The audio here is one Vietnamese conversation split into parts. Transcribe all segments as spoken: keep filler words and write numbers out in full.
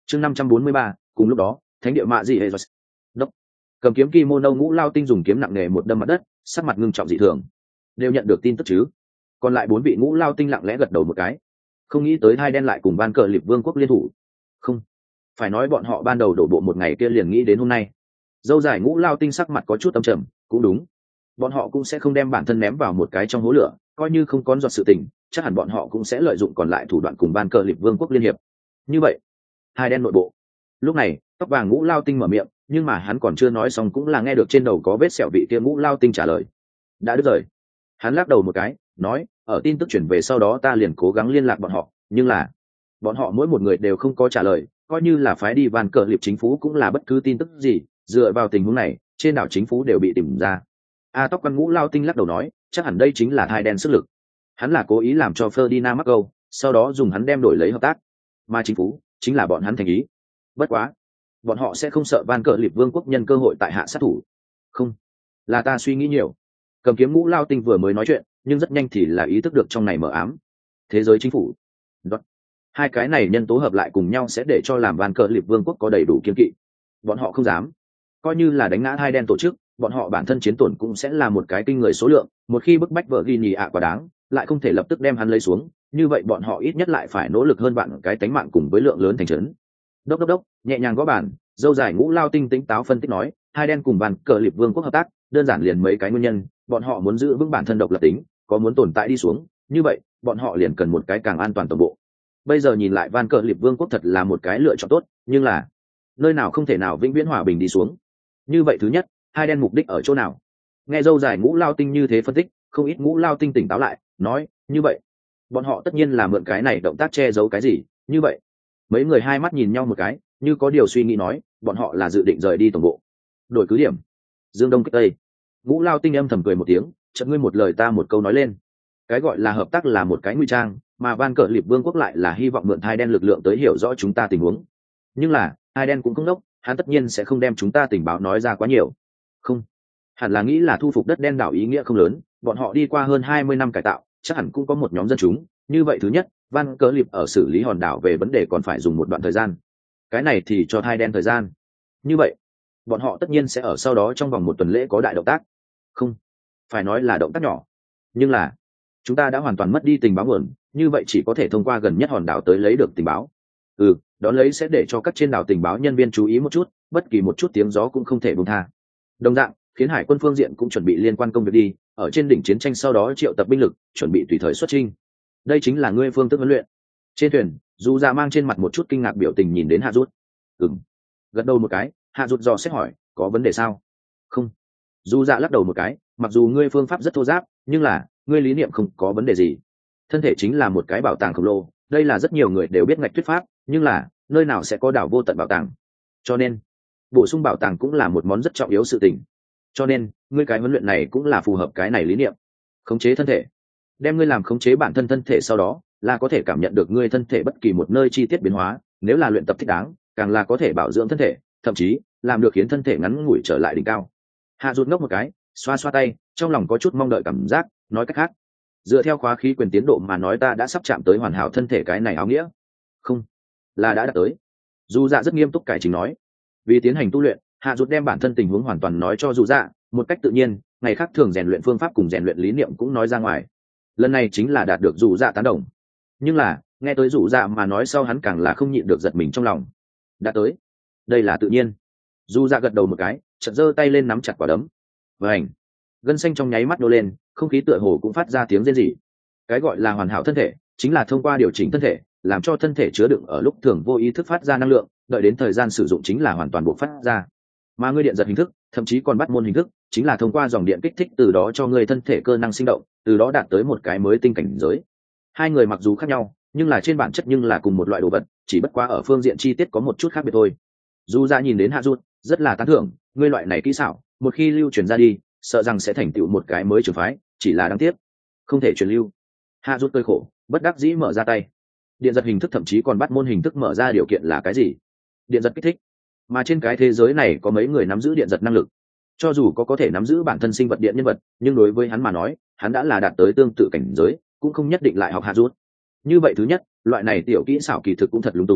chương năm trăm bốn mươi ba, cùng lúc đó thánh địa mạ dị hệ đốc cầm kiếm kimono ngũ lao tinh dùng kiếm nặng nề một đâm mặt đất, sắc mặt ngưng trọng dị thường. Đều nhận được tin tức chứ? Còn lại bốn vị ngũ lao tinh lặng lẽ gật đầu một cái. Không nghĩ tới hai đen lại cùng ban cờ liệp vương quốc liên thủ. Không, phải nói bọn họ ban đầu đổ bộ một ngày kia liền nghĩ đến hôm nay. Dâu dài ngũ lao tinh sắc mặt có chút âm trầm. Cũng đúng, bọn họ cũng sẽ không đem bản thân ném vào một cái trong hố lửa, coi như không có giọt sự tình, chắc hẳn bọn họ cũng sẽ lợi dụng còn lại thủ đoạn cùng ban cờ liệp vương quốc liên hiệp. Như vậy hai đen nội bộ. Lúc này tóc vàng ngũ lao tinh mở miệng, nhưng mà hắn còn chưa nói xong cũng là nghe được trên đầu có vết sẹo vị kia ngũ lao tinh trả lời. Đã đứt rời. Hắn lắc đầu một cái, nói, ở tin tức chuyển về sau đó ta liền cố gắng liên lạc bọn họ, nhưng là bọn họ mỗi một người đều không có trả lời, coi như là phái đi van cờ liệp chính phủ cũng là bất cứ tin tức gì. Dựa vào tình huống này, trên đảo chính phủ đều bị tìm ra. A tóc quan ngũ lao tinh lắc đầu nói, chắc hẳn đây chính là thai đen sức lực. Hắn là cố ý làm cho Ferdinand mắc câu, sau đó dùng hắn đem đổi lấy hợp tác, mà chính phủ chính là bọn hắn thành ý. Bất quá bọn họ sẽ không sợ van cờ liệp vương quốc nhân cơ hội tại hạ sát thủ. Không, là ta suy nghĩ nhiều. Cầm kiếm ngũ lao tinh vừa mới nói chuyện, nhưng rất nhanh thì là ý thức được trong này mờ ám. Thế giới chính phủ, Đó. Hai cái này nhân tố hợp lại cùng nhau sẽ để cho làm van cờ liệp vương quốc có đầy đủ kiên kỵ. Bọn họ không dám, coi như là đánh ngã hai đen tổ chức, bọn họ bản thân chiến tổn cũng sẽ là một cái kinh người số lượng. Một khi bức bách vợ ghi nhì ạ quá đáng, lại không thể lập tức đem hắn lấy xuống, như vậy bọn họ ít nhất lại phải nỗ lực hơn bạn cái tánh mạng cùng với lượng lớn thành trấn. Đốc đốc đốc, nhẹ nhàng gõ bàn, dâu dài ngũ lao tinh tĩnh táo phân tích nói, hai đen cùng van cờ liệp vương quốc hợp tác, đơn giản liền mấy cái nguyên nhân. Bọn họ muốn giữ vững bản thân độc lập tính, có muốn tồn tại đi xuống, như vậy bọn họ liền cần một cái càng an toàn toàn bộ. Bây giờ nhìn lại van cờ liệp vương quốc thật là một cái lựa chọn tốt, nhưng là nơi nào không thể nào vĩnh viễn hòa bình đi xuống. Như vậy thứ nhất, hai đen mục đích ở chỗ nào? Nghe dâu dài ngũ lao tinh như thế phân tích, không ít ngũ lao tinh tỉnh táo lại, nói, như vậy bọn họ tất nhiên là mượn cái này động tác che giấu cái gì. Như vậy mấy người hai mắt nhìn nhau một cái, như có điều suy nghĩ nói, bọn họ là dự định rời đi tổng bộ, đổi cứ điểm, dương đông kích tây. Ngũ lao tinh âm thầm cười một tiếng, chợt ngươi một lời ta một câu nói lên. Cái gọi là hợp tác là một cái nguy trang, mà van cờ liệp vương quốc lại là hy vọng mượn hai đen lực lượng tới hiểu rõ chúng ta tình huống. Nhưng là hai đen cũng không đốc, hắn tất nhiên sẽ không đem chúng ta tình báo nói ra quá nhiều. Không, hẳn là nghĩ là thu phục đất đen đảo ý nghĩa không lớn, bọn họ đi qua hơn hai mươi năm cải tạo, chắc hẳn cũng có một nhóm dân chúng. Như vậy thứ nhất, van cờ liệp ở xử lý hòn đảo về vấn đề còn phải dùng một đoạn thời gian, cái này thì cho hai đen thời gian. Như vậy bọn họ tất nhiên sẽ ở sau đó trong vòng một tuần lễ có đại động tác. Không phải nói là động tác nhỏ, nhưng là chúng ta đã hoàn toàn mất đi tình báo nguồn, như vậy chỉ có thể thông qua gần nhất hòn đảo tới lấy được tình báo. Ừ, đón lấy sẽ để cho các trên đảo tình báo nhân viên chú ý một chút, bất kỳ một chút tiếng gió cũng không thể buông tha. Đồng dạng khiến hải quân phương diện cũng chuẩn bị liên quan công việc đi, ở trên đỉnh chiến tranh sau đó triệu tập binh lực, chuẩn bị tùy thời xuất chinh. Đây chính là ngươi phương thức huấn luyện. Trên thuyền, dù ra mang trên mặt một chút kinh ngạc biểu tình nhìn đến Hạ Rút. Ừm, gật đầu một cái. Hạ Rút dò xét hỏi, có vấn đề sao? Không. Dù dạ lắc đầu một cái, mặc dù ngươi phương pháp rất thô giáp, nhưng là ngươi lý niệm không có vấn đề gì. Thân thể chính là một cái bảo tàng khổng lồ, đây là rất nhiều người đều biết ngạch thuyết pháp, nhưng là nơi nào sẽ có đảo vô tận bảo tàng. Cho nên bổ sung bảo tàng cũng là một món rất trọng yếu sự tình. Cho nên ngươi cái huấn luyện này cũng là phù hợp cái này lý niệm. Khống chế thân thể, đem ngươi làm khống chế bản thân thân thể, sau đó là có thể cảm nhận được ngươi thân thể bất kỳ một nơi chi tiết biến hóa, nếu là luyện tập thích đáng, càng là có thể bảo dưỡng thân thể, thậm chí làm được khiến thân thể ngắn ngủi trở lại đỉnh cao. Hạ rụt ngốc một cái, xoa xoa tay, trong lòng có chút mong đợi cảm giác. Nói cách khác, dựa theo khóa khí quyền tiến độ mà nói ta đã sắp chạm tới hoàn hảo thân thể, cái này áo nghĩa không là đã đạt tới. Dù dạ rất nghiêm túc cải chính nói. Vì tiến hành tu luyện, Hạ rụt đem bản thân tình huống hoàn toàn nói cho dù dạ, một cách tự nhiên, ngày khác thường rèn luyện phương pháp cùng rèn luyện lý niệm cũng nói ra ngoài. Lần này chính là đạt được dù dạ tán đồng. Nhưng là nghe tới dù dạ mà nói sau, hắn càng là không nhịn được giật mình trong lòng. Đã tới, đây là tự nhiên. Dù dạ gật đầu một cái, chợt giơ tay lên nắm chặt quả đấm. Vành, gân xanh trong nháy mắt nô lên, không khí tựa hồ cũng phát ra tiếng rên rỉ. Cái gọi là hoàn hảo thân thể, chính là thông qua điều chỉnh thân thể, làm cho thân thể chứa đựng ở lúc thường vô ý thức phát ra năng lượng, đợi đến thời gian sử dụng chính là hoàn toàn bộc phát ra. Mà ngươi điện giật hình thức, thậm chí còn bắt môn hình thức, chính là thông qua dòng điện kích thích, từ đó cho ngươi thân thể cơ năng sinh động, từ đó đạt tới một cái mới tinh cảnh giới. Hai người mặc dù khác nhau, nhưng là trên bản chất nhưng là cùng một loại đồ vật, chỉ bất quá ở phương diện chi tiết có một chút khác biệt thôi. Dù ra nhìn đến Hạ Rút, rất là tán thưởng, ngươi loại này kỹ xảo, một khi lưu truyền ra đi, sợ rằng sẽ thành tựu một cái mới trường phái, chỉ là đáng tiếc không thể truyền lưu. Hạ Rút cười khổ, bất đắc dĩ mở ra tay. Điện giật hình thức thậm chí còn bắt môn hình thức mở ra điều kiện là cái gì? Điện giật kích thích. Mà trên cái thế giới này có mấy người nắm giữ điện giật năng lực? Cho dù có có thể nắm giữ bản thân sinh vật điện nhân vật, nhưng đối với hắn mà nói, hắn đã là đạt tới tương tự cảnh giới, cũng không nhất định lại học Hạ Rút. Như vậy thứ nhất, loại này tiểu kỹ xảo kỳ thực cũng thật lúng túng,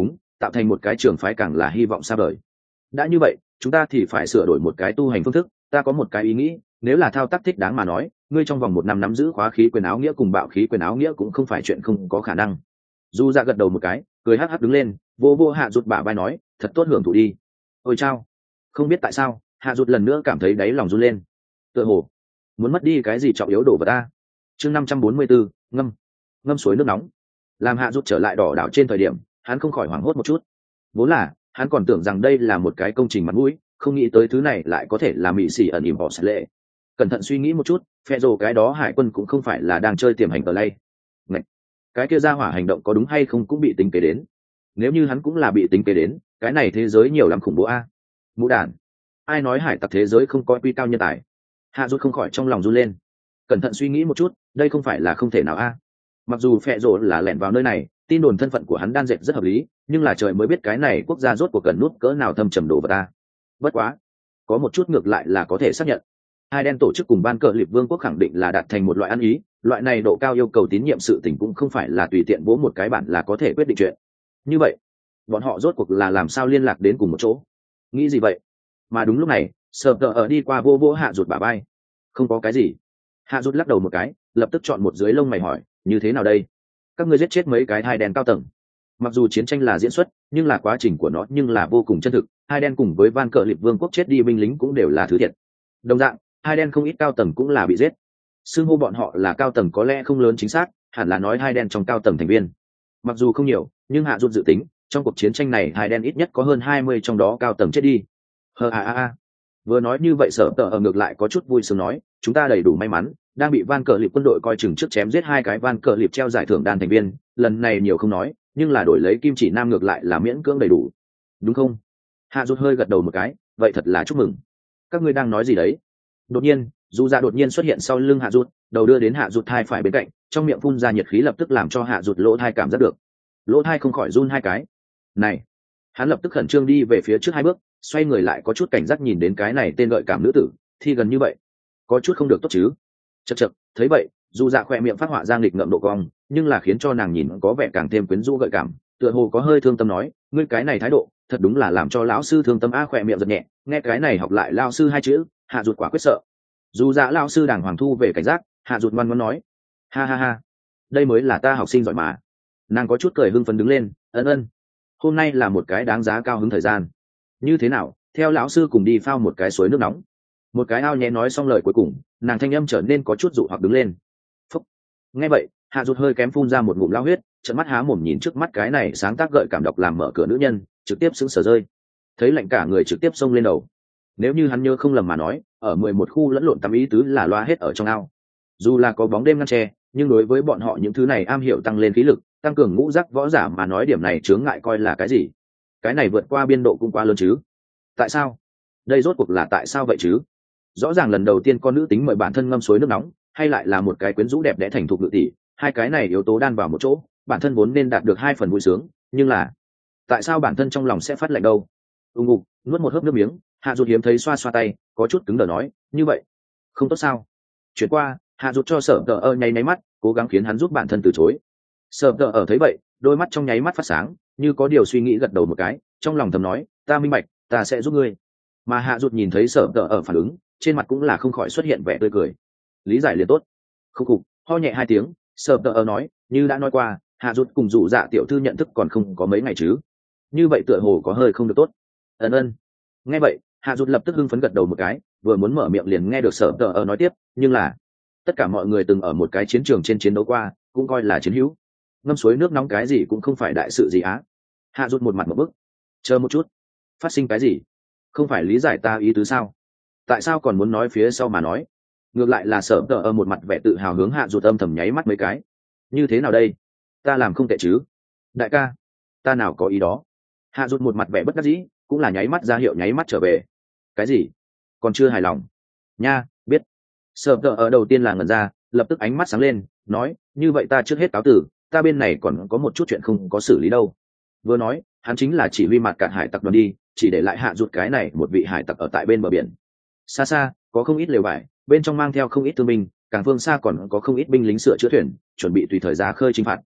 tạo thành một cái trường phái càng là hy vọng xa vời. Đã như vậy chúng ta thì phải sửa đổi một cái tu hành phương thức. Ta có một cái ý nghĩ, nếu là thao tác thích đáng mà nói, ngươi trong vòng một năm nắm giữ khóa khí quyền áo nghĩa cùng bạo khí quyền áo nghĩa cũng không phải chuyện không có khả năng. Du Dạ gật đầu một cái, cười hắc hắc đứng lên, vô vô Hạ Dụt bả vai nói, thật tốt hưởng thụ đi. Ôi chao, không biết tại sao Hạ Dụt lần nữa cảm thấy đáy lòng run lên, tựa hồ muốn mất đi cái gì trọng yếu đổ vào ta. Chương năm trăm bốn mươi bốn, ngâm ngâm suối nước nóng. Làm Hạ Dụt trở lại đỏ đảo trên thời điểm, hắn không khỏi hoảng hốt một chút. Vốn là hắn còn tưởng rằng đây là một cái công trình mặt mũi, không nghĩ tới thứ này lại có thể là mị xỉ ẩn ỉm họ sẽ lệ. Cẩn thận suy nghĩ một chút, phe rồ cái đó hải quân cũng không phải là đang chơi tiềm hành ở đây. Ngạch, cái kia ra hỏa hành động có đúng hay không cũng bị tính kế đến. Nếu như hắn cũng là bị tính kế đến, cái này thế giới nhiều lắm khủng bố a. Mũ đản, ai nói hải tặc thế giới không có quy cao nhân tài? Hạ Dụt không khỏi trong lòng run lên. Cẩn thận suy nghĩ một chút, đây không phải là không thể nào a. Mặc dù phe rồ là lẻn vào nơi này, tin đồn thân phận của hắn đan dệt rất hợp lý, nhưng là trời mới biết cái này quốc gia rốt cuộc cần nút cỡ nào thâm trầm đồ vào ta. Bất quá, có một chút ngược lại là có thể xác nhận. Hai đen tổ chức cùng ban cờ liệp vương quốc khẳng định là đạt thành một loại ăn ý, loại này độ cao yêu cầu tín nhiệm sự tình cũng không phải là tùy tiện vỗ một cái bản là có thể quyết định chuyện. Như vậy, bọn họ rốt cuộc là làm sao liên lạc đến cùng một chỗ? Nghĩ gì vậy? Mà đúng lúc này, Sở Tở ở đi qua vô vô Hạ Dụt bả vai. Không có cái gì. Hạ Dụt lắc đầu một cái, lập tức chọn một dưới lông mày hỏi, như thế nào đây? Các ngươi giết chết mấy cái hai đen cao tầng. Mặc dù chiến tranh là diễn xuất, nhưng là quá trình của nó nhưng là vô cùng chân thực. Hai đen cùng với van cờ liệp vương quốc chết đi binh lính cũng đều là thứ thiệt. Đồng dạng, hai đen không ít cao tầng cũng là bị giết. Xưng hô bọn họ là cao tầng có lẽ không lớn chính xác, hẳn là nói hai đen trong cao tầng thành viên. Mặc dù không nhiều, nhưng Hạ Dụt dự tính trong cuộc chiến tranh này hai đen ít nhất có hơn hai mươi trong đó cao tầng chết đi. Hờ a a a. Vừa nói như vậy Sở Tở ở ngược lại có chút vui sướng nói, chúng ta đầy đủ may mắn, đang bị van cờ liệp quân đội coi chừng trước chém giết hai cái van cờ liệp treo giải thưởng đan thành viên, lần này nhiều không nói, nhưng là đổi lấy kim chỉ nam ngược lại là miễn cưỡng đầy đủ, đúng không? Hạ Dụt hơi gật đầu một cái, vậy thật là chúc mừng. Các ngươi đang nói gì đấy? Đột nhiên, Du Dạ đột nhiên xuất hiện sau lưng Hạ Dụt, đầu đưa đến Hạ Dụt thai phải bên cạnh, trong miệng phun ra nhiệt khí lập tức làm cho Hạ Dụt lỗ thai cảm giác được. Lỗ thai không khỏi run hai cái. Này, hắn lập tức khẩn trương đi về phía trước hai bước, xoay người lại có chút cảnh giác nhìn đến cái này tên gợi cảm nữ tử, thì gần như vậy, có chút không được tốt chứ. Chậc chậc, thấy vậy, Du Dạ khỏe miệng phát họa ra nghịch ngợm độ cong, nhưng là khiến cho nàng nhìn có vẻ càng thêm quyến rũ gợi cảm, tựa hồ có hơi thương tâm nói, ngươi cái này thái độ, thật đúng là làm cho lão sư thương tâm a. Khỏe miệng giật nhẹ, nghe cái này học lại lão sư hai chữ, Hạ Dụt quả quyết sợ. Du Dạ lão sư đàng hoàng thu về cảnh giác, Hạ Dụt ngoan ngoãn nói, ha ha ha, đây mới là ta học sinh giỏi mà. Nàng có chút cười hưng phấn đứng lên, ân ân, hôm nay là một cái đáng giá cao hứng thời gian. Như thế nào, theo lão sư cùng đi phao một cái suối nước nóng? Một cái ao nhé. Nói xong lời cuối cùng, nàng thanh âm trở nên có chút dụ hoặc đứng lên. Phúc. Nghe vậy, Hạ Dụt hơi kém phun ra một ngụm lao huyết, trợn mắt há mồm nhìn trước mắt cái này sáng tác gợi cảm độc làm mở cửa nữ nhân, trực tiếp sững sờ rơi. Thấy lạnh cả người trực tiếp xông lên đầu. Nếu như hắn nhớ không lầm mà nói, ở mười một khu lẫn lộn tắm ý tứ là loa hết ở trong ao. Dù là có bóng đêm ngăn che, nhưng đối với bọn họ những thứ này am hiểu tăng lên khí lực, tăng cường ngũ giác võ giả mà nói điểm này chướng ngại coi là cái gì? Cái này vượt qua biên độ cũng quá lớn chứ. Tại sao? Đây rốt cuộc là tại sao vậy chứ? Rõ ràng lần đầu tiên con nữ tính mời bản thân ngâm suối nước nóng, hay lại là một cái quyến rũ đẹp đẽ thành thục nữ tỷ, hai cái này yếu tố đan vào một chỗ, bản thân vốn nên đạt được hai phần vui sướng, nhưng là tại sao bản thân trong lòng sẽ phát lạnh đâu? Ung ục, nuốt một hớp nước miếng, Hạ Dụt hiếm thấy xoa xoa tay, có chút cứng đờ nói, như vậy không tốt sao? Chuyển qua, Hạ Dụt cho Sở Tở ở nháy nháy mắt, cố gắng khiến hắn giúp bản thân từ chối. Sở Tở ở thấy vậy, đôi mắt trong nháy mắt phát sáng, như có điều suy nghĩ gật đầu một cái, trong lòng thầm nói, ta minh bạch, ta sẽ giúp ngươi. Mà Hạ Dụt nhìn thấy Sở Tở ở phản ứng, trên mặt cũng là không khỏi xuất hiện vẻ tươi cười. Lý giải liền tốt. Khúc khục, ho nhẹ hai tiếng, Sở Tở ở nói, như đã nói qua, Hạ Dụt cùng Dụ Dạ tiểu thư nhận thức còn không có mấy ngày chứ? Như vậy tựa hồ có hơi không được tốt. Ân ân. Nghe vậy, Hạ Dụt lập tức hưng phấn gật đầu một cái, vừa muốn mở miệng liền nghe được Sở Tở ở nói tiếp, nhưng là tất cả mọi người từng ở một cái chiến trường trên chiến đấu qua, cũng coi là chiến hữu. Ngâm suối nước nóng cái gì cũng không phải đại sự gì á. Hạ Dụt một mặt một bức. Chờ một chút, phát sinh cái gì? Không phải lý giải ta ý tứ sao? Tại sao còn muốn nói phía sau mà nói? Ngược lại là Sở Tở ở một mặt vẻ tự hào hướng Hạ Dụt âm thầm nháy mắt mấy cái. Như thế nào đây? Ta làm không tệ chứ? Đại ca, ta nào có ý đó. Hạ Dụt một mặt vẻ bất đắc dĩ, cũng là nháy mắt ra hiệu nháy mắt trở về. Cái gì? Còn chưa hài lòng? Nha, biết. Sở Tở ở đầu tiên là ngẩn ra, lập tức ánh mắt sáng lên, nói, như vậy ta trước hết cáo tử, ta bên này còn có một chút chuyện không có xử lý đâu. Vừa nói, hắn chính là chỉ huy mặt cạn hải tặc đoàn đi, chỉ để lại Hạ Dụt cái này một vị hải tặc ở tại bên bờ biển. Xa xa, có không ít lều vải, bên trong mang theo không ít thương binh, càng phương xa còn có không ít binh lính sửa chữa thuyền, chuẩn bị tùy thời ra khơi chinh phạt.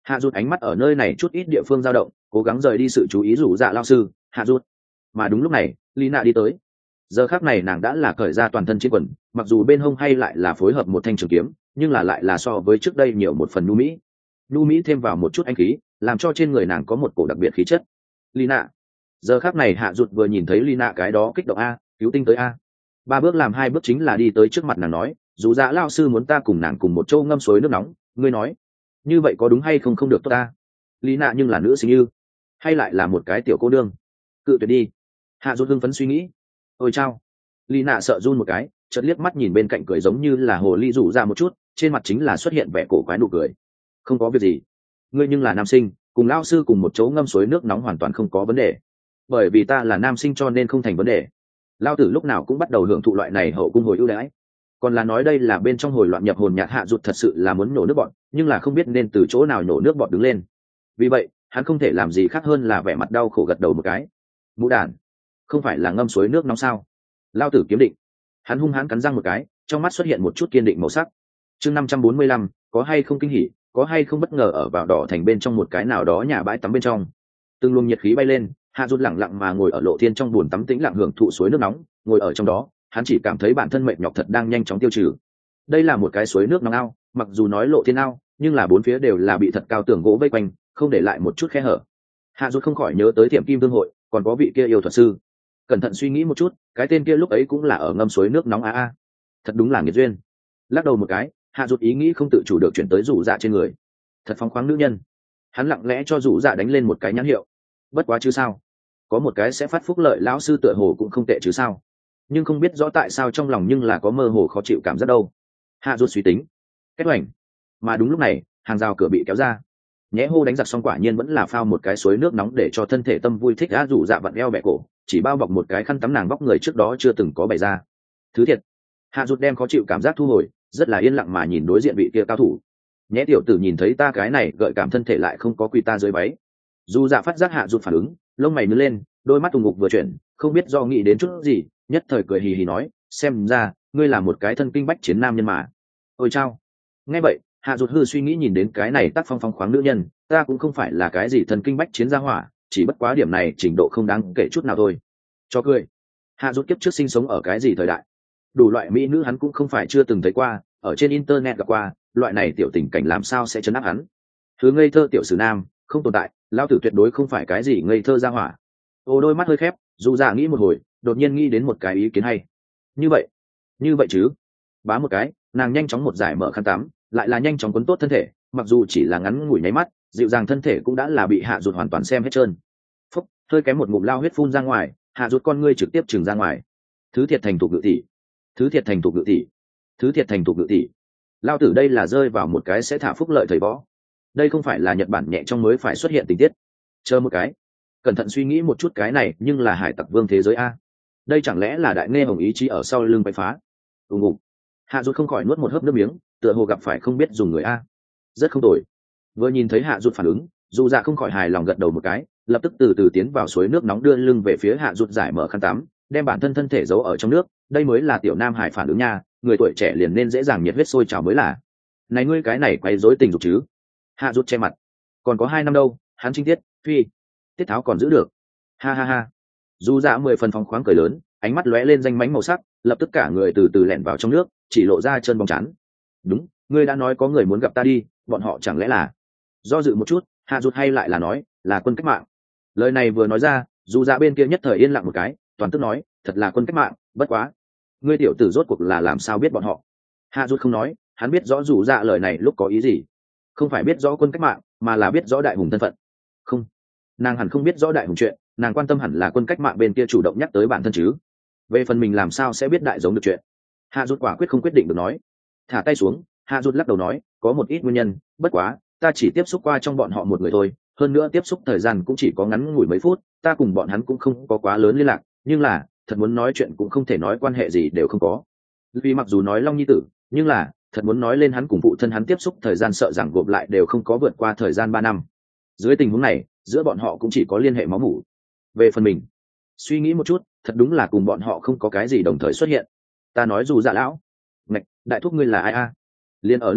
Hạ rụt ánh mắt ở nơi này chút ít địa phương dao động, cố gắng rời đi sự chú ý rủ dạ lao sư. Hạ rụt. Mà đúng lúc này lý nạ đi tới. Giờ khác này nàng đã là cởi ra toàn thân chiến quần, mặc dù bên hông hay lại là phối hợp một thanh trường kiếm, nhưng là lại là so với trước đây nhiều một phần nhu mỹ. Nhu mỹ thêm vào một chút anh khí, làm cho trên người nàng có một cổ đặc biệt khí chất. Lý nạ. Giờ khác này Hạ rụt vừa nhìn thấy lý nạ cái đó kích động a, cứu tinh tới a. Ba bước làm hai bước chính là đi tới trước mặt nàng nói, dù dạ lao sư muốn ta cùng nàng cùng một chỗ ngâm suối nước nóng, ngươi nói như vậy có đúng hay không? Không được tốt ta. Lý nạ nhưng là nữ sinh như, hay lại là một cái tiểu cô đương, cự tuyệt đi. Hạ rụt hưng phấn suy nghĩ. Ôi chao. Lý nạ sợ run một cái, chợt liếc mắt nhìn bên cạnh cười giống như là hồ ly rủ ra một chút, trên mặt chính là xuất hiện vẻ cổ quái nụ cười. Không có việc gì, ngươi nhưng là nam sinh, cùng lao sư cùng một chỗ ngâm suối nước nóng hoàn toàn không có vấn đề. Bởi vì ta là nam sinh cho nên không thành vấn đề. Lao tử lúc nào cũng bắt đầu hưởng thụ loại này hậu cung hồi ưu đãi. Còn là nói đây là bên trong hồi loạn nhập hồn nhạc. Hạ rụt thật sự là muốn nổ nước bọn, nhưng là không biết nên từ chỗ nào nổ nước bọn đứng lên. Vì vậy hắn không thể làm gì khác hơn là vẻ mặt đau khổ gật đầu một cái. Mũ đản, không phải là ngâm suối nước nóng sao? Lao tử kiếm định. Hắn hung hãn cắn răng một cái, trong mắt xuất hiện một chút kiên định màu sắc. Chương năm trăm bốn mươi lăm, có hay không kinh hỉ, có hay không bất ngờ ở vào đỏ thành bên trong một cái nào đó nhà bãi tắm bên trong. Từng luồng nhiệt khí bay lên, Hạ rụt lặng lặng mà ngồi ở lộ thiên trong bồn tắm tĩnh lặng hưởng thụ suối nước nóng. Ngồi ở trong đó, hắn chỉ cảm thấy bản thân mệt nhọc thật đang nhanh chóng tiêu trừ. Đây là một cái suối nước nóng ao, mặc dù nói lộ thiên ao, nhưng là bốn phía đều là bị thật cao tường gỗ vây quanh, không để lại một chút khe hở. Hạ rụt không khỏi nhớ tới Thiểm Kim Thương hội, còn có vị kia yêu thuật sư. Cẩn thận suy nghĩ một chút, cái tên kia lúc ấy cũng là ở ngâm suối nước nóng a a. Thật đúng là nghiệt duyên. Lắc đầu một cái, Hạ rụt ý nghĩ không tự chủ được chuyển tới rủ dạ trên người. Thật phóng khoáng nữ nhân. Hắn lặng lẽ cho rủ dạ đánh lên một cái nhãn hiệu. Bất quá chứ sao, có một cái sẽ phát phúc lợi lão sư tựa hồ cũng không tệ chứ sao. Nhưng không biết rõ tại sao trong lòng nhưng là có mơ hồ khó chịu cảm giác đâu. Hạ rụt suy tính. Kết hoành. Mà đúng lúc này, hàng rào cửa bị kéo ra. Nhẽ hô đánh giặc xong quả nhiên vẫn là phao một cái suối nước nóng để cho thân thể tâm vui thích. Đã rủ dạ vặn eo bẹ cổ, chỉ bao bọc một cái khăn tắm nàng bóc người trước đó chưa từng có bày ra. Thứ thiệt. Hạ rụt đem khó chịu cảm giác thu hồi, rất là yên lặng mà nhìn đối diện vị kia cao thủ. Nhẽ tiểu tử nhìn thấy ta cái này gợi cảm thân thể lại không có quỳ ta dưới váy. Dù dạ phát giác Hạ rụt phản ứng, lông mày nhướng lên, đôi mắt tùng ngục vừa chuyển, không biết do nghĩ đến chút gì, nhất thời cười hì hì nói, xem ra ngươi là một cái thân kinh bách chiến nam nhân mà. Ôi chao. Nghe vậy, Hạ rụt hư suy nghĩ nhìn đến cái này tác phong phong khoáng nữ nhân, ta cũng không phải là cái gì thần kinh bách chiến gia hỏa, chỉ bất quá điểm này trình độ không đáng kể chút nào thôi. Cho cười. Hạ rụt kiếp trước sinh sống ở cái gì thời đại, đủ loại mỹ nữ hắn cũng không phải chưa từng thấy qua, ở trên internet gặp qua, loại này tiểu tình cảnh làm sao sẽ chấn áp hắn. Thứ ngây thơ tiểu sử nam không tồn tại, lão tử tuyệt đối không phải cái gì ngây thơ gia hỏa. Ô đôi mắt hơi khép, dù dạ nghĩ một hồi, đột nhiên nghĩ đến một cái ý kiến hay. Như vậy, như vậy chứ? Bá một cái, nàng nhanh chóng một giải mở khăn tắm, lại là nhanh chóng quấn tốt thân thể, mặc dù chỉ là ngắn ngủi nháy mắt, dịu dàng thân thể cũng đã là bị Hạ rụt hoàn toàn xem hết trơn. Phúc, hơi kém một ngụm lao huyết phun ra ngoài, Hạ rụt con ngươi trực tiếp trừng ra ngoài. Thứ thiệt thành thục ngự tỷ, thứ thiệt thành thục ngự tỷ, thứ thiệt thành thục ngự tỷ. Lao tử đây là rơi vào một cái sẽ thả phúc lợi thầy võ. Đây không phải là Nhật Bản nhẹ trong mới phải xuất hiện tình tiết. Chờ một cái, cẩn thận suy nghĩ một chút, cái này nhưng là hải tặc vương thế giới a. Đây chẳng lẽ là đại nghe hồng ý chí ở sau lưng bay phá? Ùng ục. Hạ rụt không khỏi nuốt một hớp nước miếng, tựa hồ gặp phải không biết dùng người a. Rất không tồi. Vừa nhìn thấy Hạ rụt phản ứng, dù dạ không khỏi hài lòng gật đầu một cái, lập tức từ từ tiến vào suối nước nóng, đưa lưng về phía Hạ rụt giải mở khăn tắm, đem bản thân thân thể giấu ở trong nước. Đây mới là tiểu nam hải phản ứng nha, người tuổi trẻ liền nên dễ dàng nhiệt huyết sôi trào mới là. Này ngươi cái này quấy rối tình dục chứ? Hạ rụt che mặt. Còn có hai năm đâu, hắn trinh tiết, phi, tiết tháo còn giữ được. Ha ha ha. Dù dạ mười phần phóng khoáng cười lớn, ánh mắt lóe lên danh mánh màu sắc, lập tức cả người từ từ lẻn vào trong nước, chỉ lộ ra chân bóng chán. Đúng, ngươi đã nói có người muốn gặp ta đi, bọn họ chẳng lẽ là? Do dự một chút, Hạ rụt hay lại là nói, là quân cách mạng. Lời này vừa nói ra, dù dạ bên kia nhất thời yên lặng một cái, toàn tức nói, thật là quân cách mạng, bất quá, ngươi tiểu tử rốt cuộc là làm sao biết bọn họ? Hạ rụt không nói, hắn biết rõ dù dạ lời này lúc có ý gì, không phải biết rõ quân cách mạng, mà là biết rõ đại hùng thân phận. Không, nàng hẳn không biết rõ đại hùng chuyện, nàng quan tâm hẳn là quân cách mạng bên kia chủ động nhắc tới bản thân chứ. Về phần mình làm sao sẽ biết đại giống được chuyện? Hạ rụt quả quyết không quyết định được nói. Thả tay xuống, Hạ rụt lắc đầu nói, có một ít nguyên nhân, bất quá ta chỉ tiếp xúc qua trong bọn họ một người thôi, hơn nữa tiếp xúc thời gian cũng chỉ có ngắn ngủi mấy phút, ta cùng bọn hắn cũng không có quá lớn liên lạc, nhưng là thật muốn nói chuyện cũng không thể nói quan hệ gì đều không có. Vì mặc dù nói Long Nhi tử, nhưng là thật muốn nói lên hắn cùng phụ thân hắn tiếp xúc thời gian sợ rằng gộp lại đều không có vượt qua thời gian ba năm. Dưới tình huống này, giữa bọn họ cũng chỉ có liên hệ máu mủ. Về phần mình, suy nghĩ một chút, thật đúng là cùng bọn họ không có cái gì đồng thời xuất hiện. Ta nói dù dạ lão, ngạch, đại thúc ngươi là ai a? Liên ở lúc này,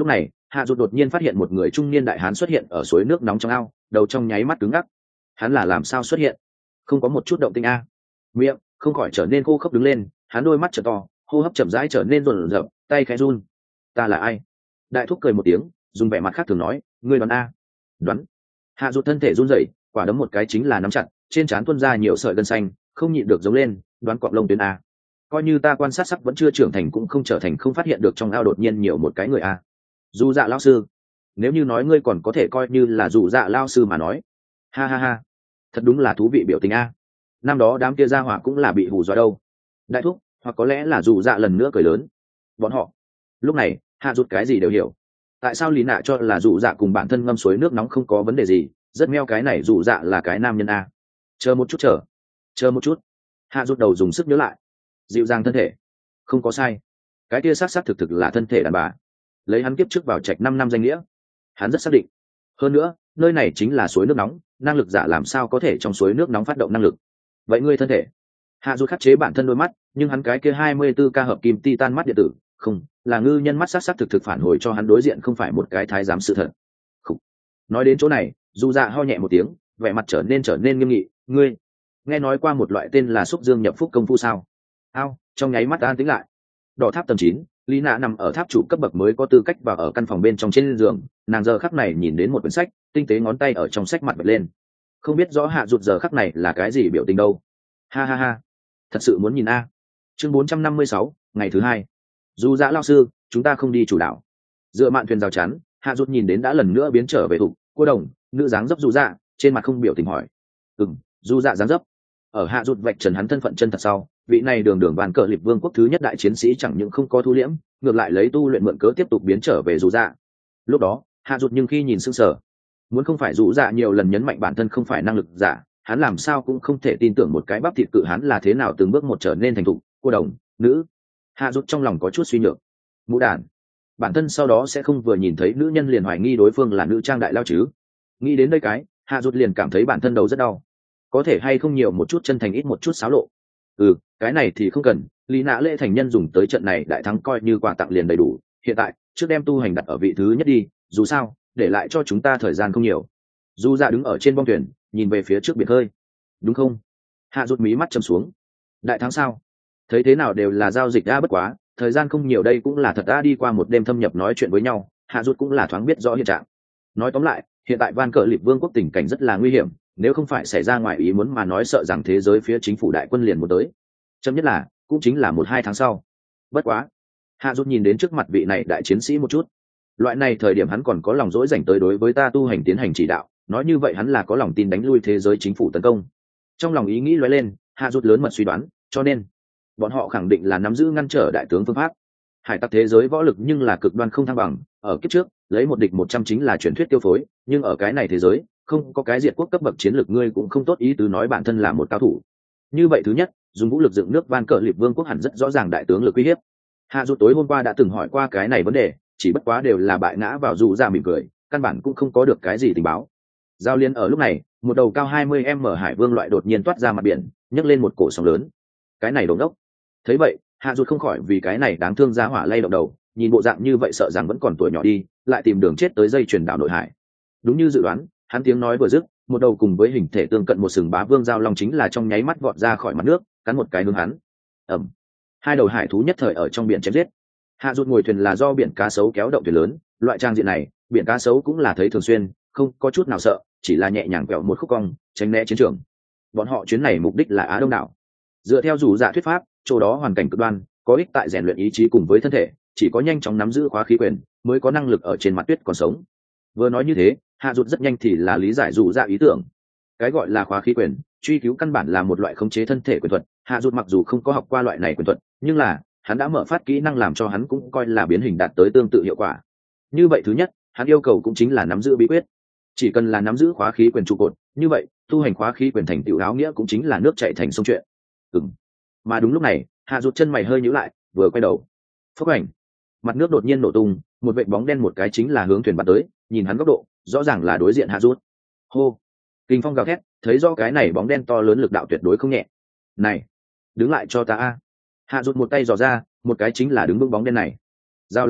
hạ rụt đột nhiên phát hiện một người trung niên đại hán xuất hiện ở suối nước nóng trong ao, đầu trong nháy mắt cứng ngắc. Hắn là làm sao xuất hiện? Không có một chút động tĩnh a. Miệng không khỏi trở nên khô khốc đứng lên, hắn đôi mắt trở to, hô hấp chậm rãi trở nên run rợn, tay khẽ run. Ta là ai? Đại thúc cười một tiếng, dùng vẻ mặt khác thường nói, ngươi đoán a? Đoán. Hạ rụt thân thể run rẩy, quả đấm một cái chính là nắm chặt, trên trán tuôn ra nhiều sợi gân xanh, không nhịn được giống lên, đoán cọp lông tuyến a. Coi như ta quan sát sắc vẫn chưa trưởng thành cũng không trở thành không phát hiện được trong ao đột nhiên nhiều một cái người a. Dù dạ lao sư, nếu như nói ngươi còn có thể coi như là dù dạ lao sư mà nói. Ha ha ha, thật đúng là thú vị biểu tình a. Năm đó đám kia gia hỏa cũng là bị hù dọa đâu. Đại thúc, hoặc có lẽ là dù dạ lần nữa cười lớn. Bọn họ lúc này hạ rụt cái gì đều hiểu. Tại sao lý nạ cho là dù dạ cùng bản thân ngâm suối nước nóng không có vấn đề gì, rất meo cái này dù dạ là cái nam nhân a. Chờ một chút chờ chờ một chút, hạ rụt đầu dùng sức nhớ lại. Dịu dàng thân thể, không có sai, cái kia xác xác thực thực là thân thể đàn bà. Lấy hắn kiếp trước vào trạch năm năm danh nghĩa, hắn rất xác định. Hơn nữa nơi này chính là suối nước nóng, năng lực giả làm sao có thể trong suối nước nóng phát động năng lực. Vậy ngươi thân thể? Hạ rụt khắc chế bản thân đôi mắt, nhưng hắn cái kia hai mươi 24 k hợp kim titan mắt điện tử, không là ngư nhân mắt xác xác thực thực phản hồi cho hắn đối diện không phải một cái thái giám sự thật. Khủ. Nói đến chỗ này, dù dạ ho nhẹ một tiếng, vẻ mặt trở nên trở nên nghiêm nghị. Ngươi nghe nói qua một loại tên là xúc dương nhập phúc công phu sao? Ao trong nháy mắt an tĩnh lại. Đỏ tháp tầng chín, lý nạ nằm ở tháp chủ cấp bậc mới có tư cách vào ở căn phòng bên trong trên giường. Nàng giờ khắc này nhìn đến một quyển sách, tinh tế ngón tay ở trong sách mặt bật lên. Không biết rõ hạ rụt giờ khắc này là cái gì biểu tình đâu. Ha ha ha, thật sự muốn nhìn a. Chương bốn trăm năm mươi sáu, ngày thứ hai. Dù dạ lao sư, chúng ta không đi chủ đạo. Dựa mạn thuyền rào chắn, hạ rụt nhìn đến đã lần nữa biến trở về thục cô đồng nữ dáng dấp dù dạ, trên mặt không biểu tình hỏi. Ừm, dù dạ dáng dấp. Ở hạ rụt vạch trần hắn thân phận chân thật sau, vị này đường đường bàn cờ liệp vương quốc thứ nhất đại chiến sĩ chẳng những không có thu liễm, ngược lại lấy tu luyện mượn cớ tiếp tục biến trở về dù dạ. Lúc đó hạ rụt nhưng khi nhìn sững sờ, muốn không phải dù dạ nhiều lần nhấn mạnh bản thân không phải năng lực giả, hắn làm sao cũng không thể tin tưởng một cái bắp thịt cự hắn là thế nào từng bước một trở nên thành thục cô đồng nữ. Hạ rụt trong lòng có chút suy nhược. Mũ đàn, bản thân sau đó sẽ không vừa nhìn thấy nữ nhân liền hoài nghi đối phương là nữ trang đại lao chứ. Nghĩ đến đây cái, hạ rụt liền cảm thấy bản thân đầu rất đau. Có thể hay không nhiều một chút chân thành ít một chút xáo lộ. Ừ, cái này thì không cần, lý nạ lễ thành nhân dùng tới trận này đại thắng coi như quà tặng liền đầy đủ. Hiện tại trước đem tu hành đặt ở vị thứ nhất đi, dù sao để lại cho chúng ta thời gian không nhiều. Dù dạ đứng ở trên bong thuyền nhìn về phía trước biển hơi. Đúng không? Hạ rụt mí mắt chầm xuống. Đại thắng sao? Thấy thế nào đều là giao dịch đã bất quá, thời gian không nhiều đây cũng là thật đã đi qua một đêm thâm nhập nói chuyện với nhau, hạ rụt cũng là thoáng biết rõ hiện trạng. Nói tóm lại, hiện tại van cờ liệp vương quốc tình cảnh rất là nguy hiểm, nếu không phải xảy ra ngoài ý muốn mà nói sợ rằng thế giới phía chính phủ đại quân liền muốn tới. Chậm nhất là cũng chính là một hai tháng sau. Bất quá, hạ rụt nhìn đến trước mặt vị này đại chiến sĩ một chút. Loại này thời điểm hắn còn có lòng dỗi dành tới đối với ta tu hành tiến hành chỉ đạo, nói như vậy hắn là có lòng tin đánh lui thế giới chính phủ tấn công. Trong lòng ý nghĩ lóe lên, hạ rụt lớn mật suy đoán, cho nên bọn họ khẳng định là nắm giữ ngăn trở đại tướng phương pháp. Hải tặc thế giới võ lực nhưng là cực đoan không thăng bằng, ở kiếp trước lấy một địch một trăm chính là truyền thuyết tiêu phối, nhưng ở cái này thế giới không có cái diệt quốc cấp bậc chiến lược, ngươi cũng không tốt ý tứ nói bản thân là một cao thủ. Như vậy thứ nhất, dùng vũ lực dựng nước van cờ liệp vương quốc hẳn rất rõ ràng đại tướng lực uy hiếp. Hạ rụt tối hôm qua đã từng hỏi qua cái này vấn đề, chỉ bất quá đều là bại ngã vào dù ra mỉm cười, căn bản cũng không có được cái gì tình báo. Giao liên ở lúc này, một đầu cao hai mươi mét hải vương loại đột nhiên toát ra mặt biển, nhấc lên một cổ sóng lớn. Cái này đống đốc. Thấy vậy, hạ rụt không khỏi vì cái này đáng thương giá hỏa lay động đầu, nhìn bộ dạng như vậy sợ rằng vẫn còn tuổi nhỏ đi, lại tìm đường chết tới dây chuyền đảo nội hải. Đúng như dự đoán, hắn tiếng nói vừa dứt, một đầu cùng với hình thể tương cận một sừng bá vương giao long chính là trong nháy mắt vọt ra khỏi mặt nước, cắn một cái hướng hắn. Ầm. Hai đầu hải thú nhất thời ở trong biển chém giết. Hạ rụt ngồi thuyền là do biển cá sấu kéo động thuyền lớn, loại trang diện này, biển cá sấu cũng là thấy thường xuyên, không có chút nào sợ, chỉ là nhẹ nhàng quẹo một khúc cong, tránh né chiến trường. Bọn họ chuyến này mục đích là Á Đông đảo. Dựa theo dù dạ thuyết pháp, chỗ đó hoàn cảnh cực đoan, có ích tại rèn luyện ý chí cùng với thân thể, chỉ có nhanh chóng nắm giữ khóa khí quyền, mới có năng lực ở trên mặt tuyết còn sống. Vừa nói như thế, hạ rụt rất nhanh thì là lý giải dù dạ ý tưởng. Cái gọi là khóa khí quyền, truy cứu căn bản là một loại khống chế thân thể quyền thuật. Hạ rụt mặc dù không có học qua loại này quyền thuật, nhưng là hắn đã mở phát kỹ năng làm cho hắn cũng coi là biến hình đạt tới tương tự hiệu quả. Như vậy thứ nhất, hắn yêu cầu cũng chính là nắm giữ bí quyết. Chỉ cần là nắm giữ khóa khí quyền trụ cột, như vậy tu hành khóa khí quyền thành tựu áo nghĩa cũng chính là nước chảy thành sông chuyện. Ừm. Mà đúng lúc này, hạ rụt chân mày hơi nhíu lại, vừa quay đầu, phốc ảnh, mặt nước đột nhiên nổ tung, một vệt bóng đen một cái chính là hướng thuyền bắn tới, nhìn hắn góc độ, rõ ràng là đối diện hạ rụt. Hô, kinh phong gào thét, thấy rõ cái này bóng đen to lớn lực đạo tuyệt đối không nhẹ. Này, đứng lại cho ta a! Hạ rụt một tay dò ra, một cái chính là đứng vững bóng đen này. Dao làm giá,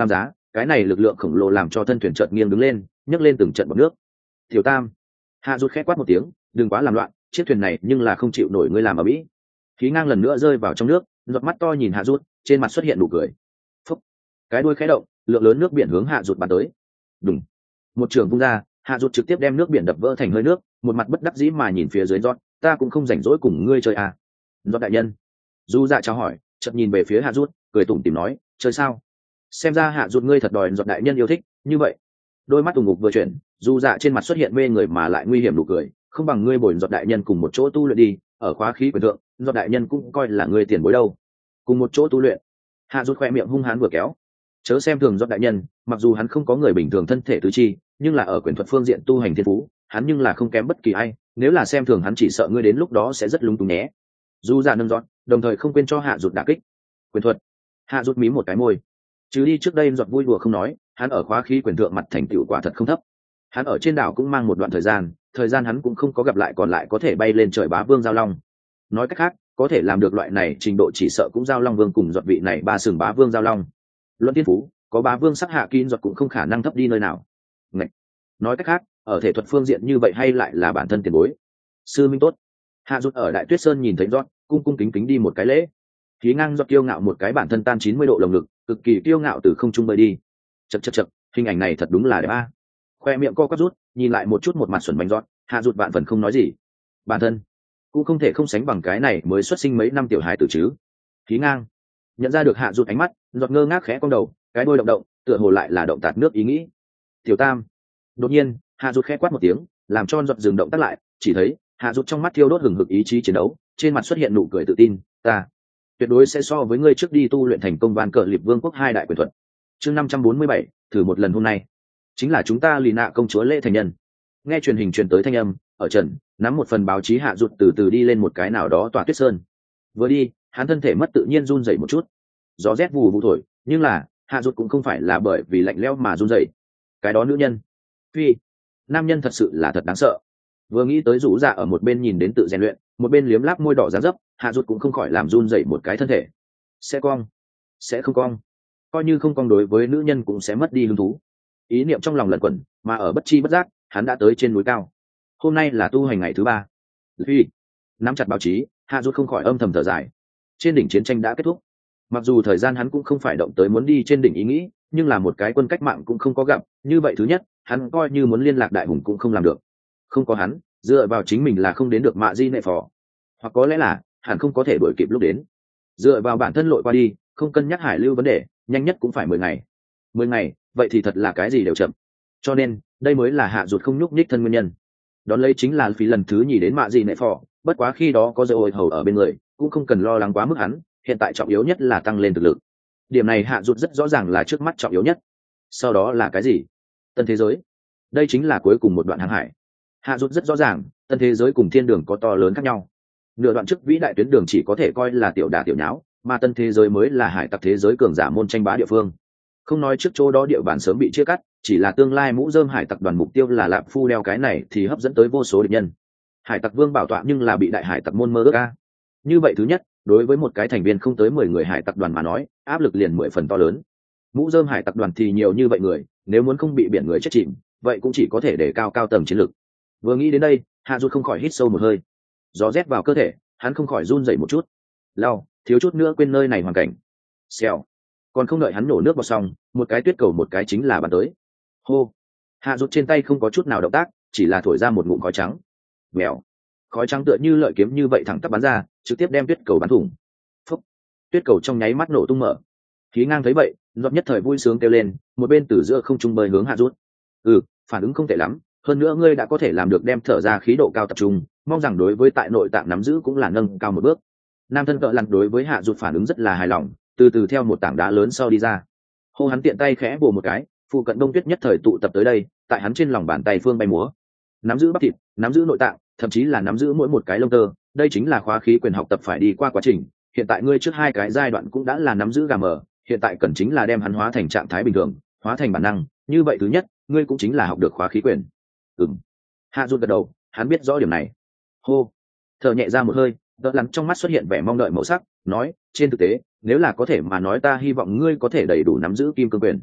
cái này lực lượng khổng lồ làm cho thân thuyền chợt nghiêng đứng lên, nhấc lên từng trận bọt nước. Tiểu Tam, Hạ Rút khẽ quát một tiếng, đừng quá làm loạn, chiếc thuyền này nhưng là không chịu nổi ngươi làm ở mỹ. Khí ngang lần nữa rơi vào trong nước, giọt mắt to nhìn Hạ Rút, trên mặt xuất hiện nụ cười. Phúc, cái đuôi khẽ động, lượng lớn nước biển hướng Hạ Rút bắn tới. Đùng, một trường vung ra, Hạ Rút trực tiếp đem nước biển đập vỡ thành hơi nước, một mặt bất đắc dĩ mà nhìn phía dưới giọt, ta cũng không rảnh rỗi cùng ngươi chơi à. Giọt đại nhân. Du Dạ chào hỏi, chợt nhìn về phía Hạ Rút, cười tủm tỉm nói, chơi sao? Xem ra Hạ Rút ngươi thật đòi giọt đại nhân yêu thích, như vậy. Đôi mắt tùng ngục vừa chuyển, Du Dạ trên mặt xuất hiện mê người mà lại nguy hiểm nụ cười, không bằng ngươi bồi giọt đại nhân cùng một chỗ tu luyện đi, ở khóa khí quyền thượng, giọt đại nhân cũng coi là ngươi tiền bối đâu. Cùng một chỗ tu luyện. Hạ Rút khoe miệng hung hãn vừa kéo. Chớ xem thường giọt đại nhân, mặc dù hắn không có người bình thường thân thể tứ chi, nhưng là ở quyền thuật phương diện tu hành thiên phú, hắn nhưng là không kém bất kỳ ai, nếu là xem thường hắn chỉ sợ ngươi đến lúc đó sẽ rất lung túng nhé. Du Dạ nâng giọt, đồng thời không quên cho Hạ Rút đả kích. Quyền thuật. Hạ Rút mí một cái môi. Chứ đi trước đây giọt vui đùa không nói, hắn ở khóa khí quyền thượng mặt thành tựu quả thật không thấp. Hắn ở trên đảo cũng mang một đoạn thời gian, thời gian hắn cũng không có gặp lại còn lại có thể bay lên trời bá vương giao long. Nói cách khác, có thể làm được loại này trình độ chỉ sợ cũng giao long vương cùng giọt vị này ba sừng bá vương giao long. Luận tiên phú, có bá vương sắc hạ kín giọt cũng không khả năng thấp đi nơi nào. Ngậy. Nói cách khác, ở thể thuật phương diện như vậy hay lại là bản thân tiền bối. Sư minh tốt. Hạ Rút ở Đại Tuyết Sơn nhìn thấy giọt, cung cung kính kính đi một cái lễ. Khí ngang giọt kiêu ngạo một cái bản thân tan chín mươi độ lồng ngực, cực kỳ kiêu ngạo từ không trung bơi đi. Chậc chậc chậc, hình ảnh này thật đúng là đẹp a. Khoe miệng co quắp rút, nhìn lại một chút một mặt xuẩn bánh giọt, Hạ Rút bạn phần không nói gì. Bản thân cũng không thể không sánh bằng cái này mới xuất sinh mấy năm tiểu hài tử chứ. Khí ngang nhận ra được Hạ Rút ánh mắt, giọt ngơ ngác khẽ cong đầu, cái đuôi động động, tựa hồ lại là động tạt nước ý nghĩ. Tiểu Tam. Đột nhiên, Hạ Rút khẽ quát một tiếng, làm cho giọt dừng động tác lại, chỉ thấy Hạ Rút trong mắt thiêu đốt hừng hực ý chí chiến đấu, trên mặt xuất hiện nụ cười tự tin, ta tuyệt đối sẽ so với ngươi trước đi tu luyện thành công Van Cờ Liệp Vương quốc hai đại quyền thuật. Chương năm trăm bốn mươi bảy, thử một lần hôm nay, chính là chúng ta Lì Nạ công chúa lễ thành nhân. Nghe truyền hình truyền tới thanh âm, ở trần, nắm một phần báo chí Hạ Rút từ từ đi lên một cái nào đó tòa tuyết sơn. Vừa đi, hắn thân thể mất tự nhiên run rẩy một chút. Gió rét vù vù thổi, nhưng là Hạ Rút cũng không phải là bởi vì lạnh lẽo mà run rẩy. Cái đó nữ nhân, phi, nam nhân thật sự là thật đáng sợ. Vừa nghĩ tới Rũ Dạ ở một bên nhìn đến tự rèn luyện, một bên liếm láp môi đỏ dán dấp, Hạ Rút cũng không khỏi làm run rẩy một cái thân thể. Sẽ cong, sẽ không cong, coi như không cong đối với nữ nhân cũng sẽ mất đi hứng thú. Ý niệm trong lòng lẩn quẩn, mà ở bất chi bất giác, hắn đã tới trên núi cao. Hôm nay là tu hành ngày thứ ba. Phi, nắm chặt báo chí, Hạ Rút không khỏi âm thầm thở dài. Trên đỉnh chiến tranh đã kết thúc. Mặc dù thời gian hắn cũng không phải động tới muốn đi trên đỉnh ý nghĩ, nhưng là một cái quân cách mạng cũng không có gặp, như vậy thứ nhất, hắn coi như muốn liên lạc đại hùng cũng không làm được. Không có hắn, dựa vào chính mình là không đến được Mạ Di Nệ Phò, hoặc có lẽ là hắn không có thể đuổi kịp lúc đến. Dựa vào bản thân lội qua đi, không cân nhắc hải lưu vấn đề, nhanh nhất cũng phải mười ngày. Mười ngày, vậy thì thật là cái gì đều chậm. Cho nên, đây mới là Hạ Rút không nhúc nhích thân nguyên nhân. Đón lấy chính là phí lần thứ nhì đến Mạ Di Nệ Phò, bất quá khi đó có Dầu Ôi Hầu ở bên người, cũng không cần lo lắng quá mức hắn, hiện tại trọng yếu nhất là tăng lên thực lực. Điểm này Hạ Rút rất rõ ràng là trước mắt trọng yếu nhất. Sau đó là cái gì? Tân thế giới. Đây chính là cuối cùng một đoạn hàng hải. Hạ Rút rất rõ ràng, tân thế giới cùng thiên đường có to lớn khác nhau. Nửa đoạn trước vĩ đại tuyến đường chỉ có thể coi là tiểu đả tiểu nháo, mà tân thế giới mới là hải tặc thế giới cường giả môn tranh bá địa phương. Không nói trước chỗ đó địa bàn sớm bị chia cắt, chỉ là tương lai mũ rơm hải tặc đoàn mục tiêu là Lạp Phu đeo cái này thì hấp dẫn tới vô số địch nhân. Hải tặc vương bảo tọa nhưng là bị đại hải tặc môn mơ ước a. Như vậy thứ nhất, đối với một cái thành viên không tới mười người hải tặc đoàn mà nói, áp lực liền mười phần to lớn. Mũ rơm hải tặc đoàn thì nhiều như vậy người, nếu muốn không bị biển người chết chìm, vậy cũng chỉ có thể để cao cao tầng chiến lược. Vừa nghĩ đến đây, Hạ Rút không khỏi hít sâu một hơi. Gió rét vào cơ thể, hắn không khỏi run rẩy một chút. Lao, thiếu chút nữa quên nơi này hoàn cảnh. Xèo. Còn không đợi hắn nổ nước vào xong, một cái tuyết cầu một cái chính là bắn tới. Hô. Hạ Rút trên tay không có chút nào động tác, chỉ là thổi ra một ngụm khói trắng. Mèo. Khói trắng tựa như lợi kiếm như vậy thẳng tắp bắn ra, trực tiếp đem tuyết cầu bắn thủng. Phúc. Tuyết cầu trong nháy mắt nổ tung mở. Khí ngang thấy vậy, giọt nhất thời vui sướng kêu lên, một bên từ giữa không trung bơi hướng Hạ Rút. Ừ, phản ứng không tệ lắm, hơn nữa ngươi đã có thể làm được đem thở ra khí độ cao tập trung, mong rằng đối với tại nội tạng nắm giữ cũng là nâng cao một bước. Nam thân cỡ lặn đối với Hạ Rút phản ứng rất là hài lòng, từ từ theo một tảng đá lớn sau đi ra. Hô hắn tiện tay khẽ bổ một cái, phụ cận đông tuyết nhất thời tụ tập tới đây, tại hắn trên lòng bàn tay phương bay múa. Nắm giữ bắp thịt, nắm giữ nội tạng, thậm chí là nắm giữ mỗi một cái lông tơ, đây chính là khóa khí quyền học tập phải đi qua quá trình. Hiện tại ngươi trước hai cái giai đoạn cũng đã là nắm giữ gà mờ, hiện tại cần chính là đem hắn hóa thành trạng thái bình thường, hóa thành bản năng, như vậy thứ nhất, ngươi cũng chính là học được khóa khí quyền. Ừm. Hạ Rút gật đầu, hắn biết rõ điểm này. Hô, thở nhẹ ra một hơi, đợt lắn trong mắt xuất hiện vẻ mong đợi màu sắc, nói, trên thực tế, nếu là có thể mà nói ta hy vọng ngươi có thể đầy đủ nắm giữ kim cương quyền.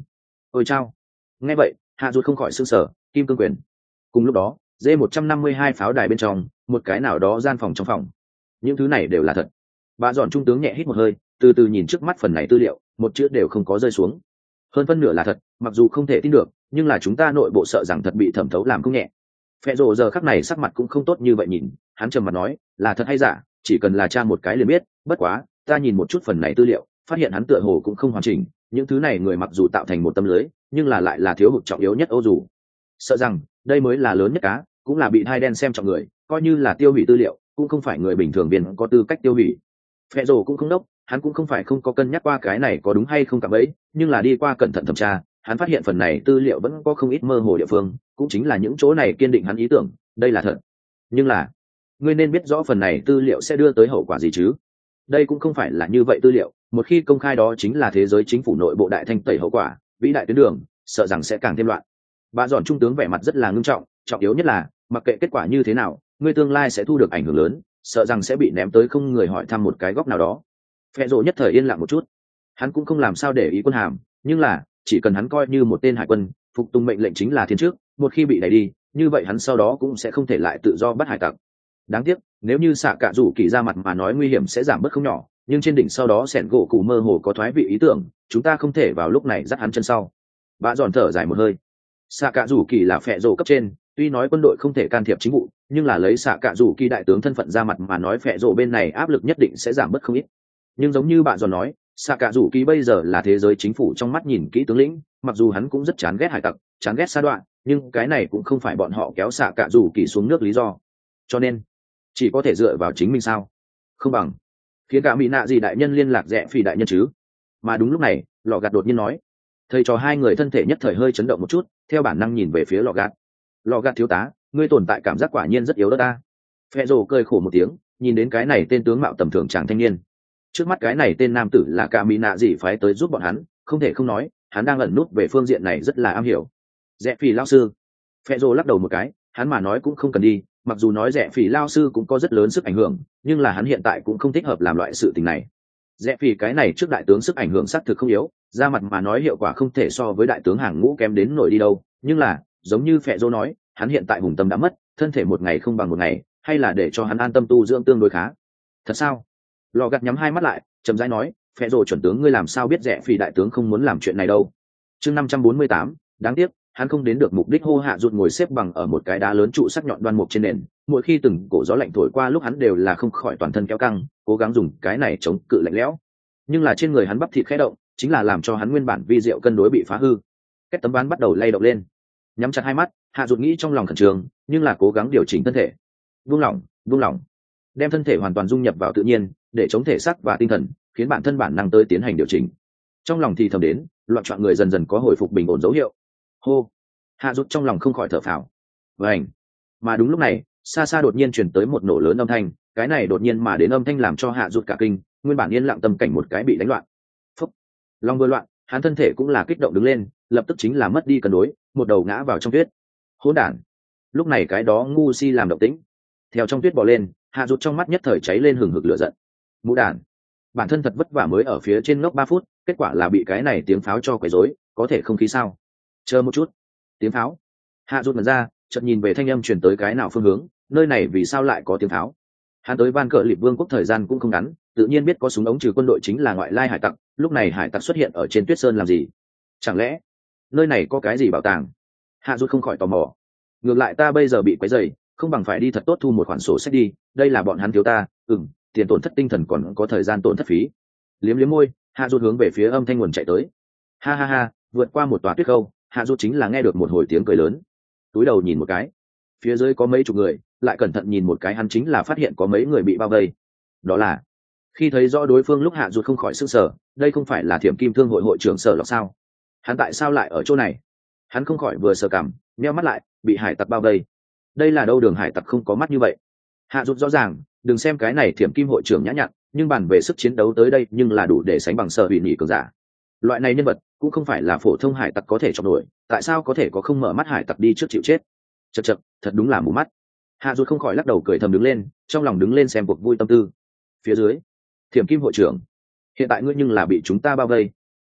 ôi chao. Nghe vậy hạ rụt không khỏi sưng sở, kim cương quyền. Cùng lúc đó d một trăm năm mươi hai pháo đài bên trong một cái nào đó gian phòng trong phòng, những thứ này đều là thật. Bà dọn trung tướng nhẹ hít một hơi, từ từ nhìn trước mắt phần này tư liệu, một chữ đều không có rơi xuống. Hơn phân nửa là thật, mặc dù không thể tin được, nhưng là chúng ta nội bộ sợ rằng thật bị thẩm thấu làm không nhẹ. Phệ rồ giờ khắc này sắc mặt cũng không tốt như vậy nhìn, hắn trầm mặt nói, là thật hay giả, chỉ cần là tra một cái liền biết, bất quá, ta nhìn một chút phần này tư liệu, phát hiện hắn tựa hồ cũng không hoàn chỉnh, những thứ này người mặc dù tạo thành một tấm lưới, nhưng là lại là thiếu hụt trọng yếu nhất ô dù. Sợ rằng, đây mới là lớn nhất cá, cũng là bị hai đen xem trọng người, coi như là tiêu hủy tư liệu, cũng không phải người bình thường viên có tư cách tiêu hủy. Phệ rồ cũng không đốc, hắn cũng không phải không có cân nhắc qua cái này có đúng hay không cả bấy, nhưng là đi qua cẩn thận thẩm tra, hắn phát hiện phần này tư liệu vẫn có không ít mơ hồ địa phương, cũng chính là những chỗ này kiên định hắn ý tưởng, đây là thật. Nhưng là, ngươi nên biết rõ phần này tư liệu sẽ đưa tới hậu quả gì chứ? Đây cũng không phải là như vậy tư liệu, một khi công khai đó chính là thế giới chính phủ nội bộ đại thanh tẩy hậu quả, vĩ đại tuyến đường, sợ rằng sẽ càng thêm loạn. Bà dọn trung tướng vẻ mặt rất là ngưng trọng, trọng yếu nhất là, mặc kệ kết quả như thế nào, ngươi tương lai sẽ thu được ảnh hưởng lớn, sợ rằng sẽ bị ném tới không người hỏi thăm một cái góc nào đó. Phệ rồ nhất thời yên lặng một chút, hắn cũng không làm sao để ý quân hàm, nhưng là chỉ cần hắn coi như một tên hải quân, phục tùng mệnh lệnh chính là thiên trước, một khi bị đẩy đi, như vậy hắn sau đó cũng sẽ không thể lại tự do bắt hải tặc. Đáng tiếc, nếu như xạ cạ rủ kỳ ra mặt mà nói nguy hiểm sẽ giảm bớt không nhỏ, nhưng trên đỉnh sau đó sẻn gỗ cụ mơ hồ có thoái vị ý tưởng, chúng ta không thể vào lúc này dắt hắn chân sau. Bà giòn thở dài một hơi. Xạ cạ rủ kỳ là phệ rồ cấp trên, tuy nói quân đội không thể can thiệp chính vụ, nhưng là lấy xạ cạ rủ kỳ đại tướng thân phận ra mặt mà nói phệ rồ bên này áp lực nhất định sẽ giảm bớt không ít. Nhưng giống như bạn giòn nói, xạ cạ rủ kỳ bây giờ là thế giới chính phủ trong mắt nhìn kỹ tướng lĩnh, mặc dù hắn cũng rất chán ghét hải tặc, chán ghét sa đoạn, nhưng cái này cũng không phải bọn họ kéo xạ cạ rủ kỳ xuống nước lý do. Cho nên chỉ có thể dựa vào chính mình sao? Không bằng khiến cả mỹ nạ gì đại nhân liên lạc rẽ phi đại nhân chứ. Mà đúng lúc này lọ gạt đột nhiên nói, thầy trò hai người thân thể nhất thời hơi chấn động một chút, theo bản năng nhìn về phía lọ gạt. Lọ gạt thiếu tá, ngươi tồn tại cảm giác quả nhiên rất yếu đó ta. Phệ rồ cười khổ một tiếng, nhìn đến cái này tên tướng mạo tầm thường chàng thanh niên, trước mắt cái này tên nam tử là cả mỹ nạ gì phái tới giúp bọn hắn, không thể không nói hắn đang ẩn nút về phương diện này rất là am hiểu. Rẽ phi lao sư. Phệ rồ lắc đầu một cái, hắn mà nói cũng không cần đi, mặc dù nói rẽ phi lao sư cũng có rất lớn sức ảnh hưởng, nhưng là hắn hiện tại cũng không thích hợp làm loại sự tình này. Rẽ phi cái này trước đại tướng sức ảnh hưởng xác thực không yếu, ra mặt mà nói hiệu quả không thể so với đại tướng hàng ngũ kém đến nổi đi đâu, nhưng là giống như Phệ rồ nói, hắn hiện tại hùng tâm đã mất, thân thể một ngày không bằng một ngày, hay là để cho hắn an tâm tu dưỡng tương đối khá. Thật sao? Lò gặt nhắm hai mắt lại, chậm rãi nói, Phệ rồ chuẩn tướng ngươi làm sao biết rẽ phi đại tướng không muốn làm chuyện này đâu. Chương năm trăm bốn mươi tám, đáng tiếc hắn không đến được mục đích. Hô hạ rụt ngồi xếp bằng ở một cái đá lớn trụ sắc nhọn đoan mục trên nền, mỗi khi từng cổ gió lạnh thổi qua lúc hắn đều là không khỏi toàn thân kéo căng, cố gắng dùng cái này chống cự lạnh lẽo. Nhưng là trên người hắn bắp thịt khẽ động, chính là làm cho hắn nguyên bản vi diệu cân đối bị phá hư. Cái tấm ván bắt đầu lay động lên, nhắm chặt hai mắt, hạ rụt nghĩ trong lòng khẩn trương, nhưng là cố gắng điều chỉnh thân thể. Buông lỏng, buông lỏng, đem thân thể hoàn toàn dung nhập vào tự nhiên, để chống thể xác và tinh thần, khiến bản thân bản năng tới tiến hành điều chỉnh. Trong lòng thì thầm đến, loạn trọn người dần dần có hồi phục bình ổn dấu hiệu. Hô, hạ rút trong lòng không khỏi thở phào. Vành. Mà đúng lúc này, xa xa đột nhiên truyền tới một nổ lớn âm thanh, cái này đột nhiên mà đến âm thanh làm cho hạ rút cả kinh, nguyên bản yên lặng tâm cảnh một cái bị đánh loạn. Phúc. Long vừa loạn, hắn thân thể cũng là kích động đứng lên, lập tức chính là mất đi cân đối, một đầu ngã vào trong tuyết. Hỗn đản. Lúc này cái đó ngu si làm động tĩnh, theo trong tuyết bò lên, hạ rút trong mắt nhất thời cháy lên hừng hực lửa giận. Mũ đản, bản thân thật vất vả mới ở phía trên ngốc ba phút, kết quả là bị cái này tiếng pháo cho quấy rối, có thể không khí sao? Chờ một chút. Tiếng pháo. Hạ rút ngẩn ra, chợt nhìn về thanh âm truyền tới cái nào phương hướng, nơi này vì sao lại có tiếng pháo? Hắn tới Van Cờ Lịp Vương quốc thời gian cũng không ngắn, tự nhiên biết có súng ống trừ quân đội chính là ngoại lai hải tặc, lúc này hải tặc xuất hiện ở trên Tuyết Sơn làm gì? Chẳng lẽ nơi này có cái gì bảo tàng? Hạ rút không khỏi tò mò. Ngược lại ta bây giờ bị quấy rầy, không bằng phải đi thật tốt thu một khoản sổ sách đi, đây là bọn hắn thiếu ta, ừm, tiền tổn thất tinh thần còn có thời gian tổn thất phí. Liếm liếm môi, Hạ rút hướng về phía âm thanh nguồn chạy tới. Ha ha ha, vượt qua một tòa tuyết khâu, Hạ rút chính là nghe được một hồi tiếng cười lớn. Túi đầu nhìn một cái, phía dưới có mấy chục người, lại cẩn thận nhìn một cái hắn chính là phát hiện có mấy người bị bao vây. Đó là khi thấy rõ đối phương lúc Hạ rút không khỏi sửng sở, đây không phải là Thiểm Kim Thương hội hội trưởng Sở Lộc sao? Hắn tại sao lại ở chỗ này? Hắn không khỏi vừa sờ cằm, nheo mắt lại, bị hải tặc bao vây. Đây là đâu đường hải tặc không có mắt như vậy. Hạ rút rõ ràng, đừng xem cái này Thiểm Kim hội trưởng nhã nhặn, nhưng bàn về sức chiến đấu tới đây nhưng là đủ để sánh bằng Sở Hủy Nhị cường giả. Loại này nhân vật cũng không phải là phổ thông hải tặc có thể chọc nổi, tại sao có thể có không mở mắt hải tặc đi trước chịu chết? Chậc chậc, thật đúng là mù mắt. Hạ rút không khỏi lắc đầu cười thầm đứng lên, trong lòng đứng lên xem cuộc vui tâm tư. Phía dưới, Thiểm Kim hội trưởng, hiện tại ngươi nhưng là bị chúng ta bao vây.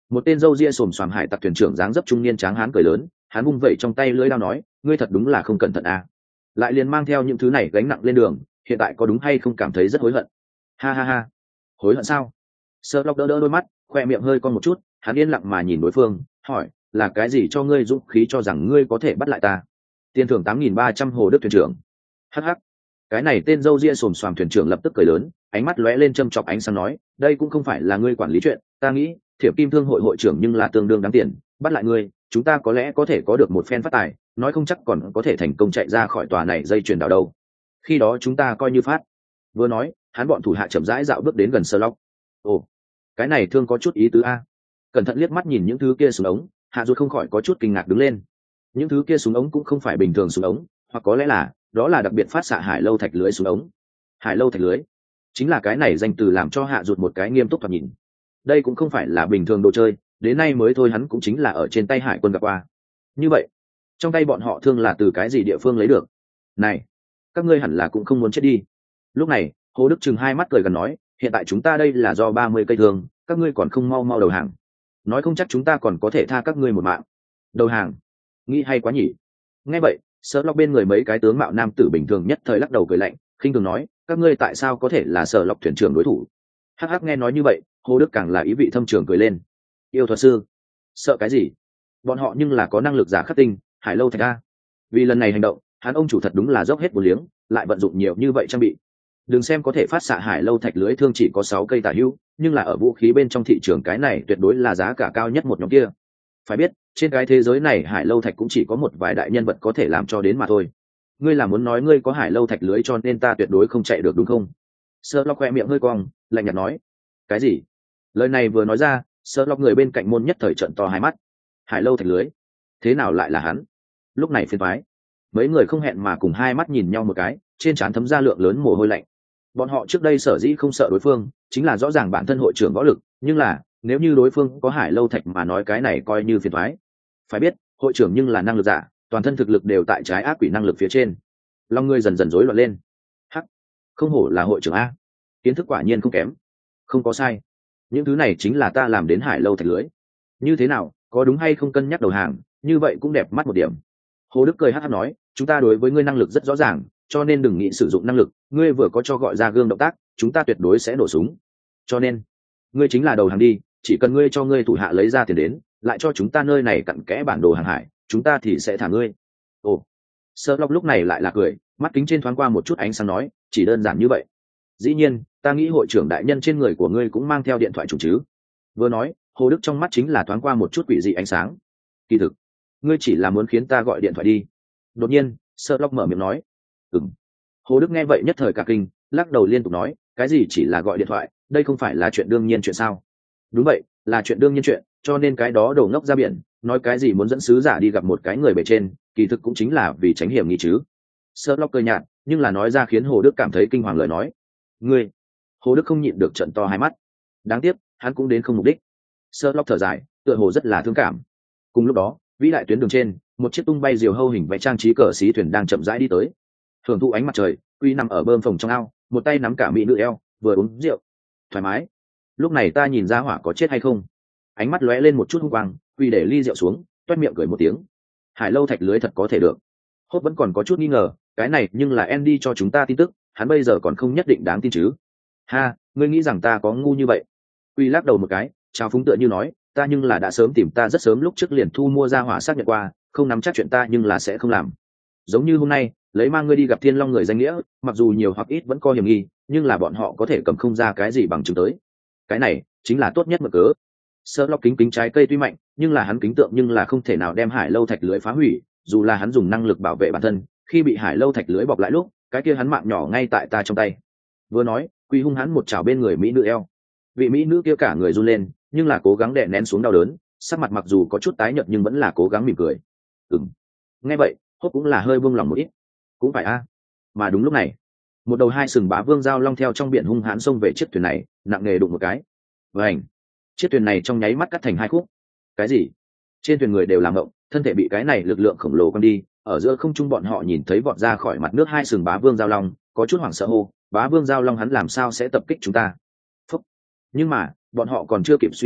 Một tên râu ria xồm xoàm hải tặc thuyền trưởng dáng dấp trung niên tráng hán cười lớn, hắn vung vẩy trong tay lưỡi đao nói, ngươi thật đúng là không cẩn thận à. Lại liền mang theo những thứ này gánh nặng lên đường, hiện tại có đúng hay không cảm thấy rất hối hận? Ha ha ha. Hối hận sao? Sherlock đỡ đỡ đôi mắt, khoe miệng hơi cong một chút, hắn yên lặng mà nhìn đối phương, hỏi, là cái gì cho ngươi dũng khí cho rằng ngươi có thể bắt lại ta? Tiền thưởng tám nghìn ba trăm hồ đức thuyền trưởng. Hắc hắc. Cái này tên râu ria xồm xoàm thuyền trưởng lập tức cười lớn, ánh mắt lóe lên châm chọc ánh sáng nói, đây cũng không phải là ngươi quản lý chuyện, ta nghĩ Thiểm Kim Thương hội hội trưởng nhưng là tương đương đáng tiền, bắt lại ngươi, chúng ta có lẽ có thể có được một phen phát tài, nói không chắc còn có thể thành công chạy ra khỏi tòa này dây chuyền đảo đâu. Khi đó chúng ta coi như phát. Vừa nói, hắn bọn thủ hạ chậm rãi dạo bước đến gần Sherlock. Ồ, cái này thương có chút ý tứ a. Cẩn thận liếc mắt nhìn những thứ kia súng ống, Hạ Duật không khỏi có chút kinh ngạc đứng lên. Những thứ kia súng ống cũng không phải bình thường súng ống, hoặc có lẽ là đó là đặc biệt phát xạ hải lâu thạch lưới súng ống. Hải lâu thạch lưới, chính là cái này danh từ làm cho Hạ Duật một cái nghiêm túc thoạt nhìn. Đây cũng không phải là bình thường đồ chơi, đến nay mới thôi hắn cũng chính là ở trên tay hải quân gặp qua. Như vậy, trong tay bọn họ thương là từ cái gì địa phương lấy được? Này, các ngươi hẳn là cũng không muốn chết đi. Lúc này, Hồ Đức chừng hai mắt cười gần nói, hiện tại chúng ta đây là do ba mươi cây thương, các ngươi còn không mau mau đầu hàng. Nói không chắc chúng ta còn có thể tha các ngươi một mạng. Đầu hàng? Nghĩ hay quá nhỉ. Nghe vậy, Sherlock bên người mấy cái tướng mạo nam tử bình thường nhất thời lắc đầu cười lạnh, khinh thường nói, các ngươi tại sao có thể là Sherlock thuyền trưởng đối thủ? Hắc hắc, nghe nói như vậy, Hồ Đức càng là ý vị thâm trường cười lên. Yêu thuật sư? Sợ cái gì? Bọn họ nhưng là có năng lực giả khắc tinh, hải lâu thạch a. Vì lần này hành động, hắn ông chủ thật đúng là dốc hết vốn liếng, lại vận dụng nhiều như vậy trang bị. Đừng xem có thể phát xạ hải lâu thạch lưới thương chỉ có sáu cây tả hữu, nhưng là ở vũ khí bên trong thị trường cái này tuyệt đối là giá cả cao nhất một nhóm kia. Phải biết, trên cái thế giới này hải lâu thạch cũng chỉ có một vài đại nhân vật có thể làm cho đến mà thôi. Ngươi là muốn nói ngươi có hải lâu thạch lưới cho nên ta tuyệt đối không chạy được đúng không? Sherlock khoe miệng hơi cong, lạnh nhạt nói. Cái gì? Lời này vừa nói ra, Sherlock người bên cạnh môn nhất thời trợn to hai mắt. Hải lâu thạch lưới? Thế nào lại là hắn? Lúc này phiền toái. Mấy người không hẹn mà cùng hai mắt nhìn nhau một cái, trên trán thấm ra lượng lớn mồ hôi lạnh. Bọn họ trước đây sở dĩ không sợ đối phương, chính là rõ ràng bản thân hội trưởng võ lực, nhưng là nếu như đối phương có hải lâu thạch mà nói cái này coi như phiền toái. Phải biết, hội trưởng nhưng là năng lực giả, toàn thân thực lực đều tại trái ác quỷ năng lực phía trên. Long ngươi dần dần rối loạn lên. Hắc, không hổ là hội trưởng a, kiến thức quả nhiên không kém. Không có sai, những thứ này chính là ta làm đến hải lâu thạch lưới. Như thế nào, có đúng hay không cân nhắc đầu hàng, như vậy cũng đẹp mắt một điểm. Hồ Đức cười hắc hắc nói, chúng ta đối với ngươi năng lực rất rõ ràng, cho nên đừng nghĩ sử dụng năng lực, ngươi vừa có cho gọi ra gương động tác, chúng ta tuyệt đối sẽ nổ súng. Cho nên, ngươi chính là đầu hàng đi, chỉ cần ngươi cho ngươi thủ hạ lấy ra tiền đến, lại cho chúng ta nơi này cặn kẽ bản đồ hàng hải, chúng ta thì sẽ thả ngươi. Ồ, Sherlock lúc này lại là cười, mắt kính trên thoáng qua một chút ánh sáng nói, chỉ đơn giản như vậy. Dĩ nhiên, ta nghĩ hội trưởng đại nhân trên người của ngươi cũng mang theo điện thoại chủ chứ. Vừa nói, Hồ Đức trong mắt chính là thoáng qua một chút quỷ dị ánh sáng. Kỳ thực, ngươi chỉ là muốn khiến ta gọi điện thoại đi. Đột nhiên, Sherlock mở miệng nói. Ừm. Hồ Đức nghe vậy nhất thời cả kinh, lắc đầu liên tục nói, cái gì chỉ là gọi điện thoại, đây không phải là chuyện đương nhiên chuyện sao? Đúng vậy, là chuyện đương nhiên chuyện, cho nên cái đó đổ ngốc ra biển, nói cái gì muốn dẫn sứ giả đi gặp một cái người bề trên, kỳ thực cũng chính là vì tránh hiểm nghi chứ. Sherlock cười nhạt, nhưng là nói ra khiến Hồ Đức cảm thấy kinh hoàng lời nói. Ngươi? Hồ Đức không nhịn được trợn to hai mắt. Đáng tiếc, hắn cũng đến không mục đích. Sherlock thở dài, tựa hồ rất là thương cảm. Cùng lúc đó, vĩ đại tuyến đường trên, một chiếc tung bay diều hâu hình vẽ trang trí cờ xí thuyền đang chậm rãi đi tới. Hưởng thụ ánh mặt trời, Quy nằm ở bơm phòng trong ao, một tay nắm cả mỹ nữ eo, vừa uống rượu, thoải mái. Lúc này ta nhìn ra hỏa có chết hay không. Ánh mắt lóe lên một chút hung quang, Quy để ly rượu xuống, toét miệng cười một tiếng. Hải lâu thạch lưới thật có thể được. Hốt vẫn còn có chút nghi ngờ, cái này nhưng là Andy cho chúng ta tin tức, hắn bây giờ còn không nhất định đáng tin chứ. Ha, ngươi nghĩ rằng ta có ngu như vậy? Quy lắc đầu một cái, chào phúng tựa như nói, ta nhưng là đã sớm tìm ta rất sớm lúc trước liền thu mua ra hỏa xác nhận qua, không nắm chắc chuyện ta nhưng là sẽ không làm. Giống như hôm nay, lấy mang ngươi đi gặp Thiên Long người danh nghĩa, mặc dù nhiều hoặc ít vẫn có hiểm nghi, nhưng là bọn họ có thể cầm không ra cái gì bằng chứng tới. Cái này chính là tốt nhất mực cớ. Sherlock kính kính trái cây tuy mạnh, nhưng là hắn kính tượng nhưng là không thể nào đem hải lâu thạch lưới phá hủy, dù là hắn dùng năng lực bảo vệ bản thân, khi bị hải lâu thạch lưới bọc lại lúc, cái kia hắn mạng nhỏ ngay tại ta trong tay. Vừa nói, Quy hung hắn một chảo bên người mỹ nữ eo. Vị mỹ nữ kia cả người run lên, nhưng là cố gắng đè nén xuống đau đớn, sắc mặt mặc dù có chút tái nhợt nhưng vẫn là cố gắng mỉm cười. Ừm. Nghe vậy, Hốt cũng là hơi buông lòng một ít. Cũng phải a. Mà đúng lúc này, một đầu hai sừng bá vương giao long theo trong biển hung hãn xông về chiếc thuyền này, nặng nề đụng một cái. Vành. Chiếc thuyền này trong nháy mắt cắt thành hai khúc. Cái gì? Trên thuyền người đều làm ngộng, thân thể bị cái này lực lượng khổng lồ quăng đi, ở giữa không trung bọn họ nhìn thấy vọt ra khỏi mặt nước hai sừng bá vương giao long, có chút hoảng sợ hô, bá vương giao long hắn làm sao sẽ tập kích chúng ta? Phúc. Nhưng mà, bọn họ còn chưa kịp suy nghĩ,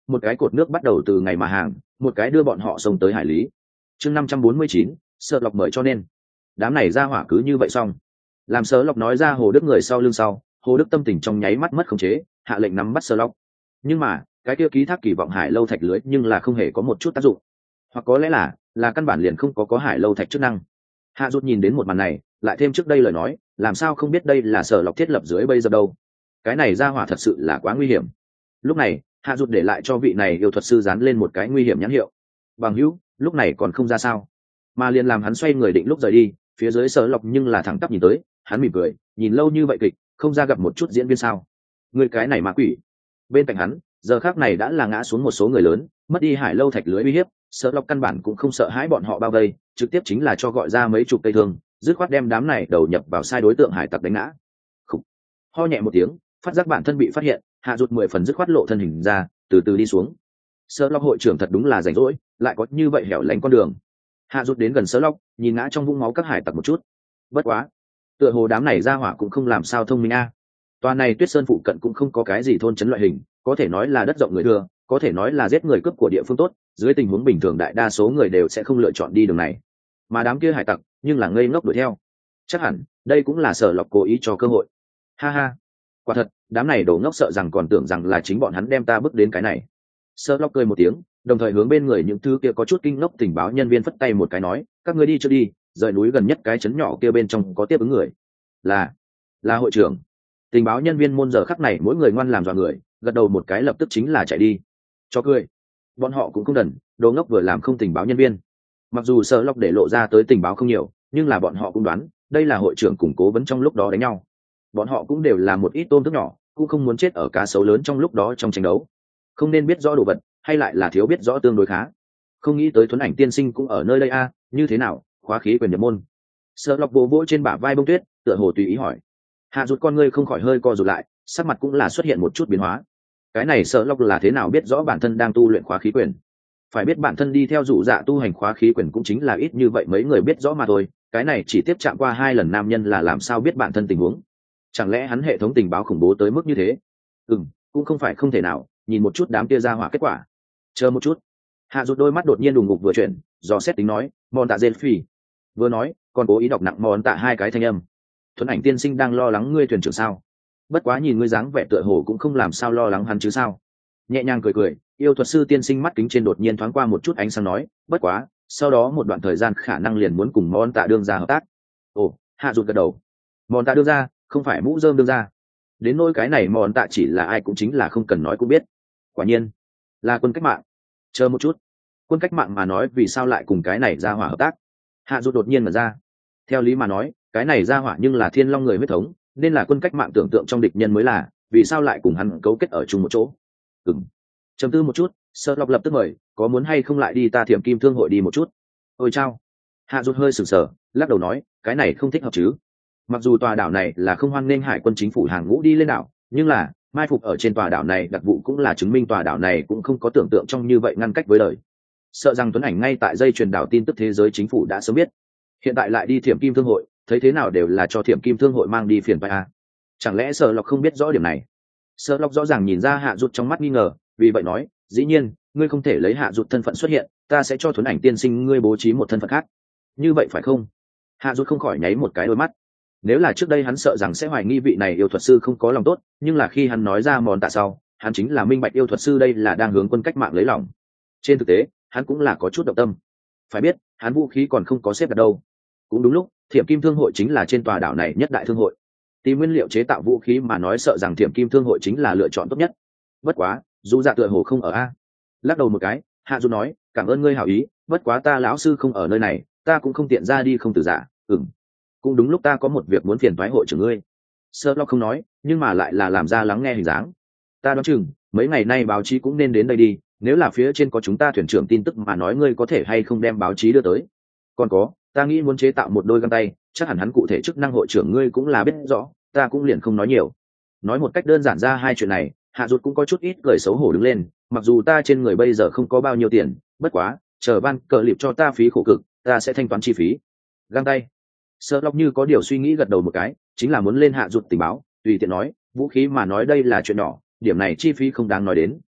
một cái cột nước bắt đầu từ ngày mà hàng, một cái đưa bọn họ xông tới hải lý. Chương năm trăm bốn mươi chín, sợ lọc mời cho nên. Đám này ra hỏa cứ như vậy xong. Làm Sở Lộc nói ra Hồ Đức người sau lưng sau, Hồ Đức tâm tình trong nháy mắt mất khống chế, hạ lệnh nắm bắt Sở Lộc. Nhưng mà, cái kia ký thác kỳ vọng Hải Lâu Thạch lưới nhưng là không hề có một chút tác dụng. Hoặc có lẽ là, là căn bản liền không có có Hải Lâu Thạch chức năng. Hạ Dụt nhìn đến một màn này, lại thêm trước đây lời nói, làm sao không biết đây là Sở Lộc thiết lập dưới bây giờ đâu. Cái này ra hỏa thật sự là quá nguy hiểm. Lúc này, Hạ Dụt để lại cho vị này yêu thuật sư dán lên một cái nguy hiểm nhãn hiệu. Bằng hữu, lúc này còn không ra sao. Mà liền làm hắn xoay người định lúc rời đi, phía dưới Sở Lộc nhưng là thẳng tắp nhìn tới, hắn mỉm cười, nhìn lâu như vậy kịch, không ra gặp một chút diễn viên sao? Người cái này ma quỷ. Bên cạnh hắn, giờ khác này đã là ngã xuống một số người lớn, mất đi Hải Lâu Thạch lưới uy hiếp, Sở Lộc căn bản cũng không sợ hãi bọn họ bao vây, trực tiếp chính là cho gọi ra mấy chục cây thương, dứt khoát đem đám này đầu nhập vào sai đối tượng hải tặc đánh ngã. Khủ. Ho nhẹ một tiếng, phát giác bản thân bị phát hiện, Hạ Dụt mười phần dứt khoát lộ thân hình ra, từ từ đi xuống. Sở Lộc hội trưởng thật đúng là rảnh rỗi, lại có như vậy hẻo lánh con đường. Hạ Dụt đến gần Sở Lộc, nhìn ngã trong vũng máu các hải tặc một chút. Bất quá, tựa hồ đám này ra hỏa cũng không làm sao thông minh a. À. Tòa này Tuyết Sơn phụ cận cũng không có cái gì thôn trấn loại hình, có thể nói là đất rộng người thừa, có thể nói là giết người cướp của địa phương tốt, dưới tình huống bình thường đại đa số người đều sẽ không lựa chọn đi đường này. Mà đám kia hải tặc, nhưng là ngây ngốc đuổi theo. Chắc hẳn, đây cũng là Sở Lộc cố ý cho cơ hội. Ha ha, quả thật, đám này đồ ngốc sợ rằng còn tưởng rằng là chính bọn hắn đem ta bước đến cái này. Sở Lộc cười một tiếng, đồng thời hướng bên người những thứ kia có chút kinh ngốc tình báo nhân viên phất tay một cái nói, các ngươi đi chưa đi, rời núi gần nhất cái trấn nhỏ kia bên trong có tiếp ứng người. Là, là hội trưởng. Tình báo nhân viên môn giờ khắc này mỗi người ngoan làm dọa người, gật đầu một cái lập tức chính là chạy đi. Cho cười. Bọn họ cũng không đần, đồ ngốc vừa làm không tình báo nhân viên. Mặc dù Sở Lộc để lộ ra tới tình báo không nhiều, nhưng là bọn họ cũng đoán, đây là hội trưởng củng cố vấn trong lúc đó đánh nhau. Bọn họ cũng đều là một ít tôm thức nhỏ, cũng không muốn chết ở cá sấu lớn trong lúc đó trong tranh đấu. Không nên biết rõ đồ vật, hay lại là thiếu biết rõ tương đối khá. Không nghĩ tới Thuấn Ảnh tiên sinh cũng ở nơi đây a, à, như thế nào, khóa khí quyền nhập môn. Sở Lộc vỗ vỗ trên bả vai Bông Tuyết, tựa hồ tùy ý hỏi. Hạ Dụt con ngươi không khỏi hơi co rụt lại, sắc mặt cũng là xuất hiện một chút biến hóa. Cái này Sở Lộc là thế nào biết rõ bản thân đang tu luyện khóa khí quyền? Phải biết bản thân đi theo dụ dạ tu hành khóa khí quyền cũng chính là ít như vậy mấy người biết rõ mà thôi, cái này chỉ tiếp chạm qua hai lần nam nhân là làm sao biết bản thân tình huống? Chẳng lẽ hắn hệ thống tình báo khủng bố tới mức như thế? Ừm, cũng không phải không thể nào, nhìn một chút đám kia ra hỏa kết quả. Chờ một chút. Hạ Dụt đôi mắt đột nhiên đùng ngục vừa chuyển, do xét tính nói, "Mòn tạ Zelphi." Vừa nói, còn cố ý đọc nặng mòn tạ hai cái thanh âm. Thuấn Ảnh tiên sinh đang lo lắng ngươi thuyền trưởng sao? Bất quá nhìn ngươi dáng vẻ tựa hồ cũng không làm sao lo lắng hắn chứ sao? Nhẹ nhàng cười cười, yêu thuật sư tiên sinh mắt kính trên đột nhiên thoáng qua một chút ánh sáng nói, bất quá, sau đó một đoạn thời gian khả năng liền muốn cùng mòn tạ đương ra hợp tác. Ồ, Hạ Dụt gật đầu. Mòn tạ đương ra, không phải mũ rơm đương ra. Đến nỗi cái này mòn tạ chỉ là ai cũng chính là không cần nói cũng biết. Quả nhiên, là quân cách mạng. Chờ một chút, quân cách mạng mà nói vì sao lại cùng cái này ra hỏa hợp tác? Hạ Dụt đột nhiên mà ra. Theo lý mà nói, cái này ra hỏa nhưng là thiên long người huyết thống, nên là quân cách mạng tưởng tượng trong địch nhân mới là, vì sao lại cùng hắn cấu kết ở chung một chỗ? Ừm. Trầm tư một chút, Sở Lộc lập tức mời, có muốn hay không lại đi ta Thiểm Kim Thương hội đi một chút? Ôi chao. Hạ Dụt hơi sửng sở, lắc đầu nói, cái này không thích hợp chứ. Mặc dù tòa đảo này là không hoan nghênh hải quân chính phủ hàng ngũ đi lên đảo, nhưng là mai phục ở trên tòa đảo này đặc vụ cũng là chứng minh tòa đảo này cũng không có tưởng tượng trong như vậy ngăn cách với đời. Sợ rằng Tuấn Ảnh ngay tại dây truyền đảo tin tức thế giới chính phủ đã sớm biết, hiện tại lại đi Thiểm Kim Thương hội, thấy thế nào đều là cho Thiểm Kim Thương hội mang đi phiền phải à? Chẳng lẽ Sở Lộc không biết rõ điểm này? Sở Lộc rõ ràng nhìn ra Hạ Dụt trong mắt nghi ngờ, vì vậy nói, dĩ nhiên, ngươi không thể lấy Hạ Dụt thân phận xuất hiện, ta sẽ cho Thuấn Ảnh tiên sinh ngươi bố trí một thân phận khác. Như vậy phải không? Hạ Dụt không khỏi nháy một cái đôi mắt. Nếu là trước đây hắn sợ rằng sẽ hoài nghi vị này yêu thuật sư không có lòng tốt, nhưng là khi hắn nói ra mòn tạ sau, hắn chính là minh bạch yêu thuật sư đây là đang hướng quân cách mạng lấy lòng. Trên thực tế, hắn cũng là có chút động tâm. Phải biết, hắn vũ khí còn không có xếp đặt đâu. Cũng đúng lúc, Thiểm Kim Thương hội chính là trên tòa đảo này nhất đại thương hội. Tìm nguyên liệu chế tạo vũ khí mà nói sợ rằng Thiểm Kim Thương hội chính là lựa chọn tốt nhất. Bất quá, dù dạ tựa hồ không ở a. Lắc đầu một cái, Hạ Du nói, cảm ơn ngươi hảo ý, bất quá ta lão sư không ở nơi này, ta cũng không tiện ra đi không từ giả. Ừm, cũng đúng lúc ta có một việc muốn phiền toái hội trưởng ngươi. Sơ Lộc không nói, nhưng mà lại là làm ra lắng nghe hình dáng. Ta đoán chừng mấy ngày nay báo chí cũng nên đến đây đi, nếu là phía trên có chúng ta thuyền trưởng tin tức mà nói ngươi có thể hay không đem báo chí đưa tới. Còn có, ta nghĩ muốn chế tạo một đôi găng tay, chắc hẳn hắn cụ thể chức năng hội trưởng ngươi cũng là biết rõ, ta cũng liền không nói nhiều. Nói một cách đơn giản ra hai chuyện này, Hạ Dụt cũng có chút ít cười xấu hổ đứng lên, mặc dù ta trên người bây giờ không có bao nhiêu tiền, bất quá, chờ ban cờ liệp cho ta phí khổ cực, ta sẽ thanh toán chi phí. Găng tay. Sợ Lộc như có điều suy nghĩ gật đầu một cái, chính là muốn lên Hạ Dụt tình báo, tùy tiện nói, vũ khí mà nói đây là chuyện nhỏ, điểm này chi phí không đáng nói đến,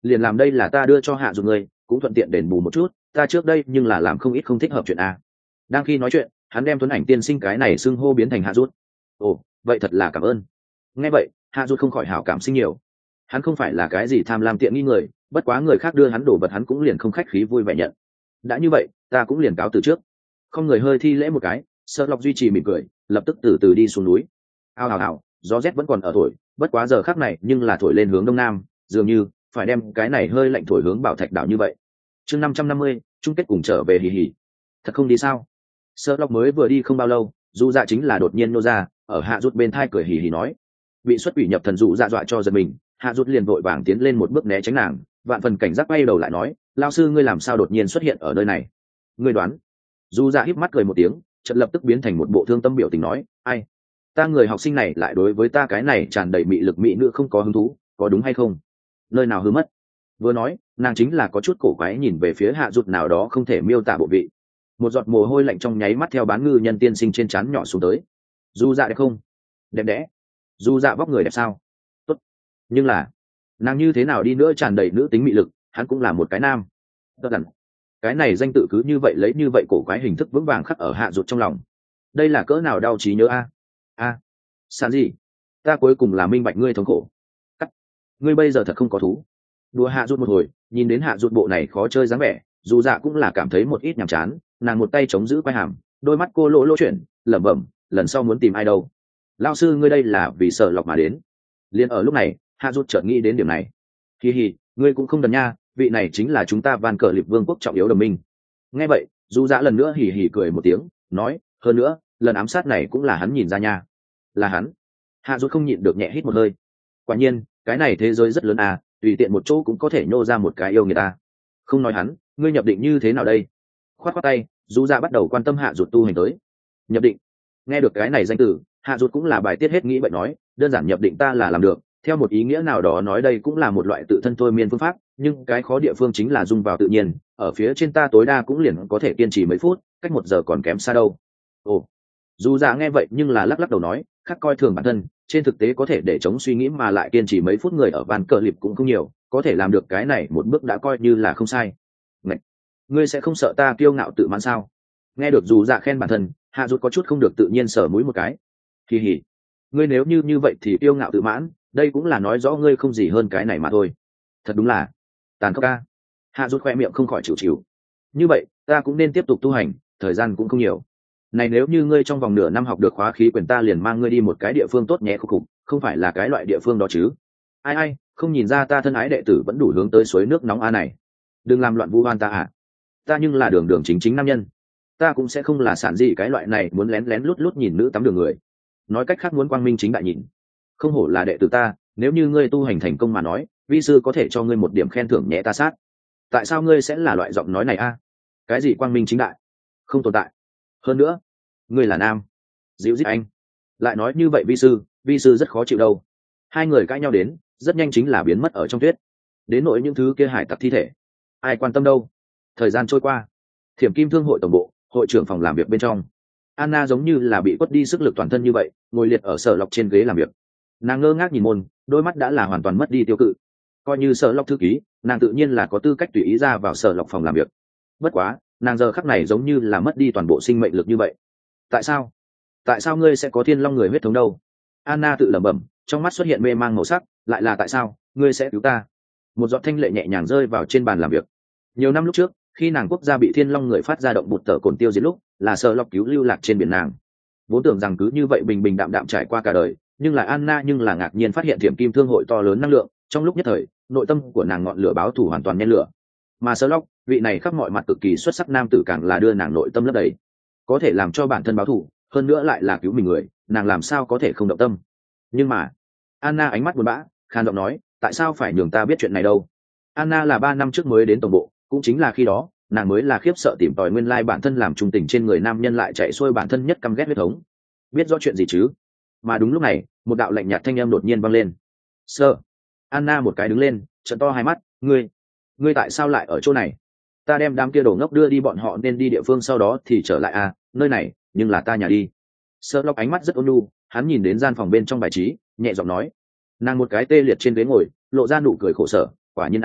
liền làm đây là ta đưa cho hạ dụng ngươi, cũng thuận tiện đền bù một chút, ta trước đây nhưng là làm không ít không thích hợp chuyện a. Đang khi nói chuyện, hắn đem tuấn ảnh tiên sinh cái này xưng hô biến thành hạ rút. Ồ, vậy thật là cảm ơn. Nghe vậy, hạ rút không khỏi hảo cảm sinh nhiều. Hắn không phải là cái gì tham lam tiện nghi người, bất quá người khác đưa hắn đồ vật hắn cũng liền không khách khí vui vẻ nhận. Đã như vậy, ta cũng liền cáo từ trước. Không người hơi thi lễ một cái, Sợ Lộc duy trì mỉm cười, lập tức từ từ đi xuống núi. Ao ào ào, gió rét vẫn còn ở thổi, bất quá giờ khắc này nhưng là thổi lên hướng đông nam, dường như phải đem cái này hơi lạnh thổi hướng Bảo Thạch đảo như vậy. Chương năm trăm năm mươi, chung kết cùng trở về hì hì. Thật không đi sao? Sợ Lộc mới vừa đi không bao lâu, dù dạ chính là đột nhiên nô ra, ở hạ rút bên thai cười hì hì nói. Bị xuất quỷ nhập thần dụ dạ dọa cho giật mình, hạ rút liền vội vàng tiến lên một bước né tránh nàng, vạn phần cảnh giác bay đầu lại nói, lao sư ngươi làm sao đột nhiên xuất hiện ở nơi này? Ngươi đoán? Dù dạ híp mắt cười một tiếng, chợt lập tức biến thành một bộ thương tâm biểu tình nói, ai? Ta người học sinh này lại đối với ta cái này tràn đầy mị lực mỹ nữ không có hứng thú, có đúng hay không? Nơi nào hư mất? Vừa nói, nàng chính là có chút cổ quái nhìn về phía hạ rút nào đó không thể miêu tả bộ vị. Một giọt mồ hôi lạnh trong nháy mắt theo bán ngư nhân tiên sinh trên trán nhỏ xuống tới. Dù dạ đẹp không? Đẹp đẽ. Dù dạ vóc người đẹp sao? Tốt. Nhưng là, nàng như thế nào đi nữa tràn đầy nữ tính mị lực, hắn cũng là một cái nam. Tất đẳng. Cái này danh tự cứ như vậy lấy như vậy cổ quái hình thức vững vàng khắc ở hạ rụt trong lòng. Đây là cỡ nào đau trí nhớ a? A. Sao gì? Ta cuối cùng là minh bạch ngươi thống khổ. Cắt. Ngươi bây giờ thật không có thú. Đùa hạ rụt một hồi, nhìn đến hạ rụt bộ này khó chơi dáng vẻ, dù dạ cũng là cảm thấy một ít nhàm chán, nàng một tay chống giữ quai hàm, đôi mắt cô lỗ lỗ chuyển, lẩm bẩm, lần sau muốn tìm ai đâu? Lao sư ngươi đây là vì sợ Lộc mà đến. Liên ở lúc này, hạ rụt chợt nghĩ đến điểm này. Hi hi, ngươi cũng không đần nha, vị này chính là chúng ta Van Cờ Liệp Vương quốc trọng yếu đồng minh. Nghe vậy, dù dạ lần nữa hỉ hỉ cười một tiếng, nói, hơn nữa, lần ám sát này cũng là hắn nhìn ra nha. Là hắn. Hạ rụt không nhịn được nhẹ hít một hơi. Quả nhiên, cái này thế giới rất lớn à, tùy tiện một chỗ cũng có thể nhô ra một cái yêu người ta. Không nói hắn, ngươi nhập định như thế nào đây? Khoát khoát tay, dù dạ bắt đầu quan tâm hạ rụt tu hành tới. Nhập định. Nghe được cái này danh từ, hạ rụt cũng là bài tiết hết nghĩ vậy nói, đơn giản nhập định ta là làm được, theo một ý nghĩa nào đó nói đây cũng là một loại tự thân thôi miên phương pháp, nhưng cái khó địa phương chính là dung vào tự nhiên, ở phía trên ta tối đa cũng liền có thể kiên trì mấy phút, cách một giờ còn kém xa đâu. Ồ. Dù dạ nghe vậy nhưng là lắc lắc đầu nói, khắc coi thường bản thân, trên thực tế có thể để chống suy nghĩ mà lại kiên trì mấy phút người ở Van Cờ Liệp cũng không nhiều, có thể làm được cái này một bước đã coi như là không sai. Ngậy! Ngươi sẽ không sợ ta kiêu ngạo tự mãn sao? Nghe được dù dạ khen bản thân, hạ rút có chút không được tự nhiên sờ mũi một cái. Kỳ hỉ! Ngươi nếu như như vậy thì kiêu ngạo tự mãn, đây cũng là nói rõ ngươi không gì hơn cái này mà thôi. Thật đúng là tàn khốc ca. Hạ rút khoe miệng không khỏi chịu chịu. Như vậy, ta cũng nên tiếp tục tu hành, thời gian cũng không nhiều. Này nếu như ngươi trong vòng nửa năm học được khóa khí quyền ta liền mang ngươi đi một cái địa phương tốt nhé khúc khục, không phải là cái loại địa phương đó chứ? Ai ai, không nhìn ra ta thân ái đệ tử vẫn đủ hướng tới suối nước nóng a này. Đừng làm loạn vu oan ta à. Ta nhưng là đường đường chính chính nam nhân. Ta cũng sẽ không là sản gì cái loại này muốn lén lén lút lút nhìn nữ tắm đường người. Nói cách khác muốn quang minh chính đại nhìn. Không hổ là đệ tử ta, nếu như ngươi tu hành thành công mà nói, vi sư có thể cho ngươi một điểm khen thưởng nhẹ ta sát. Tại sao ngươi sẽ là loại giọng nói này a? Cái gì quang minh chính đại? Không tồn tại. Hơn nữa, ngươi là nam. Dịu dít anh. Lại nói như vậy vi sư, vi sư rất khó chịu đâu. Hai người cãi nhau đến, rất nhanh chính là biến mất ở trong tuyết. Đến nỗi những thứ kia hải tặc thi thể, ai quan tâm đâu. Thời gian trôi qua, Thiểm Kim Thương hội tổng bộ, hội trưởng phòng làm việc bên trong, Anna giống như là bị quất đi sức lực toàn thân như vậy, ngồi liệt ở Sở Lộc trên ghế làm việc. Nàng ngơ ngác nhìn môn, đôi mắt đã là hoàn toàn mất đi tiêu cự. Coi như Sở Lộc thư ký, nàng tự nhiên là có tư cách tùy ý ra vào Sở Lộc phòng làm việc. Bất quá, nàng giờ khắc này giống như là mất đi toàn bộ sinh mệnh lực như vậy. Tại sao? Tại sao ngươi sẽ có Thiên Long người huyết thống đâu? Anna tự lẩm bẩm, trong mắt xuất hiện mê mang màu sắc, lại là tại sao ngươi sẽ cứu ta? Một giọt thanh lệ nhẹ nhàng rơi vào trên bàn làm việc. Nhiều năm lúc trước, khi nàng quốc gia bị Thiên Long người phát ra động bụt tở cồn tiêu diệt lúc, là Sở Lộc cứu lưu lạc trên biển nàng. Vốn tưởng rằng cứ như vậy bình bình đạm đạm trải qua cả đời, nhưng là Anna nhưng là ngạc nhiên phát hiện Thiểm Kim Thương hội to lớn năng lượng, trong lúc nhất thời, nội tâm của nàng ngọn lửa báo thù hoàn toàn nhen lửa. Mà Sở Lộc, vị này khắp mọi mặt cực kỳ xuất sắc nam tử càng là đưa nàng nội tâm lấp đầy. Có thể làm cho bản thân báo thù, hơn nữa lại là cứu mình người, nàng làm sao có thể không động tâm. Nhưng mà, Anna ánh mắt buồn bã, khan giọng nói, tại sao phải nhường ta biết chuyện này đâu? Anna là ba năm trước mới đến tổng bộ, cũng chính là khi đó, nàng mới là khiếp sợ tìm tòi nguyên lai bản thân làm trung tình trên người nam nhân lại chạy xuôi bản thân nhất căm ghét huyết thống. Biết rõ chuyện gì chứ? Mà đúng lúc này, một đạo lạnh nhạt thanh âm đột nhiên vang lên. Sơ. Anna một cái đứng lên, trợn to hai mắt, ngươi, ngươi tại sao lại ở chỗ này? Ta đem đám kia đồ ngốc đưa đi bọn họ nên đi địa phương sau đó thì trở lại à, nơi này, nhưng là ta nhà đi. Sơ Lộc ánh mắt rất ôn nhu, hắn nhìn đến gian phòng bên trong bài trí, nhẹ giọng nói. Nàng một cái tê liệt trên ghế ngồi, lộ ra nụ cười khổ sở, quả nhiên à,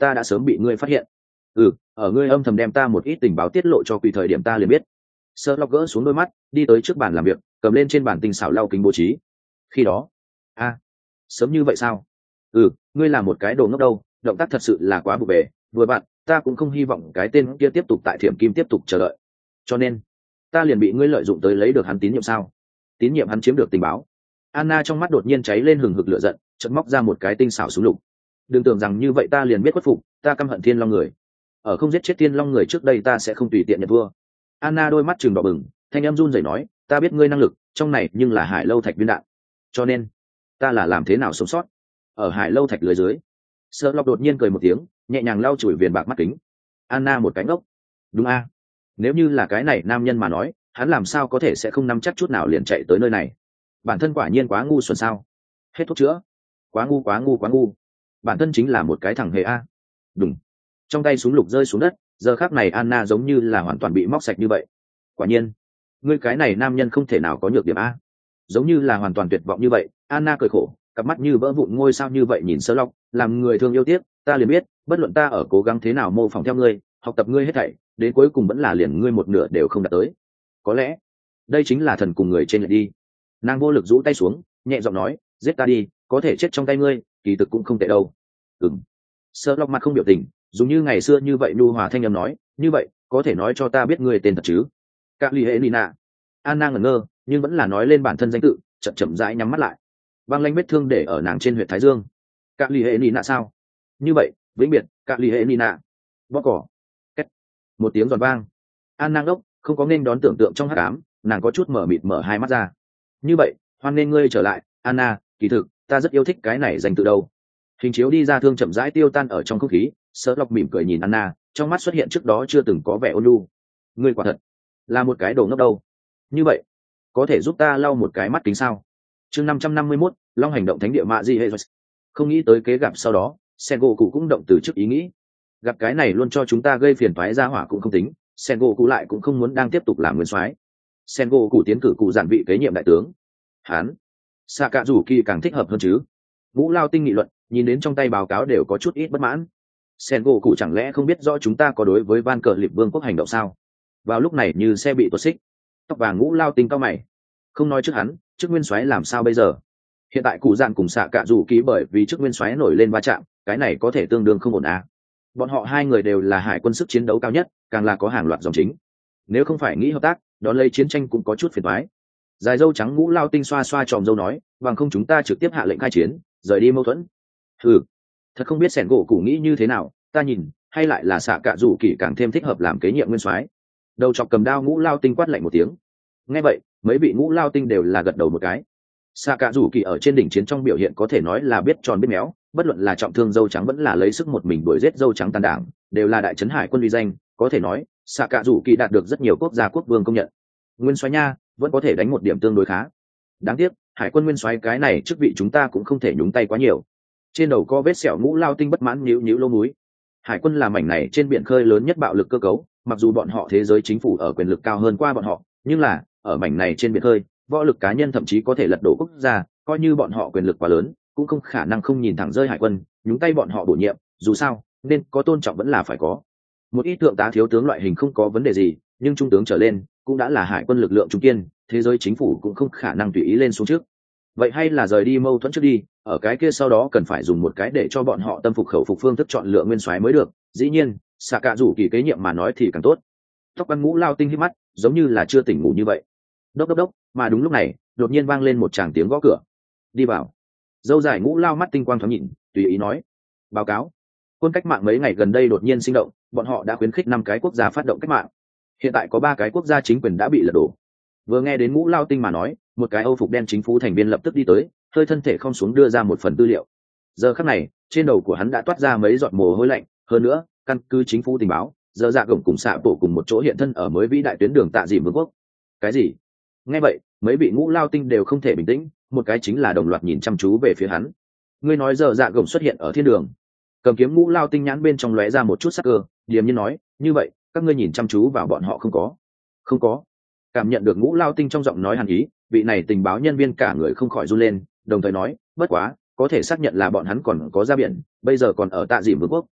ta đã sớm bị ngươi phát hiện. Ừ, ở ngươi âm thầm đem ta một ít tình báo tiết lộ cho quỷ thời điểm ta liền biết. Sơ lọc gỡ xuống đôi mắt, đi tới trước bàn làm việc, cầm lên trên bàn tinh xảo lau kính bố trí. Khi đó, a, sớm như vậy sao? Ừ, ngươi là một cái đồ ngốc đâu, động tác thật sự là quá bù bề. Vừa bạn, ta cũng không hy vọng cái tên kia tiếp tục tại Thiểm Kim tiếp tục chờ đợi. Cho nên, ta liền bị ngươi lợi dụng tới lấy được hắn tín nhiệm sao? Tín nhiệm hắn chiếm được tình báo. Anna trong mắt đột nhiên cháy lên hừng hực lửa giận, chợt móc ra một cái tinh xảo súng lục. Đừng tưởng rằng như vậy ta liền biết khuất phục, ta căm hận Thiên Long người. Ở không giết chết Thiên Long người trước đây ta sẽ không tùy tiện nhận thua. Anna đôi mắt trừng đỏ bừng, thanh âm run rẩy nói, ta biết ngươi năng lực, trong này nhưng là Hải Lâu Thạch viên đạn. Cho nên, ta là làm thế nào sống sót? Ở Hải Lâu Thạch lưới dưới. Sơ Lộc đột nhiên cười một tiếng, nhẹ nhàng lau chùi viền bạc mắt kính. Anna một cánh ốc. Đúng a, nếu như là cái này nam nhân mà nói, hắn làm sao có thể sẽ không nắm chắc chút nào liền chạy tới nơi này. Bản thân quả nhiên quá ngu xuẩn sao? Hết thuốc chữa. Quá ngu quá ngu quá ngu. Bản thân chính là một cái thằng hề a. Đúng. Trong tay súng lục rơi xuống đất, giờ khắc này Anna giống như là hoàn toàn bị móc sạch như vậy. Quả nhiên, ngươi cái này nam nhân không thể nào có nhược điểm a. Giống như là hoàn toàn tuyệt vọng như vậy. Anna cười khổ, cặp mắt như vỡ vụn ngôi sao như vậy nhìn Sơ Lộc, làm người thương yêu tiếc. Ta liền biết, bất luận ta ở cố gắng thế nào mô phỏng theo ngươi, học tập ngươi hết thảy, đến cuối cùng vẫn là liền ngươi một nửa đều không đạt tới. Có lẽ, đây chính là thần cùng người trên lại đi. Nàng vô lực rũ tay xuống, nhẹ giọng nói, giết ta đi, có thể chết trong tay ngươi, kỳ thực cũng không tệ đâu. Ừm. Sơ Lộc mặt không biểu tình, dùng như ngày xưa như vậy nhu hòa thanh âm nói, như vậy, có thể nói cho ta biết ngươi tên thật chứ? Các ly hệ Nina. Anna ngẩn ngơ, nhưng vẫn là nói lên bản thân danh tự, chậm chậm rãi nhắm mắt lại. Băng lanh vết thương để ở nàng trên huyệt thái dương. Các ly hệ Nina sao? Như vậy, vĩnh biệt, các ly hệ Nina. Bóp cỏ. Két. Một tiếng giòn vang. Anna ngốc, không có nên đón tưởng tượng trong hắc ám, nàng có chút mở mịt mở hai mắt ra. Như vậy, hoan nên ngươi trở lại, Anna, kỳ thực, ta rất yêu thích cái này dành từ đâu. Hình chiếu đi ra thương chậm rãi tiêu tan ở trong không khí, Sơ Lộc mỉm cười nhìn Anna, trong mắt xuất hiện trước đó chưa từng có vẻ ôn nhu. Ngươi quả thật là một cái đồ ngốc đâu. Như vậy, có thể giúp ta lau một cái mắt kính sao? Chương năm trăm năm mươi mốt, Long hành động thánh địa mạ gì hệ. Không nghĩ tới kế gặp sau đó, Sengoku cũng động từ trước ý nghĩ. Gặp cái này luôn cho chúng ta gây phiền toái ra hỏa cũng không tính, Sengoku lại cũng không muốn đang tiếp tục làm nguyên soái. Sengoku tiến cử cụ giản vị kế nhiệm đại tướng. Hán, Sakazuki càng thích hợp hơn chứ? Vũ Lao Tinh nghị luận, nhìn đến trong tay báo cáo đều có chút ít bất mãn. Sengoku chẳng lẽ không biết rõ chúng ta có đối với Van Cờ Liệp Vương quốc hành động sao? Vào lúc này như xe bị tuột xích, tóc vàng Ngũ Lao Tinh cao mày. Không nói trước hắn, trước nguyên soái làm sao bây giờ? Hiện tại cụ dạn cùng xạ cạ rủ ký bởi vì trước nguyên soái nổi lên va chạm, cái này có thể tương đương không ổn à. Bọn họ hai người đều là hải quân sức chiến đấu cao nhất, càng là có hàng loạt dòng chính. Nếu không phải nghĩ hợp tác, đón lấy chiến tranh cũng có chút phiền toái. Dài dâu trắng Ngũ Lao Tinh xoa xoa tròm dâu nói, bằng không chúng ta trực tiếp hạ lệnh khai chiến, rời đi mâu thuẫn. Ừ, thật không biết sẻn gỗ cụ nghĩ như thế nào, ta nhìn hay lại là xạ cạ rủ kỳ càng thêm thích hợp làm kế nhiệm nguyên soái. Đầu chọc cầm đao Ngũ Lao Tinh quát lạnh một tiếng. Nghe vậy, mấy vị Ngũ Lao Tinh đều là gật đầu một cái. Xạ cạ rủ kỳ ở trên đỉnh chiến trong biểu hiện có thể nói là biết tròn biết méo, bất luận là trọng thương dâu trắng vẫn là lấy sức một mình đuổi giết dâu trắng tàn đảng, đều là đại trấn hải quân uy danh, có thể nói xạ cạ rủ kỳ đạt được rất nhiều quốc gia quốc vương công nhận. Nguyên soái nha, vẫn có thể đánh một điểm tương đối khá. Đáng tiếc, hải quân nguyên soái cái này chức vị chúng ta cũng không thể nhúng tay quá nhiều. Trên đầu có vết sẹo Ngũ Lao Tinh bất mãn nhíu nhíu lỗ múi. Hải quân là mảnh này trên biển khơi lớn nhất bạo lực cơ cấu, mặc dù bọn họ thế giới chính phủ ở quyền lực cao hơn qua bọn họ, nhưng là ở mảnh này trên biển khơi, võ lực cá nhân thậm chí có thể lật đổ quốc gia, coi như bọn họ quyền lực quá lớn, cũng không khả năng không nhìn thẳng rơi hải quân, nhúng tay bọn họ bổ nhiệm, dù sao, nên có tôn trọng vẫn là phải có. Một ít thượng tá thiếu tướng loại hình không có vấn đề gì, nhưng trung tướng trở lên, cũng đã là hải quân lực lượng trung kiên, thế giới chính phủ cũng không khả năng tùy ý lên xuống trước. Vậy hay là rời đi mâu thuẫn trước đi, ở cái kia sau đó cần phải dùng một cái để cho bọn họ tâm phục khẩu phục phương thức chọn lựa nguyên soái mới được. Dĩ nhiên, xạ cạ rủ kỳ kế nhiệm mà nói thì càng tốt. Tóc băng Ngũ Lao Tinh hít mắt, giống như là chưa tỉnh ngủ như vậy. Đốc đốc đốc, mà đúng lúc này, đột nhiên vang lên một tràng tiếng gõ cửa. Đi vào. Dâu dài Ngũ Lao mắt tinh quang thoáng nhìn, tùy ý nói. Báo cáo. Quân cách mạng mấy ngày gần đây đột nhiên sinh động, bọn họ đã khuyến khích năm cái quốc gia phát động cách mạng. Hiện tại có ba cái quốc gia chính quyền đã bị lật đổ. Vừa nghe đến Ngũ Lao Tinh mà nói, một cái Âu phục đen chính phủ thành viên lập tức đi tới, hơi thân thể không xuống đưa ra một phần tư liệu. Giờ khắc này, trên đầu của hắn đã toát ra mấy giọt mồ hôi lạnh, hơn nữa, căn cứ chính phủ tình báo, giờ dạ gồng cùng xạ bộ cùng một chỗ hiện thân ở mới vĩ đại tuyến đường Tạ Dìm Vương quốc. Cái gì? Nghe vậy, mấy vị Ngũ Lao Tinh đều không thể bình tĩnh, một cái chính là đồng loạt nhìn chăm chú về phía hắn. Ngươi nói giờ dạ gồng xuất hiện ở thiên đường? Cầm kiếm Ngũ Lao Tinh nhãn bên trong lóe ra một chút sắc cơ, điềm nhiên nói, như vậy, các ngươi nhìn chăm chú vào bọn họ không có? Không có. Cảm nhận được Ngũ Lao Tinh trong giọng nói hàn ý, vị này tình báo nhân viên cả người không khỏi run lên, đồng thời nói, bất quá, có thể xác nhận là bọn hắn còn có ra biển, bây giờ còn ở Tạ Dìm Vương quốc.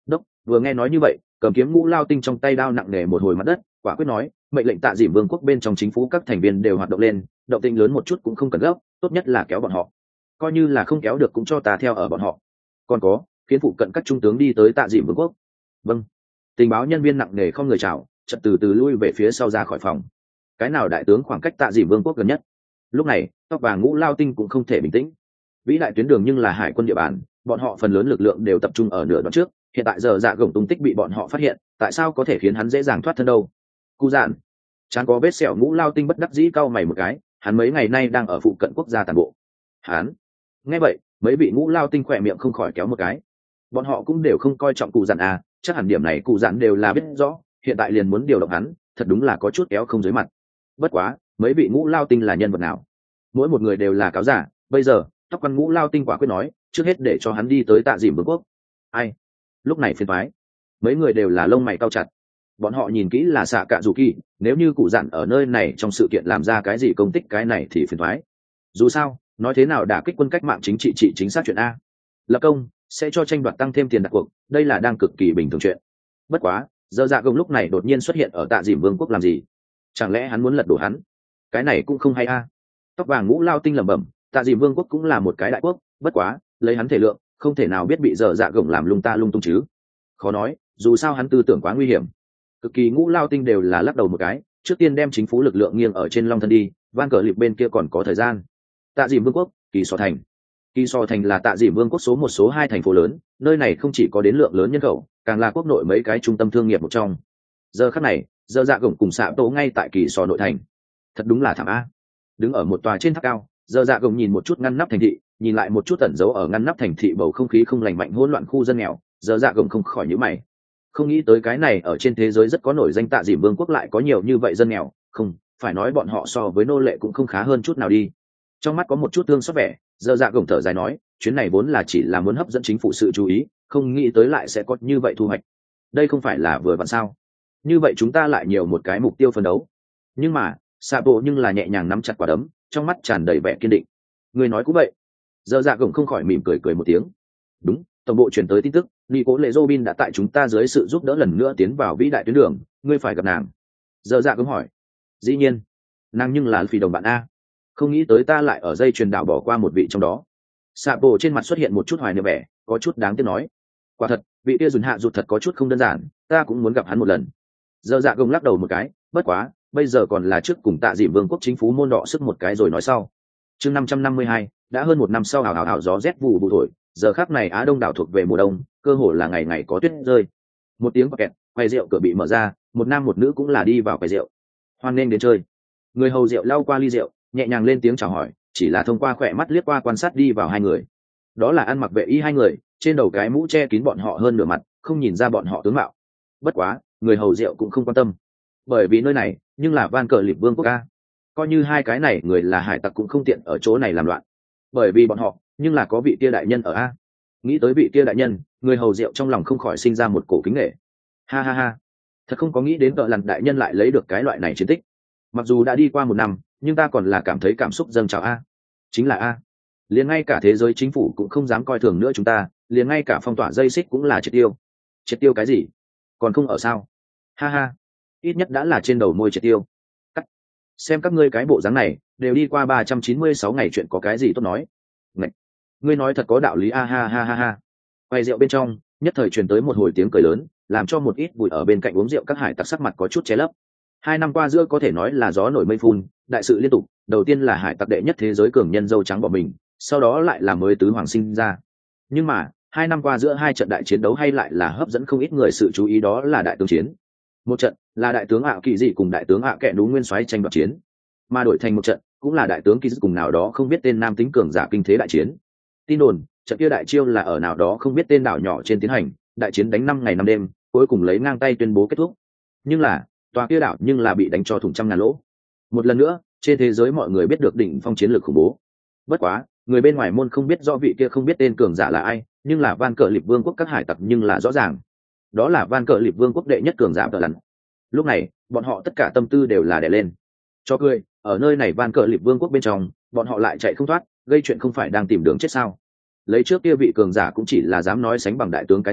Đốc vừa nghe nói như vậy, cầm kiếm ngũ lao tinh trong tay đao nặng nề một hồi mặt đất, quả quyết nói, mệnh lệnh Tạ Dìm vương quốc bên trong chính phủ các thành viên đều hoạt động lên, động tĩnh lớn một chút cũng không cần gấp, tốt nhất là kéo bọn họ, coi như là không kéo được cũng cho ta theo ở bọn họ. Còn có, khiến phụ cận các trung tướng đi tới Tạ Dìm vương quốc. Vâng. Tình báo nhân viên nặng nề không người chào, chợt từ từ lui về phía sau ra khỏi phòng. Cái nào đại tướng khoảng cách Tạ Dìm vương quốc gần nhất? Lúc này, tóc vàng ngũ lao tinh cũng không thể bình tĩnh. Vĩ đại tuyến đường nhưng là hải quân địa bàn, bọn họ phần lớn lực lượng đều tập trung ở nửa đoạn trước, hiện tại giờ dạ gồng tung tích bị bọn họ phát hiện, tại sao có thể khiến hắn dễ dàng thoát thân đâu? Cụ dạn, chán có vết sẹo ngũ lao tinh bất đắc dĩ cau mày một cái, hắn mấy ngày nay đang ở phụ cận quốc gia tàn bộ. Hắn, nghe vậy, mấy vị ngũ lao tinh khỏe miệng không khỏi kéo một cái. Bọn họ cũng đều không coi trọng cụ dạn à, chắc hẳn điểm này cụ dạn đều là biết rõ, hiện tại liền muốn điều động hắn, thật đúng là có chút kéo không dưới mặt. Bất quá, mấy vị ngũ lao tinh là nhân vật nào? Mỗi một người đều là cáo giả, bây giờ, tóc quan ngũ lao tinh quả quyết nói, trước hết để cho hắn đi tới Tạ Dìm vương quốc. Ai? Lúc này phiền toái. Mấy người đều là lông mày cau chặt. Bọn họ nhìn kỹ là xạ cạ dù kỳ, nếu như cụ dặn ở nơi này trong sự kiện làm ra cái gì công tích cái này thì phiền toái. Dù sao, nói thế nào đả kích quân cách mạng chính trị trị chính xác chuyện a. Lập công sẽ cho tranh đoạt tăng thêm tiền đặt cuộc, đây là đang cực kỳ bình thường chuyện. Bất quá, giờ dạ gồng lúc này đột nhiên xuất hiện ở Tạ Dìm vương quốc làm gì? Chẳng lẽ hắn muốn lật đổ hắn? Cái này cũng không hay a. Tóc vàng ngũ lao tinh lẩm bẩm, Tạ Dìm vương quốc cũng là một cái đại quốc, bất quá, lấy hắn thể lượng, không thể nào biết bị giờ dạ gồng làm lung ta lung tung chứ. Khó nói, dù sao hắn tư tưởng quá nguy hiểm. Cực kỳ ngũ lao tinh đều là lắc đầu một cái, trước tiên đem chính phủ lực lượng nghiêng ở trên long thân đi, van cờ liệp bên kia còn có thời gian. Tạ Dìm vương quốc, Kỳ So thành. Kỳ So thành là Tạ Dìm vương quốc số một số hai thành phố lớn, nơi này không chỉ có đến lượng lớn nhân khẩu, càng là quốc nội mấy cái trung tâm thương nghiệp một trong. Giờ khắc này, giờ dạ gồng cùng xạ tố ngay tại Kỳ So nội thành. Thật đúng là thảm a. Đứng ở một tòa trên tháp cao, giờ dạ gồng nhìn một chút ngăn nắp thành thị, nhìn lại một chút tẩn giấu ở ngăn nắp thành thị bầu không khí không lành mạnh hỗn loạn khu dân nghèo, giờ dạ gồng không khỏi nhíu mày. Không nghĩ tới cái này ở trên thế giới rất có nổi danh Tạ Dìm vương quốc lại có nhiều như vậy dân nghèo, không phải nói bọn họ so với nô lệ cũng không khá hơn chút nào đi. Trong mắt có một chút thương xót vẻ, giờ dạ gồng thở dài nói, chuyến này vốn là chỉ là muốn hấp dẫn chính phủ sự chú ý, không nghĩ tới lại sẽ có như vậy thu hoạch. Đây không phải là vừa vặn sao? Như vậy chúng ta lại nhiều một cái mục tiêu phấn đấu. Nhưng mà xạ bộ nhưng là nhẹ nhàng nắm chặt quả đấm, trong mắt tràn đầy vẻ kiên định. Người nói cũng vậy. Giờ dạ gồng không khỏi mỉm cười cười một tiếng. Đúng, tổng bộ truyền tới tin tức, Nico Lệ Robin đã tại chúng ta dưới sự giúp đỡ lần nữa tiến vào vĩ đại tuyến đường, ngươi phải gặp nàng. Giờ dạ gồng hỏi. Dĩ nhiên, nàng nhưng là phi đồng bạn a. Không nghĩ tới ta lại ở dây truyền đảo bỏ qua một vị trong đó. Xạ bộ trên mặt xuất hiện một chút hoài niệm vẻ, có chút đáng tiếc nói. Quả thật, vị kia dùn hạ rụt thật có chút không đơn giản, ta cũng muốn gặp hắn một lần. Giờ dạ gồng lắc đầu một cái, bất quá, bây giờ còn là trước cùng Tạ Dìm vương quốc chính phủ môn đọ sức một cái rồi nói sau. Chương năm trăm năm mươi hai, đã hơn một năm sau hào hào hào gió rét vụ vụ thổi, giờ khắc này Á Đông đảo thuộc về mùa đông, cơ hồ là ngày ngày có tuyết rơi. Một tiếng kẹt, quầy rượu cửa bị mở ra, một nam một nữ cũng là đi vào quầy rượu. Hoan nghênh đến chơi. Người hầu rượu lau qua ly rượu, nhẹ nhàng lên tiếng chào hỏi, chỉ là thông qua khỏe mắt liếc qua quan sát đi vào hai người. Đó là ăn mặc vệ y hai người, trên đầu cái mũ che kín bọn họ hơn nửa mặt, không nhìn ra bọn họ tướng mạo. Bất quá, người hầu rượu cũng không quan tâm, bởi vì nơi này nhưng là van cờ liệp vương quốc a, coi như hai cái này người là hải tặc cũng không tiện ở chỗ này làm loạn, bởi vì bọn họ nhưng là có vị kia đại nhân ở a. Nghĩ tới vị kia đại nhân, người hầu rượu trong lòng không khỏi sinh ra một cổ kính nghệ. Ha ha ha, thật không có nghĩ đến cỡ lần đại nhân lại lấy được cái loại này chiến tích. Mặc dù đã đi qua một năm, nhưng ta còn là cảm thấy cảm xúc dâng trào a. Chính là a, liền ngay cả thế giới chính phủ cũng không dám coi thường nữa chúng ta, liền ngay cả phong tỏa dây xích cũng là triệt tiêu. Triệt tiêu cái gì? Còn không ở sao? Ha ha, ít nhất đã là trên đầu môi triệt tiêu. Cắt. Xem các ngươi cái bộ dáng này, đều đi qua ba trăm chín mươi sáu ngày, chuyện có cái gì tốt nói. Ngậy. Ngươi nói thật có đạo lý a. Ha ha ha ha. Quay rượu bên trong, nhất thời truyền tới một hồi tiếng cười lớn, làm cho một ít bụi ở bên cạnh uống rượu các hải tặc sắc mặt có chút che lấp. Hai năm qua giữa có thể nói là gió nổi mây phun, đại sự liên tục, đầu tiên là hải tặc đệ nhất thế giới cường nhân dâu trắng bỏ mình, sau đó lại là mới tứ hoàng sinh ra. Nhưng mà, hai năm qua giữa hai trận đại chiến đấu hay lại là hấp dẫn không ít người sự chú ý, đó là đại tướng chiến. Một trận là đại tướng ạ kỳ dị cùng đại tướng ạ kẹ đú nguyên soái tranh đoạt chiến, mà đổi thành một trận cũng là đại tướng kỳ dị cùng nào đó không biết tên nam tính cường giả kinh thế đại chiến. Tin đồn trận kia đại chiêu là ở nào đó không biết tên đảo nhỏ trên tiến hành, đại chiến đánh năm ngày năm đêm, cuối cùng lấy ngang tay tuyên bố kết thúc. Nhưng là tòa kia đảo nhưng là bị đánh cho thủng trăm ngàn lỗ. Một lần nữa trên thế giới mọi người biết được đỉnh phong chiến lược khủng bố. Bất quá người bên ngoài môn không biết rõ vị kia không biết tên cường giả là ai, nhưng là van cờ liệp vương quốc các hải tặc nhưng là rõ ràng, đó là van cờ liệp vương quốc đệ nhất cường giả tờ lằn. Lúc này bọn họ tất cả tâm tư đều là đè lên cho cười, ở nơi này van cờ liệp vương quốc bên trong bọn họ lại chạy không thoát, gây chuyện không phải đang tìm đường chết sao? Lấy trước kia vị cường giả cũng chỉ là dám nói sánh bằng đại tướng cái gì,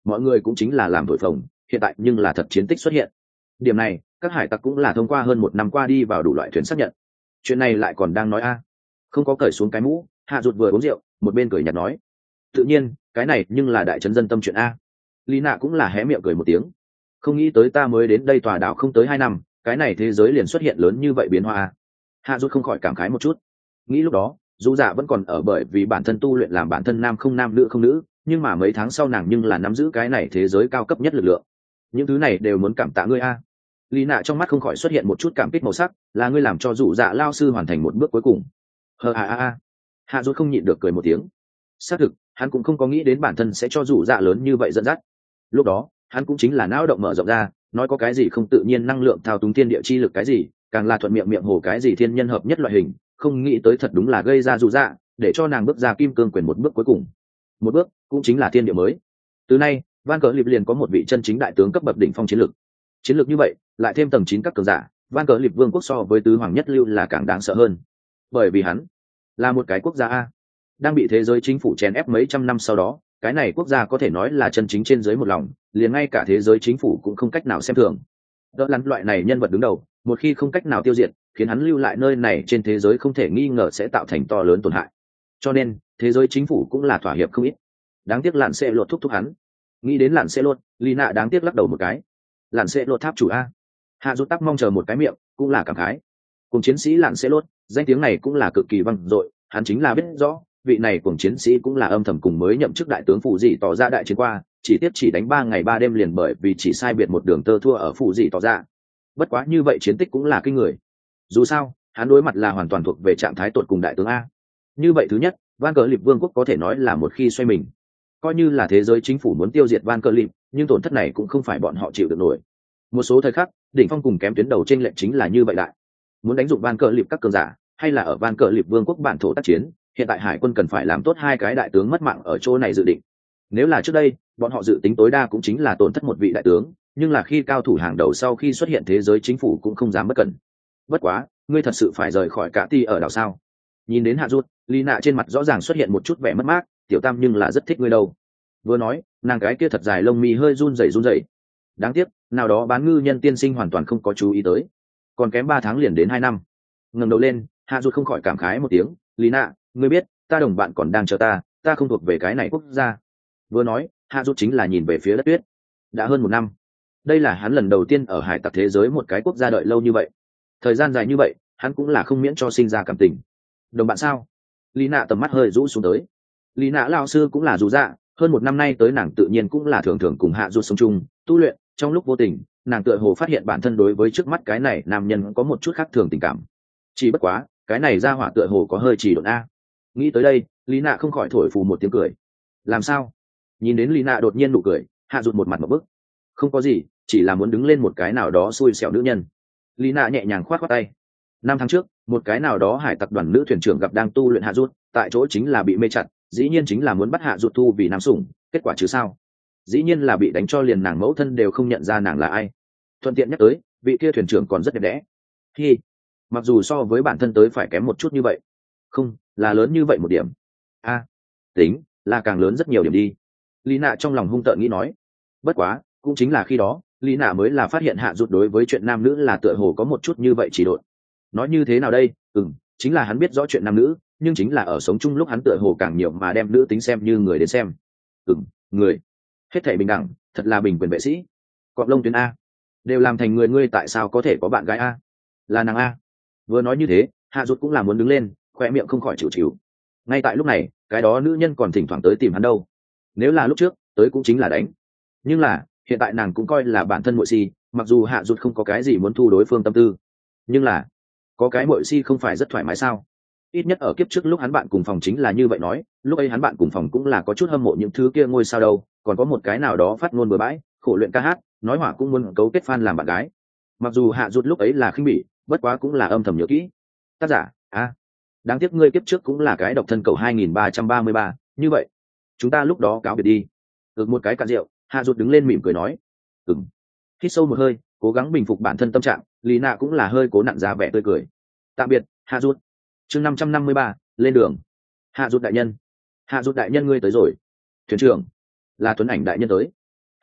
mọi người cũng chính là làm thổi phồng, hiện tại nhưng là thật chiến tích xuất hiện. Điểm này các hải tặc cũng là thông qua hơn một năm qua đi vào đủ loại thuyền xác nhận. Chuyện này lại còn đang nói a không có cởi xuống cái mũ, hạ rụt vừa uống rượu một bên cười nhạt nói, tự nhiên cái này nhưng là đại trấn dân tâm chuyện a. Lý nạ cũng là hé miệng cười một tiếng, không nghĩ tới ta mới đến đây tòa đảo không tới hai năm, cái này thế giới liền xuất hiện lớn như vậy biến hóa. Hạ rút không khỏi cảm khái một chút, nghĩ lúc đó dù dạ vẫn còn ở bởi vì bản thân tu luyện làm bản thân nam không nam nữ không nữ, nhưng mà mấy tháng sau nàng nhưng là nắm giữ cái này thế giới cao cấp nhất lực lượng. Những thứ này đều muốn cảm tạ ngươi a. Lý nạ trong mắt không khỏi xuất hiện một chút cảm kích màu sắc, là ngươi làm cho dù dạ lao sư hoàn thành một bước cuối cùng. Hờ a a a. Hạ rút không nhịn được cười một tiếng. Xác thực hắn cũng không có nghĩ đến bản thân sẽ cho dù dạ lớn như vậy dẫn dắt. Lúc đó hắn cũng chính là não động mở rộng ra, nói có cái gì không tự nhiên năng lượng thao túng thiên địa chi lực cái gì, càng là thuận miệng miệng hồ cái gì thiên nhân hợp nhất loại hình, không nghĩ tới thật đúng là gây ra dù dạ, để cho nàng bước ra kim cương quyền một bước cuối cùng. Một bước cũng chính là thiên địa mới. Từ nay Van Cờ Liệp liền có một vị chân chính đại tướng cấp bậc đỉnh phong chiến lực. Chiến lược như vậy lại thêm tầng chín các cường giả, Van Cờ Liệp vương quốc so với tứ hoàng nhất lưu là càng đáng sợ hơn, bởi vì hắn là một cái quốc gia a đang bị thế giới chính phủ chèn ép mấy trăm năm sau đó, cái này quốc gia có thể nói là chân chính trên dưới một lòng, liền ngay cả thế giới chính phủ cũng không cách nào xem thường. Đỡ lắn loại này nhân vật đứng đầu, một khi không cách nào tiêu diệt, khiến hắn lưu lại nơi này trên thế giới không thể nghi ngờ sẽ tạo thành to lớn tổn hại. Cho nên thế giới chính phủ cũng là thỏa hiệp không ít. Đáng tiếc lạn sẽ lột thúc thúc hắn. Nghĩ đến lạn sẽ lột, Lina đáng tiếc lắc đầu một cái. Lạn sẽ lột tháp chủ a. Hạ rút tắc mong chờ một cái miệng, cũng là cảm khái. Cùng chiến sĩ lạn sẽ lột, danh tiếng này cũng là cực kỳ vang dội, hắn chính là biết rõ vị này cùng chiến sĩ cũng là âm thầm cùng mới nhậm chức đại tướng phụ dị tỏ ra đại chiến qua, chỉ tiếp chỉ đánh ba ngày ba đêm liền bởi vì chỉ sai biệt một đường tơ thua ở phụ dị tỏ ra. Bất quá như vậy chiến tích cũng là kinh người. Dù sao hắn đối mặt là hoàn toàn thuộc về trạng thái tột cùng đại tướng a. Như vậy thứ nhất, Van Cờ Liệp vương quốc có thể nói là một khi xoay mình, coi như là thế giới chính phủ muốn tiêu diệt Van Cờ Liệp, nhưng tổn thất này cũng không phải bọn họ chịu được nổi. Một số thời khắc đỉnh phong cùng kém tuyến đầu trên lệnh chính là như vậy đại. Muốn đánh dụng Van Cờ Liệp các cường giả, hay là ở Van Cờ Liệp vương quốc bản thổ tác chiến, hiện tại hải quân cần phải làm tốt hai cái đại tướng mất mạng ở chỗ này dự định. Nếu là trước đây bọn họ dự tính tối đa cũng chính là tổn thất một vị đại tướng, nhưng là khi cao thủ hàng đầu sau khi xuất hiện thế giới chính phủ cũng không dám bất cẩn. Bất quá ngươi thật sự phải rời khỏi cả ti ở đảo sao? Nhìn đến Hạ Rút, Lina trên mặt rõ ràng xuất hiện một chút vẻ mất mát, tiểu tam nhưng là rất thích ngươi đâu. Vừa nói nàng cái kia thật dài lông mi hơi run rẩy run rẩy. Đáng tiếc nào đó bán ngư nhân tiên sinh hoàn toàn không có chú ý tới, còn kém ba tháng liền đến hai năm. Ngẩng đầu lên, Hạ Rút không khỏi cảm khái một tiếng, Lina, ngươi biết ta đồng bạn còn đang chờ ta, ta không thuộc về cái này quốc gia. Vừa nói Hạ Rút chính là nhìn về phía đất tuyết. Đã hơn một năm, đây là hắn lần đầu tiên ở hải tặc thế giới một cái quốc gia đợi lâu như vậy. Thời gian dài như vậy hắn cũng là không miễn cho sinh ra cảm tình. Đồng bạn sao? Lina tầm mắt hơi rũ xuống tới. Lina lão sư cũng là dù dạ, hơn một năm nay tới nàng tự nhiên cũng là thường thường cùng Hạ Rút sống chung tu luyện. Trong lúc vô tình nàng tựa hồ phát hiện bản thân đối với trước mắt cái này nam nhân có một chút khác thường tình cảm. Chỉ bất quá cái này ra hỏa tựa hồ có hơi chỉ độn a. Nghĩ tới đây Lina không khỏi thổi phù một tiếng cười. Làm sao? Nhìn đến Lina đột nhiên nụ cười, Hạ Rút một mặt một bức. Không có gì, chỉ là muốn đứng lên một cái nào đó xui xẻo nữ nhân. Lina nhẹ nhàng khoát khoát tay. Năm tháng trước một cái nào đó hải tặc đoàn nữ thuyền trưởng gặp đang tu luyện Hạ Rút, tại chỗ chính là bị mê chặt, dĩ nhiên chính là muốn bắt Hạ Rút thu vì nam sủng, kết quả chứ sao? Dĩ nhiên là bị đánh cho liền nàng mẫu thân đều không nhận ra nàng là ai. Thuận tiện nhắc tới vị kia thuyền trưởng còn rất đẹp đẽ. Hi, mặc dù so với bản thân tới phải kém một chút như vậy, không là lớn như vậy một điểm a à, tính là càng lớn rất nhiều điểm đi. Lý nạ trong lòng hung tợn nghĩ nói. Bất quá cũng chính là khi đó Lý nạ mới là phát hiện Hạ Rút đối với chuyện nam nữ là tựa hồ có một chút như vậy chỉ độn. Nói như thế nào đây? Ừ, chính là hắn biết rõ chuyện nam nữ, nhưng chính là ở sống chung lúc hắn tựa hồ càng nhiều mà đem nữ tính xem như người đến xem. Ừ, người hết thảy bình đẳng, thật là bình quyền vệ sĩ. Cọp lông tuyến a đều làm thành người, ngươi tại sao có thể có bạn gái a? Là nàng a. Vừa nói như thế Hạ Rút cũng là muốn đứng lên, khoe miệng không khỏi chịu chịu. Ngay tại lúc này cái đó nữ nhân còn thỉnh thoảng tới tìm hắn đâu. Nếu là lúc trước tới cũng chính là đánh, nhưng là hiện tại nàng cũng coi là bản thân muội si, mặc dù Hạ Rút không có cái gì muốn thu đối phương tâm tư, nhưng là có cái muội si không phải rất thoải mái sao? Ít nhất ở kiếp trước lúc hắn bạn cùng phòng chính là như vậy nói, lúc ấy hắn bạn cùng phòng cũng là có chút hâm mộ những thứ kia ngôi sao đâu, còn có một cái nào đó phát ngôn bừa bãi, khổ luyện ca hát, nói hỏa cũng muốn cấu kết fan làm bạn gái. Mặc dù Hạ Rút lúc ấy là khinh bỉ, bất quá cũng là âm thầm nhớ kỹ. Tác giả a đáng tiếc ngươi kiếp trước cũng là cái độc thân cầu hai nghìn ba trăm ba mươi ba, như vậy chúng ta lúc đó cáo biệt đi. Được một cái cạn rượu, Hạ Rút đứng lên mỉm cười nói. Ừm. Hít sâu một hơi, cố gắng bình phục bản thân tâm trạng, Lý Nạ cũng là hơi cố nặn ra vẻ tươi cười. Tạm biệt Hạ Rút. Chương năm trăm năm mươi ba, lên đường. Hạ Rút đại nhân. Hạ Rút đại nhân ngươi tới rồi. Thuyền trưởng, là Tuấn Ảnh đại nhân tới.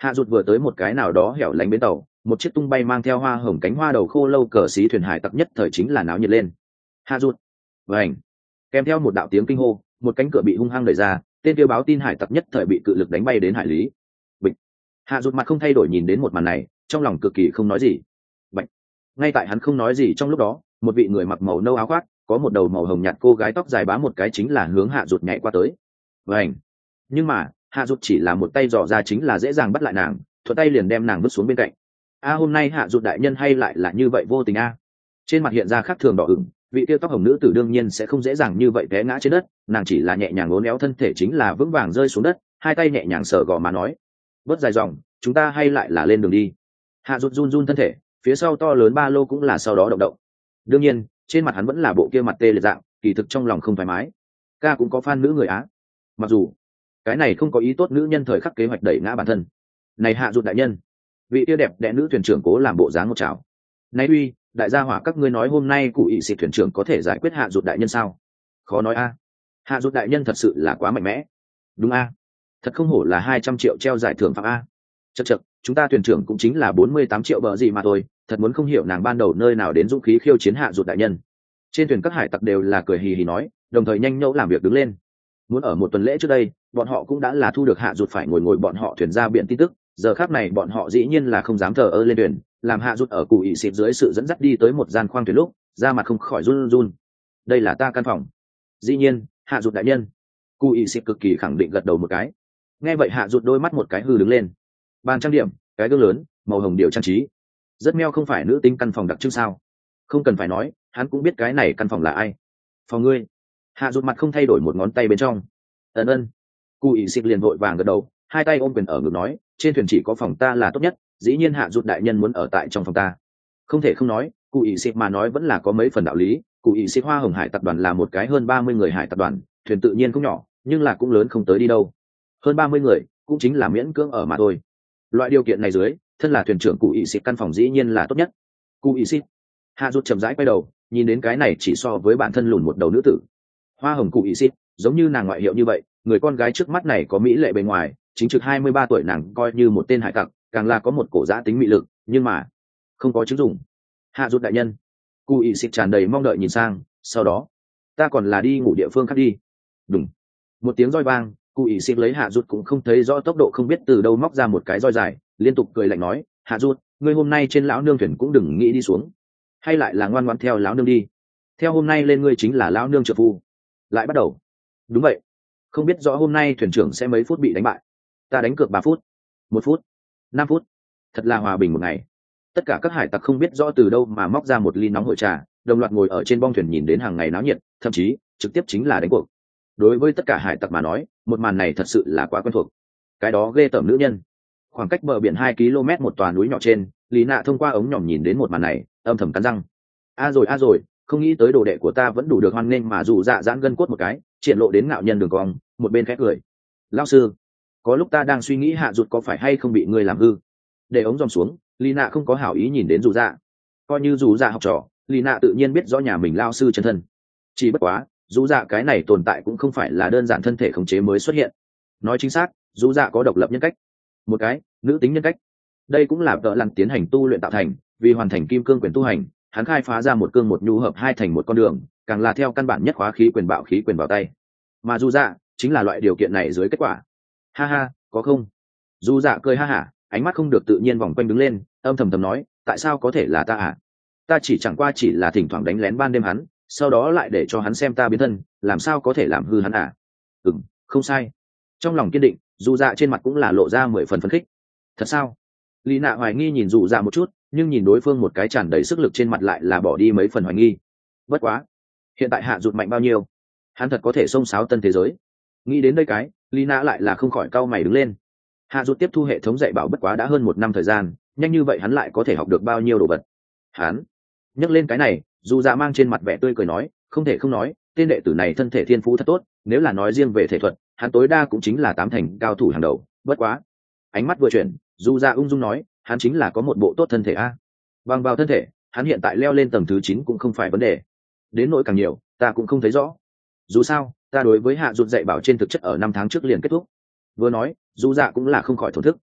Hạ Dụt vừa tới một cái nào đó hẻo lánh bến tàu, một chiếc tung bay mang theo hoa hồng cánh hoa đầu khô lâu cờ xí thuyền hải tặc nhất thời chính là náo nhiệt lên. Hạ Dụt, vảnh, kèm theo một đạo tiếng kinh hô, một cánh cửa bị hung hăng đẩy ra, tên tiêu báo tin hải tặc nhất thời bị cự lực đánh bay đến hải lý. Bịch. Hạ Dụt mặt không thay đổi nhìn đến một màn này, trong lòng cực kỳ không nói gì. Bạch. Ngay tại hắn không nói gì trong lúc đó, một vị người mặc màu nâu áo khoác, có một đầu màu hồng nhạt cô gái tóc dài bá một cái chính là hướng Hạ Dụt nhảy qua tới. Vảnh. Nhưng mà Hạ Dụt chỉ là một tay dò ra chính là dễ dàng bắt lại nàng, thuận tay liền đem nàng vứt xuống bên cạnh. A hôm nay Hạ Dụt đại nhân hay lại là như vậy vô tình a. Trên mặt hiện ra khác thường đỏ ửng, vị tiêu tóc hồng nữ tử đương nhiên sẽ không dễ dàng như vậy té ngã trên đất, nàng chỉ là nhẹ nhàng uốn éo thân thể chính là vững vàng rơi xuống đất, hai tay nhẹ nhàng sờ gò má nói: "Bớt dài dòng, chúng ta hay lại là lên đường đi." Hạ Dụt run run thân thể, phía sau to lớn ba lô cũng là sau đó động động. Đương nhiên, trên mặt hắn vẫn là bộ kia mặt tê liệt dạng, kỳ thực trong lòng không thoải mái. Ca cũng có fan nữ người Á. Mặc dù cái này không có ý tốt, nữ nhân thời khắc kế hoạch đẩy ngã bản thân. Này Hạ Dụt đại nhân, vị tiêu đẹp đẽ nữ thuyền trưởng cố làm bộ dáng một chảo. Này uy, đại gia hỏa các ngươi nói hôm nay cụ ỵ xịt thuyền trưởng có thể giải quyết Hạ Dụt đại nhân sao? Khó nói a. Hạ Dụt đại nhân thật sự là quá mạnh mẽ. Đúng a. Thật không hổ là hai trăm triệu treo giải thưởng phạm a. Chậc chậc, chúng ta thuyền trưởng cũng chính là bốn mươi tám triệu bờ gì mà thôi, thật muốn không hiểu nàng ban đầu nơi nào đến dũng khí khiêu chiến Hạ Dụt đại nhân. Trên thuyền các hải tặc đều là cười hì hì nói, đồng thời nhanh nhẩu làm việc đứng lên. Muốn ở một tuần lễ trước đây, bọn họ cũng đã là thu được Hạ Dụt phải ngồi ngồi bọn họ thuyền ra biển tin tức, giờ khắc này bọn họ dĩ nhiên là không dám thờ ơ lên thuyền, làm Hạ Dụt ở cụ ỵ xịt dưới sự dẫn dắt đi tới một gian khoang thuyền lúc, da mặt không khỏi run run. Đây là ta căn phòng. Dĩ nhiên, Hạ Dụt đại nhân. Cụ ỵ xịt cực kỳ khẳng định gật đầu một cái. Nghe vậy Hạ Dụt đôi mắt một cái hư đứng lên. Bàn trang điểm, cái gương lớn, màu hồng điều trang trí. Rất meo không phải nữ tính căn phòng đặc trưng sao? Không cần phải nói, hắn cũng biết cái này căn phòng là ai. Phòng ngươi. Hạ Dụt mặt không thay đổi một ngón tay bên trong. Ân ân. Cụ ỵ xịt liền vội vàng gật đầu, hai tay ôm quyền ở ngực nói, trên thuyền chỉ có phòng ta là tốt nhất, dĩ nhiên Hạ Dụt đại nhân muốn ở tại trong phòng ta. Không thể không nói, cụ ỵ xịt mà nói vẫn là có mấy phần đạo lý. Cụ ỵ xịt Hoa Hồng Hải tập đoàn là một cái hơn ba mươi người hải tập đoàn, thuyền tự nhiên cũng nhỏ, nhưng là cũng lớn không tới đi đâu. Hơn ba mươi người, cũng chính là miễn cưỡng ở mà thôi. Loại điều kiện này dưới, thân là thuyền trưởng cụ ỵ xịt căn phòng dĩ nhiên là tốt nhất. Cụ ỵ xịt. Hạ Dụt chậm rãi quay đầu, nhìn đến cái này chỉ so với bản thân lùn một đầu nữ tử. Hoa Hồng cụ ỵ xịt, giống như nàng ngoại hiệu như vậy, người con gái trước mắt này có mỹ lệ bề ngoài, chính trực hai mươi ba tuổi nàng coi như một tên hải tặc, càng là có một cổ giã tính mị lực, nhưng mà không có chứng dụng. Hạ Dụt đại nhân. Cụ ỵ xịt tràn đầy mong đợi nhìn sang, sau đó, ta còn là đi ngủ địa phương khác đi. Đúng. Một tiếng roi vang, cụ ỵ xịt lấy Hạ Dụt cũng không thấy rõ tốc độ không biết từ đâu móc ra một cái roi dài, liên tục cười lạnh nói, Hạ Dụt, ngươi hôm nay trên lão nương thuyền cũng đừng nghĩ đi xuống, hay lại là ngoan ngoãn theo lão nương đi. Theo hôm nay lên ngươi chính là lão nương trợ phu. Lại bắt đầu. Đúng vậy. Không biết rõ hôm nay thuyền trưởng sẽ mấy phút bị đánh bại. Ta đánh cược ba phút, một phút, năm phút. Thật là hòa bình một ngày. Tất cả các hải tặc không biết rõ từ đâu mà móc ra một ly nóng hội trà, đồng loạt ngồi ở trên bong thuyền nhìn đến hàng ngày náo nhiệt, thậm chí trực tiếp chính là đánh cuộc. Đối với tất cả hải tặc mà nói, một màn này thật sự là quá quen thuộc. Cái đó ghê tởm nữ nhân. Khoảng cách bờ biển hai ki lô mét một tòa núi nhỏ trên, Lý Nạ thông qua ống nhỏm nhìn đến một màn này, âm thầm cắn răng. A rồi a rồi, không nghĩ tới đồ đệ của ta vẫn đủ được hoan nghênh mà dù dạ giãn gân cốt một cái, triển lộ đến ngạo nhân đường cong, một bên khẽ cười. Lão sư, có lúc ta đang suy nghĩ Hạ Dụt có phải hay không bị ngươi làm hư. Để ống dòng xuống, Lý Nạ không có hảo ý nhìn đến dù dạ. Coi như dù dạ học trò, Lý Nạ tự nhiên biết rõ nhà mình lao sư chân thân. Chỉ bất quá, dù dạ cái này tồn tại cũng không phải là đơn giản thân thể khống chế mới xuất hiện. Nói chính xác, dù dạ có độc lập nhân cách. Một cái, nữ tính nhân cách. Đây cũng là tợ lặn tiến hành tu luyện tạo thành, vì hoàn thành kim cương quyền tu hành, hắn khai phá ra một cương một nhu hợp hai thành một con đường, càng là theo căn bản nhất khóa khí quyền bạo khí quyền vào tay. Mà dù dạ chính là loại điều kiện này dưới kết quả. Ha ha, có không? Dù dạ cười ha hả, ánh mắt không được tự nhiên vòng quanh đứng lên, âm thầm thầm nói, tại sao có thể là ta à? Ta chỉ chẳng qua chỉ là thỉnh thoảng đánh lén ban đêm hắn, sau đó lại để cho hắn xem ta biến thân, làm sao có thể làm hư hắn à? Ừm, không sai. Trong lòng kiên định, dù dạ trên mặt cũng là lộ ra mười phần phấn khích. Thật sao? Lý Nạ hoài nghi nhìn dù dạ một chút, nhưng nhìn đối phương một cái tràn đầy sức lực trên mặt lại là bỏ đi mấy phần hoài nghi. Bất quá, hiện tại Hạ Dụt mạnh bao nhiêu? Hắn thật có thể xông xáo tân thế giới. Nghĩ đến đây cái, Lý Nạ lại là không khỏi cau mày đứng lên. Hạ Dụt tiếp thu hệ thống dạy bảo bất quá đã hơn một năm thời gian, nhanh như vậy hắn lại có thể học được bao nhiêu đồ vật? Hắn nhắc lên cái này, dù dạ mang trên mặt vẻ tươi cười nói, không thể không nói, tên đệ tử này thân thể thiên phú thật tốt, nếu là nói riêng về thể thuật, hắn tối đa cũng chính là tám thành cao thủ hàng đầu. Bất quá, ánh mắt vừa chuyển, dù dạ ung dung nói, hắn chính là có một bộ tốt thân thể a. Bằng vào thân thể, hắn hiện tại leo lên tầng thứ chín cũng không phải vấn đề. Đến nỗi càng nhiều, ta cũng không thấy rõ. Dù sao, ta đối với Hạ Dụt dạy bảo trên thực chất ở năm tháng trước liền kết thúc. Vừa nói, dù dạ cũng là không khỏi thổn thức.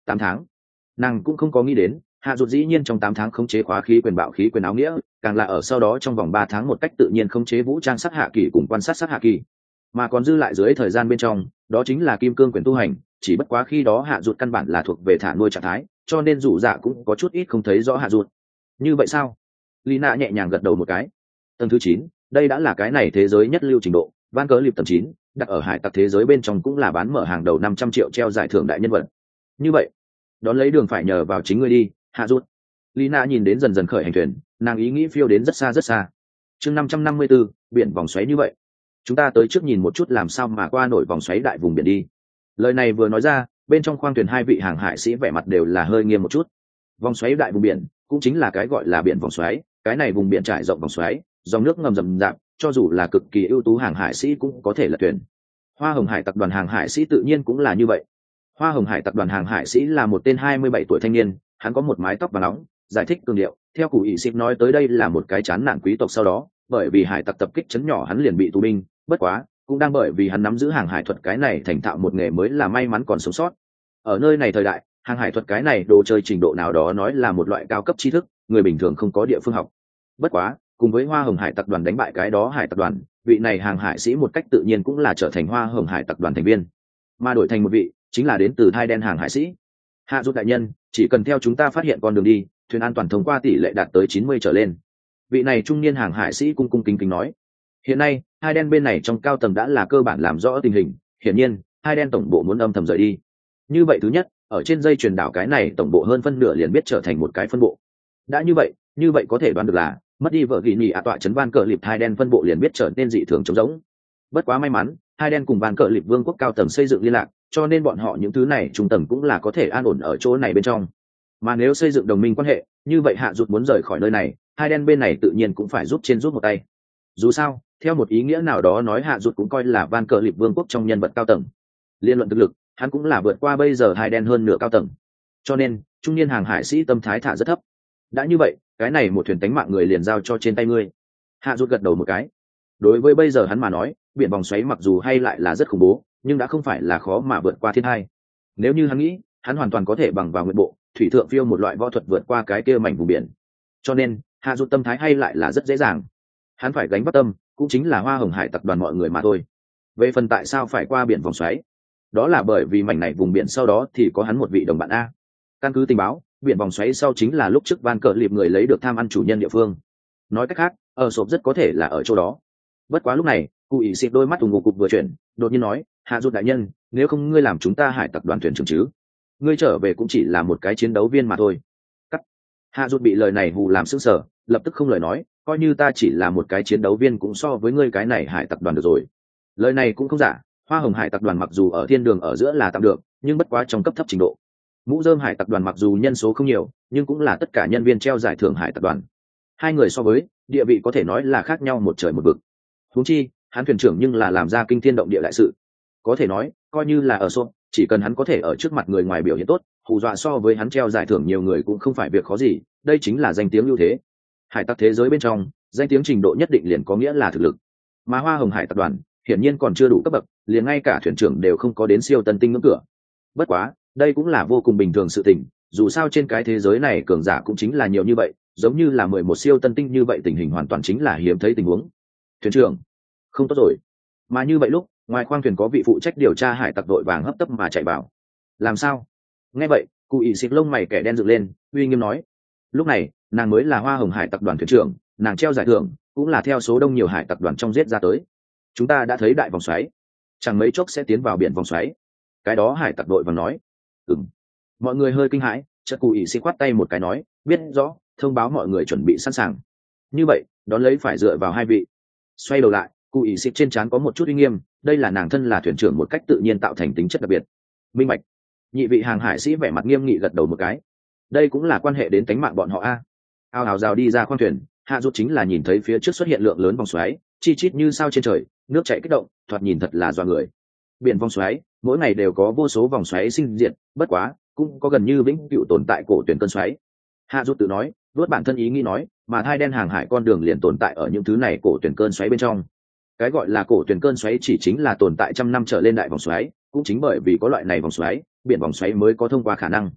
tám tháng. Nàng cũng không có nghĩ đến hạ rụt dĩ nhiên trong tám tháng khống chế khóa khí quyền bạo khí quyền áo nghĩa, càng là ở sau đó trong vòng ba tháng một cách tự nhiên khống chế vũ trang sát hạ kỳ cùng quan sát sát hạ kỳ, mà còn dư lại dưới thời gian bên trong đó chính là kim cương quyền tu hành. Chỉ bất quá khi đó hạ rụt căn bản là thuộc về thả nuôi trạng thái, cho nên dù dạ cũng có chút ít không thấy rõ hạ rụt. Như vậy sao? Lina nhẹ nhàng gật đầu một cái. Tầng thứ chín, đây đã là cái này thế giới nhất lưu trình độ, van cớ liệp tầng chín, đặt ở hải tặc thế giới bên trong cũng là bán mở hàng đầu năm trăm triệu treo giải thưởng đại nhân vật. Như vậy đón lấy đường phải nhờ vào chính ngươi đi, hạ rút. Lina nhìn đến dần dần khởi hành thuyền, nàng ý nghĩ phiêu đến rất xa rất xa. Chương năm trăm năm mươi bốn, biển vòng xoáy. Như vậy chúng ta tới trước nhìn một chút làm sao mà qua nổi vòng xoáy đại vùng biển đi. Lời này vừa nói ra, bên trong khoang thuyền hai vị hàng hải sĩ vẻ mặt đều là hơi nghiêm một chút. Vòng xoáy đại vùng biển cũng chính là cái gọi là biển vòng xoáy, cái này vùng biển trải rộng vòng xoáy, dòng nước ngầm rầm rạp, cho dù là cực kỳ ưu tú hàng hải sĩ cũng có thể lật thuyền. Hoa Hồng Hải Tặc đoàn hàng hải sĩ tự nhiên cũng là như vậy. Hoa Hồng Hải Tặc đoàn hàng hải sĩ là một tên hai mươi bảy tuổi thanh niên, hắn có một mái tóc vàng nóng, giải thích cường điệu, theo cụ ý xịp nói tới đây là một cái chán nản quý tộc, sau đó bởi vì hải tặc tập kích chấn nhỏ hắn liền bị tù binh, bất quá cũng đang bởi vì hắn nắm giữ hàng hải thuật cái này thành thạo một nghề mới là may mắn còn sống sót. Ở nơi này thời đại, hàng hải thuật cái này đồ chơi trình độ nào đó nói là một loại cao cấp tri thức, người bình thường không có địa phương học. Bất quá cùng với Hoa Hồng Hải Tặc đoàn đánh bại cái đó hải tặc đoàn, vị này hàng hải sĩ một cách tự nhiên cũng là trở thành Hoa Hồng Hải Tặc đoàn thành viên, mà đổi thành một vị chính là đến từ thai đen hàng hải sĩ. Hạ Rút đại nhân, chỉ cần theo chúng ta phát hiện con đường đi, thuyền an toàn thông qua tỷ lệ đạt tới chín mươi trở lên. Vị này trung niên hàng hải sĩ cung cung kính kính nói. Hiện nay hai đen bên này trong cao tầng đã là cơ bản làm rõ tình hình, hiển nhiên hai đen tổng bộ muốn âm thầm rời đi. Như vậy thứ nhất, ở trên dây truyền đảo cái này tổng bộ hơn phân nửa liền biết trở thành một cái phân bộ. Đã như vậy, như vậy có thể đoán được là mất đi vợ ghi nhì ạ tọa chấn van cờ lịp hai đen phân bộ liền biết trở nên dị thường trống rỗng. Bất quá may mắn, hai đen cùng van cờ lịp vương quốc cao tầng xây dựng liên lạc, cho nên bọn họ những thứ này trung tầng cũng là có thể an ổn ở chỗ này bên trong. Mà nếu xây dựng đồng minh quan hệ, như vậy Hạ Rút muốn rời khỏi nơi này, hai đen bên này tự nhiên cũng phải giúp trên giúp một tay. Dù sao, theo một ý nghĩa nào đó nói Hạ Rút cũng coi là van cờ lịp vương quốc trong nhân vật cao tầng. Liên luận thực lực, hắn cũng là vượt qua bây giờ hai đen hơn nửa cao tầng. Cho nên, trung niên hàng hải sĩ tâm thái thả rất thấp. Đã như vậy, cái này một thuyền tánh mạng người liền giao cho trên tay ngươi. Hạ Rút gật đầu một cái. Đối với bây giờ hắn mà nói, biển vòng xoáy mặc dù hay lại là rất khủng bố, nhưng đã không phải là khó mà vượt qua thiên hai. Nếu như hắn nghĩ, hắn hoàn toàn có thể bằng vào nguyện bộ thủy thượng phiêu một loại võ thuật vượt qua cái kia mảnh vùng biển. Cho nên Hạ Rút tâm thái hay lại là rất dễ dàng. Hắn phải gánh vác tâm cũng chính là Hoa Hồng Hải Tặc đoàn mọi người mà thôi. Về phần tại sao phải qua biển vòng xoáy, đó là bởi vì mảnh này vùng biển sau đó thì có hắn một vị đồng bạn a. Căn cứ tình báo, biển vòng xoáy sau chính là lúc trước van cờ liệp người lấy được tham ăn chủ nhân địa phương. Nói cách khác, ở sộp rất có thể là ở chỗ đó. Bất quá lúc này, cụ ỷ xịt đôi mắt ủng ngục cục vừa chuyển, đột nhiên nói, Hạ Rút đại nhân, nếu không ngươi làm chúng ta hải tặc đoàn thuyền trưởng chứ? Ngươi trở về cũng chỉ là một cái chiến đấu viên mà thôi. Cắt. Hạ Rút bị lời này hù làm sững sờ, lập tức không lời nói, coi như ta chỉ là một cái chiến đấu viên cũng so với ngươi cái này hải tặc đoàn được rồi. Lời này cũng không giả, Hoa Hồng Hải Tặc đoàn mặc dù ở thiên đường ở giữa là tạm được, nhưng bất quá trong cấp thấp trình độ. Mũ Rơm Hải Tặc đoàn mặc dù nhân số không nhiều, nhưng cũng là tất cả nhân viên treo giải thưởng hải tặc đoàn. Hai người so với, địa vị có thể nói là khác nhau một trời một vực. Huống chi, hắn thuyền trưởng nhưng là làm ra kinh thiên động địa đại sự. Có thể nói, coi như là ở sộp, chỉ cần hắn có thể ở trước mặt người ngoài biểu hiện tốt, hù dọa so với hắn treo giải thưởng nhiều người cũng không phải việc khó gì, đây chính là danh tiếng ưu thế. Hải tặc thế giới bên trong, danh tiếng trình độ nhất định liền có nghĩa là thực lực. Mà Hoa Hồng Hải Tặc đoàn hiển nhiên còn chưa đủ cấp bậc, liền ngay cả thuyền trưởng đều không có đến siêu tân tinh ngưỡng cửa. Bất quá, đây cũng là vô cùng bình thường sự tình, dù sao trên cái thế giới này cường giả cũng chính là nhiều như vậy, giống như là mười một siêu tân tinh như vậy, tình hình hoàn toàn chính là hiếm thấy tình huống. Thuyền trưởng, không tốt rồi. Mà như vậy lúc, ngoài khoang thuyền có vị phụ trách điều tra hải tặc đội vàng hấp tấp mà chạy vào. Làm sao? Nghe vậy, cụ ỷ xịt lông mày kẻ đen dựng lên, uy nghiêm nói. Lúc này, nàng mới là Hoa Hồng Hải Tặc đoàn thuyền trưởng, nàng treo giải thưởng cũng là theo số đông nhiều hải tặc đoàn trong giết ra tới. Chúng ta đã thấy đại vòng xoáy, chẳng mấy chốc sẽ tiến vào biển vòng xoáy. Cái đó hải tặc đội vàng nói. Ừm. Mọi người hơi kinh hãi, chợt cụ ỷ xịt quát tay một cái nói, biết rõ, thông báo mọi người chuẩn bị sẵn sàng. Như vậy, đón lấy phải dựa vào hai vị. Xoay đầu lại, cụ ỷ xịt trên trán có một chút uy nghiêm, đây là nàng thân là thuyền trưởng một cách tự nhiên tạo thành tính chất đặc biệt. Minh bạch. Nhị vị hàng hải sĩ vẻ mặt nghiêm nghị gật đầu một cái. Đây cũng là quan hệ đến tính mạng bọn họ a. Ao ào rào đi ra khoang thuyền, Hạ Rút chính là nhìn thấy phía trước xuất hiện lượng lớn vòng xoáy, chi chít như sao trên trời, nước chảy kích động, thoạt nhìn thật là doa người. Biển vòng xoáy, mỗi ngày đều có vô số vòng xoáy sinh diệt, bất quá, cũng có gần như vĩnh cửu tồn tại cổ tuyển cơn xoáy. Hạ Rút tự nói, đuốt bản thân ý nghĩ nói, mà thai đen hàng hải con đường liền tồn tại ở những thứ này cổ tuyển cơn xoáy bên trong. Cái gọi là cổ tuyển cơn xoáy chỉ chính là tồn tại trăm năm trở lên đại vòng xoáy, cũng chính bởi vì có loại này vòng xoáy, biển vòng xoáy mới có thông qua khả năng.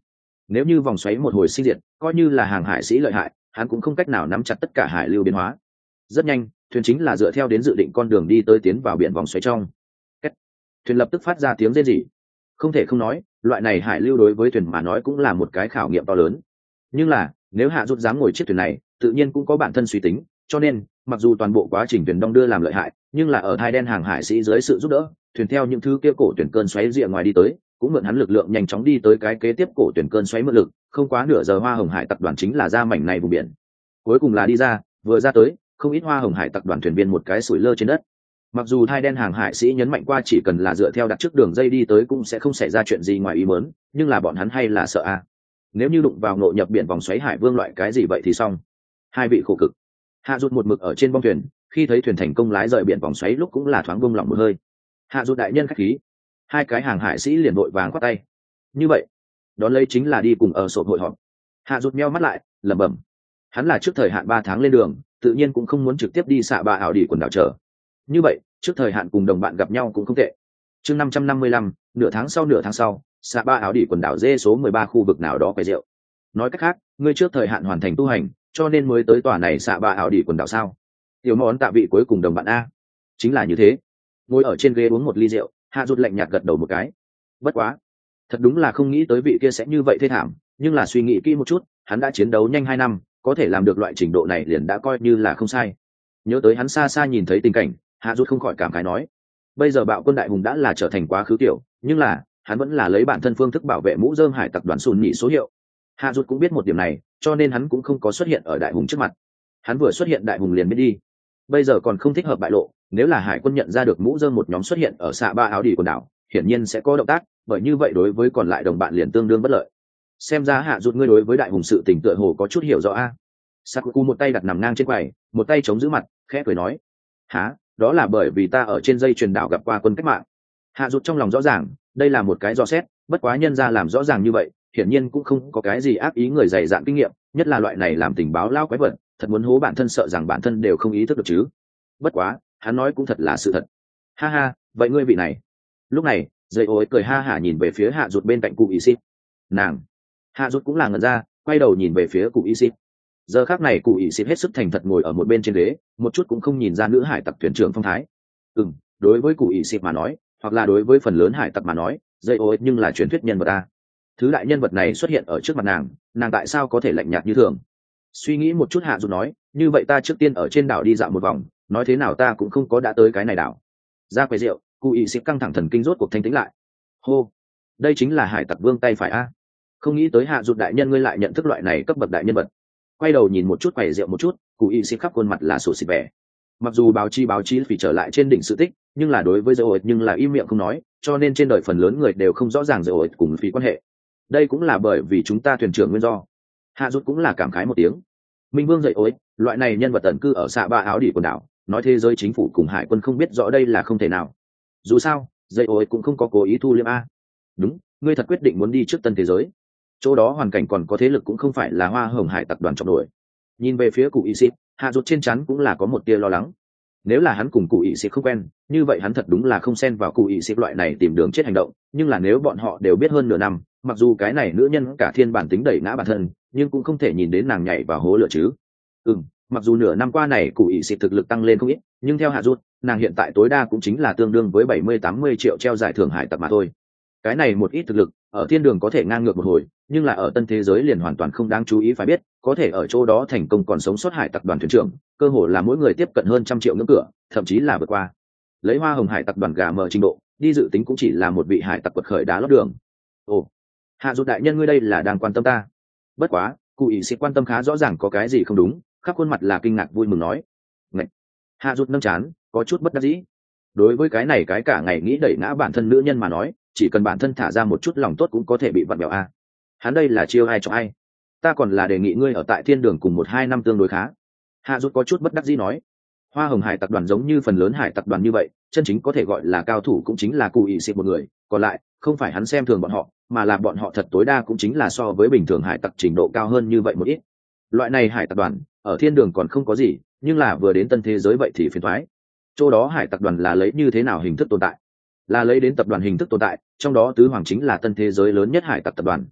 nếu như vòng xoáy một hồi sinh diệt, coi như là hàng hải sĩ lợi hại, hắn cũng không cách nào nắm chặt tất cả hải lưu biến hóa. Rất nhanh, thuyền chính là dựa theo đến dự định con đường đi tới tiến vào biển vòng xoáy trong. Kết. Thuyền lập tức phát ra tiếng rên rỉ. Không thể không nói, loại này hải lưu đối với thuyền mà nói cũng là một cái khảo nghiệm to lớn. Nhưng là, nếu Hạ Rút dám ngồi chiếc thuyền này, tự nhiên cũng có bản thân suy tính, cho nên, mặc dù toàn bộ quá trình thuyền đong đưa làm lợi hại, nhưng là ở thai đen hàng hải sĩ dưới sự giúp đỡ, thuyền theo những thứ kia cổ tuyển cơn xoáy rìa ngoài đi tới, cũng mượn hắn lực lượng nhanh chóng đi tới cái kế tiếp cổ tuyển cơn xoáy mượn lực, không quá nửa giờ Hoa Hồng Hải tập đoàn chính là ra mảnh này vùng biển. Cuối cùng là đi ra, vừa ra tới, không ít Hoa Hồng Hải tập đoàn thuyền viên một cái sủi lơ trên đất. Mặc dù thai đen hàng hải sĩ nhấn mạnh qua chỉ cần là dựa theo đặt trước đường dây đi tới cũng sẽ không xảy ra chuyện gì ngoài ý muốn, nhưng là bọn hắn hay là sợ a. À. Nếu như đụng vào nội nhập biển vòng xoáy hải vương loại cái gì vậy thì xong. Hai vị khổ cực. Hạ Rút một mực ở trên bong thuyền, khi thấy thuyền thành công lái rời biển vòng xoáy lúc cũng là thoáng buông lỏng một hơi. Hạ Rút đại nhân khách khí. Hai cái hàng hải sĩ liền vội vàng quát tay. Như vậy, đón lấy chính là đi cùng ở sổ hội họp. Hạ Rút meo mắt lại, lẩm bẩm. Hắn là trước thời hạn ba tháng lên đường, tự nhiên cũng không muốn trực tiếp đi xạ bạ ảo đỉ quần đảo chờ. Như vậy, trước thời hạn cùng đồng bạn gặp nhau cũng không tệ. Chương năm trăm năm mươi lăm, nửa tháng sau nửa tháng sau, xạ bạ ảo đỉ quần đảo D số mười ba khu vực nào đó quầy rượu. Nói cách khác, ngươi trước thời hạn hoàn thành tu hành, cho nên mới tới tòa này xạ bạ ảo đỉ quần đảo sao? Tiểu món tạ vị cuối cùng đồng bạn a. Chính là như thế. Ngồi ở trên ghế uống một ly rượu, Hạ Rút lạnh nhạt gật đầu một cái. Bất quá, thật đúng là không nghĩ tới vị kia sẽ như vậy thê thảm, nhưng là suy nghĩ kỹ một chút, hắn đã chiến đấu nhanh hai năm, có thể làm được loại trình độ này liền đã coi như là không sai. Nhớ tới hắn xa xa nhìn thấy tình cảnh, Hạ Rút không khỏi cảm khái nói: bây giờ Bạo Quân Đại Hùng đã là trở thành quá khứ tiểu, nhưng là hắn vẫn là lấy bản thân phương thức bảo vệ mũ rơm hải tặc đoàn Sùn Nhị số hiệu. Hạ Rút cũng biết một điểm này, cho nên hắn cũng không có xuất hiện ở Đại Hùng trước mặt. Hắn vừa xuất hiện Đại Hùng liền biết đi. Bây giờ còn không thích hợp bại lộ, nếu là hải quân nhận ra được mũ rơm một nhóm xuất hiện ở xạ ba áo đỉ quần đảo, hiển nhiên sẽ có động tác, bởi như vậy đối với còn lại đồng bạn liền tương đương bất lợi. Xem ra Hạ Rút ngươi đối với Đại Hùng sự tình tựa hồ có chút hiểu rõ a. Sakuku một tay đặt nằm ngang trên quầy, một tay chống giữ mặt, khẽ cười nói: há, đó là bởi vì ta ở trên dây truyền đảo gặp qua quân cách mạng. Hạ Rút trong lòng rõ ràng, đây là một cái dò xét, bất quá nhân ra làm rõ ràng như vậy, hiển nhiên cũng không có cái gì ác ý người dày dạn kinh nghiệm, nhất là loại này làm tình báo lao quái vật, thật muốn hố bản thân sợ rằng bản thân đều không ý thức được chứ. Bất quá, hắn nói cũng thật là sự thật. Ha ha, vậy ngươi vị này. Lúc này, dây ối cười ha hả nhìn về phía Hạ Rút bên cạnh cụ y xít. Nàng. Hạ Rút cũng là ngẩn ra, quay đầu nhìn về phía cụ y xít. Giờ khác này cụ y xít hết sức thành thật ngồi ở một bên trên ghế, một chút cũng không nhìn ra nữ hải tặc thuyền trưởng phong thái. Ừ, đối với cụ y xít mà nói, hoặc là đối với phần lớn hải tặc mà nói, dây ối nhưng là truyền thuyết nhân vật ta. Thứ đại nhân vật này xuất hiện ở trước mặt nàng, nàng tại sao có thể lạnh nhạt như thường? Suy nghĩ một chút Hạ Rút nói, như vậy ta trước tiên ở trên đảo đi dạo một vòng, nói thế nào ta cũng không có đã tới cái này đảo. Ra quầy rượu, cụ ý xếp căng thẳng thần kinh rốt cuộc thanh tĩnh lại. Hô, đây chính là hải tặc vương tay phải a. Không nghĩ tới Hạ Rút đại nhân ngươi lại nhận thức loại này cấp bậc đại nhân vật. Quay đầu nhìn một chút quầy rượu một chút, cụ ý xếp khắp khuôn mặt là sổ xịt vẻ. Mặc dù báo chí báo chí vì trở lại trên đỉnh sự tích, nhưng là đối với dầu ổi nhưng là im miệng không nói, cho nên trên đời phần lớn người đều không rõ ràng dầu ổi cùng phí quan hệ. Đây cũng là bởi vì chúng ta thuyền trưởng nguyên do. Hạ Rút cũng là cảm khái một tiếng. Minh Vương dậy ối, loại này nhân vật tận cư ở xạ ba áo đỉ quần đảo, nói thế giới chính phủ cùng hải quân không biết rõ đây là không thể nào. Dù sao, dậy ối cũng không có cố ý thu liêm a. Đúng, ngươi thật quyết định muốn đi trước tân thế giới. Chỗ đó hoàn cảnh còn có thế lực cũng không phải là Hoa Hồng Hải tập đoàn trọng đội. Nhìn về phía cụ y xít, Hạ Rút trên chắn cũng là có một tia lo lắng. Nếu là hắn cùng cụ y xít không quen, như vậy hắn thật đúng là không xen vào cụ y xít loại này tìm đường chết hành động. Nhưng là nếu bọn họ đều biết hơn nửa năm, mặc dù cái này nữ nhân cả thiên bản tính đẩy ngã bản thân, nhưng cũng không thể nhìn đến nàng nhảy vào hố lửa chứ. Ừ, mặc dù nửa năm qua này cụ ý xịt thực lực tăng lên không ít, nhưng theo Hạ Rút, nàng hiện tại tối đa cũng chính là tương đương với bảy mươi tám mươi triệu treo giải thưởng hải tặc mà thôi. Cái này một ít thực lực, ở thiên đường có thể ngang ngược một hồi, nhưng là ở tân thế giới liền hoàn toàn không đáng chú ý phải biết, có thể ở chỗ đó thành công còn sống sót hải tặc đoàn thuyền trưởng, cơ hồ là mỗi người tiếp cận hơn trăm triệu ngưỡng cửa, thậm chí là vượt qua. Lấy Hoa Hồng Hải tặc đoàn gà mờ trình độ, đi dự tính cũng chỉ là một vị hải tặc quật khởi đá lót đường. Ồ, Hạ Rút đại nhân ngươi đây là đang quan tâm ta. Bất quá, cụ ý sẽ quan tâm khá rõ ràng có cái gì không đúng, khắp khuôn mặt là kinh ngạc vui mừng nói. Ngậy. Hạ Rút nâng chán, có chút bất đắc dĩ. Đối với cái này cái cả ngày nghĩ đẩy ngã bản thân nữ nhân mà nói, chỉ cần bản thân thả ra một chút lòng tốt cũng có thể bị vặn bẹo a. Hắn đây là chiêu ai cho ai? Ta còn là đề nghị ngươi ở tại thiên đường cùng một hai năm tương đối khá. Hạ Rút có chút bất đắc dĩ nói. Hoa Hồng Hải tập đoàn giống như phần lớn hải tập đoàn như vậy, chân chính có thể gọi là cao thủ cũng chính là cụ ý xịt một người, còn lại không phải hắn xem thường bọn họ, mà là bọn họ thật tối đa cũng chính là so với bình thường hải tặc trình độ cao hơn như vậy một ít. Loại này hải tặc đoàn ở thiên đường còn không có gì, nhưng là vừa đến tân thế giới vậy thì phiền toái. Chỗ đó hải tặc đoàn là lấy như thế nào hình thức tồn tại? Là lấy đến tập đoàn hình thức tồn tại, trong đó tứ hoàng chính là tân thế giới lớn nhất hải tặc tập đoàn.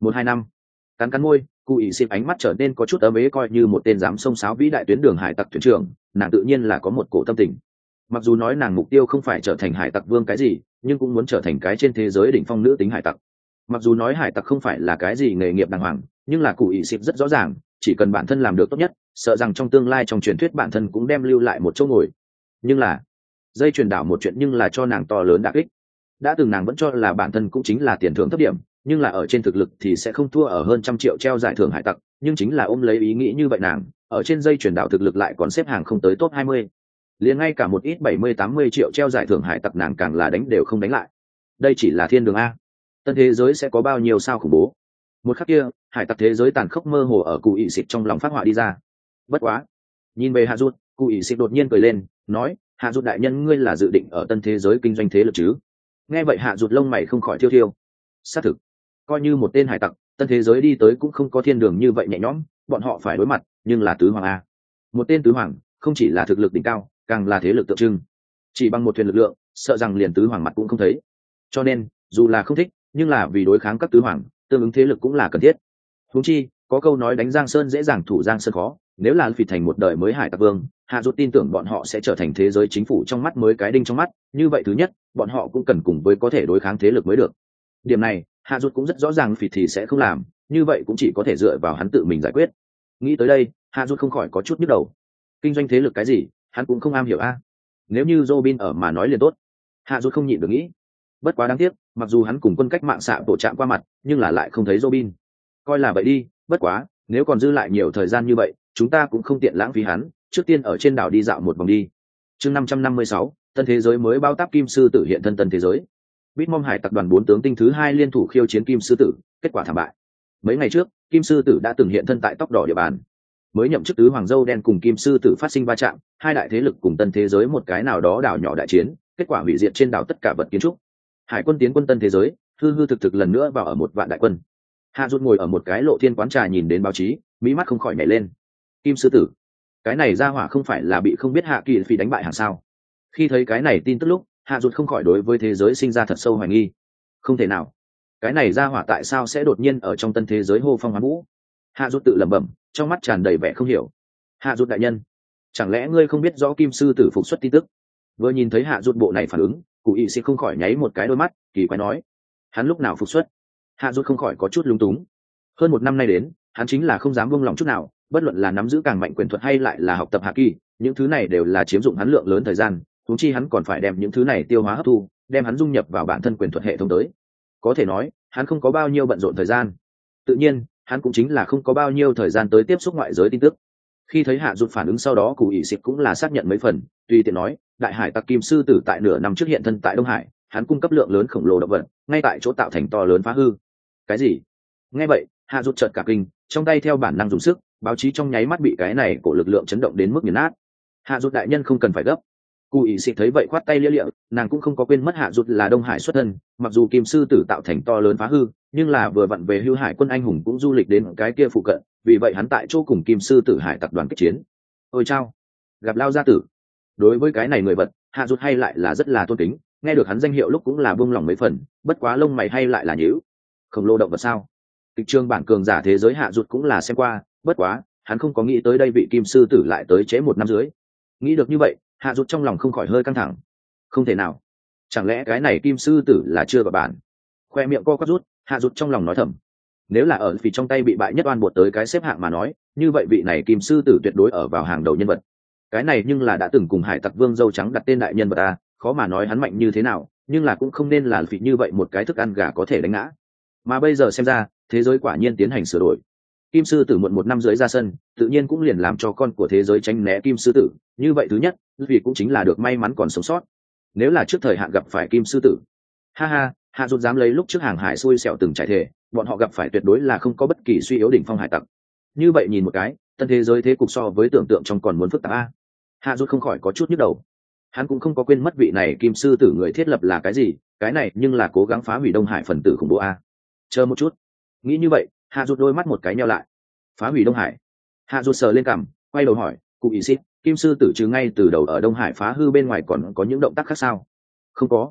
một hai năm. Cắn cắn môi, cụ ý xịp ánh mắt trở nên có chút ấm ế, coi như một tên dám xông xáo vĩ đại tuyến đường hải tặc thuyền trưởng, nàng tự nhiên là có một cổ tâm tình. Mặc dù nói nàng mục tiêu không phải trở thành hải tặc vương cái gì, nhưng cũng muốn trở thành cái trên thế giới đỉnh phong nữ tính hải tặc. Mặc dù nói hải tặc không phải là cái gì nghề nghiệp đàng hoàng, nhưng là cụ ý xịp rất rõ ràng, chỉ cần bản thân làm được tốt nhất, sợ rằng trong tương lai trong truyền thuyết bản thân cũng đem lưu lại một chỗ ngồi. Nhưng là dây truyền đảo một chuyện, nhưng là cho nàng to lớn đả kích. Đã từng nàng vẫn cho là bản thân cũng chính là tiền thưởng thấp điểm, nhưng là ở trên thực lực thì sẽ không thua ở hơn trăm triệu treo giải thưởng hải tặc, nhưng chính là ôm lấy ý nghĩ như vậy nàng ở trên dây chuyển đảo thực lực lại còn xếp hàng không tới top hai mươi. Liền ngay cả một ít bảy mươi tám mươi triệu treo giải thưởng hải tặc nàng càng là đánh đều không đánh lại. Đây chỉ là thiên đường a, tân thế giới sẽ có bao nhiêu sao khủng bố. Một khắc kia, hải tặc thế giới tàn khốc mơ hồ ở cụ ỵ xịt trong lòng phát họa đi ra. Bất quá, nhìn về Hạ Dụt, cụ ỵ xịt đột nhiên cười lên, nói: Hạ Dụt đại nhân, ngươi là dự định ở tân thế giới kinh doanh thế lực chứ? Nghe vậy Hạ Dụt lông mày không khỏi thiêu thiêu. Xác thực, coi như một tên hải tặc, tân thế giới đi tới cũng không có thiên đường như vậy nhẹ nhõm, bọn họ phải đối mặt nhưng là tứ hoàng a. Một tên tứ hoàng không chỉ là thực lực đỉnh cao, càng là thế lực tượng trưng. Chỉ bằng một thuyền lực lượng, sợ rằng liền tứ hoàng mặt cũng không thấy. Cho nên dù là không thích, nhưng là vì đối kháng các tứ hoàng, tương ứng thế lực cũng là cần thiết. Huống chi có câu nói đánh Giang Sơn dễ dàng thủ Giang Sơn khó, nếu là phỉ thành một đời mới hải tặc vương, Hạ Dụt tin tưởng bọn họ sẽ trở thành thế giới chính phủ trong mắt mới cái đinh trong mắt. Như vậy thứ nhất, bọn họ cũng cần cùng với có thể đối kháng thế lực mới được. Điểm này Hạ Dụt cũng rất rõ ràng, phỉ thì sẽ không làm, như vậy cũng chỉ có thể dựa vào hắn tự mình giải quyết. Nghĩ tới đây, Hạ Dụt không khỏi có chút nhức đầu. Kinh doanh thế lực cái gì, hắn cũng không am hiểu a. Nếu như Robin ở mà nói liền tốt. Hạ Dụt không nhịn được nghĩ. Bất quá đáng tiếc, mặc dù hắn cùng quân cách mạng xạ bộ chạm qua mặt, nhưng là lại không thấy Robin. Coi là vậy đi, bất quá, nếu còn dư lại nhiều thời gian như vậy, chúng ta cũng không tiện lãng phí hắn, trước tiên ở trên đảo đi dạo một vòng đi. Chương năm trăm năm mươi sáu, tân thế giới mới bao táp kim sư tử hiện thân tân thế giới. Bitmom hải tập đoàn bốn tướng tinh thứ hai liên thủ khiêu chiến kim sư tử, kết quả thảm bại. Mấy ngày trước, kim sư tử đã từng hiện thân tại tóc đỏ địa bàn. Mới nhậm chức tứ hoàng dâu đen cùng kim sư tử phát sinh va chạm, hai đại thế lực cùng tân thế giới một cái nào đó đảo nhỏ đại chiến, kết quả hủy diệt trên đảo tất cả vật kiến trúc. Hải quân tiến quân tân thế giới, hư hư thực thực lần nữa vào ở một vạn đại quân. Hạ Dụt ngồi ở một cái lộ thiên quán trà nhìn đến báo chí, mí mắt không khỏi nhảy lên. Kim sư tử, cái này ra hỏa không phải là bị không biết Hạ Kỳ Phi đánh bại hàng sao? Khi thấy cái này tin tức lúc, Hạ Dụt không khỏi đối với thế giới sinh ra thật sâu hoài nghi. Không thể nào, cái này ra hỏa tại sao sẽ đột nhiên ở trong tân thế giới hô phong hoán vũ? Hạ Dụt tự lẩm bẩm, trong mắt tràn đầy vẻ không hiểu. Hạ Dụt đại nhân, chẳng lẽ ngươi không biết rõ kim sư tử phục xuất tin tức? Vừa nhìn thấy Hạ Dụt bộ này phản ứng, cụ ý sẽ không khỏi nháy một cái đôi mắt, kỳ quái nói: hắn lúc nào phục xuất? Hạ Dụt không khỏi có chút lúng túng. Hơn một năm nay đến, hắn chính là không dám buông lỏng chút nào, bất luận là nắm giữ càng mạnh quyền thuật hay lại là học tập hạ kỳ, những thứ này đều là chiếm dụng hắn lượng lớn thời gian, huống chi hắn còn phải đem những thứ này tiêu hóa hấp thu, đem hắn dung nhập vào bản thân quyền thuật hệ thống tới. Có thể nói, hắn không có bao nhiêu bận rộn thời gian. Tự nhiên, hắn cũng chính là không có bao nhiêu thời gian tới tiếp xúc ngoại giới tin tức. Khi thấy Hạ Dụt phản ứng sau đó, Cù ỷ xịt cũng là xác nhận mấy phần, tùy tiện nói, đại hải tặc kim sư tử tại nửa năm trước hiện thân tại Đông Hải, hắn cung cấp lượng lớn khổng lồ động vật, ngay tại chỗ tạo thành to lớn phá hư. Cái gì? Nghe vậy, Hạ Dụt chợt cả kinh, trong tay theo bản năng dùng sức, báo chí trong nháy mắt bị cái này của lực lượng chấn động đến mức nghiền nát. Hạ Dụt đại nhân không cần phải gấp. Cù ỷ xịt thấy vậy khoát tay lia lịa, nàng cũng không có quên mất Hạ Dụt là Đông Hải xuất thân, mặc dù kim sư tử tạo thành to lớn phá hư, nhưng là vừa vặn về hưu hải quân anh hùng cũng du lịch đến cái kia phụ cận, vì vậy hắn tại chỗ cùng kim sư tử hải tập đoàn kích chiến. Ôi chao, gặp lao gia tử. Đối với cái này người vật, Hạ Dụt hay lại là rất là tôn kính, nghe được hắn danh hiệu lúc cũng là buông lòng mấy phần, bất quá lông mày hay lại là nhíu. Khổng lồ động vật sao? Kịch trường bản cường giả thế giới Hạ Dụt cũng là xem qua, bất quá hắn không có nghĩ tới đây vị kim sư tử lại tới chế một năm dưới. Nghĩ được như vậy, Hạ Dụt trong lòng không khỏi hơi căng thẳng. Không thể nào, chẳng lẽ cái này kim sư tử là chưa vào bản? Khoe miệng co quắp rút, Hạ Dụt trong lòng nói thầm. Nếu là ở vì trong tay bị bại nhất oan buộc tới cái xếp hạng mà nói, như vậy vị này kim sư tử tuyệt đối ở vào hàng đầu nhân vật. Cái này nhưng là đã từng cùng hải tặc vương dâu trắng đặt tên đại nhân vật a, khó mà nói hắn mạnh như thế nào, nhưng là cũng không nên là vị như vậy một cái thức ăn gà có thể đánh ngã. Mà bây giờ xem ra, thế giới quả nhiên tiến hành sửa đổi. Kim sư tử muộn một năm dưới ra sân, tự nhiên cũng liền làm cho con của thế giới tránh né kim sư tử. Như vậy thứ nhất, vì cũng chính là được may mắn còn sống sót. Nếu là trước thời hạn gặp phải kim sư tử, ha ha, Hạ Dụt dám lấy lúc trước hàng hải xui xẻo từng trải thể, bọn họ gặp phải tuyệt đối là không có bất kỳ suy yếu đỉnh phong hải tặc. Như vậy nhìn một cái, tân thế giới thế cục so với tưởng tượng trong còn muốn phức tạp a. Hạ Dụt không khỏi có chút nhức đầu. Hắn cũng không có quên mất vị này kim sư tử người thiết lập là cái gì, cái này nhưng là cố gắng phá hủy Đông Hải phần tử khủng bố a. Chờ một chút, nghĩ như vậy, Hạ Dụt đôi mắt một cái nheo lại. Phá hủy Đông Hải? Hạ Dụt sờ lên cằm, quay đầu hỏi, cụ ý xít, kim sư tử chứ ngay từ đầu ở Đông Hải phá hư bên ngoài còn có những động tác khác sao? Không có.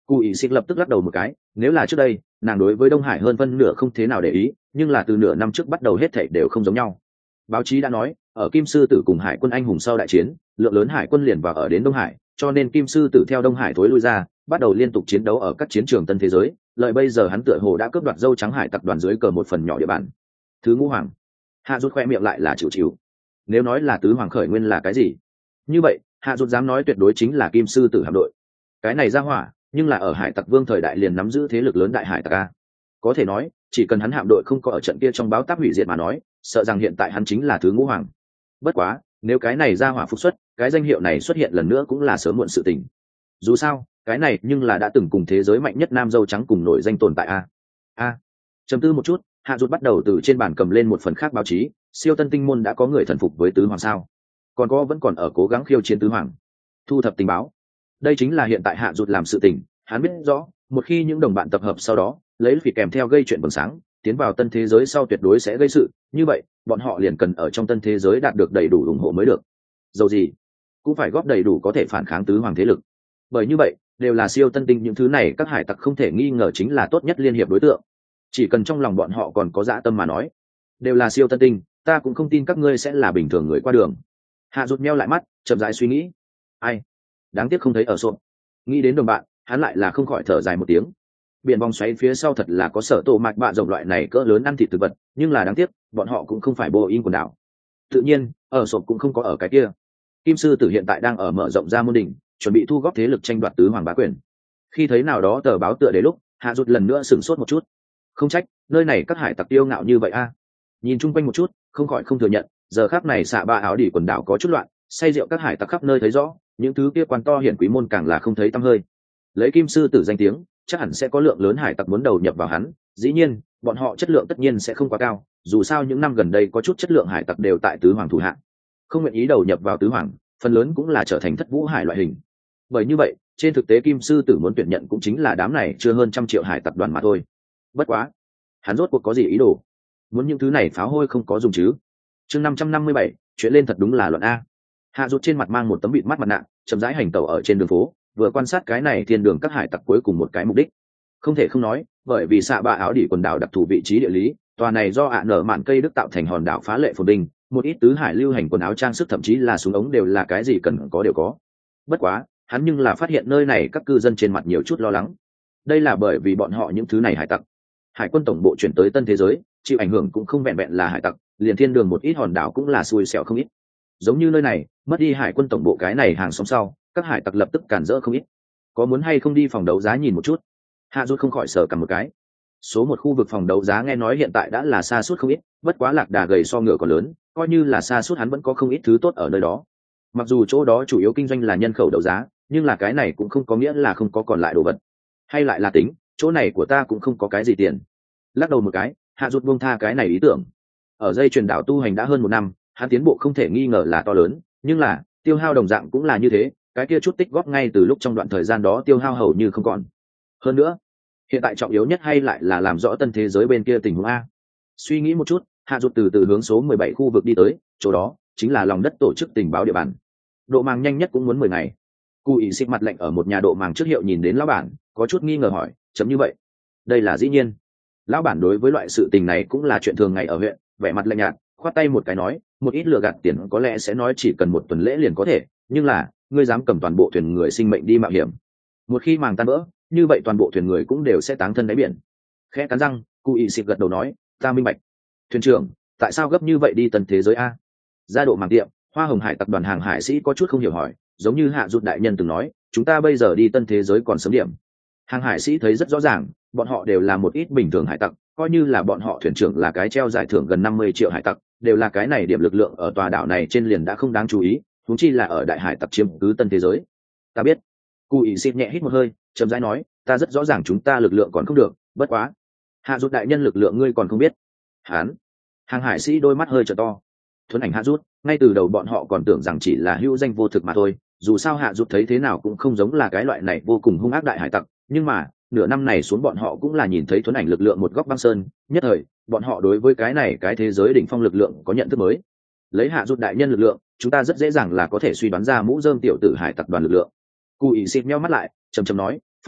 Cụ ý xịt lập tức lắc đầu một cái, nếu là trước đây nàng đối với Đông Hải hơn phân nửa không thế nào để ý, nhưng là từ nửa năm trước bắt đầu hết thảy đều không giống nhau. Báo chí đã nói, ở Kim Sư Tử cùng Hải quân anh hùng sau đại chiến, lượng lớn Hải quân liền vào ở đến Đông Hải, cho nên Kim Sư Tử theo Đông Hải thối lui ra, bắt đầu liên tục chiến đấu ở các chiến trường tân thế giới. Lợi bây giờ hắn tựa hồ đã cướp đoạt dâu trắng hải tặc đoàn dưới cờ một phần nhỏ địa bàn. Thứ ngũ hoàng, Hạ Rút khoe miệng lại là chịu chịu. Nếu nói là tứ hoàng khởi nguyên là cái gì? Như vậy, Hạ Rút dám nói tuyệt đối chính là Kim Sư Tử hạm đội. Cái này ra hỏa, nhưng là ở Hải Tặc Vương thời đại liền nắm giữ thế lực lớn đại hải tặc a. Có thể nói, chỉ cần hắn hạm đội không có ở trận kia trong báo táp hủy diệt mà nói, sợ rằng hiện tại hắn chính là thứ ngũ hoàng. Bất quá, nếu cái này ra hỏa phục xuất, cái danh hiệu này xuất hiện lần nữa cũng là sớm muộn sự tình. Dù sao, cái này nhưng là đã từng cùng thế giới mạnh nhất nam dâu trắng cùng nổi danh tồn tại a. A. Trầm tư một chút, Hạ Rút bắt đầu từ trên bàn cầm lên một phần khác báo chí, siêu tân tinh môn đã có người thần phục với tứ hoàng sao? Còn có vẫn còn ở cố gắng khiêu chiến tứ hoàng. Thu thập tình báo. Đây chính là hiện tại Hạ Rút làm sự tình, hắn biết rõ, một khi những đồng bạn tập hợp sau đó, lấy phỉ kèm theo gây chuyện bừng sáng, tiến vào tân thế giới sau tuyệt đối sẽ gây sự, như vậy, bọn họ liền cần ở trong tân thế giới đạt được đầy đủ ủng hộ mới được. Dầu gì, cũng phải góp đầy đủ có thể phản kháng tứ hoàng thế lực. Bởi như vậy, đều là siêu tân tinh, những thứ này các hải tặc không thể nghi ngờ chính là tốt nhất liên hiệp đối tượng. Chỉ cần trong lòng bọn họ còn có dã tâm mà nói, đều là siêu tân tinh, ta cũng không tin các ngươi sẽ là bình thường người qua đường. Hạ Rút meo lại mắt, chậm rãi suy nghĩ. Ai, đáng tiếc không thấy ở sộp. Nghĩ đến đồng bạn, hắn lại là không khỏi thở dài một tiếng. Biển vòng xoáy phía sau thật là có sở tổ mạch bạ rộng loại này cỡ lớn ăn thịt thực vật, nhưng là đáng tiếc, bọn họ cũng không phải Boeing quần đảo. Tự nhiên, ở sộp cũng không có ở cái kia. Kim Sư Tử hiện tại đang ở mở rộng ra môn đỉnh, chuẩn bị thu góp thế lực tranh đoạt tứ hoàng bá quyền. Khi thấy nào đó tờ báo tựa đến lúc, Hạ Rút lần nữa sửng sốt một chút. Không trách, nơi này các hải tặc tiêu ngạo như vậy a. Nhìn chung quanh một chút, không khỏi không thừa nhận, giờ khắc này xạ ba áo đỉ quần đảo có chút loạn, say rượu các hải tặc khắp nơi thấy rõ, những thứ kia quan to hiển quý môn càng là không thấy tăm hơi. Lấy Kim Sư Tử danh tiếng, chắc hẳn sẽ có lượng lớn hải tặc muốn đầu nhập vào hắn, dĩ nhiên, bọn họ chất lượng tất nhiên sẽ không quá cao, dù sao những năm gần đây có chút chất lượng hải tặc đều tại tứ hoàng thủ hạ. Không nguyện ý đầu nhập vào tứ hoàng, phần lớn cũng là trở thành thất vũ hải loại hình. Bởi như vậy, trên thực tế Kim Sư Tử muốn tuyển nhận cũng chính là đám này chưa hơn trăm triệu hải tặc đoàn mà thôi. Bất quá, hắn rốt cuộc có gì ý đồ? Muốn những thứ này pháo hôi không có dùng chứ? Chương năm trăm năm mươi bảy, chuyện lên thật đúng là luận a. Hạ Rút trên mặt mang một tấm bịt mắt mặt nạ, chậm rãi hành tẩu ở trên đường phố, vừa quan sát cái này thiên đường các hải tặc cuối cùng một cái mục đích. Không thể không nói, bởi vì xạ ba áo đỉ quần đảo đặc thù vị trí địa lý, tòa này do ạ nở mạn cây đức tạo thành hòn đảo phá lệ phồn vinh, một ít tứ hải lưu hành quần áo trang sức thậm chí là súng ống đều là cái gì cần có đều có. Bất quá, hắn nhưng là phát hiện nơi này các cư dân trên mặt nhiều chút lo lắng. Đây là bởi vì bọn họ những thứ này hải tặc. Hải quân tổng bộ chuyển tới tân thế giới, chịu ảnh hưởng cũng không vẹn vẹn là hải tặc, liền thiên đường một ít hòn đảo cũng là xui xẻo không ít. Giống như nơi này, mất đi hải quân tổng bộ cái này hàng xóm sau, các hải tặc lập tức cản rỡ không ít. Có muốn hay không đi phòng đấu giá nhìn một chút? Hạ Rút không khỏi sờ cầm một cái. Số một khu vực phòng đấu giá nghe nói hiện tại đã là xa suốt không ít, bất quá lạc đà gầy so ngựa còn lớn, coi như là xa suốt hắn vẫn có không ít thứ tốt ở nơi đó. Mặc dù chỗ đó chủ yếu kinh doanh là nhân khẩu đấu giá, nhưng là cái này cũng không có nghĩa là không có còn lại đồ vật. Hay lại là tính, chỗ này của ta cũng không có cái gì tiền. Lắc đầu một cái, Hạ Rút buông tha cái này ý tưởng. Ở dây truyền đảo tu hành đã hơn một năm, hắn tiến bộ không thể nghi ngờ là to lớn, nhưng là tiêu hao đồng dạng cũng là như thế, cái kia chút tích góp ngay từ lúc trong đoạn thời gian đó tiêu hao hầu như không còn. Hơn nữa, hiện tại trọng yếu nhất hay lại là làm rõ tân thế giới bên kia tình huống a. Suy nghĩ một chút, Hạ Rút từ từ hướng số mười bảy khu vực đi tới, chỗ đó chính là lòng đất tổ chức tình báo địa bàn. Độ màng nhanh nhất cũng muốn mười ngày. Cụ ỷ xịt mặt lạnh ở một nhà độ màng trước hiệu nhìn đến lão bản, có chút nghi ngờ hỏi, chấm như vậy? Đây là dĩ nhiên. Lão bản đối với loại sự tình này cũng là chuyện thường ngày ở huyện, vẻ mặt lạnh nhạt, khoát tay một cái nói, một ít lừa gạt tiền có lẽ sẽ nói chỉ cần một tuần lễ liền có thể, nhưng là ngươi dám cầm toàn bộ thuyền người sinh mệnh đi mạo hiểm, một khi màng tan vỡ, như vậy toàn bộ thuyền người cũng đều sẽ táng thân đáy biển. Khẽ cắn răng, cụ ỷ xịt gật đầu nói, ta minh bạch. Thuyền trưởng, tại sao gấp như vậy đi tân thế giới a? Ra độ màng tiệm, Hoa Hồng Hải tập đoàn hàng hải sĩ có chút không hiểu hỏi, giống như Hạ Rút đại nhân từng nói, chúng ta bây giờ đi tân thế giới còn sớm điểm. Hàng hải sĩ thấy rất rõ ràng, bọn họ đều là một ít bình thường hải tặc, coi như là bọn họ thuyền trưởng là cái treo giải thưởng gần năm mươi triệu hải tặc, đều là cái này điểm lực lượng ở tòa đảo này trên liền đã không đáng chú ý, huống chi là ở đại hải tặc chiếm cứ tân thế giới. Ta biết. Cụ ỷ xịt nhẹ hít một hơi, chậm rãi nói, ta rất rõ ràng chúng ta lực lượng còn không được, bất quá. Hạ Rút đại nhân lực lượng ngươi còn không biết. Hán. Hàng hải sĩ đôi mắt hơi trợ to. Thuấn ảnh Hạ Rút, ngay từ đầu bọn họ còn tưởng rằng chỉ là hữu danh vô thực mà thôi, dù sao Hạ Rút thấy thế nào cũng không giống là cái loại này vô cùng hung ác đại hải tặc, nhưng mà nửa năm này xuống bọn họ cũng là nhìn thấy Thuấn ảnh lực lượng một góc băng sơn, nhất thời bọn họ đối với cái này cái thế giới đỉnh phong lực lượng có nhận thức mới. Lấy Hạ Rút đại nhân lực lượng, chúng ta rất dễ dàng là có thể suy đoán ra mũ rơm tiểu tử hải tặc đoàn lực lượng. Cụ ỷ xịt meo mắt lại, trầm trầm nói, phải biết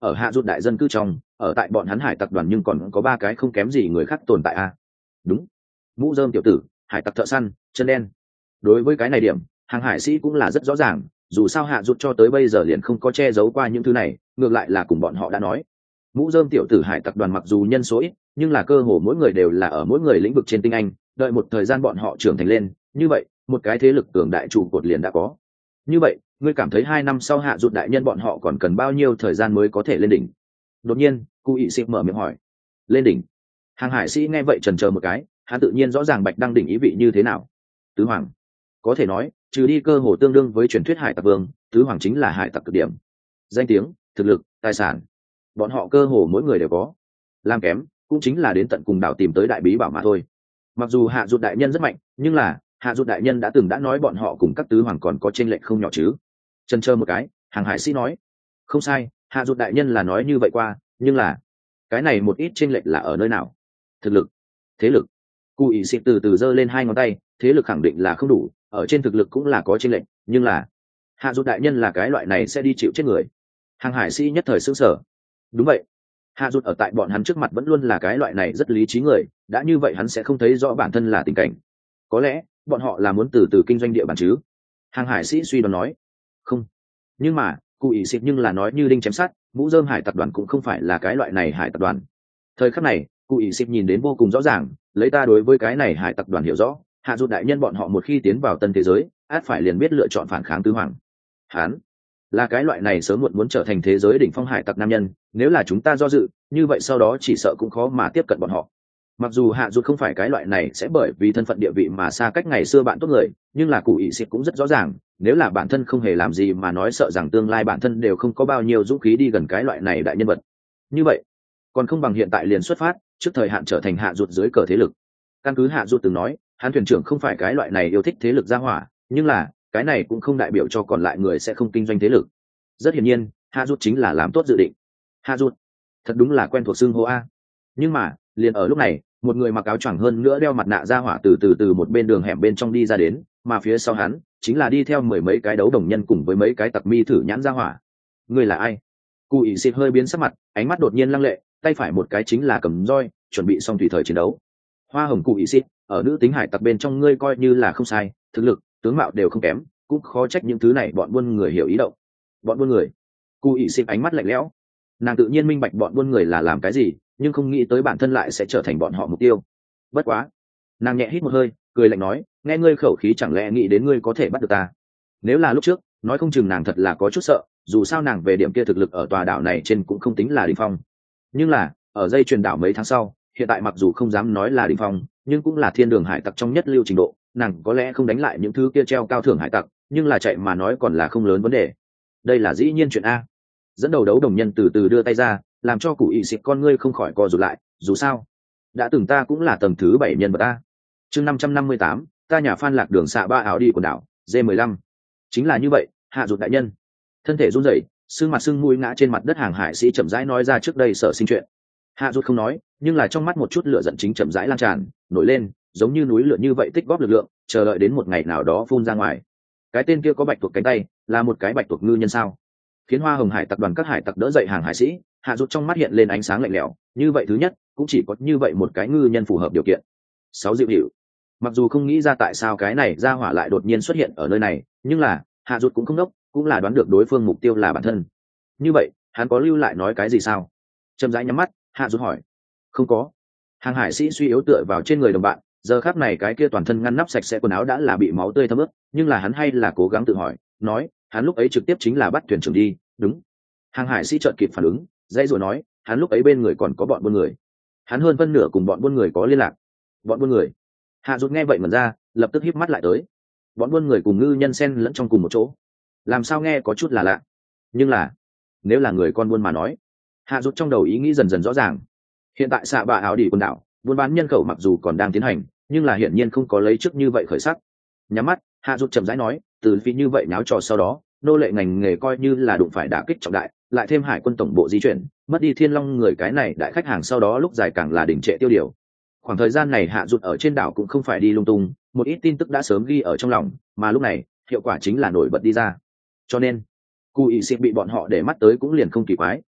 ở hạ rụt đại dân cư trong, ở tại bọn hắn hải tặc đoàn nhưng còn có ba cái không kém gì người khác tồn tại a. Đúng, mũ rơm tiểu tử, hải tặc thợ săn, chân đen. Đối với cái này điểm, hàng hải sĩ cũng là rất rõ ràng, dù sao hạ rụt cho tới bây giờ liền không có che giấu qua những thứ này, ngược lại là cùng bọn họ đã nói. Mũ rơm tiểu tử hải tặc đoàn mặc dù nhân số ít, nhưng là cơ hồ mỗi người đều là ở mỗi người lĩnh vực trên tinh anh, đợi một thời gian bọn họ trưởng thành lên, như vậy, một cái thế lực cường đại trụ cột liền đã có. Như vậy, ngươi cảm thấy hai năm sau hạ rụt đại nhân bọn họ còn cần bao nhiêu thời gian mới có thể lên đỉnh? Đột nhiên, Cụ Ý Xịp mở miệng hỏi. Lên đỉnh? Hàng hải sĩ nghe vậy chần chờ một cái, hắn tự nhiên rõ ràng Bạch Đăng đỉnh ý vị như thế nào. Tứ hoàng, có thể nói, trừ đi cơ hồ tương đương với truyền thuyết hải tặc vương, tứ hoàng chính là hải tặc cực điểm. Danh tiếng, thực lực, tài sản, bọn họ cơ hồ mỗi người đều có. Làm kém, cũng chính là đến tận cùng đảo tìm tới đại bí bảo mà thôi. Mặc dù hạ rụt đại nhân rất mạnh, nhưng là hạ rụt đại nhân đã từng đã nói bọn họ cùng các tứ hoàng còn có chênh lệch không nhỏ chứ. Chần chờ một cái, hàng hải sĩ nói, không sai, hạ rụt đại nhân là nói như vậy qua, nhưng là cái này một ít chênh lệch là ở nơi nào? Thực lực, thế lực. Cụ Ý Xịp từ từ giơ lên hai ngón tay, thế lực khẳng định là không đủ, ở trên thực lực cũng là có chênh lệch, nhưng là hạ rụt đại nhân là cái loại này sẽ đi chịu chết người. Hàng hải sĩ nhất thời sững sờ. Đúng vậy, hạ rụt ở tại bọn hắn trước mặt vẫn luôn là cái loại này rất lý trí người, đã như vậy hắn sẽ không thấy rõ bản thân là tình cảnh. Có lẽ bọn họ là muốn từ từ kinh doanh địa bàn chứ. Hàng hải sĩ suy đoán nói. Không, nhưng mà Cụ Ý Xịp nhưng là nói như đinh chém sắt, mũ rơm hải tập đoàn cũng không phải là cái loại này hải tập đoàn. Thời khắc này Cụ Ý Xịp nhìn đến vô cùng rõ ràng, lấy ta đối với cái này hải tập đoàn hiểu rõ, hạ rụt đại nhân bọn họ một khi tiến vào tân thế giới, át phải liền biết lựa chọn phản kháng tứ hoàng. Hắn là cái loại này sớm muộn muốn trở thành thế giới đỉnh phong hải tặc nam nhân, nếu là chúng ta do dự, như vậy sau đó chỉ sợ cũng khó mà tiếp cận bọn họ. Mặc dù hạ rụt không phải cái loại này sẽ bởi vì thân phận địa vị mà xa cách ngày xưa bạn tốt người, nhưng là Cụ Ý Xịp cũng rất rõ ràng, nếu là bản thân không hề làm gì mà nói sợ rằng tương lai bản thân đều không có bao nhiêu dũng khí đi gần cái loại này đại nhân vật. Như vậy, còn không bằng hiện tại liền xuất phát, trước thời hạn trở thành hạ rụt dưới cờ thế lực. Căn cứ hạ rụt từng nói, hắn thuyền trưởng không phải cái loại này yêu thích thế lực gia hỏa, nhưng là cái này cũng không đại biểu cho còn lại người sẽ không kinh doanh thế lực. Rất hiển nhiên, hạ rụt chính là làm tốt dự định. Hạ rụt, thật đúng là quen thuộc xưng hô a. Nhưng mà liền ở lúc này, một người mặc áo choàng hơn nữa đeo mặt nạ gia hỏa từ từ từ một bên đường hẻm bên trong đi ra đến, mà phía sau hắn chính là đi theo mười mấy cái đấu đồng nhân cùng với mấy cái tặc mi thử nhãn gia hỏa. Người là ai? Cụ Ý Xịp hơi biến sắc mặt, ánh mắt đột nhiên lăng lệ, tay phải một cái chính là cầm roi, chuẩn bị xong tùy thời chiến đấu. Hoa hồng Cụ Ý Xịp, ở nữ tính hải tặc bên trong ngươi coi như là không sai, thực lực, tướng mạo đều không kém, cũng khó trách những thứ này bọn buôn người hiểu ý động. Bọn buôn người? Cụ Ý Xịp ánh mắt lạnh lẽo. Nàng tự nhiên minh bạch bọn buôn người là làm cái gì, nhưng không nghĩ tới bản thân lại sẽ trở thành bọn họ mục tiêu. Bất quá, nàng nhẹ hít một hơi, cười lạnh nói, nghe ngươi khẩu khí chẳng lẽ nghĩ đến ngươi có thể bắt được ta? Nếu là lúc trước, nói không chừng nàng thật là có chút sợ, dù sao nàng về điểm kia thực lực ở tòa đảo này trên cũng không tính là đỉnh phong. Nhưng là ở dây chuyền đảo mấy tháng sau, hiện tại mặc dù không dám nói là đỉnh phong, nhưng cũng là thiên đường hải tặc trong nhất lưu trình độ, nàng có lẽ không đánh lại những thứ kia treo cao thưởng hải tặc, nhưng là chạy mà nói còn là không lớn vấn đề. Đây là dĩ nhiên chuyện a. Dẫn đầu đấu đồng nhân từ từ đưa tay ra, làm cho Cụ Ý Xịp con ngươi không khỏi co rụt lại, dù sao đã từng ta cũng là tầng thứ bảy nhân vật ta. Chương năm trăm năm mươi tám, ta nhà Phan Lạc Đường xạ ba áo đi quần đảo, D mười lăm. Chính là như vậy, hạ rụt đại nhân. Thân thể run rẩy, sưng mặt sưng mũi ngã trên mặt đất hàng hải sĩ chậm rãi nói ra trước đây sở sinh chuyện. Hạ rụt không nói, nhưng là trong mắt một chút lửa giận chính chậm rãi lan tràn, nổi lên, giống như núi lửa như vậy tích góp lực lượng, chờ đợi đến một ngày nào đó phun ra ngoài. Cái tên kia có bạch tuộc cánh tay, là một cái bạch tuộc ngư nhân sao? Khiến Hoa Hồng Hải tặc đoàn các hải tặc đỡ dậy hàng hải sĩ, hạ rụt trong mắt hiện lên ánh sáng lạnh lẽo, như vậy thứ nhất, cũng chỉ có như vậy một cái ngư nhân phù hợp điều kiện. Sáu Diệu Hữu. Mặc dù không nghĩ ra tại sao cái này ra hỏa lại đột nhiên xuất hiện ở nơi này, nhưng là hạ rụt cũng không đốc, cũng là đoán được đối phương mục tiêu là bản thân. Như vậy, hắn có lưu lại nói cái gì sao? Chậm rãi nhắm mắt, hạ rụt hỏi. Không có. Hàng hải sĩ suy yếu tựa vào trên người đồng bạn, giờ khắc này cái kia toàn thân ngăn nắp sạch sẽ quần áo đã là bị máu tươi thấm ướt, nhưng là hắn hay là cố gắng tự hỏi, nói, hắn lúc ấy trực tiếp chính là bắt thuyền trưởng đi, đúng. Hàng hải sĩ chợt kịp phản ứng, dãy rồi nói, hắn lúc ấy bên người còn có bọn buôn người, hắn hơn phân nửa cùng bọn buôn người có liên lạc. Bọn buôn người? Hạ rụt nghe vậy mẩn ra, lập tức híp mắt lại tới. Bọn buôn người cùng ngư nhân xen lẫn trong cùng một chỗ, làm sao nghe có chút là lạ. Nhưng là nếu là người con buôn mà nói, hạ rụt trong đầu ý nghĩ dần dần rõ ràng. Hiện tại xạ bạ áo đi quần đảo buôn bán nhân khẩu mặc dù còn đang tiến hành, nhưng là hiển nhiên không có lấy trước như vậy khởi sắc. Nhắm mắt, hạ rụt chậm rãi nói, từ vì như vậy náo trò sau đó, nô lệ ngành nghề coi như là đụng phải đả kích trọng đại, lại thêm hải quân tổng bộ di chuyển, mất đi thiên long người cái này đại khách hàng sau đó lúc dài càng là đình trệ tiêu điều. Khoảng thời gian này hạ rụt ở trên đảo cũng không phải đi lung tung, một ít tin tức đã sớm ghi ở trong lòng, mà lúc này hiệu quả chính là nổi bật đi ra. Cho nên Cụ Ý Xịp bị bọn họ để mắt tới cũng liền không kỳ quái.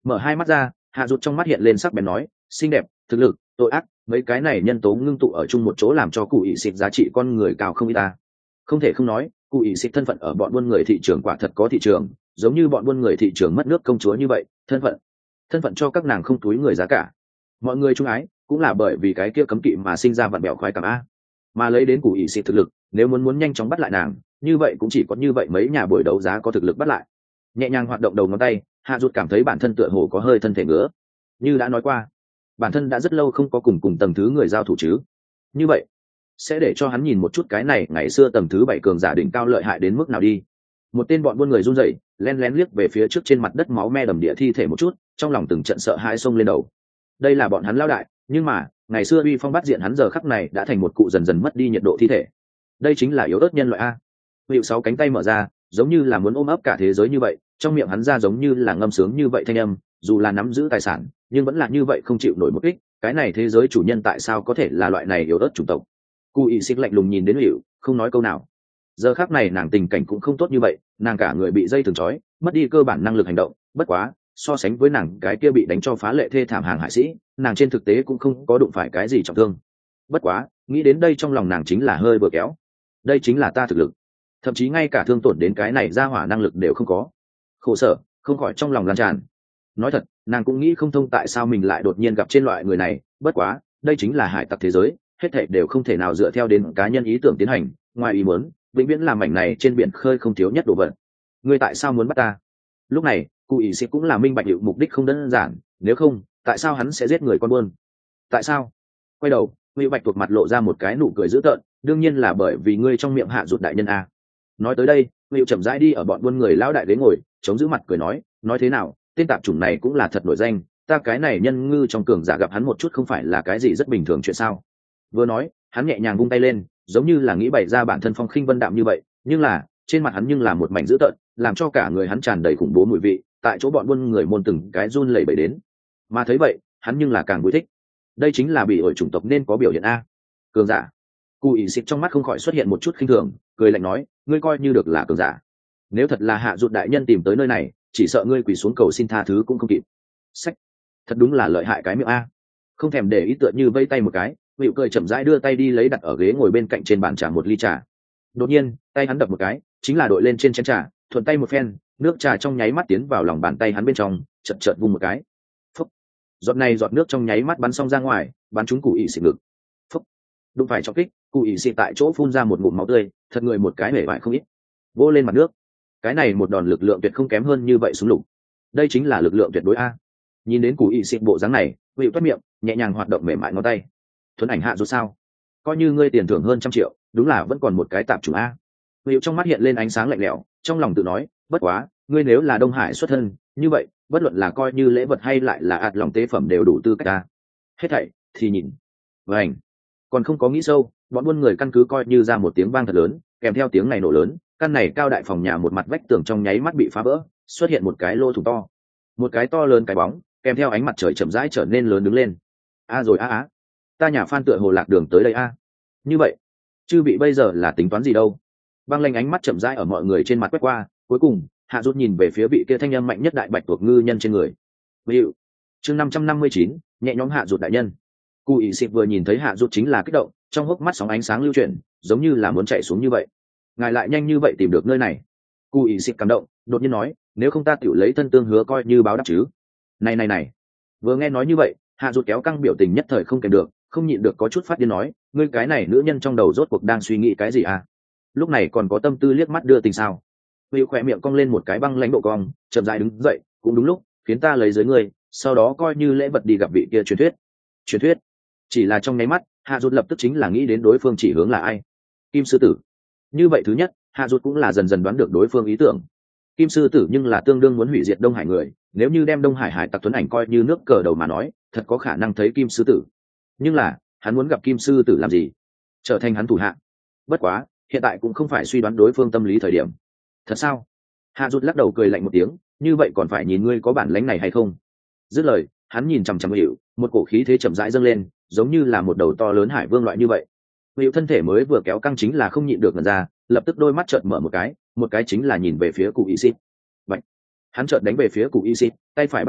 mở hai mắt ra, hạ rụt trong mắt hiện lên sắc bén nói, xinh đẹp, thực lực, tội ác, mấy cái này nhân tố ngưng tụ ở chung một chỗ làm cho cụ ỷ xịt giá trị con người cao không ít ta. Không thể không nói, cụ ỷ xịt thân phận ở bọn buôn người thị trường quả thật có thị trường, giống như bọn buôn người thị trường mất nước công chúa như vậy, thân phận thân phận cho các nàng không túi người giá cả. Mọi người trung ái cũng là bởi vì cái kia cấm kỵ mà sinh ra vặn bẹo khoái cảm a. Mà lấy đến cụ ỷ xịt thực lực, nếu muốn muốn nhanh chóng bắt lại nàng, như vậy cũng chỉ có như vậy mấy nhà buổi đấu giá có thực lực bắt lại. Nhẹ nhàng hoạt động đầu ngón tay, hạ rụt cảm thấy bản thân tựa hồ có hơi thân thể ngứa. Như đã nói qua, bản thân đã rất lâu không có cùng cùng tầng thứ người giao thủ chứ. Như vậy sẽ để cho hắn nhìn một chút cái này ngày xưa tầng thứ bảy cường giả đỉnh cao lợi hại đến mức nào đi. Một tên bọn buôn người run rẩy, lén lén liếc về phía trước trên mặt đất máu me đầm địa thi thể một chút, trong lòng từng trận sợ hãi xông lên đầu. Đây là bọn hắn lão đại, nhưng mà ngày xưa uy phong bắt diện hắn giờ khắc này đã thành một cụ dần dần mất đi nhiệt độ thi thể. Đây chính là yếu ớt nhân loại a. Hữu sáu cánh tay mở ra, giống như là muốn ôm ấp cả thế giới như vậy, trong miệng hắn ra giống như là ngâm sướng như vậy thanh âm, dù là nắm giữ tài sản, nhưng vẫn là như vậy không chịu nổi một kích. Cái này thế giới chủ nhân tại sao có thể là loại này yếu ớt chủng tộc? Cụ ý xích lạnh lùng nhìn đến Hữu, không nói câu nào. Giờ khắc này nàng tình cảnh cũng không tốt như vậy, nàng cả người bị dây thừng trói, mất đi cơ bản năng lực hành động. Bất quá, so sánh với nàng cái kia bị đánh cho phá lệ thê thảm hàng hải sĩ, nàng trên thực tế cũng không có đụng phải cái gì trọng thương. Bất quá, nghĩ đến đây trong lòng nàng chính là hơi bừa kéo. Đây chính là ta thực lực, thậm chí ngay cả thương tổn đến cái này ra hỏa năng lực đều không có. Khổ sở không khỏi trong lòng lan tràn. Nói thật, nàng cũng nghĩ không thông tại sao mình lại đột nhiên gặp trên loại người này. Bất quá, đây chính là hải tặc thế giới, hết thảy đều không thể nào dựa theo đến cá nhân ý tưởng tiến hành. Ngoài ý muốn, vĩnh viễn làm mảnh này trên biển khơi không thiếu nhất đồ vật. Ngươi tại sao muốn bắt ta? Lúc này, cụ ý sẽ cũng là minh bạch hiệu mục đích không đơn giản. Nếu không, tại sao hắn sẽ giết người con buôn? Tại sao? Quay đầu, Ngụy Bạch tuột mặt lộ ra một cái nụ cười dữ tợn, đương nhiên là bởi vì ngươi trong miệng hạ rụt đại nhân a. Nói tới đây, Ngụy chậm rãi đi ở bọn buôn người lão đại ghế ngồi, chống giữ mặt cười nói, nói thế nào, tên tạp chủng này cũng là thật nổi danh, ta cái này nhân ngư trong cường giả gặp hắn một chút không phải là cái gì rất bình thường chuyện sao? Vừa nói, hắn nhẹ nhàng vung tay lên, giống như là nghĩ bày ra bản thân phong khinh vân đạm như vậy, nhưng là trên mặt hắn nhưng là một mảnh dữ tợn, làm cho cả người hắn tràn đầy khủng bố mùi vị, tại chỗ bọn buôn người môn từng cái run lẩy bẩy đến. Mà thấy vậy, hắn nhưng là càng vui thích. Đây chính là bị ổi chủng tộc nên có biểu hiện a. Cường giả. Cụ ỷ xịt trong mắt không khỏi xuất hiện một chút khinh thường, cười lạnh nói, ngươi coi như được là cường giả. Nếu thật là hạ rụt đại nhân tìm tới nơi này, chỉ sợ ngươi quỳ xuống cầu xin tha thứ cũng không kịp. Sách, thật đúng là lợi hại cái miệng a. Không thèm để ý tựa như vây tay một cái, Hữu cười chậm rãi đưa tay đi lấy đặt ở ghế ngồi bên cạnh trên bàn trà một ly trà. Đột nhiên, tay hắn đập một cái, chính là đội lên trên chén trà, thuận tay một phen, nước trà trong nháy mắt tiến vào lòng bàn tay hắn bên trong, chợt chợt vung một cái. Phúc. Giọt này giọt nước trong nháy mắt bắn xong ra ngoài, bắn trúng cụ ỷ xịt ngực. Phúc. Đụng phải trọng kích, cụ ỷ xịt tại chỗ phun ra một ngụm máu tươi, thật người một cái hể bại không ít. Vỗ lên mặt nước. Cái này một đòn lực lượng tuyệt không kém hơn như vậy xuống lục. Đây chính là lực lượng tuyệt đối a. Nhìn đến cụ ỷ xịt bộ dáng này, Hữu toát miệng, nhẹ nhàng hoạt động mềm mại ngón tay. Thuấn ảnh hạ rút sao? Coi như ngươi tiền thưởng hơn trăm triệu, đúng là vẫn còn một cái tạp chủ a. Hữu trong mắt hiện lên ánh sáng lạnh lẽo, trong lòng tự nói, bất quá, ngươi nếu là Đông Hải xuất thân, như vậy, bất luận là coi như lễ vật hay lại là ạt lòng tế phẩm đều đủ tư cách ta. Hết thảy thì nhìn. Vành. Còn không có nghĩ sâu, bọn buôn người căn cứ coi như ra một tiếng vang thật lớn, kèm theo tiếng này nổ lớn, căn này cao đại phòng nhà một mặt vách tường trong nháy mắt bị phá vỡ, xuất hiện một cái lỗ thủng to. Một cái to lớn cái bóng, kèm theo ánh mặt trời chậm rãi trở nên lớn đứng lên. A rồi a á. Ta nhà Phan tựa hồ lạc đường tới đây a. Như vậy, chư bị bây giờ là tính toán gì đâu? Băng lanh ánh mắt chậm rãi ở mọi người trên mặt quét qua, cuối cùng hạ rút nhìn về phía vị kia thanh âm mạnh nhất đại bạch tuộc ngư nhân trên người. Hữu. Chương năm trăm năm mươi chín, nhẹ nhõm hạ rút đại nhân. Cụ ỷ xịt vừa nhìn thấy hạ rút chính là kích động, trong hốc mắt sóng ánh sáng lưu chuyển, giống như là muốn chạy xuống như vậy. Ngài lại nhanh như vậy tìm được nơi này. Cụ ỷ xịt cảm động, đột nhiên nói, nếu không ta tiểu lấy thân tương hứa coi như báo đáp chứ. Này này này. Vừa nghe nói như vậy, hạ rút kéo căng biểu tình nhất thời không kèm được, không nhịn được có chút phát điên nói, ngươi cái này nữ nhân trong đầu rốt cuộc đang suy nghĩ cái gì à? Lúc này còn có tâm tư liếc mắt đưa tình sao? Hữu khỏe miệng cong lên một cái băng lãnh độ cong, chậm rãi đứng dậy, cũng đúng lúc, khiến ta lấy dưới ngươi, sau đó coi như lễ vật đi gặp vị kia truyền thuyết. Truyền thuyết? Chỉ là trong nháy mắt, hạ rút lập tức chính là nghĩ đến đối phương chỉ hướng là ai. Kim sư tử. Như vậy thứ nhất, hạ rút cũng là dần dần đoán được đối phương ý tưởng. Kim sư tử nhưng là tương đương muốn hủy diệt Đông Hải người, nếu như đem Đông Hải hải tặc tuấn ảnh coi như nước cờ đầu mà nói, thật có khả năng thấy Kim sư tử. Nhưng là, hắn muốn gặp Kim sư tử làm gì? Trở thành hắn thủ hạ. Bất quá, hiện tại cũng không phải suy đoán đối phương tâm lý thời điểm. Thật sao? Hạ rút lắc đầu cười lạnh một tiếng, như vậy còn phải nhìn ngươi có bản lĩnh này hay không. Dứt lời, hắn nhìn chằm chằm Hữu, một cổ khí thế chậm rãi dâng lên, giống như là một đầu to lớn hải vương loại như vậy. Hữu thân thể mới vừa kéo căng chính là không nhịn được ngẩn ra, lập tức đôi mắt chợt mở một cái, một cái chính là nhìn về phía cụ Isit. Bạch. Hắn chợt đánh về phía cụ Isit, tay phải bắt đến,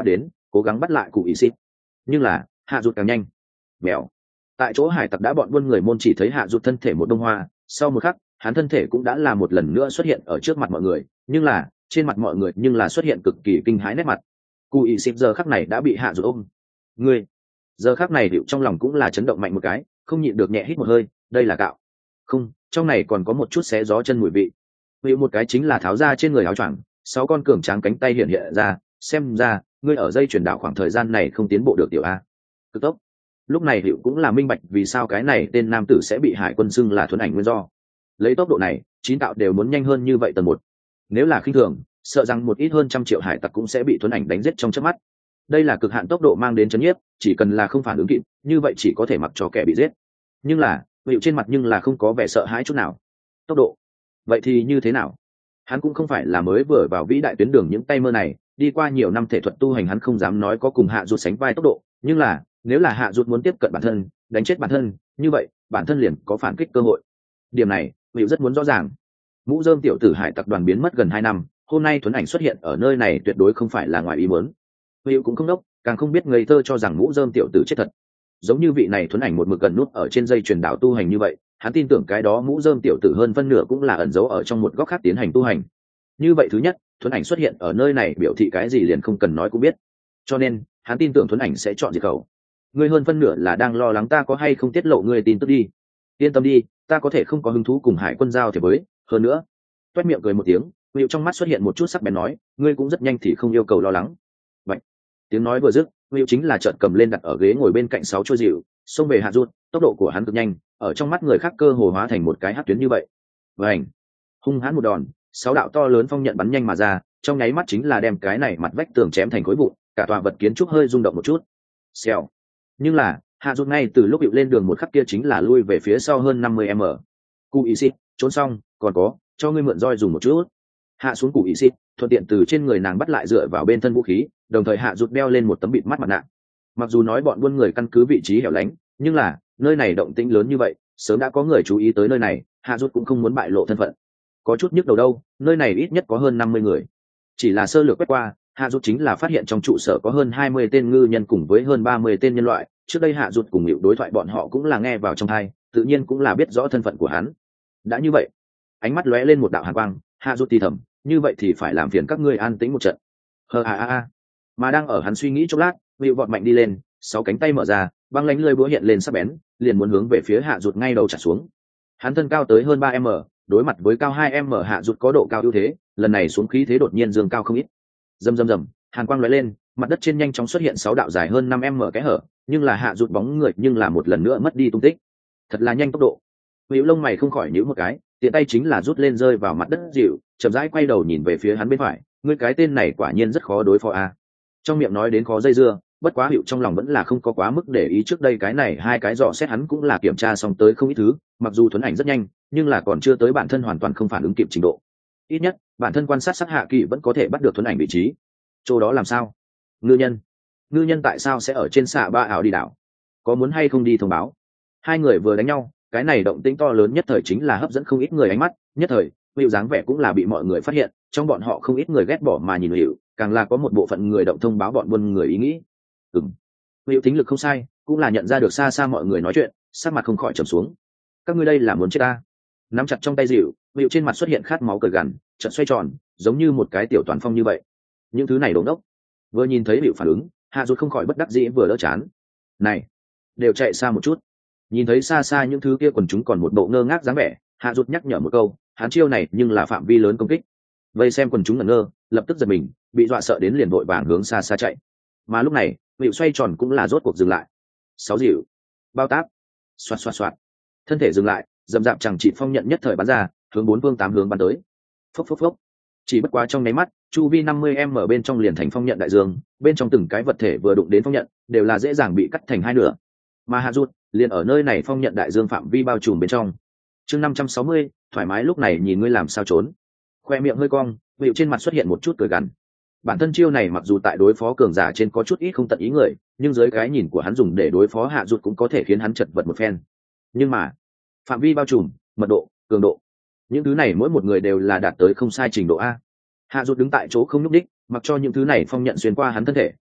cố gắng bắt lại cụ ý xịt, nhưng là hạ rụt càng nhanh. Mèo. Tại chỗ hải tặc đã bọn buôn người môn chỉ thấy hạ rụt thân thể một đông hoa, sau một khắc hắn thân thể cũng đã là một lần nữa xuất hiện ở trước mặt mọi người, nhưng là trên mặt mọi người nhưng là xuất hiện cực kỳ kinh hãi nét mặt. Cụ ý xịt giờ khắc này đã bị hạ rụt ôm. Người giờ khắc này điệu trong lòng cũng là chấn động mạnh một cái, không nhịn được nhẹ hít một hơi. Đây là cạo? Không, trong này còn có một chút xé gió chân mùi vị. Hữu một cái chính là tháo ra trên người áo choàng, sáu con cường tráng cánh tay hiện hiện ra, xem ra ngươi ở dây chuyển đảo khoảng thời gian này không tiến bộ được tiểu a. Cực tốc. Lúc này Hữu cũng là minh bạch vì sao cái này tên nam tử sẽ bị hải quân xưng là thuần ảnh nguyên do. Lấy tốc độ này, chín tạo đều muốn nhanh hơn như vậy tầng một. Nếu là khinh thường, sợ rằng một ít hơn trăm triệu hải tặc cũng sẽ bị thuần ảnh đánh giết trong chớp mắt. Đây là cực hạn tốc độ mang đến chấn nhiếp, chỉ cần là không phản ứng kịp, như vậy chỉ có thể mặc cho kẻ bị giết. Nhưng là Hữu trên mặt nhưng là không có vẻ sợ hãi chút nào. Tốc độ, vậy thì như thế nào? Hắn cũng không phải là mới vừa vào vĩ đại tuyến đường những tay mơ này, đi qua nhiều năm thể thuật tu hành hắn không dám nói có cùng hạ rụt sánh vai tốc độ, nhưng là nếu là hạ rụt muốn tiếp cận bản thân, đánh chết bản thân, như vậy bản thân liền có phản kích cơ hội. Điểm này Hữu rất muốn rõ ràng. Mũ rơm tiểu tử hải tặc đoàn biến mất gần hai năm, hôm nay thuấn ảnh xuất hiện ở nơi này tuyệt đối không phải là ngoài ý muốn. Hữu cũng không đốc, càng không biết ngây thơ cho rằng mũ rơm tiểu tử chết thật. Giống như vị này thuấn ảnh một mực gần nút ở trên dây truyền đạo tu hành như vậy, hắn tin tưởng cái đó mũ rơm tiểu tử hơn phân nửa cũng là ẩn giấu ở trong một góc khác tiến hành tu hành. Như vậy thứ nhất, thuấn ảnh xuất hiện ở nơi này biểu thị cái gì liền không cần nói cũng biết, cho nên hắn tin tưởng thuấn ảnh sẽ chọn diệt khẩu. Ngươi hơn phân nửa là đang lo lắng ta có hay không tiết lộ ngươi tin tức đi. Yên tâm đi, ta có thể không có hứng thú cùng hải quân giao thì với, hơn nữa. Toét miệng cười một tiếng, Hữu trong mắt xuất hiện một chút sắc bén nói, ngươi cũng rất nhanh thì không yêu cầu lo lắng. Vậy, tiếng nói vừa dứt, Hữu chính là chợt cầm lên đặt ở ghế ngồi bên cạnh sáu chuôi dịu, xông về hạ rụt, tốc độ của hắn cực nhanh, ở trong mắt người khác cơ hồ hóa thành một cái hắc tuyến như vậy. Vành, hung hãn một đòn, sáu đạo to lớn phong nhận bắn nhanh mà ra, trong nháy mắt chính là đem cái này mặt vách tường chém thành khối vụn, cả tòa vật kiến trúc hơi rung động một chút. Xèo. Nhưng là, hạ rụt ngay từ lúc Hữu lên đường một khắc kia chính là lui về phía sau hơn năm mươi mét. Cụ ý xịt, trốn xong, còn có, cho ngươi mượn roi dùng một chút. Hạ xuống cụ ý xịt, thuận tiện từ trên người nàng bắt lại dựa vào bên thân vũ khí, đồng thời hạ rụt đeo lên một tấm bịt mắt mặt nạ. Mặc dù nói bọn buôn người căn cứ vị trí hẻo lánh, nhưng là nơi này động tĩnh lớn như vậy, sớm đã có người chú ý tới nơi này, hạ rụt cũng không muốn bại lộ thân phận. Có chút nhức đầu đâu, nơi này ít nhất có hơn năm mươi người. Chỉ là sơ lược quét qua, hạ rụt chính là phát hiện trong trụ sở có hơn hai mươi tên ngư nhân cùng với hơn ba mươi tên nhân loại. Trước đây hạ rụt cùng Hữu đối thoại bọn họ cũng là nghe vào trong tai, tự nhiên cũng là biết rõ thân phận của hắn. Đã như vậy, ánh mắt lóe lên một đạo hàn quang, hạ rụt thì thầm, như vậy thì phải làm phiền các ngươi an tĩnh một trận. Hờ a a a. Mà đang ở hắn suy nghĩ chốc lát, Hữu vọt mạnh đi lên, sáu cánh tay mở ra, băng lánh lưỡi búa hiện lên sắc bén, liền muốn hướng về phía hạ rụt ngay đầu trả xuống. Hắn thân cao tới hơn ba mét, đối mặt với cao hai mét hạ rụt có độ cao ưu thế, lần này xuống khí thế đột nhiên dương cao không ít. Rầm rầm rầm, hàn quang lóe lên, mặt đất trên nhanh chóng xuất hiện sáu đạo dài hơn năm mét kẽ hở, nhưng là hạ rụt bóng người nhưng là một lần nữa mất đi tung tích. Thật là nhanh tốc độ. Hữu lông mày không khỏi nhíu một cái, tiện tay chính là rút lên rơi vào mặt đất dịu, chậm rãi quay đầu nhìn về phía hắn bên phải, ngươi cái tên này quả nhiên rất khó đối phó a. À. Trong miệng nói đến khó dây dưa, bất quá Hữu trong lòng vẫn là không có quá mức để ý, trước đây cái này hai cái dò xét hắn cũng là kiểm tra xong tới không ít thứ, mặc dù thuấn ảnh rất nhanh, nhưng là còn chưa tới bản thân hoàn toàn không phản ứng kịp trình độ. Ít nhất, bản thân quan sát sắc hạ kỳ vẫn có thể bắt được thuấn ảnh vị trí. Chỗ đó làm sao? Ngư nhân. Ngư nhân tại sao sẽ ở trên xạ ba ảo đi đảo? Có muốn hay không đi thông báo? Hai người vừa đánh nhau, cái này động tĩnh to lớn nhất thời chính là hấp dẫn không ít người ánh mắt, nhất thời Hữu dáng vẻ cũng là bị mọi người phát hiện, trong bọn họ không ít người ghét bỏ mà nhìn Hữu, càng là có một bộ phận người động thông báo bọn buôn người ý nghĩ. Ừm, Hữu tính lực không sai, cũng là nhận ra được xa xa mọi người nói chuyện, sắc mặt không khỏi trầm xuống. Các ngươi đây là muốn chết ta? Nắm chặt trong tay dịu, Hữu trên mặt xuất hiện khát máu cười gằn, chợt xoay tròn, giống như một cái tiểu toàn phong như vậy. Những thứ này đống đốc. Vừa nhìn thấy Hữu phản ứng, hạ rụt không khỏi bất đắc dĩ vừa đỡ chán. Này, đều chạy xa một chút. Nhìn thấy xa xa những thứ kia quần chúng còn một bộ ngơ ngác dáng vẻ, hạ rụt nhắc nhở một câu, hắn chiêu này nhưng là phạm vi lớn công kích. Vây xem quần chúng ngẩn ngơ, lập tức giật mình, bị dọa sợ đến liền vội vàng hướng xa xa chạy. Mà lúc này, Hữu xoay tròn cũng là rốt cuộc dừng lại. Sáu dịu, bao táp, xoạt xoạt xoạt, thân thể dừng lại, dầm dạp chẳng chỉ phong nhận nhất thời bắn ra, hướng bốn phương tám hướng bắn tới. Phốc phốc phốc. Chỉ bất quá trong nháy mắt, chu vi năm mươi mét ở bên trong liền thành phong nhận đại dương, bên trong từng cái vật thể vừa đụng đến phong nhận, đều là dễ dàng bị cắt thành hai nửa. Mà hạ rụt liền ở nơi này phong nhận đại dương phạm vi bao trùm bên trong. Chương năm trăm sáu mươi, thoải mái lúc này nhìn ngươi làm sao trốn. Khoe miệng hơi cong, Hữu trên mặt xuất hiện một chút cười gằn. Bản thân chiêu này mặc dù tại đối phó cường giả trên có chút ít không tận ý người, nhưng dưới cái nhìn của hắn dùng để đối phó hạ rụt cũng có thể khiến hắn chật vật một phen. Nhưng mà, phạm vi bao trùm, mật độ, cường độ, những thứ này mỗi một người đều là đạt tới không sai trình độ a. Hạ rụt đứng tại chỗ không nhúc đích, mặc cho những thứ này phong nhận xuyên qua hắn thân thể,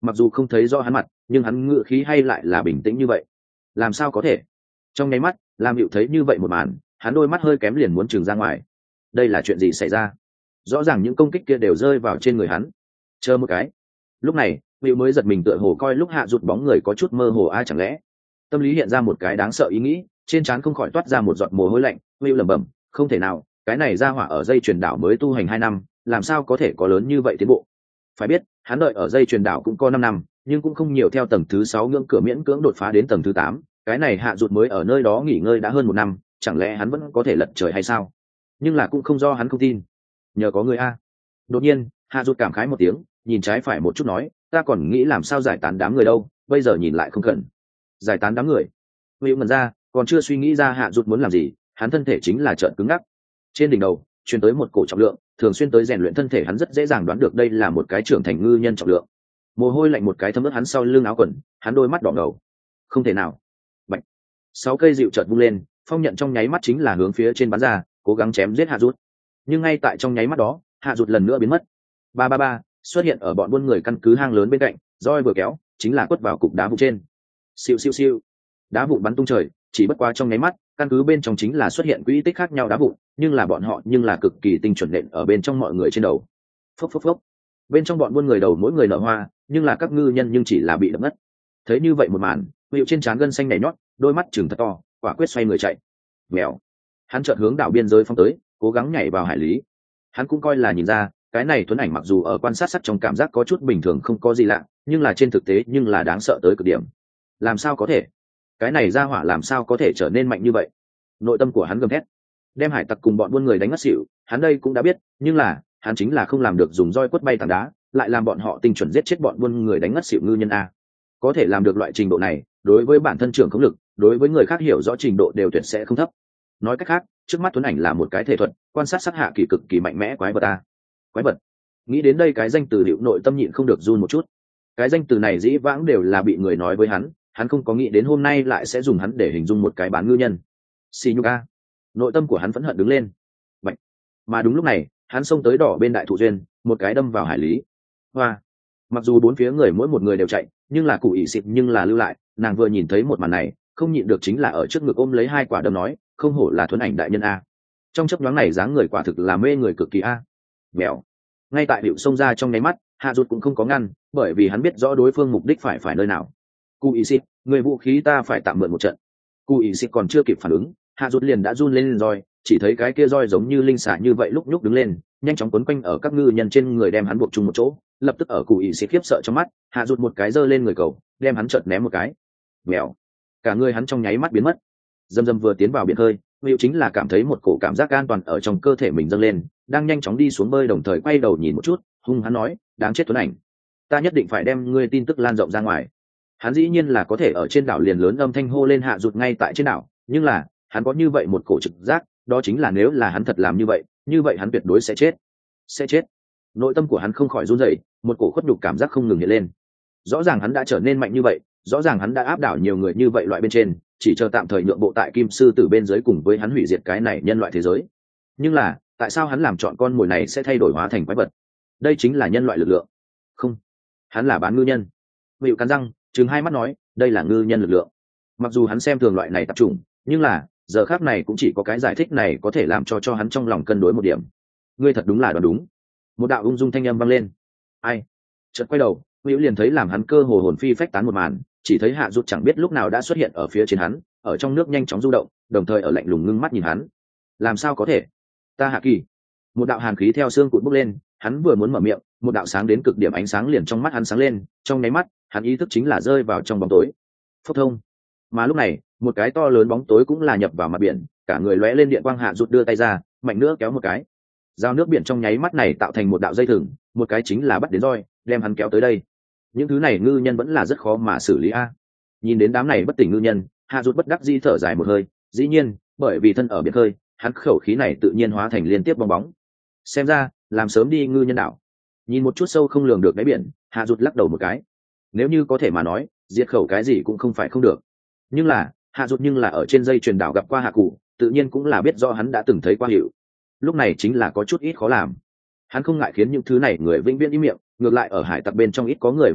mặc dù không thấy rõ hắn mặt nhưng hắn ngựa khí hay lại là bình tĩnh như vậy. Làm sao có thể? Trong nháy mắt làm hiệu thấy như vậy một màn, hắn đôi mắt hơi kém liền muốn trừng ra ngoài. Đây là chuyện gì xảy ra? Rõ ràng những công kích kia đều rơi vào trên người hắn. Chờ một cái. Lúc này hiệu mới giật mình tựa hồ coi lúc hạ rụt bóng người có chút mơ hồ, ai chẳng lẽ tâm lý hiện ra một cái đáng sợ ý nghĩ, trên trán không khỏi toát ra một giọt mồ hôi lạnh. Hiệu lẩm bẩm, không thể nào, cái này ra hỏa ở dây truyền đảo mới tu hành hai năm, làm sao có thể có lớn như vậy tiến bộ? Phải biết hắn đợi ở dây truyền đảo cũng có năm năm, nhưng cũng không nhiều, theo tầng thứ sáu ngưỡng cửa miễn cưỡng đột phá đến tầng thứ tám, cái này hạ rụt mới ở nơi đó nghỉ ngơi đã hơn một năm, chẳng lẽ hắn vẫn có thể lật trời hay sao? Nhưng là cũng không do hắn không tin, nhờ có người a. Đột nhiên hạ rụt cảm khái một tiếng, nhìn trái phải một chút nói, ta còn nghĩ làm sao giải tán đám người đâu, bây giờ nhìn lại không cần giải tán đám người. Hữu ngẩn ra, còn chưa suy nghĩ ra hạ rụt muốn làm gì, hắn thân thể chính là trợn cứng ngắc. Trên đỉnh đầu truyền tới một cổ trọng lượng, thường xuyên tới rèn luyện thân thể hắn rất dễ dàng đoán được đây là một cái trưởng thành ngư nhân trọng lượng. Mồ hôi lạnh một cái thấm ướt hắn sau lưng áo quần, hắn đôi mắt đỏ ngầu. Không thể nào. Bạch. Sáu cây dịu chợt vung lên, phong nhận trong nháy mắt chính là hướng phía trên bắn ra, cố gắng chém giết hạ rút. Nhưng ngay tại trong nháy mắt đó, hạ rút lần nữa biến mất. Ba ba ba xuất hiện ở bọn buôn người căn cứ hang lớn bên cạnh, roi vừa kéo chính là quất vào cục đá vụ trên. Siêu siêu siêu. Đá vụn bắn tung trời, chỉ bất quá trong nháy mắt, căn cứ bên trong chính là xuất hiện quỹ tích khác nhau đá vụn, nhưng là bọn họ nhưng là cực kỳ tinh chuẩn nện ở bên trong mọi người trên đầu. Phốc phốc phốc. Bên trong bọn buôn người đầu mỗi người nở hoa, nhưng là các ngư nhân nhưng chỉ là bị đập ngất. Thấy như vậy một màn, Hữu trên trán gân xanh nhảy nhót, đôi mắt trừng thật to, quả quyết xoay người chạy. Mèo. Hắn chợt hướng đảo biên giới phóng tới, cố gắng nhảy vào hải lý. Hắn cũng coi là nhìn ra, cái này Tuấn Ảnh mặc dù ở quan sát sắc trong cảm giác có chút bình thường không có gì lạ, nhưng là trên thực tế nhưng là đáng sợ tới cực điểm. Làm sao có thể? Cái này ra hỏa làm sao có thể trở nên mạnh như vậy? Nội tâm của hắn gầm thét. Đem hải tặc cùng bọn buôn người đánh ngất xỉu, hắn đây cũng đã biết, nhưng là hắn chính là không làm được dùng roi quất bay tảng đá, lại làm bọn họ tinh chuẩn giết chết bọn buôn người đánh ngất xỉu ngư nhân a. Có thể làm được loại trình độ này, đối với bản thân trưởng khống lực, đối với người khác hiểu rõ trình độ đều tuyệt sẽ không thấp. Nói cách khác, trước mắt Tuấn Ảnh là một cái thể thuật, quan sát sắc hạ kỳ cực kỳ mạnh mẽ quái vật a. Quái vật. Nghĩ đến đây, cái danh từ Liệu nội tâm nhịn không được run một chút. Cái danh từ này dĩ vãng đều là bị người nói với hắn, hắn không có nghĩ đến hôm nay lại sẽ dùng hắn để hình dung một cái bán ngư nhân. Xì nhục a. Nội tâm của hắn phẫn hận đứng lên. Bạch. Mà đúng lúc này, hắn xông tới đỏ bên đại thụ duyên, một cái đâm vào hải lý. Hoa. Mặc dù bốn phía người mỗi một người đều chạy, nhưng là cụ ỷ xịt nhưng là lưu lại. Nàng vừa nhìn thấy một màn này, không nhịn được chính là ở trước ngực ôm lấy hai quả đâm nói, không hổ là Tuấn Ảnh đại nhân a. Trong chớp nhoáng này dáng người quả thực là mê người cực kỳ a. Mèo. Ngay tại Hữu xông ra trong nháy mắt, hạ rụt cũng không có ngăn, bởi vì hắn biết rõ đối phương mục đích phải phải nơi nào. Cụ ỷ xịt, người vũ khí ta phải tạm mượn một trận. Cụ ỷ xịt còn chưa kịp phản ứng, hạ rụt liền đã run lên roi, chỉ thấy cái kia roi giống như linh xả như vậy lúc nhúc đứng lên, nhanh chóng quấn quanh ở các ngư nhân trên người đem hắn buộc chung một chỗ. Lập tức ở cụ ỷ xịt khiếp sợ trong mắt, hạ rụt một cái giơ lên người cầu, đem hắn chợt ném một cái. Mèo. Cả người hắn trong nháy mắt biến mất. Dâm dâm vừa tiến vào biển hơi, Hữu chính là cảm thấy một cổ cảm giác an toàn ở trong cơ thể mình dâng lên, đang nhanh chóng đi xuống bơi, đồng thời quay đầu nhìn một chút, hung hắn nói, đáng chết Tuấn Ảnh, ta nhất định phải đem ngươi tin tức lan rộng ra ngoài. Hắn dĩ nhiên là có thể ở trên đảo liền lớn âm thanh hô lên hạ rụt ngay tại trên đảo, nhưng là hắn có như vậy một cổ trực giác, đó chính là nếu là hắn thật làm như vậy, như vậy hắn tuyệt đối sẽ chết, sẽ chết. Nội tâm của hắn không khỏi run rẩy, một cổ khuất nhục cảm giác không ngừng hiện lên. Rõ ràng hắn đã trở nên mạnh như vậy, rõ ràng hắn đã áp đảo nhiều người như vậy loại bên trên, chỉ chờ tạm thời nhượng bộ tại Kim Sư Tử bên dưới cùng với hắn hủy diệt cái này nhân loại thế giới. Nhưng là tại sao hắn làm chọn con mồi này sẽ thay đổi hóa thành quái vật? Đây chính là nhân loại lực lượng. Không, hắn là bán ngư nhân. Hữu cắn răng, trừng hai mắt nói, đây là ngư nhân lực lượng. Mặc dù hắn xem thường loại này tập trung, nhưng là giờ khác này cũng chỉ có cái giải thích này có thể làm cho cho hắn trong lòng cân đối một điểm. Ngươi thật đúng là đoán đúng. Một đạo ung dung thanh âm vang lên. Ai? Chợt quay đầu, Hữu liền thấy làm hắn cơ hồ hồn phi phách tán một màn, chỉ thấy hạ rút chẳng biết lúc nào đã xuất hiện ở phía trên hắn, ở trong nước nhanh chóng du động, đồng thời ở lạnh lùng ngưng mắt nhìn hắn. Làm sao có thể? Ta Hạ Kỳ. Một đạo hàn khí theo xương cụt bốc lên, hắn vừa muốn mở miệng, một đạo sáng đến cực điểm ánh sáng liền trong mắt hắn sáng lên, trong nháy mắt, hắn ý thức chính là rơi vào trong bóng tối. Phốc thông. Mà lúc này, một cái to lớn bóng tối cũng là nhập vào mặt biển, cả người lóe lên điện quang, hạ rút đưa tay ra, mạnh nữa kéo một cái. Giao nước biển trong nháy mắt này tạo thành một đạo dây thừng, một cái chính là bắt đến roi, đem hắn kéo tới đây. Những thứ này ngư nhân vẫn là rất khó mà xử lý a. Nhìn đến đám này bất tỉnh ngư nhân, hạ rút bất đắc dĩ thở dài một hơi, dĩ nhiên, bởi vì thân ở biển khơi, hắn khẩu khí này tự nhiên hóa thành liên tiếp bong bóng. Xem ra, làm sớm đi ngư nhân đảo. Nhìn một chút sâu không lường được đáy biển, hạ rút lắc đầu một cái. Nếu như có thể mà nói, diệt khẩu cái gì cũng không phải không được. Nhưng là, hạ rút nhưng là ở trên dây truyền đảo gặp qua hạ cụ, tự nhiên cũng là biết do hắn đã từng thấy qua Hữu. Lúc này chính là có chút ít khó làm. Hắn không ngại khiến những thứ này người vĩnh viễn im miệng, ngược lại ở hải tặc bên trong ít có người vô tội,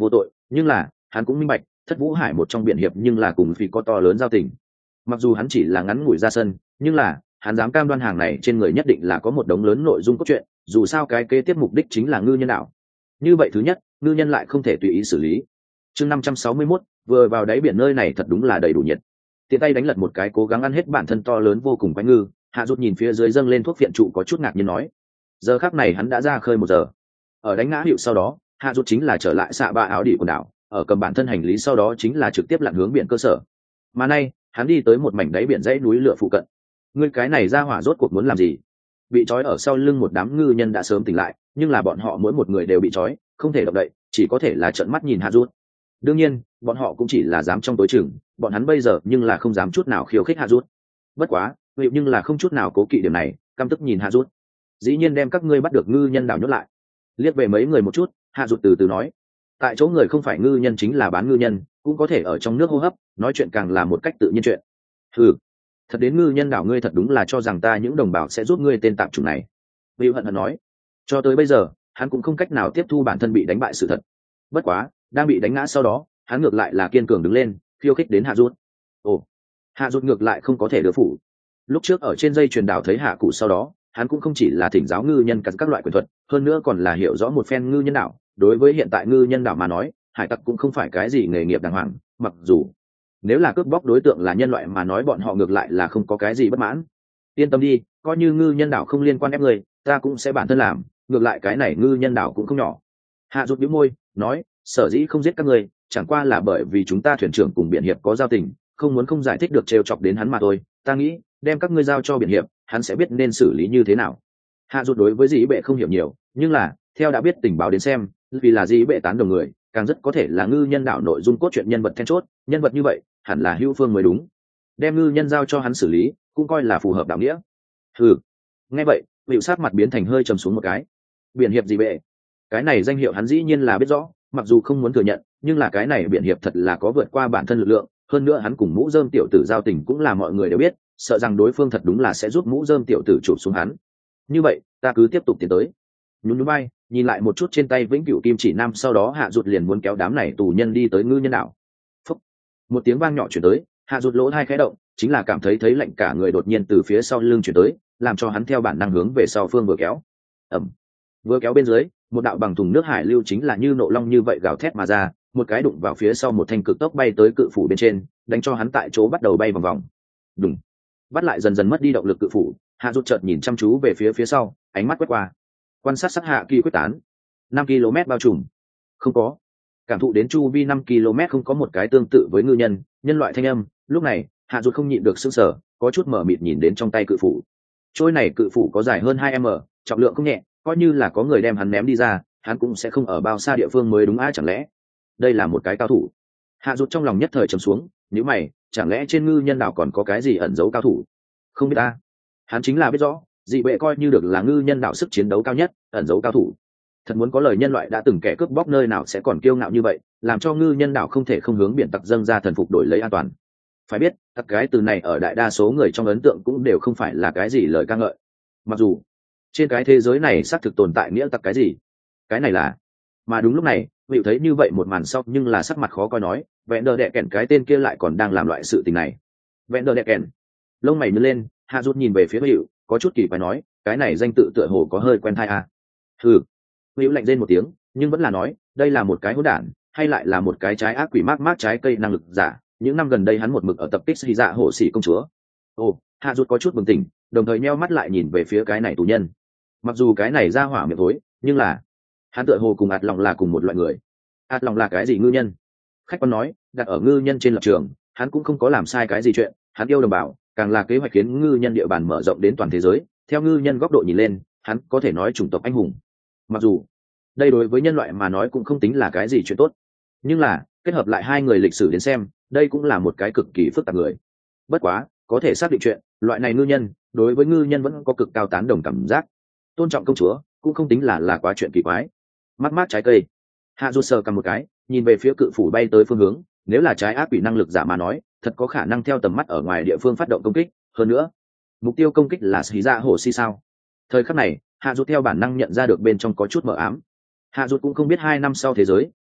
nhưng là hắn cũng minh bạch thất vũ hải một trong biển hiệp nhưng là cùng vì có to lớn giao tình. Mặc dù hắn chỉ là ngắn ngủi ra sân, nhưng là hắn dám cam đoan hàng này trên người nhất định là có một đống lớn nội dung cốt truyện, dù sao cái kế tiếp mục đích chính là ngư nhân đạo. Như vậy thứ nhất, ngư nhân lại không thể tùy ý xử lý. Chương năm trăm sáu mươi mốt, vừa vào đáy biển nơi này thật đúng là đầy đủ nhiệt. Tiện tay đánh lật một cái cố gắng ăn hết bản thân to lớn vô cùng quái ngư, Hạ Rút nhìn phía dưới dâng lên thuốc phiện trụ có chút ngạc nhiên nói. Giờ khắc này hắn đã ra khơi một giờ. Ở đánh ngã hiệu sau đó, Hạ Rút chính là trở lại xạ ba áo đỉ quần đảo, ở cầm bản thân hành lý sau đó chính là trực tiếp lặn hướng biển cơ sở. Mà nay, hắn đi tới một mảnh đáy biển dãy núi lửa phụ cận. Ngươi cái này ra hỏa rốt cuộc muốn làm gì? Bị trói ở sau lưng một đám ngư nhân đã sớm tỉnh lại, nhưng là bọn họ mỗi một người đều bị trói, không thể động đậy, chỉ có thể là trợn mắt nhìn Hạ Rút. Đương nhiên, bọn họ cũng chỉ là dám trong tối chừng, bọn hắn bây giờ nhưng là không dám chút nào khiêu khích Hạ Rút. Bất quá, vậy nhưng là không chút nào cố kỵ điểm này, căm tức nhìn Hạ Rút. Dĩ nhiên đem các ngươi bắt được ngư nhân đảo nhốt lại. Liếc về mấy người một chút, Hạ Rút từ từ nói, tại chỗ người không phải ngư nhân chính là bán ngư nhân, cũng có thể ở trong nước hô hấp, nói chuyện càng là một cách tự nhiên chuyện. Ừ, thật đến ngư nhân đảo ngươi thật đúng là cho rằng ta những đồng bào sẽ giúp ngươi tên tạm chủng này. Hữu hận hận nói, cho tới bây giờ hắn cũng không cách nào tiếp thu bản thân bị đánh bại sự thật. Bất quá đang bị đánh ngã sau đó, hắn ngược lại là kiên cường đứng lên, khiêu khích đến Hạ Rút. Ồ, Hạ Rút ngược lại không có thể đỡ phủ. Lúc trước ở trên dây truyền đảo thấy Hạ Cụ sau đó, hắn cũng không chỉ là thỉnh giáo ngư nhân các các loại quyền thuật, hơn nữa còn là hiểu rõ một phen ngư nhân đảo. Đối với hiện tại ngư nhân đảo mà nói, hải tặc cũng không phải cái gì nghề nghiệp đàng hoàng, mặc dù nếu là cướp bóc đối tượng là nhân loại mà nói bọn họ ngược lại là không có cái gì bất mãn. Yên tâm đi, coi như ngư nhân đảo không liên quan ép người, ta cũng sẽ bản thân làm, ngược lại cái này ngư nhân đảo cũng không nhỏ. Hạ Rút bĩu môi nói, sở dĩ không giết các ngươi chẳng qua là bởi vì chúng ta thuyền trưởng cùng biển hiệp có giao tình, không muốn không giải thích được trêu chọc đến hắn mà thôi. Ta nghĩ đem các ngươi giao cho biển hiệp, hắn sẽ biết nên xử lý như thế nào. Hạ Rút đối với dĩ bệ không hiểu nhiều, nhưng là theo đã biết tình báo đến xem, vì là dĩ bệ tán đồng người, càng rất có thể là ngư nhân đảo nội dung cốt truyện nhân vật then chốt, nhân vật như vậy hẳn là Hữu Phương mới đúng. Đem ngư nhân giao cho hắn xử lý cũng coi là phù hợp đạo nghĩa. Ừ, nghe vậy Hữu sát mặt biến thành hơi trầm xuống một cái. Biển hiệp gì bệ, cái này danh hiệu hắn dĩ nhiên là biết rõ, mặc dù không muốn thừa nhận, nhưng là cái này biển hiệp thật là có vượt qua bản thân lực lượng. Hơn nữa hắn cùng mũ rơm tiểu tử giao tình cũng là mọi người đều biết, sợ rằng đối phương thật đúng là sẽ giúp mũ rơm tiểu tử chụp xuống hắn. Như vậy ta cứ tiếp tục tiến tới. Nhún nhún bay nhìn lại một chút trên tay vĩnh cửu kim chỉ nam, sau đó Hạ Rút liền muốn kéo đám này tù nhân đi tới ngư nhân đảo. Phúc, một tiếng vang nhỏ chuyển tới, Hạ Rút lỗ hai khẽ động, chính là cảm thấy thấy lạnh cả người đột nhiên từ phía sau lưng chuyển tới, làm cho hắn theo bản năng hướng về sau phương vừa kéo. Ẩm, vừa kéo bên dưới, một đạo bằng thùng nước hải lưu chính là như nộ long như vậy gào thét mà ra, một cái đụng vào phía sau một thanh cực tốc bay tới cự phủ bên trên, đánh cho hắn tại chỗ bắt đầu bay vòng vòng. Đùng, bắt lại dần dần mất đi động lực cự phủ, Hạ Rút chợt nhìn chăm chú về phía phía sau, ánh mắt quét qua, quan sát sắc hạ kỳ quyết tán. Năm ki lô mét bao trùm, không có cảm thụ đến chu vi năm ki lô mét không có một cái tương tự với ngư nhân nhân loại thanh âm. Lúc này Hạ Rút không nhịn được sững sờ, có chút mở mịt nhìn đến trong tay cự phủ. Trôi này cự phủ có dài hơn hai mét, trọng lượng không nhẹ, coi như là có người đem hắn ném đi ra, hắn cũng sẽ không ở bao xa địa phương mới đúng. Ai chẳng lẽ đây là một cái cao thủ? Hạ Rút trong lòng nhất thời trầm xuống, nếu mày, chẳng lẽ trên ngư nhân đảo còn có cái gì ẩn giấu cao thủ? Không biết ta, hắn chính là biết rõ dị bệ coi như được là ngư nhân đảo sức chiến đấu cao nhất, ẩn giấu cao thủ. Thật muốn có lời nhân loại đã từng kẻ cướp bóc nơi nào sẽ còn kiêu ngạo như vậy, làm cho ngư nhân đảo không thể không hướng biển tặc dâng ra thần phục đổi lấy an toàn. Phải biết tặc cái từ này ở đại đa số người trong ấn tượng cũng đều không phải là cái gì lời ca ngợi, mặc dù trên cái thế giới này xác thực tồn tại nghĩa tặc cái gì, cái này là. Mà đúng lúc này Hữu thấy như vậy một màn sau nhưng là sắc mặt khó coi nói, vẹn đờ đẹ kèn cái tên kia lại còn đang làm loại sự tình này. Vẹn đờ đẹ kèn, lông mày nhướng lên, Hạ Rút nhìn về phía Hữu, có chút kỳ quái nói, cái này danh tự tựa hồ có hơi quen thai à. Hừ, Hữu lạnh rên một tiếng, nhưng vẫn là nói, đây là một cái hỗn đản, hay lại là một cái trái ác quỷ mát mát trái cây năng lực giả. Những năm gần đây hắn một mực ở tập kích Hy Dạ Hổ Sĩ công chúa. Ồ, Hạ Rút có chút bừng tỉnh, đồng thời nheo mắt lại nhìn về phía cái này tù nhân. Mặc dù cái này ra hỏa miệng thối, nhưng là hắn tựa hồ cùng ạt lòng là cùng một loại người. Ạt lòng là cái gì ngư nhân? Khách quan nói, đặt ở ngư nhân trên lập trường, hắn cũng không có làm sai cái gì chuyện, hắn yêu đồng bào, càng là kế hoạch khiến ngư nhân địa bàn mở rộng đến toàn thế giới. Theo ngư nhân góc độ nhìn lên, hắn có thể nói chủng tộc anh hùng. Mặc dù đây đối với nhân loại mà nói cũng không tính là cái gì chuyện tốt, nhưng là kết hợp lại hai người lịch sử đến xem, đây cũng là một cái cực kỳ phức tạp người. Bất quá có thể xác định chuyện, loại này ngư nhân đối với ngư nhân vẫn có cực cao tán đồng cảm giác, tôn trọng công chúa cũng không tính là là quá chuyện kỳ quái. Mắt mát trái cây, Hạ Rút sờ cầm một cái, nhìn về phía cự phủ bay tới phương hướng. Nếu là trái ác quỷ năng lực giả mà nói, thật có khả năng theo tầm mắt ở ngoài địa phương phát động công kích. Hơn nữa mục tiêu công kích là Hí Dạ Hổ Sĩ sao? Thời khắc này Hạ Rút theo bản năng nhận ra được bên trong có chút mờ ám. Hạ Rút cũng không biết hai năm sau thế giới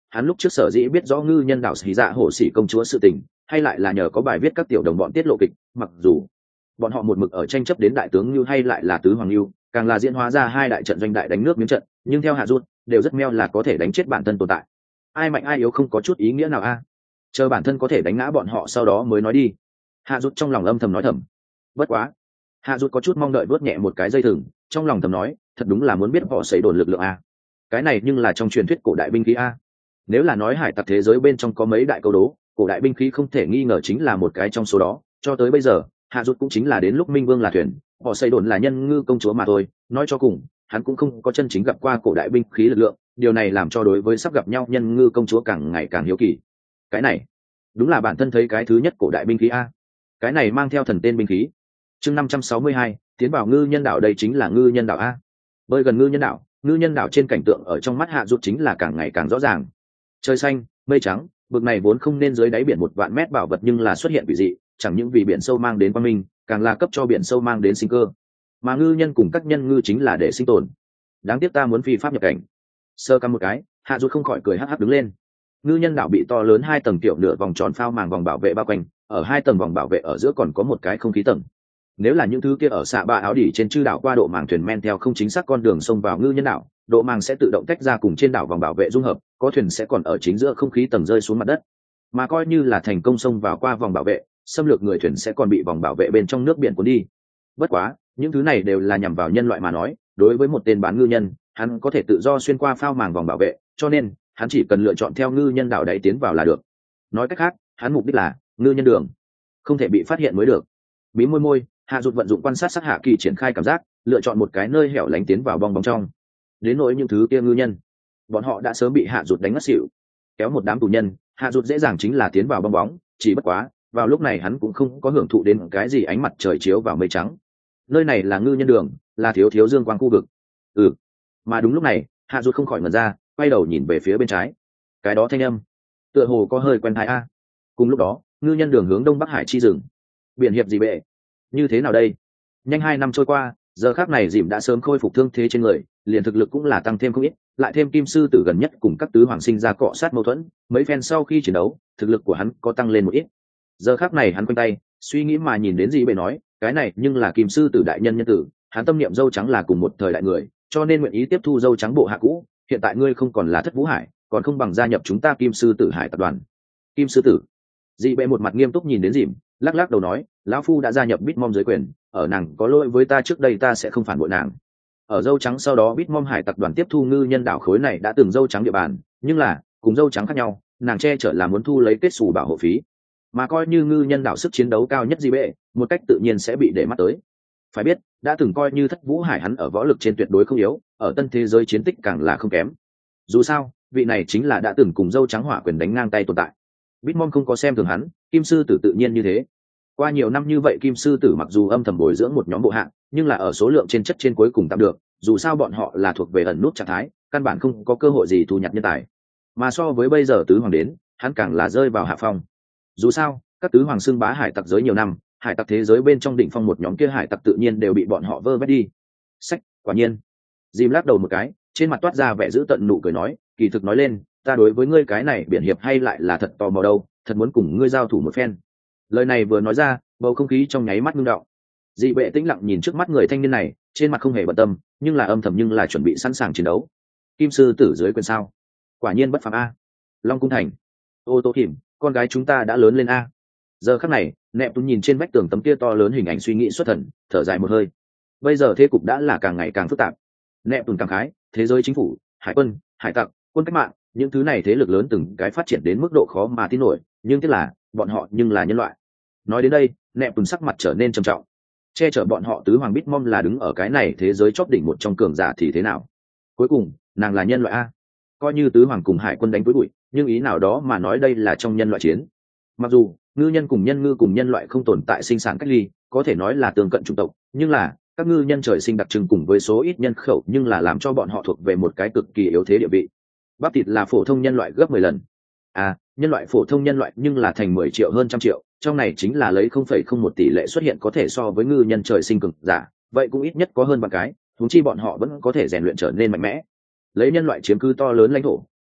hắn lúc trước sở dĩ biết rõ ngư nhân đảo xì dạ hổ xỉ công chúa sự tình, hay lại là nhờ có bài viết các tiểu đồng bọn tiết lộ kịch, mặc dù bọn họ một mực ở tranh chấp đến đại tướng như hay lại là tứ hoàng lưu, càng là diễn hóa ra hai đại trận doanh đại đánh nước miếng trận, nhưng theo hạ rút đều rất meo là có thể đánh chết bản thân tồn tại. Ai mạnh ai yếu không có chút ý nghĩa nào a, chờ bản thân có thể đánh ngã bọn họ sau đó mới nói đi. Hạ rút trong lòng âm thầm nói thầm. Bất quá hạ rút có chút mong đợi vớt nhẹ một cái dây thừng, trong lòng thầm nói thật đúng là muốn biết họ xảy đồn lực lượng a, cái này nhưng là trong truyền thuyết cổ đại binh khí a. Nếu là nói hải tặc thế giới bên trong có mấy đại câu đố, cổ đại binh khí không thể nghi ngờ chính là một cái trong số đó. Cho tới bây giờ hạ rút cũng chính là đến lúc minh vương là thuyền, họ xây đồn là nhân ngư công chúa mà thôi. Nói cho cùng hắn cũng không có chân chính gặp qua cổ đại binh khí lực lượng, điều này làm cho đối với sắp gặp nhau nhân ngư công chúa càng ngày càng hiếu kỳ. Cái này đúng là bản thân thấy cái thứ nhất cổ đại binh khí a, cái này mang theo thần tên binh khí. Chương năm trăm sáu mươi hai, tiến vào ngư nhân đảo, đây chính là ngư nhân đảo a. Bơi gần ngư nhân đảo, ngư nhân đảo trên cảnh tượng ở trong mắt hạ rút chính là càng ngày càng rõ ràng. Trời xanh mây trắng, bực này vốn không nên dưới đáy biển một vạn mét bảo vật nhưng là xuất hiện quỷ dị, chẳng những vì biển sâu mang đến quang minh, càng là cấp cho biển sâu mang đến sinh cơ. Mà ngư nhân cùng các nhân ngư chính là để sinh tồn. Đáng tiếc ta muốn phi pháp nhập cảnh. Sơ căm một cái, hạ rút không khỏi cười hắc hắc đứng lên. Ngư nhân đảo bị to lớn hai tầng tiểu nửa vòng tròn phao màng vòng bảo vệ bao quanh, ở hai tầng vòng bảo vệ ở giữa còn có một cái không khí tầng. Nếu là những thứ kia ở xạ ba áo đỉ trên chư đảo qua độ màng thuyền men theo không chính xác con đường sông vào ngư nhân đảo, độ màng sẽ tự động tách ra cùng trên đảo vòng bảo vệ dung hợp, có thuyền sẽ còn ở chính giữa không khí tầng rơi xuống mặt đất. Mà coi như là thành công xông vào qua vòng bảo vệ, xâm lược người thuyền sẽ còn bị vòng bảo vệ bên trong nước biển cuốn đi. Bất quá những thứ này đều là nhằm vào nhân loại mà nói, đối với một tên bán ngư nhân, hắn có thể tự do xuyên qua phao màng vòng bảo vệ, cho nên hắn chỉ cần lựa chọn theo ngư nhân đảo đáy tiến vào là được. Nói cách khác, hắn mục đích là ngư nhân đường, không thể bị phát hiện mới được. Bí môi môi, hạ rụt vận dụng quan sát sắc hạ kỳ triển khai cảm giác, lựa chọn một cái nơi hẻo lánh tiến vào bong bóng trong. Đến nỗi những thứ kia ngư nhân, bọn họ đã sớm bị hạ rụt đánh ngất xỉu. Kéo một đám tù nhân, hạ rụt dễ dàng chính là tiến vào bong bóng, chỉ bất quá vào lúc này hắn cũng không có hưởng thụ đến cái gì ánh mặt trời chiếu vào mây trắng. Nơi này là ngư nhân đường, là thiếu thiếu dương quang khu vực. Ừ. Mà đúng lúc này hạ rụt không khỏi ngẩn ra, quay đầu nhìn về phía bên trái. Cái đó thanh âm tựa hồ có hơi quen tai a. Cùng lúc đó ngư nhân đường hướng đông bắc hải chi rừng. Biển hiệp gì bệ, như thế nào đây? Nhanh hai năm trôi qua, giờ khác này dìm đã sớm khôi phục thương thế trên người, liền thực lực cũng là tăng thêm không ít, lại thêm kim sư tử gần nhất cùng các tứ hoàng sinh ra cọ sát mâu thuẫn, mấy phen sau khi chiến đấu thực lực của hắn có tăng lên một ít. Giờ khác này hắn quanh tay suy nghĩ mà nhìn đến gì bệ nói, cái này nhưng là kim sư tử đại nhân nhân tử, hắn tâm niệm dâu trắng là cùng một thời đại người, cho nên nguyện ý tiếp thu dâu trắng bộ hạ cũ. Hiện tại ngươi không còn là Thất Vũ Hải, còn không bằng gia nhập chúng ta kim sư tử hải tập đoàn. Kim sư tử dị bệ một mặt nghiêm túc nhìn đến dìm, lắc lắc đầu nói, lão phu đã gia nhập Bitmom dưới quyền, ở nàng có lỗi với ta trước đây ta sẽ không phản bội nàng. Ở dâu trắng sau đó Bitmom hải tập đoàn tiếp thu ngư nhân đảo khối này đã từng dâu trắng địa bàn, nhưng là cùng dâu trắng khác nhau, nàng che chở là muốn thu lấy kết xù bảo hộ phí, mà coi như ngư nhân đảo sức chiến đấu cao nhất dị bệ, một cách tự nhiên sẽ bị để mắt tới. Phải biết đã từng coi như Thất Vũ Hải hắn ở võ lực trên tuyệt đối không yếu, ở tân thế giới chiến tích càng là không kém. Dù sao vị này chính là đã từng cùng dâu trắng hỏa quyền đánh ngang tay tồn tại. Bitmom không có xem thường hắn, kim sư tử tự nhiên như thế. Qua nhiều năm như vậy kim sư tử mặc dù âm thầm bồi dưỡng một nhóm bộ hạng, nhưng là ở số lượng trên chất trên cuối cùng tạm được, dù sao bọn họ là thuộc về ẩn nút trạng thái, căn bản không có cơ hội gì thu nhặt nhân tài. Mà so với bây giờ tứ hoàng đến, hắn càng là rơi vào hạ phong. Dù sao các tứ hoàng xưng bá hải tặc giới nhiều năm, hải tặc thế giới bên trong đỉnh phong một nhóm kia hải tặc tự nhiên đều bị bọn họ vơ vét đi. Sách, quả nhiên. Jim lắc đầu một cái, trên mặt toát ra vẻ giữ tận nụ cười nói, kỳ thực nói lên, ta đối với ngươi cái này biển hiệp hay lại là thật tò mò đâu, thật muốn cùng ngươi giao thủ một phen. Lời này vừa nói ra, bầu không khí trong nháy mắt ngưng đọng. Dị bệ tĩnh lặng nhìn trước mắt người thanh niên này, trên mặt không hề bận tâm, nhưng là âm thầm nhưng là chuẩn bị sẵn sàng chiến đấu. Kim sư tử dưới quyền sao? Quả nhiên bất phàm a. Long cung thành. Ô tô kìm, con gái chúng ta đã lớn lên a. Giờ khắc này, nẹp tú nhìn trên vách tường tấm kia to lớn hình ảnh suy nghĩ xuất thần, thở dài một hơi. Bây giờ thế cục đã là càng ngày càng phức tạp. Nẹp tú cảm khái, thế giới chính phủ, hải quân, hải tặc, quân cách mạng, những thứ này thế lực lớn từng cái phát triển đến mức độ khó mà tin nổi, nhưng tiếc là bọn họ nhưng là nhân loại. Nói đến đây, nẹp tú sắc mặt trở nên trầm trọng. Che chở bọn họ tứ hoàng Bitmom là đứng ở cái này thế giới chóp đỉnh một trong cường giả thì thế nào? Cuối cùng, nàng là nhân loại a. Coi như tứ hoàng cùng hải quân đánh với bụi, nhưng ý nào đó mà nói đây là trong nhân loại chiến. Mặc dù ngư nhân cùng nhân ngư cùng nhân loại không tồn tại sinh sản cách ly, có thể nói là tương cận chủng tộc, nhưng là các ngư nhân trời sinh đặc trưng cùng với số ít nhân khẩu, nhưng là làm cho bọn họ thuộc về một cái cực kỳ yếu thế địa vị. Bắp thịt là phổ thông nhân loại gấp mười lần. À, nhân loại phổ thông nhân loại nhưng là thành mười triệu hơn trăm triệu, trong này chính là lấy không phẩy không một tỷ lệ xuất hiện có thể so với ngư nhân trời sinh cường giả, vậy cũng ít nhất có hơn ba cái, huống chi bọn họ vẫn có thể rèn luyện trở nên mạnh mẽ. Lấy nhân loại chiếm cứ to lớn lãnh thổ,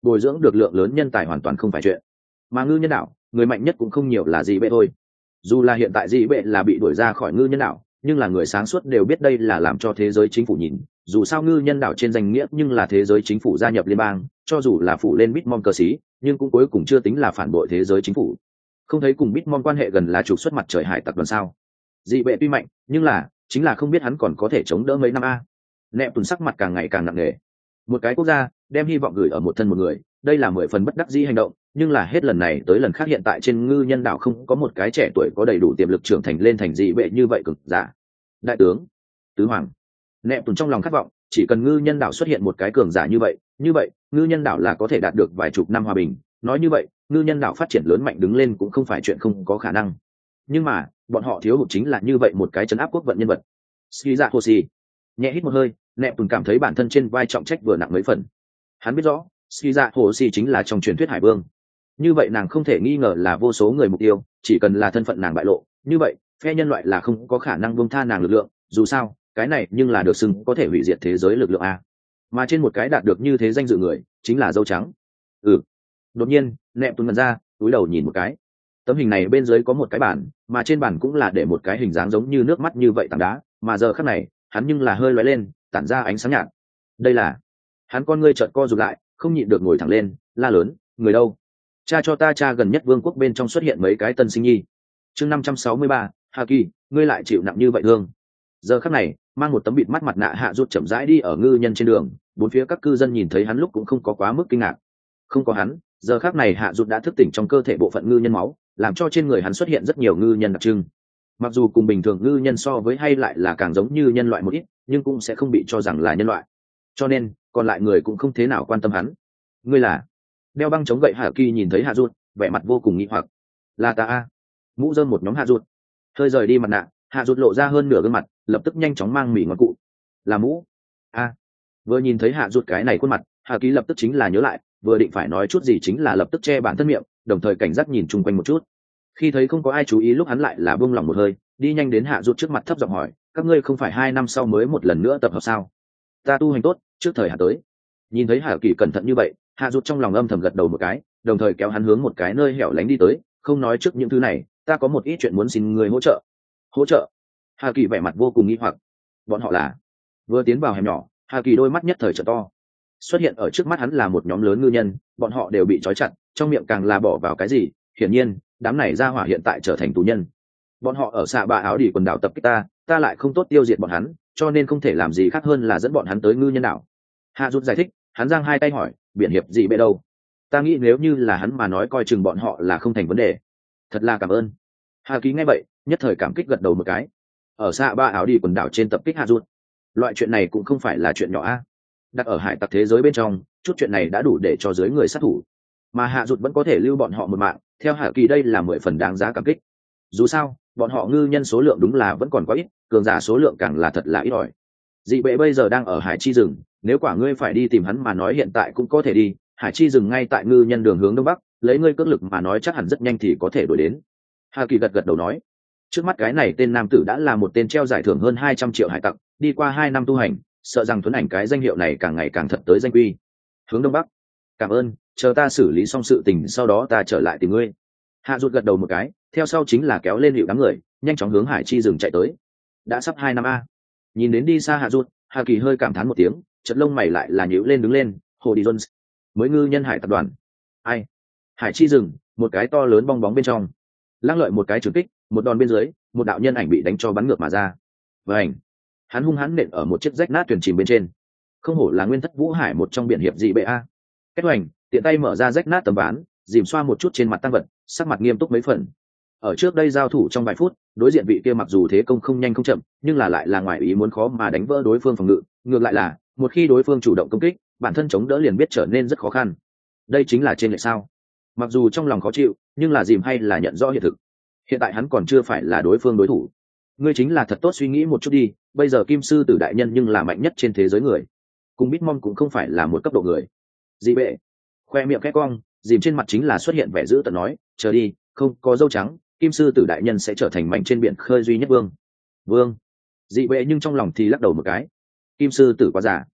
bồi dưỡng được lượng lớn nhân tài hoàn toàn không phải chuyện. Mà ngư nhân đảo, người mạnh nhất cũng không nhiều là dị bệ thôi. Dù là hiện tại dị bệ là bị đuổi ra khỏi ngư nhân đảo, nhưng là người sáng suốt đều biết đây là làm cho thế giới chính phủ nhìn. Dù sao ngư nhân đảo trên danh nghĩa nhưng là thế giới chính phủ gia nhập liên bang, cho dù là phủ lên Bitmon cờ xí, nhưng cũng cuối cùng chưa tính là phản bội thế giới chính phủ. Không thấy cùng Bitmon quan hệ gần là trục xuất mặt trời hải tặc đoàn sao? Dị bệ tuy mạnh, nhưng là chính là không biết hắn còn có thể chống đỡ mấy năm a. Nẹp Tuần sắc mặt càng ngày càng nặng nề. Một cái quốc gia đem hy vọng gửi ở một thân một người, đây là mười phần bất đắc dĩ hành động, nhưng là hết lần này tới lần khác hiện tại trên ngư nhân đảo không có một cái trẻ tuổi có đầy đủ tiềm lực trưởng thành lên thành dị bệ như vậy cực giả. Đại tướng, tứ hoàng, Nẹp Tuần trong lòng khát vọng, chỉ cần ngư nhân đảo xuất hiện một cái cường giả như vậy, như vậy ngư nhân đảo là có thể đạt được vài chục năm hòa bình. Nói như vậy, ngư nhân đảo phát triển lớn mạnh đứng lên cũng không phải chuyện không có khả năng. Nhưng mà bọn họ thiếu hụt chính là như vậy một cái trấn áp quốc vận nhân vật. Skiza Hoshi nhẹ hít một hơi, Nẹp Tuần cảm thấy bản thân trên vai trọng trách vừa nặng mấy phần. Hắn biết rõ Skiza Hoshi chính là trong truyền thuyết hải vương, như vậy nàng không thể nghi ngờ là vô số người mục tiêu, chỉ cần là thân phận nàng bại lộ, như vậy phe nhân loại là không có khả năng buông tha nàng lực lượng. Dù sao cái này nhưng là được xưng có thể hủy diệt thế giới lực lượng a. Mà trên một cái đạt được như thế danh dự người chính là dâu trắng. Ừ. Đột nhiên Nẹp Tuần ngẩn ra, cúi đầu nhìn một cái. Tấm hình này bên dưới có một cái bản, mà trên bản cũng là để một cái hình dáng giống như nước mắt như vậy tảng đá, mà giờ khắc này hắn nhưng là hơi lóe lên, tản ra ánh sáng nhạt. Đây là... Hắn con ngươi chợt co rụt lại, không nhịn được ngồi thẳng lên, la lớn, người đâu? Cha cho ta cha gần nhất vương quốc bên trong xuất hiện mấy cái tân sinh nhi. Chương năm trăm sáu mươi ba, Haki, ngươi lại chịu nặng như vậy thương. Giờ khắc này mang một tấm bịt mắt mặt nạ Hạ Rút chậm rãi đi ở ngư nhân trên đường, bốn phía các cư dân nhìn thấy hắn lúc cũng không có quá mức kinh ngạc. Không có hắn, giờ khắc này Hạ Rút đã thức tỉnh trong cơ thể bộ phận ngư nhân máu, làm cho trên người hắn xuất hiện rất nhiều ngư nhân đặc trưng. Mặc dù cùng bình thường ngư nhân so với hay lại là càng giống như nhân loại một ít, nhưng cũng sẽ không bị cho rằng là nhân loại. Cho nên còn lại người cũng không thế nào quan tâm hắn. Ngươi là? Đeo băng chống gậy Hạ Kỳ nhìn thấy Hạ Rút, vẻ mặt vô cùng nghi hoặc. Là ta a. Mũ rơm một nhóm Hạ Rút. Hơi rời đi mặt nạ, Hạ Rút lộ ra hơn nửa gương mặt, lập tức nhanh chóng mang mỉ ngón cụ. Là mũ. A. Vừa nhìn thấy Hạ Rút cái này khuôn mặt, Hạ Kỳ lập tức chính là nhớ lại, vừa định phải nói chút gì chính là lập tức che bản thân miệng, đồng thời cảnh giác nhìn chung quanh một chút. Khi thấy không có ai chú ý lúc hắn lại là buông lỏng một hơi, đi nhanh đến Hạ Rút trước mặt thấp giọng hỏi, các ngươi không phải hai năm sau mới một lần nữa tập hợp sao? Ta tu hành tốt, trước thời hạn tới. Nhìn thấy Hạ Kỳ cẩn thận như vậy, Hạ Rút trong lòng âm thầm gật đầu một cái, đồng thời kéo hắn hướng một cái nơi hẻo lánh đi tới, không nói trước những thứ này, ta có một ít chuyện muốn xin người hỗ trợ. Hỗ trợ? Hạ Kỳ vẻ mặt vô cùng nghi hoặc. Bọn họ là? Vừa tiến vào hẻm nhỏ, Hạ Kỳ đôi mắt nhất thời trợ to. Xuất hiện ở trước mắt hắn là một nhóm lớn ngư nhân, bọn họ đều bị trói chặt, trong miệng càng là bỏ vào cái gì, hiển nhiên đám này ra hỏa hiện tại trở thành tù nhân. Bọn họ ở xạ bạ áo đỉ quần đảo tập kích ta, ta lại không tốt tiêu diệt bọn hắn, cho nên không thể làm gì khác hơn là dẫn bọn hắn tới ngư nhân đảo. Hạ Rút giải thích, hắn giang hai tay hỏi, biển hiệp gì bệ đâu? Ta nghĩ nếu như là hắn mà nói coi chừng bọn họ là không thành vấn đề. Thật là cảm ơn. Hạ Kỳ nghe vậy nhất thời cảm kích gật đầu một cái. Ở xạ bạ áo đỉ quần đảo trên tập kích Hạ Rút, loại chuyện này cũng không phải là chuyện nhỏ a. Đặt ở hải tặc thế giới bên trong, chút chuyện này đã đủ để cho dưới người sát thủ, mà Hạ Rút vẫn có thể lưu bọn họ một mạng, theo Hạ Kỳ đây là mười phần đáng giá cảm kích. Dù sao bọn họ ngư nhân số lượng đúng là vẫn còn quá ít, cường giả số lượng càng là thật là ít ỏi. Dị bệ bây giờ đang ở hải chi rừng, nếu quả ngươi phải đi tìm hắn mà nói hiện tại cũng có thể đi, hải chi rừng ngay tại ngư nhân đường hướng đông bắc, lấy ngươi cước lực mà nói chắc hẳn rất nhanh thì có thể đuổi đến. Hạ Kỳ gật gật đầu nói, trước mắt cái này tên nam tử đã là một tên treo giải thưởng hơn hai trăm triệu hải tặc, đi qua hai năm tu hành, sợ rằng Tuấn Ảnh cái danh hiệu này càng ngày càng thật tới danh quy. Hướng đông bắc. Cảm ơn, chờ ta xử lý xong sự tình sau đó ta trở lại tìm ngươi. Hạ Rút gật đầu một cái, theo sau chính là kéo lên hiệu đám người, nhanh chóng hướng hải chi rừng chạy tới. Đã sắp hai năm a. Nhìn đến đi xa Hạ Rút, Hạ Kỳ hơi cảm thán một tiếng, chợt lông mày lại là nhíu lên đứng lên, Hồ Đi Jones, mới ngư nhân hải tập đoàn. Ai? Hải chi rừng, một cái to lớn bong bóng bên trong. Lăng lợi một cái trừng kích, một đòn bên dưới, một đạo nhân ảnh bị đánh cho bắn ngược mà ra. Vành. Hắn hung hãn nện ở một chiếc rách nát thuyền chìm bên trên. Không hổ là nguyên thất vũ hải một trong biển hiệp dị bệ a. Kết hoành, tiện tay mở ra rách nát tấm ván, dìm xoa một chút trên mặt tăng vật, sắc mặt nghiêm túc mấy phần. Ở trước đây giao thủ trong vài phút, đối diện vị kia mặc dù thế công không nhanh không chậm, nhưng là lại là ngoài ý muốn khó mà đánh vỡ đối phương phòng ngự, ngược lại là một khi đối phương chủ động công kích, bản thân chống đỡ liền biết trở nên rất khó khăn. Đây chính là trên lệch sao? Mặc dù trong lòng khó chịu, nhưng là dìm hay là nhận rõ hiện thực. Hiện tại hắn còn chưa phải là đối phương đối thủ. Ngươi chính là thật tốt suy nghĩ một chút đi, bây giờ Kim sư tử đại nhân nhưng là mạnh nhất trên thế giới người, cùng Bitmon cũng không phải là một cấp độ người. Dị bệ khoe miệng khẽ cong, dìm trên mặt chính là xuất hiện vẻ dữ tợn nói, chờ đi, không có dâu trắng, Kim sư tử đại nhân sẽ trở thành mạnh trên biển khơi duy nhất vương. Vương. Dị bệ nhưng trong lòng thì lắc đầu một cái. Kim sư tử quá già.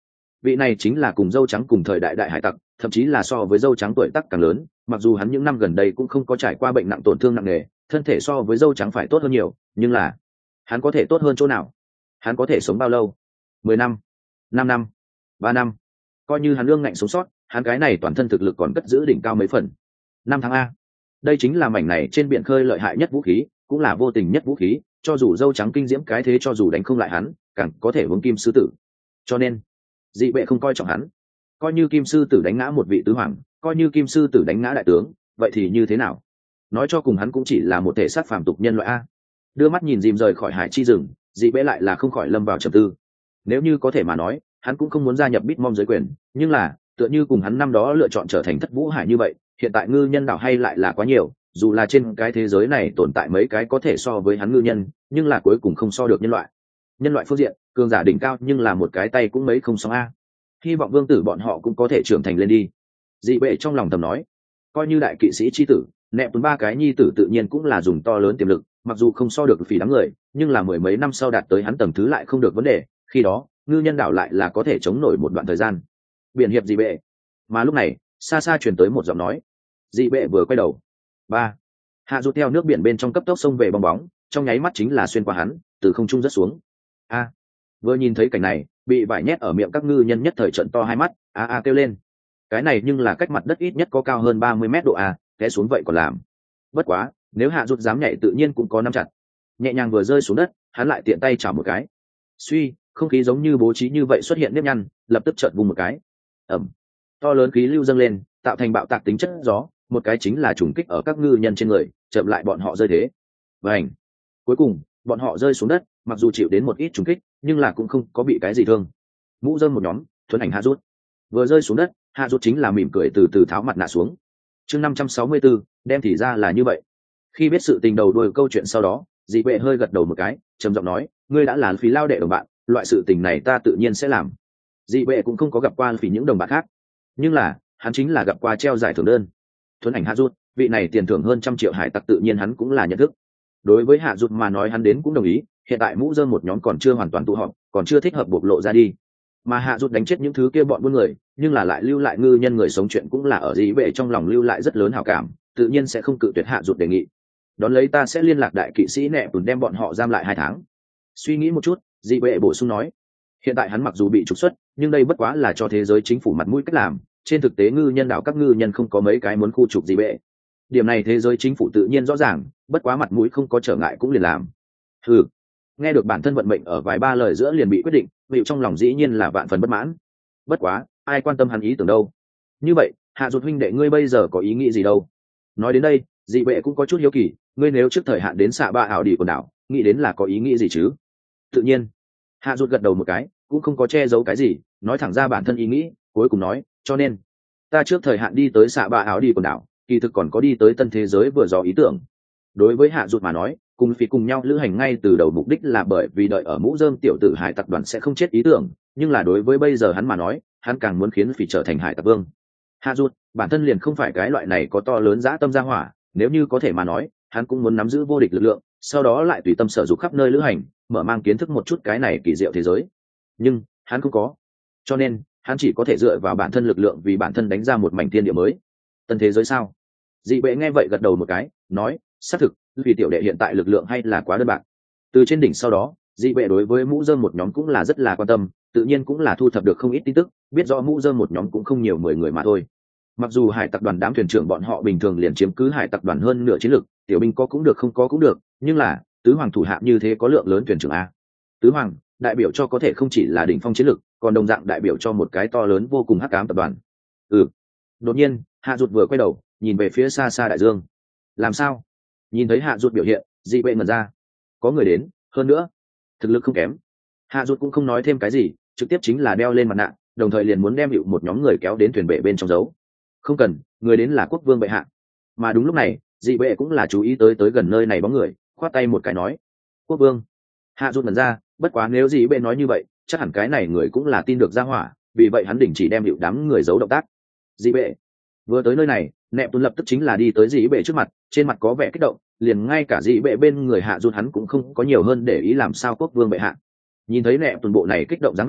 vị này chính là cùng dâu trắng cùng thời đại đại hải tặc, thậm chí là so với dâu trắng tuổi tác càng lớn, mặc dù hắn những năm gần đây cũng không có trải qua bệnh nặng tổn thương nặng nề, thân thể so với dâu trắng phải tốt hơn nhiều, nhưng là hắn có thể tốt hơn chỗ nào? Hắn có thể sống bao lâu? Mười năm, năm năm, ba năm, coi như hắn lương ngạnh sống sót, hắn cái này toàn thân thực lực còn cất giữ đỉnh cao mấy phần. Năm tháng a, đây chính là mảnh này trên biển khơi lợi hại nhất vũ khí, cũng là vô tình nhất vũ khí, cho dù dâu trắng kinh diễm cái thế, cho dù đánh không lại hắn, càng có thể hướng kim sư tử. Cho nên dị bệ không coi trọng hắn, coi như kim sư tử đánh ngã một vị tứ hoàng, coi như kim sư tử đánh ngã đại tướng, vậy thì như thế nào? Nói cho cùng hắn cũng chỉ là một thể xác phàm tục nhân loại a. Đưa mắt nhìn dìm rời khỏi hải chi rừng, dị bệ lại là không khỏi lâm vào trầm tư. Nếu như có thể mà nói, hắn cũng không muốn gia nhập Bitmom giới quyền, nhưng là tựa như cùng hắn năm đó lựa chọn trở thành thất vũ hải như vậy, hiện tại ngư nhân đảo hay lại là quá nhiều, dù là trên cái thế giới này tồn tại mấy cái có thể so với hắn ngư nhân, nhưng là cuối cùng không so được nhân loại. Nhân loại phương diện, cường giả đỉnh cao nhưng là một cái tay cũng mấy không sóng a. Hy vọng vương tử bọn họ cũng có thể trưởng thành lên đi. Dị bệ trong lòng thầm nói, coi như đại kỵ sĩ chi tử, nẹp tuấn ba cái nhi tử tự nhiên cũng là dùng to lớn tiềm lực, mặc dù không so được phỉ đám người, nhưng là mười mấy năm sau đạt tới hắn tầng thứ lại không được vấn đề, khi đó ngư nhân đảo lại là có thể chống nổi một đoạn thời gian. Biển hiệp dị bệ. Mà lúc này xa xa truyền tới một giọng nói. Dị bệ vừa quay đầu, ba hạ rút theo nước biển bên trong cấp tốc xông về bong bóng, trong nháy mắt chính là xuyên qua hắn, từ không trung rất xuống. A, vừa nhìn thấy cảnh này, bị vải nhét ở miệng các ngư nhân nhất thời trận to hai mắt, a a kêu lên. Cái này nhưng là cách mặt đất ít nhất có cao hơn ba mươi mét độ a, té xuống vậy còn làm. Bất quá, nếu hạ rút dám nhảy tự nhiên cũng có nắm chặt. Nhẹ nhàng vừa rơi xuống đất, hắn lại tiện tay chảo một cái. Suy, không khí giống như bố trí như vậy xuất hiện nếp nhăn, lập tức chợt vung một cái. Ầm. To lớn khí lưu dâng lên, tạo thành bạo tạc tính chất gió, một cái chính là trùng kích ở các ngư nhân trên người, chậm lại bọn họ rơi thế. Vành. Cuối cùng, bọn họ rơi xuống đất, mặc dù chịu đến một ít trùng kích, nhưng là cũng không có bị cái gì thương. Mũ rơm một nhóm, thuần ảnh hạ rút. Vừa rơi xuống đất, hạ rút chính là mỉm cười từ từ tháo mặt nạ xuống. Chương năm trăm sáu mươi tư, đem thì ra là như vậy. Khi biết sự tình đầu đuôi câu chuyện sau đó, dị bệ hơi gật đầu một cái, trầm giọng nói, ngươi đã là phí lao đệ đồng bạn, loại sự tình này ta tự nhiên sẽ làm. Dị bệ cũng không có gặp qua phí những đồng bạn khác, nhưng là hắn chính là gặp qua treo giải thưởng đơn. Thuấn ảnh hạ rút, vị này tiền thưởng hơn trăm triệu hải tặc tự nhiên hắn cũng là nhận thức. Đối với hạ rút mà nói hắn đến cũng đồng ý, hiện tại mũ rơm một nhóm còn chưa hoàn toàn tụ họp, còn chưa thích hợp bộc lộ ra đi. Mà hạ rút đánh chết những thứ kia bọn buôn người, nhưng là lại lưu lại ngư nhân người sống chuyện cũng là ở dị bệ trong lòng lưu lại rất lớn hảo cảm, tự nhiên sẽ không cự tuyệt hạ rút đề nghị. Đón lấy ta sẽ liên lạc đại kỵ sĩ nẹ tùn đem bọn họ giam lại hai tháng. Suy nghĩ một chút, dị bệ bổ sung nói, hiện tại hắn mặc dù bị trục xuất, nhưng đây bất quá là cho thế giới chính phủ mặt mũi cách làm, trên thực tế ngư nhân đảo các ngư nhân không có mấy cái muốn khu trục dị bệ. Điểm này thế giới chính phủ tự nhiên rõ ràng, bất quá mặt mũi không có trở ngại cũng liền làm. Ừ, nghe được bản thân vận mệnh ở vài ba lời giữa liền bị quyết định, vị trong lòng dĩ nhiên là vạn phần bất mãn. Bất quá, ai quan tâm hắn ý tưởng đâu. Như vậy, hạ rút huynh đệ ngươi bây giờ có ý nghĩ gì đâu? Nói đến đây, dị bệ cũng có chút hiếu kỳ, ngươi nếu trước thời hạn đến xạ ba ảo đi quần đảo, nghĩ đến là có ý nghĩ gì chứ? Tự nhiên, hạ rút gật đầu một cái, cũng không có che giấu cái gì, nói thẳng ra bản thân ý nghĩ, cuối cùng nói, cho nên ta trước thời hạn đi tới xạ ba ảo đi quần đảo, kỳ thực còn có đi tới tân thế giới vừa dò ý tưởng. Đối với hạ rút mà nói, cùng phí cùng nhau lữ hành ngay từ đầu mục đích là bởi vì đợi ở mũ rơm tiểu tử hải tặc đoàn sẽ không chết ý tưởng, nhưng là đối với bây giờ hắn mà nói, hắn càng muốn khiến phí trở thành hải tặc vương. Hạ rút bản thân liền không phải cái loại này có to lớn dã tâm ra hỏa, nếu như có thể mà nói, hắn cũng muốn nắm giữ vô địch lực lượng, sau đó lại tùy tâm sở dục khắp nơi lữ hành, mở mang kiến thức một chút cái này kỳ diệu thế giới. Nhưng hắn không có, cho nên hắn chỉ có thể dựa vào bản thân lực lượng vì bản thân đánh ra một mảnh thiên địa mới. Tân thế giới sao? Dị bệ nghe vậy gật đầu một cái, nói, xác thực, vì tiểu đệ hiện tại lực lượng hay là quá đơn bạc. Từ trên đỉnh sau đó, dị bệ đối với mũ rơm một nhóm cũng là rất là quan tâm, tự nhiên cũng là thu thập được không ít tin tức, biết rõ mũ rơm một nhóm cũng không nhiều mười người mà thôi. Mặc dù hải tặc đoàn đám thuyền trưởng bọn họ bình thường liền chiếm cứ hải tặc đoàn hơn nửa chiến lực, tiểu binh có cũng được không có cũng được, nhưng là tứ hoàng thủ hạ như thế có lượng lớn thuyền trưởng a. Tứ hoàng đại biểu cho có thể không chỉ là đỉnh phong chiến lực, còn đồng dạng đại biểu cho một cái to lớn vô cùng hắc ám tập đoàn. Ừ. Đột nhiên, hạ rụt vừa quay đầu, nhìn về phía xa xa đại dương. Làm sao? Nhìn thấy hạ rụt biểu hiện, dị bệ ngẩn ra. Có người đến, hơn nữa, thực lực không kém. Hạ rụt cũng không nói thêm cái gì, trực tiếp chính là đeo lên mặt nạ, đồng thời liền muốn đem hiệu một nhóm người kéo đến thuyền bệ bên trong giấu. Không cần, người đến là quốc vương bệ hạ. Mà đúng lúc này, dị bệ cũng là chú ý tới tới gần nơi này bóng người, khoát tay một cái nói, quốc vương. Hạ rụt ngẩn ra, bất quá nếu dị bệ nói như vậy, chắc hẳn cái này người cũng là tin được ra hỏa, vì vậy hắn đình chỉ đem hiệu đám người giấu động tác. Dị bệ vừa tới nơi này, nẹp tuấn lập tức chính là đi tới dị bệ trước mặt, trên mặt có vẻ kích động, liền ngay cả dị bệ bên người hạ rụt hắn cũng không có nhiều hơn để ý làm sao quốc vương bệ hạ. Nhìn thấy nẹp tuấn bộ này kích động dáng vẻ,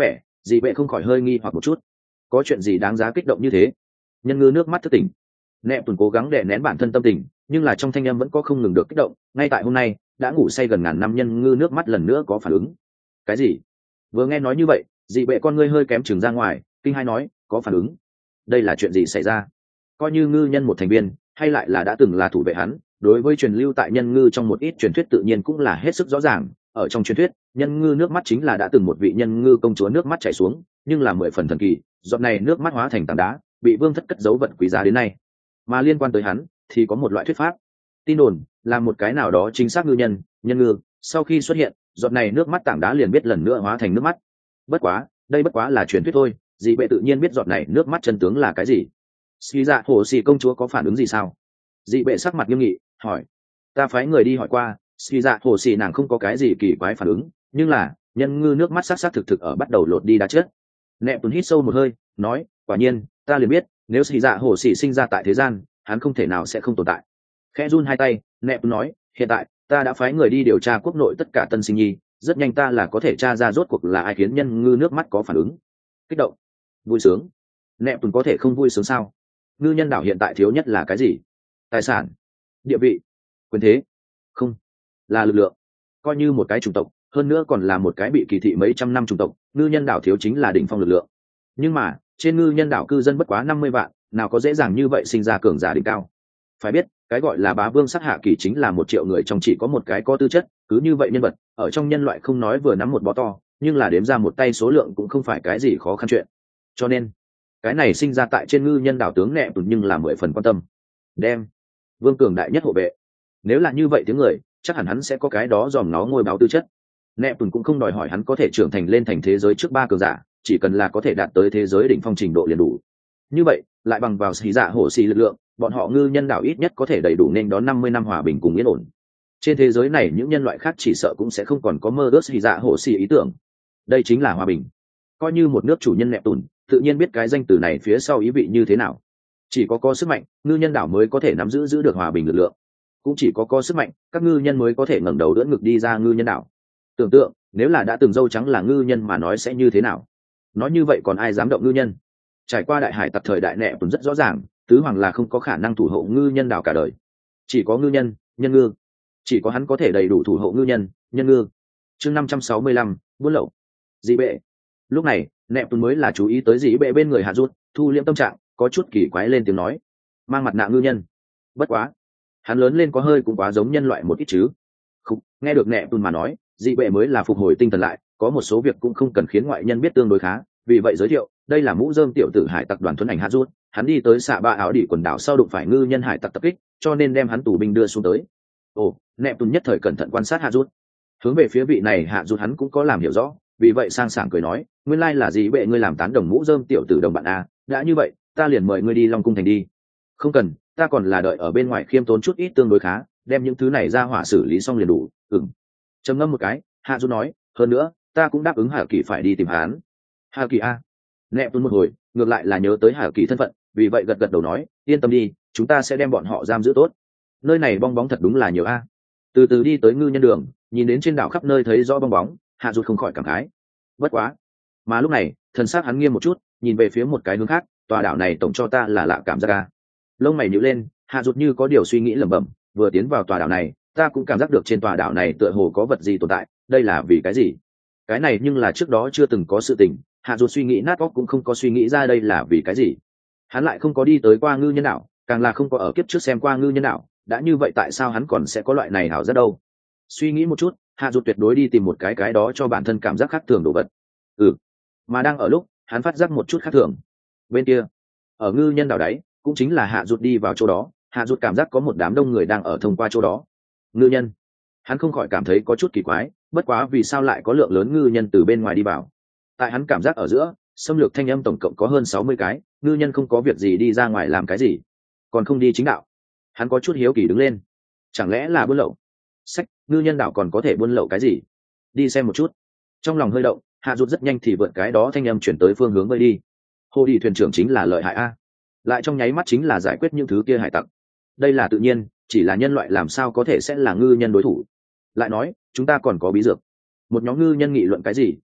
dị bệ không khỏi hơi nghi hoặc một chút, có chuyện gì đáng giá kích động như thế? Nhân ngư nước mắt thức tỉnh. Nẹp Tuần cố gắng đè nén bản thân tâm tình, nhưng là trong thanh âm vẫn có không ngừng được kích động. Ngay tại hôm nay, đã ngủ say gần ngàn năm nhân ngư nước mắt lần nữa có phản ứng. Cái gì? Vừa nghe nói như vậy, dị bệ con ngươi hơi kém chừng ra ngoài, kinh hai nói, có phản ứng. Đây là chuyện gì xảy ra? Coi như ngư nhân một thành viên, hay lại là đã từng là thủ vệ hắn, đối với truyền lưu tại nhân ngư trong một ít truyền thuyết tự nhiên cũng là hết sức rõ ràng. Ở trong truyền thuyết, nhân ngư nước mắt chính là đã từng một vị nhân ngư công chúa nước mắt chảy xuống, nhưng là mười phần thần kỳ, giọt này nước mắt hóa thành tảng đá, bị vương thất cất giấu vật quý giá đến nay. Mà liên quan tới hắn, thì có một loại thuyết pháp, tin đồn là một cái nào đó chính xác ngư nhân, nhân ngư, sau khi xuất hiện, giọt này nước mắt tảng đá liền biết lần nữa hóa thành nước mắt. Bất quá, đây bất quá là truyền thuyết thôi, dị bệ tự nhiên biết giọt này nước mắt chân tướng là cái gì. Xì dạ hồ xì công chúa có phản ứng gì sao? Dị bệ sắc mặt nghiêm nghị hỏi. Ta phái người đi hỏi qua, xì dạ hồ xì nàng không có cái gì kỳ quái phản ứng, nhưng là nhân ngư nước mắt sắc sắc thực thực ở bắt đầu lột đi đá chết. Nẹp Tuấn hít sâu một hơi, nói, quả nhiên, ta liền biết, nếu xì dạ hồ xì sinh ra tại thế gian, hắn không thể nào sẽ không tồn tại. Khẽ run hai tay, Nẹp Tuấn nói, hiện tại ta đã phái người đi điều tra quốc nội tất cả tân sinh nhi, rất nhanh ta là có thể tra ra rốt cuộc là ai khiến nhân ngư nước mắt có phản ứng. Kích động, vui sướng. Nẹp Tuấn có thể không vui sướng sao? Ngư nhân đảo hiện tại thiếu nhất là cái gì? Tài sản, địa vị, quyền thế? Không, là lực lượng. Coi như một cái chủng tộc, hơn nữa còn là một cái bị kỳ thị mấy trăm năm chủng tộc, ngư nhân đảo thiếu chính là đỉnh phong lực lượng. Nhưng mà trên ngư nhân đảo cư dân bất quá năm mươi vạn, nào có dễ dàng như vậy sinh ra cường giả đỉnh cao. Phải biết, cái gọi là bá vương sát hạ kỳ chính là một triệu người trong chỉ có một cái có tư chất, cứ như vậy nhân vật ở trong nhân loại không nói vừa nắm một bó to, nhưng là đếm ra một tay số lượng cũng không phải cái gì khó khăn chuyện. Cho nên cái này sinh ra tại trên ngư nhân đảo tướng Nẹp Tuần nhưng là mười phần quan tâm. Đem vương cường đại nhất hộ vệ, nếu là như vậy tiếng người, chắc hẳn hắn sẽ có cái đó dòm nó ngôi báo tư chất. Nẹp Tuần cũng không đòi hỏi hắn có thể trưởng thành lên thành thế giới trước ba cường giả, chỉ cần là có thể đạt tới thế giới đỉnh phong trình độ liền đủ. Như vậy lại bằng vào xì dạ hổ xì lực lượng, bọn họ ngư nhân đảo ít nhất có thể đầy đủ nên đón năm mươi năm hòa bình cùng yên ổn. Trên thế giới này những nhân loại khác chỉ sợ cũng sẽ không còn có mơ ước xì dạ hổ xì ý tưởng. Đây chính là hòa bình. Coi như một nước chủ nhân Nẹp Tuần, tự nhiên biết cái danh từ này phía sau ý vị như thế nào. Chỉ có có sức mạnh, ngư nhân đảo mới có thể nắm giữ giữ được hòa bình lực lượng. Cũng chỉ có có sức mạnh, các ngư nhân mới có thể ngẩng đầu đỡ ngực đi ra ngư nhân đảo. Tưởng tượng, nếu là đã từng dâu trắng là ngư nhân mà nói sẽ như thế nào? Nói như vậy còn ai dám động ngư nhân? Trải qua đại hải tặc thời đại Nẹp Tuần rất rõ ràng, tứ hoàng là không có khả năng thủ hộ ngư nhân đảo cả đời. Chỉ có ngư nhân, nhân ngư, chỉ có hắn có thể đầy đủ thủ hộ ngư nhân, nhân ngư. Chương năm trăm sáu mươi lăm, buôn lậu. Dị bệ. Lúc này, Nẹp Tuần mới là chú ý tới dị bệ bên người Hạ Rút, thu liễm tâm trạng, có chút kỳ quái lên tiếng nói, mang mặt nạ ngư nhân. Bất quá, hắn lớn lên có hơi cũng quá giống nhân loại một ít chứ. Không, nghe được Nẹp Tuần mà nói, dị bệ mới là phục hồi tinh thần lại, có một số việc cũng không cần khiến ngoại nhân biết tương đối khá, vì vậy giới thiệu, đây là mũ rơm tiểu tử hải tặc đoàn thuần ảnh Hạ Rút, hắn đi tới xạ ba áo đỉ quần đảo sau đụng phải ngư nhân hải tặc tập kích, cho nên đem hắn tù binh đưa xuống tới. Ồ, Nẹp Tuần nhất thời cẩn thận quan sát Hạ Rút, hướng về phía vị này Hạ Rút hắn cũng có làm hiểu rõ, vì vậy sang sảng cười nói, nguyên lai là dị bệ ngươi làm tán đồng mũ rơm tiểu tử đồng bạn a, đã như vậy ta liền mời ngươi đi Long Cung thành đi. Không cần, ta còn là đợi ở bên ngoài khiêm tốn chút ít tương đối khá, đem những thứ này ra hỏa xử lý xong liền đủ. Ừm. Trầm ngâm một cái, Hạ Du nói, hơn nữa ta cũng đáp ứng Hà Kỳ phải đi tìm hắn. Hà Kỳ a? Nẹp Tuần một hồi ngược lại là nhớ tới Hà Kỳ thân phận, vì vậy gật gật đầu nói, yên tâm đi, chúng ta sẽ đem bọn họ giam giữ tốt. Nơi này bong bóng thật đúng là nhiều a. Từ từ đi tới ngư nhân đường, nhìn đến trên đảo khắp nơi thấy rõ bong bóng, Hạ Du không khỏi cảm khái. Bất quá, mà lúc này thần sắc hắn nghiêm một chút, nhìn về phía một cái hướng khác, tòa đảo này tổng cho ta là lạ cảm giác a. Lông mày nhíu lên, Hạ Du như có điều suy nghĩ lẩm bẩm, vừa tiến vào tòa đảo này, ta cũng cảm giác được trên tòa đảo này tựa hồ có vật gì tồn tại, đây là vì cái gì? Cái này nhưng là trước đó chưa từng có sự tình, Hạ Du suy nghĩ nát óc cũng không có suy nghĩ ra đây là vì cái gì. Hắn lại không có đi tới qua ngư nhân đảo, càng là không có ở kiếp trước xem qua ngư nhân đảo, đã như vậy tại sao hắn còn sẽ có loại này hảo giác đâu? Suy nghĩ một chút, Hạ Du tuyệt đối đi tìm một cái cái đó cho bản thân cảm giác khác thường đồ vật. Ừ, mà đang ở lúc hắn phát giác một chút khác thường. Bên kia, ở ngư nhân đảo đấy, cũng chính là Hạ Du đi vào chỗ đó, Hạ Du cảm giác có một đám đông người đang ở thông qua chỗ đó. Ngư nhân, hắn không khỏi cảm thấy có chút kỳ quái, bất quá vì sao lại có lượng lớn ngư nhân từ bên ngoài đi vào? Tại hắn cảm giác ở giữa, xâm lược thanh âm tổng cộng có hơn sáu mươi cái, ngư nhân không có việc gì đi ra ngoài làm cái gì, còn không đi chính đạo. Hắn có chút hiếu kỳ đứng lên, chẳng lẽ là buôn lậu? Sách, ngư nhân đảo còn có thể buôn lậu cái gì? Đi xem một chút. Trong lòng hơi động, Hạ Du rất nhanh thì vượt cái đó thanh âm chuyển tới phương hướng bơi đi. Hồ đi thuyền trưởng chính là lợi hại a, lại trong nháy mắt chính là giải quyết những thứ kia hải tặc. Đây là tự nhiên, chỉ là nhân loại làm sao có thể sẽ là ngư nhân đối thủ. Lại nói, chúng ta còn có bí dược. Một nhóm ngư nhân nghị luận cái gì,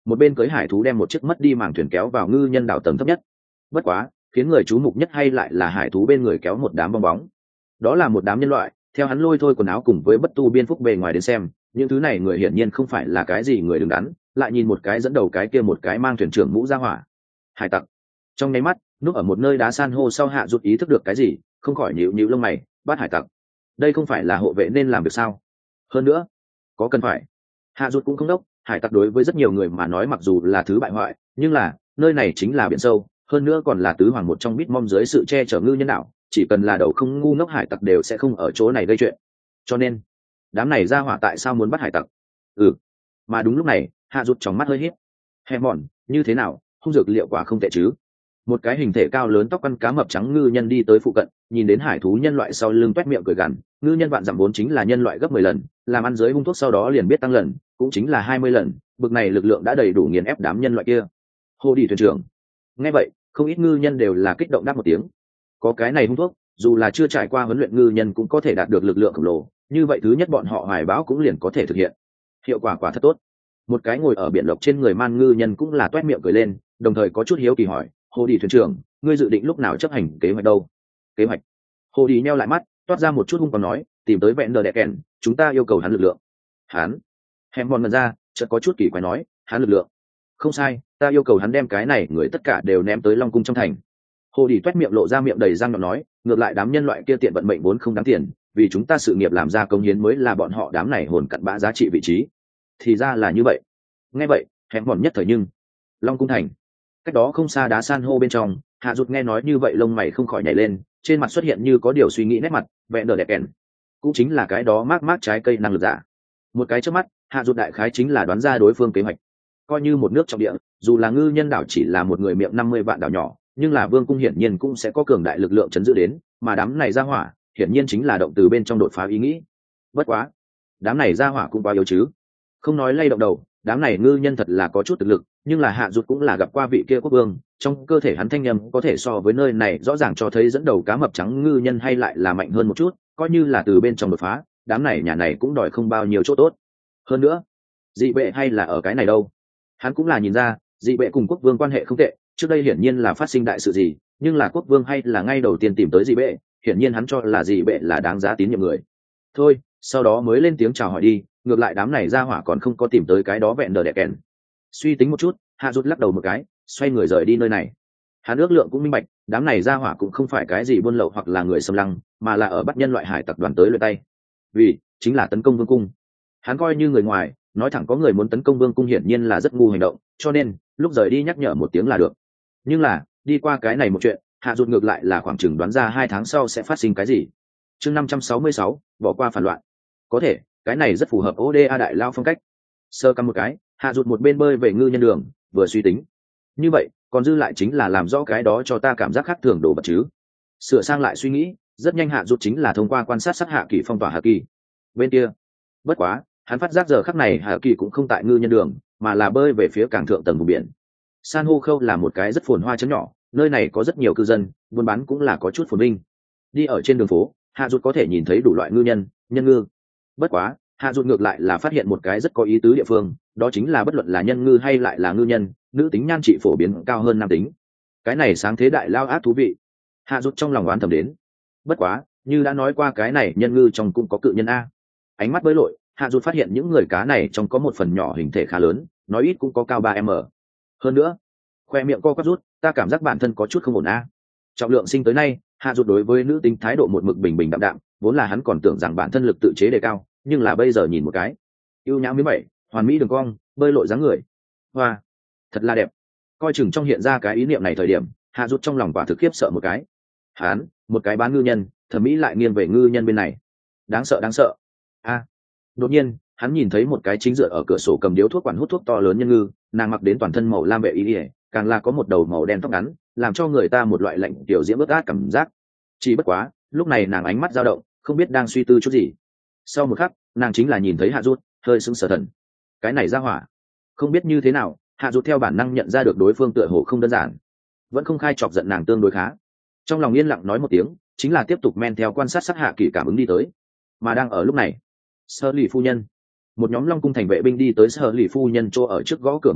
một bên cưới hải thú đem một chiếc mất đi màng thuyền kéo vào ngư nhân đảo tầng thấp nhất. Bất quá khiến người chú mục nhất hay lại là hải thú bên người kéo một đám bong bóng. Đó là một đám nhân loại, theo hắn lôi thôi quần áo cùng với bất tu biên phúc bề ngoài đến xem, những thứ này người hiển nhiên không phải là cái gì người đứng đắn, lại nhìn một cái dẫn đầu cái kia một cái mang thuyền trưởng mũ ra hỏa. Hải tặc. Trong nháy mắt, núp ở một nơi đá san hô sau Hạ Dụt ý thức được cái gì, không khỏi nhíu nhíu lông mày, bắt hải tặc. Đây không phải là hộ vệ nên làm việc sao? Hơn nữa, có cần phải? Hạ Dụt cũng không đốc, hải tặc đối với rất nhiều người mà nói mặc dù là thứ bại hoại, nhưng là nơi này chính là biển sâu, hơn nữa còn là tứ hoàng một trong Bitmom dưới sự che chở ngư nhân đạo, chỉ cần là đầu không ngu ngốc hải tặc đều sẽ không ở chỗ này gây chuyện. Cho nên, đám này ra hỏa tại sao muốn bắt hải tặc? Ừ, mà đúng lúc này, Hạ Dụt trong mắt hơi híp. Hẹ mòn, như thế nào, hung dược liệu quả không tệ chứ? Một cái hình thể cao lớn tóc ăn cá mập trắng ngư nhân đi tới phụ cận, nhìn đến hải thú nhân loại sau lưng toét miệng cười gằn, ngư nhân vạn dặm vốn chính là nhân loại gấp mười lần, làm ăn dưới hung thuốc sau đó liền biết tăng lần, cũng chính là hai mươi lần, bực này lực lượng đã đầy đủ nghiền ép đám nhân loại kia. Hô đi thuyền trưởng. Nghe vậy, không ít ngư nhân đều là kích động đáp một tiếng. Có cái này hung thuốc, dù là chưa trải qua huấn luyện ngư nhân cũng có thể đạt được lực lượng khổng lồ, như vậy thứ nhất bọn họ hoài báo cũng liền có thể thực hiện. Hiệu quả quả thật tốt. Một cái ngồi ở biển lộc trên người man ngư nhân cũng là toét miệng cười lên, đồng thời có chút hiếu kỳ hỏi, Hồ đi thuyền trưởng, ngươi dự định lúc nào chấp hành kế hoạch đâu? Kế hoạch? Hồ đi nheo lại mắt, toát ra một chút hung còn nói, tìm tới vẹn đờ đẻ kèn, chúng ta yêu cầu hắn lực lượng. Hắn? Hèm bòn ngần ra, chợt có chút kỳ quái nói, hắn lực lượng? Không sai, ta yêu cầu hắn đem cái này người tất cả đều ném tới Long cung trong thành. Hồ đi toét miệng lộ ra miệng đầy răng nhọn nói, ngược lại đám nhân loại kia tiện vận mệnh vốn không đáng tiền, vì chúng ta sự nghiệp làm ra công hiến mới là bọn họ đám này hồn cặn bã giá trị vị trí. Thì ra là như vậy. Nghe vậy, hèm bòn nhất thời nhưng Long cung thành, cách đó không xa đá san hô bên trong, Hạ Dụt nghe nói như vậy lông mày không khỏi nhảy lên, trên mặt xuất hiện như có điều suy nghĩ nét mặt, vẹn đờ đẹp kèn, cũng chính là cái đó mát mát trái cây năng lực giả. Một cái trước mắt, Hạ Dụt đại khái chính là đoán ra đối phương kế hoạch. Coi như một nước trọng địa, dù là ngư nhân đảo chỉ là một người miệng năm mươi vạn đảo nhỏ, nhưng là vương cung hiển nhiên cũng sẽ có cường đại lực lượng chấn giữ đến, mà đám này ra hỏa, hiển nhiên chính là động từ bên trong đột phá ý nghĩ. Bất quá, đám này ra hỏa cũng quá yếu chứ. Không nói lay động đầu, đám này ngư nhân thật là có chút thực lực, nhưng là Hạ Dụt cũng là gặp qua vị kia quốc vương, trong cơ thể hắn thanh âm có thể so với nơi này rõ ràng cho thấy dẫn đầu cá mập trắng ngư nhân hay lại là mạnh hơn một chút, coi như là từ bên trong đột phá, đám này nhà này cũng đòi không bao nhiêu chỗ tốt. Hơn nữa, dị bệ hay là ở cái này đâu? Hắn cũng là nhìn ra, dị bệ cùng quốc vương quan hệ không tệ, trước đây hiển nhiên là phát sinh đại sự gì, nhưng là quốc vương hay là ngay đầu tiên tìm tới dị bệ, hiển nhiên hắn cho là dị bệ là đáng giá tín nhiệm người. Thôi, sau đó mới lên tiếng chào hỏi đi, ngược lại đám này ra hỏa còn không có tìm tới cái đó vẹn đờ đẻ kèn. Suy tính một chút, Hạ Dụt lắc đầu một cái, xoay người rời đi nơi này. Hắn ước lượng cũng minh bạch, đám này ra hỏa cũng không phải cái gì buôn lậu hoặc là người xâm lăng, mà là ở bắt nhân loại hải tặc đoàn tới luyện tay. Vì chính là tấn công vương cung. Hắn coi như người ngoài, nói thẳng có người muốn tấn công vương cung hiển nhiên là rất ngu hành động, cho nên lúc rời đi nhắc nhở một tiếng là được. Nhưng là đi qua cái này một chuyện, Hạ Dụt ngược lại là khoảng chừng đoán ra hai tháng sau sẽ phát sinh cái gì. Chương năm trăm sáu mươi sáu, bỏ qua phản loạn. Có thể, cái này rất phù hợp ô đê a đại lao phong cách. Sơ căm một cái, Hạ Dụt một bên bơi về ngư nhân đường, vừa suy tính. Như vậy, còn dư lại chính là làm rõ cái đó cho ta cảm giác khác thường đồ vật chứ. Sửa sang lại suy nghĩ, rất nhanh Hạ Dụt chính là thông qua quan sát sát Hạ Kỳ phong tỏa Hạ Kỳ. Bên kia, bất quá, hắn phát giác giờ khắc này Hạ Kỳ cũng không tại ngư nhân đường, mà là bơi về phía cảng thượng tầng vùng biển. San hô khâu là một cái rất phồn hoa chấn nhỏ, nơi này có rất nhiều cư dân, buôn bán cũng là có chút phồn vinh. Đi ở trên đường phố, Hạ Dụt có thể nhìn thấy đủ loại ngư nhân, nhân ngư. Bất quá, Hạ Dụt ngược lại là phát hiện một cái rất có ý tứ địa phương, đó chính là bất luận là nhân ngư hay lại là ngư nhân, nữ tính nhan trị phổ biến cao hơn nam tính. Cái này sáng thế đại lao ác thú vị. Hạ Dụt trong lòng oán thầm đến. Bất quá, như đã nói qua cái này nhân ngư trong cũng có cự nhân a. Ánh mắt bơi lội, Hạ Dụt phát hiện những người cá này trong có một phần nhỏ hình thể khá lớn, nói ít cũng có cao ba mét. Hơn nữa, khoe miệng co quắp rút, ta cảm giác bản thân có chút không ổn a. Trọng lượng sinh tới nay, Hạ Dụt đối với nữ tính thái độ một mực bình bình đạm đạm, vốn là hắn còn tưởng rằng bản thân lực tự chế đề cao, nhưng là bây giờ nhìn một cái, ưu nhã miếng bảy, hoàn mỹ đường cong, bơi lội dáng người, hoa, thật là đẹp. Coi chừng trong hiện ra cái ý niệm này thời điểm, Hạ Dụt trong lòng quả thực khiếp sợ một cái. Hắn, một cái bán ngư nhân, thẩm mỹ lại nghiêng về ngư nhân bên này, đáng sợ đáng sợ. A, đột nhiên, hắn nhìn thấy một cái chính dựa ở cửa sổ cầm điếu thuốc quản hút thuốc to lớn nhân ngư, nàng mặc đến toàn thân màu lam vệ y ỉa, càng là có một đầu màu đen tóc ngắn, làm cho người ta một loại lạnh tiểu diễm ướt át cảm giác. Chỉ bất quá, lúc này nàng ánh mắt dao động, không biết đang suy tư chút gì. Sau một khắc, nàng chính là nhìn thấy Hạ Dụt, hơi sững sờ thần. Cái này ra hỏa, không biết như thế nào, Hạ Dụt theo bản năng nhận ra được đối phương tựa hồ không đơn giản, vẫn không khai chọc giận nàng tương đối khá. Trong lòng yên lặng nói một tiếng, chính là tiếp tục men theo quan sát sát Hạ Kỳ cảm ứng đi tới. Mà đang ở lúc này, Sơ Lì phu nhân, một nhóm Long cung thành vệ binh đi tới Sơ Lì phu nhân chỗ ở trước gõ cửa một cái,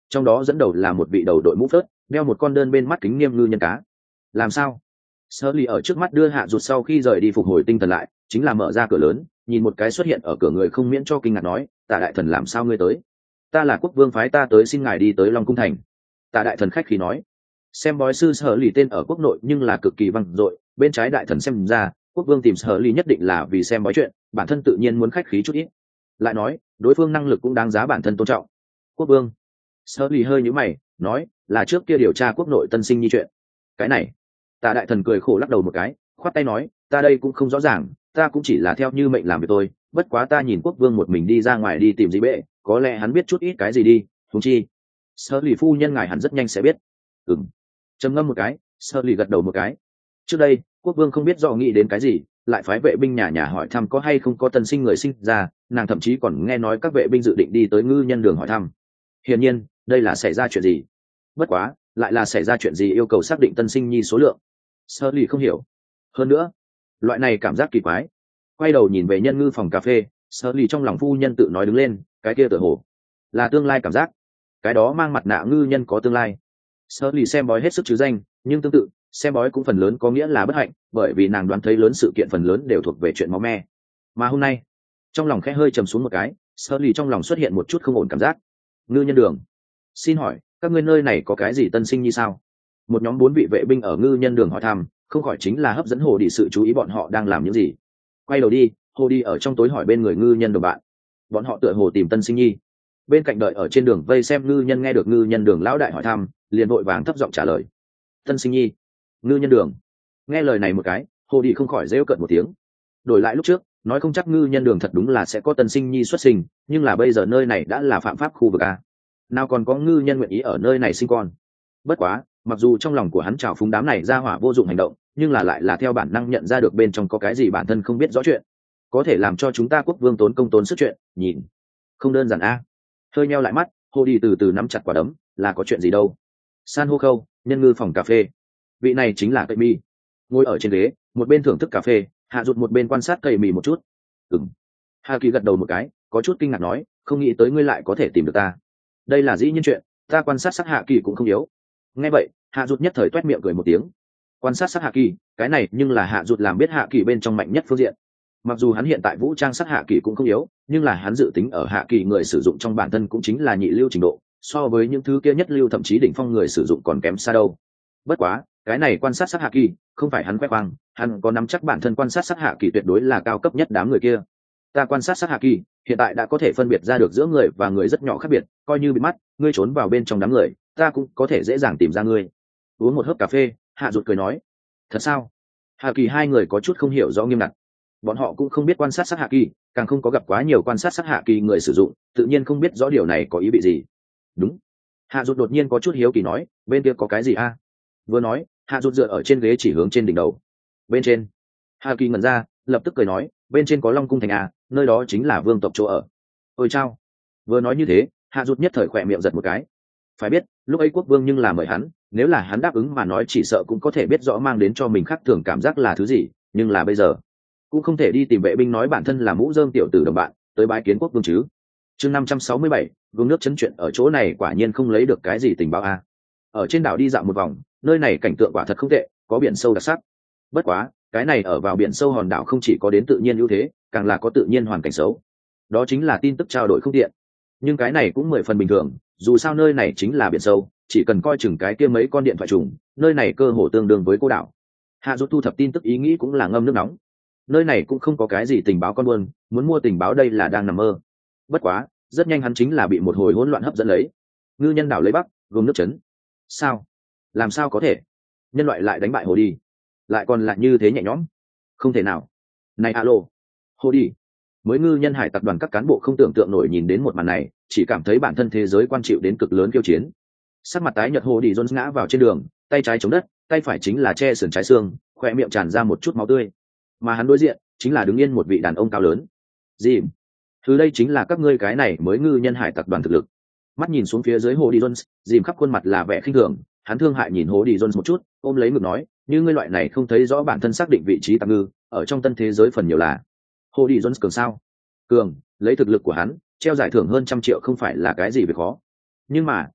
trong đó dẫn đầu là một vị đầu đội mũ phớt, đeo một con đơn bên mắt kính nghiêm ngư nhân cá. Làm sao? Sully ở trước mắt đưa Hạ Dụt sau khi rời đi phục hồi tinh thần lại, chính là mở ra cửa lớn, nhìn một cái xuất hiện ở cửa người không miễn cho kinh ngạc nói, Tạ đại thần làm sao ngươi tới? Ta là quốc vương phái ta tới xin ngài đi tới Long cung thành. Tạ đại thần khách khí nói. Xem bói sư Sully tên ở quốc nội nhưng là cực kỳ vang dội, bên trái đại thần xem ra, quốc vương tìm Sully nhất định là vì xem bói chuyện, bản thân tự nhiên muốn khách khí chút ít. Lại nói, đối phương năng lực cũng đáng giá bản thân tôn trọng. Quốc vương. Sully hơi nhíu mày, nói, là trước kia điều tra quốc nội tân sinh nhi chuyện. Cái này. Tạ đại thần cười khổ lắc đầu một cái, khoát tay nói, ta đây cũng không rõ ràng, ta cũng chỉ là theo như mệnh làm việc tôi, bất quá ta nhìn quốc vương một mình đi ra ngoài đi tìm gì bệ, có lẽ hắn biết chút ít cái gì đi, thú chi. Sully phu nhân ngài hẳn rất nhanh sẽ biết. Ừm. Trầm ngâm một cái, Sully gật đầu một cái. Trước đây, quốc vương không biết rõ nghĩ đến cái gì, lại phái vệ binh nhà nhà hỏi thăm có hay không có tân sinh người sinh ra, nàng thậm chí còn nghe nói các vệ binh dự định đi tới ngư nhân đường hỏi thăm. Hiển nhiên, đây là xảy ra chuyện gì? Bất quá, lại là xảy ra chuyện gì yêu cầu xác định tân sinh nhi số lượng? Sully không hiểu. Hơn nữa, loại này cảm giác kỳ quái. Quay đầu nhìn về nhân ngư phòng cà phê, Sully trong lòng phu nhân tự nói đứng lên, cái kia tựa hồ là tương lai cảm giác. Cái đó mang mặt nạ ngư nhân có tương lai. Sully xem bói hết sức chứ danh, nhưng tương tự, xem bói cũng phần lớn có nghĩa là bất hạnh, bởi vì nàng đoán thấy lớn sự kiện phần lớn đều thuộc về chuyện máu me. Mà hôm nay, trong lòng khẽ hơi trầm xuống một cái, Sully trong lòng xuất hiện một chút không ổn cảm giác. Ngư nhân đường, xin hỏi, các ngươi nơi này có cái gì tân sinh như sao? Một nhóm bốn vị vệ binh ở ngư nhân đường hỏi thăm, không khỏi chính là hấp dẫn hồ đi sự chú ý bọn họ đang làm những gì. Quay đầu đi, hồ đi ở trong tối hỏi bên người ngư nhân đồng bạn, bọn họ tựa hồ tìm tân sinh nhi. Bên cạnh đợi ở trên đường vây xem ngư nhân nghe được ngư nhân đường lão đại hỏi thăm, liền vội vàng thấp giọng trả lời, tân sinh nhi. Ngư nhân đường nghe lời này một cái, hồ đi không khỏi rêu cợt một tiếng. Đổi lại lúc trước, nói không chắc ngư nhân đường thật đúng là sẽ có tân sinh nhi xuất sinh, nhưng là bây giờ nơi này đã là phạm pháp khu vực a, nào còn có ngư nhân nguyện ý ở nơi này sinh con. Bất quá, mặc dù trong lòng của hắn trào phúng đám này ra hỏa vô dụng hành động, nhưng là lại là theo bản năng nhận ra được bên trong có cái gì bản thân không biết rõ chuyện, có thể làm cho chúng ta quốc vương tốn công tốn sức chuyện, nhìn không đơn giản a. Hơi nheo lại mắt, hồ đi từ từ nắm chặt quả đấm, là có chuyện gì đâu. San hô khâu, nhân ngư phòng cà phê. Vị này chính là cây mi, ngồi ở trên ghế, một bên thưởng thức cà phê, Hạ Dụt một bên quan sát cây mì một chút. Ừm. Hà Kỳ gật đầu một cái, có chút kinh ngạc nói, không nghĩ tới ngươi lại có thể tìm được ta. Đây là dĩ nhiên chuyện, ta quan sát sắc Hạ Kỳ cũng không yếu. Nghe vậy, Hạ Dụt nhất thời toét miệng cười một tiếng. Quan sát sắc Hạ Kỳ, cái này nhưng là Hạ Dụt làm biết Hạ Kỳ bên trong mạnh nhất phương diện. Mặc dù hắn hiện tại vũ trang sắc Hạ Kỳ cũng không yếu, nhưng là hắn dự tính ở Hạ Kỳ người sử dụng trong bản thân cũng chính là nhị lưu trình độ, so với những thứ kia nhất lưu thậm chí đỉnh phong người sử dụng còn kém xa đâu. Bất quá, cái này quan sát sắc Hạ Kỳ, không phải hắn khoe khoang, hắn có nắm chắc bản thân quan sát sắc Hạ Kỳ tuyệt đối là cao cấp nhất đám người kia. Ta quan sát sắc Hạ Kỳ, hiện tại đã có thể phân biệt ra được giữa người và người rất nhỏ khác biệt, coi như bị mắt, ngươi trốn vào bên trong đám người, ta cũng có thể dễ dàng tìm ra ngươi. Uống một hớp cà phê, Hạ Dụt cười nói, thật sao? Hạ Kỳ hai người có chút không hiểu rõ nghiêm ngặt. Bọn họ cũng không biết quan sát sắc Hạ Kỳ, càng không có gặp quá nhiều quan sát sắc Hạ Kỳ người sử dụng, tự nhiên không biết rõ điều này có ý vị gì. Đúng. Hạ Dụt đột nhiên có chút hiếu kỳ nói, bên kia có cái gì a? Vừa nói, Hạ Dụt dựa ở trên ghế chỉ hướng trên đỉnh đầu. Bên trên. Hạ Kỳ ngẩn ra, lập tức cười nói, bên trên có Long cung thành a, nơi đó chính là vương tộc chỗ ở. Ôi chao. Vừa nói như thế, Hạ Dụt nhất thời khỏe miệng giật một cái. Phải biết, lúc ấy quốc vương nhưng là mời hắn, nếu là hắn đáp ứng mà nói chỉ sợ cũng có thể biết rõ mang đến cho mình khác thường cảm giác là thứ gì, nhưng là bây giờ cũng không thể đi tìm vệ binh nói bản thân là mũ rơm tiểu tử đồng bạn tới bái kiến quốc vương chứ. Chương năm trăm sáu mươi bảy, vương nước chấn chuyện ở chỗ này quả nhiên không lấy được cái gì tình báo a. Ở trên đảo đi dạo một vòng, nơi này cảnh tượng quả thật không tệ, có biển sâu đặc sắc. Bất quá, cái này ở vào biển sâu hòn đảo không chỉ có đến tự nhiên ưu thế, càng là có tự nhiên hoàn cảnh xấu. Đó chính là tin tức trao đổi không tiện. Nhưng cái này cũng mười phần bình thường, dù sao nơi này chính là biển sâu, chỉ cần coi chừng cái kia mấy con điện thoại trùng, nơi này cơ hồ tương đương với cô đảo. Hạ Dụt thu thập tin tức ý nghĩ cũng là ngâm nước nóng. Nơi này cũng không có cái gì tình báo con buôn, muốn mua tình báo đây là đang nằm mơ. Bất quá, rất nhanh hắn chính là bị một hồi hỗn loạn hấp dẫn lấy. Ngư nhân đảo lấy bắc, gồm nước chấn. Sao? Làm sao có thể? Nhân loại lại đánh bại hồ đi, lại còn lại như thế nhẹ nhõm? Không thể nào. Này alo, hồ đi. Mới ngư nhân hải tập đoàn các cán bộ không tưởng tượng nổi nhìn đến một màn này, chỉ cảm thấy bản thân thế giới quan chịu đến cực lớn khiêu chiến. Sắc mặt tái nhợt hồ đi Jones ngã vào trên đường, tay trái chống đất, tay phải chính là che sườn trái xương, khỏe miệng tràn ra một chút máu tươi. Mà hắn đối diện chính là đứng yên một vị đàn ông cao lớn. Dìm, thứ đây chính là các ngươi cái này mới ngư nhân hải tập đoàn thực lực. Mắt nhìn xuống phía dưới hồ đi Jones, dìm khắp khuôn mặt là vẻ khinh thường, hắn thương hại nhìn hồ đi Jones một chút, ôm lấy ngực nói, như ngươi loại này không thấy rõ bản thân xác định vị trí tạm ngư, ở trong tân thế giới phần nhiều là. Hồ đi Jones cường sao? Cường, lấy thực lực của hắn, treo giải thưởng hơn trăm triệu không phải là cái gì việc khó. Nhưng mà,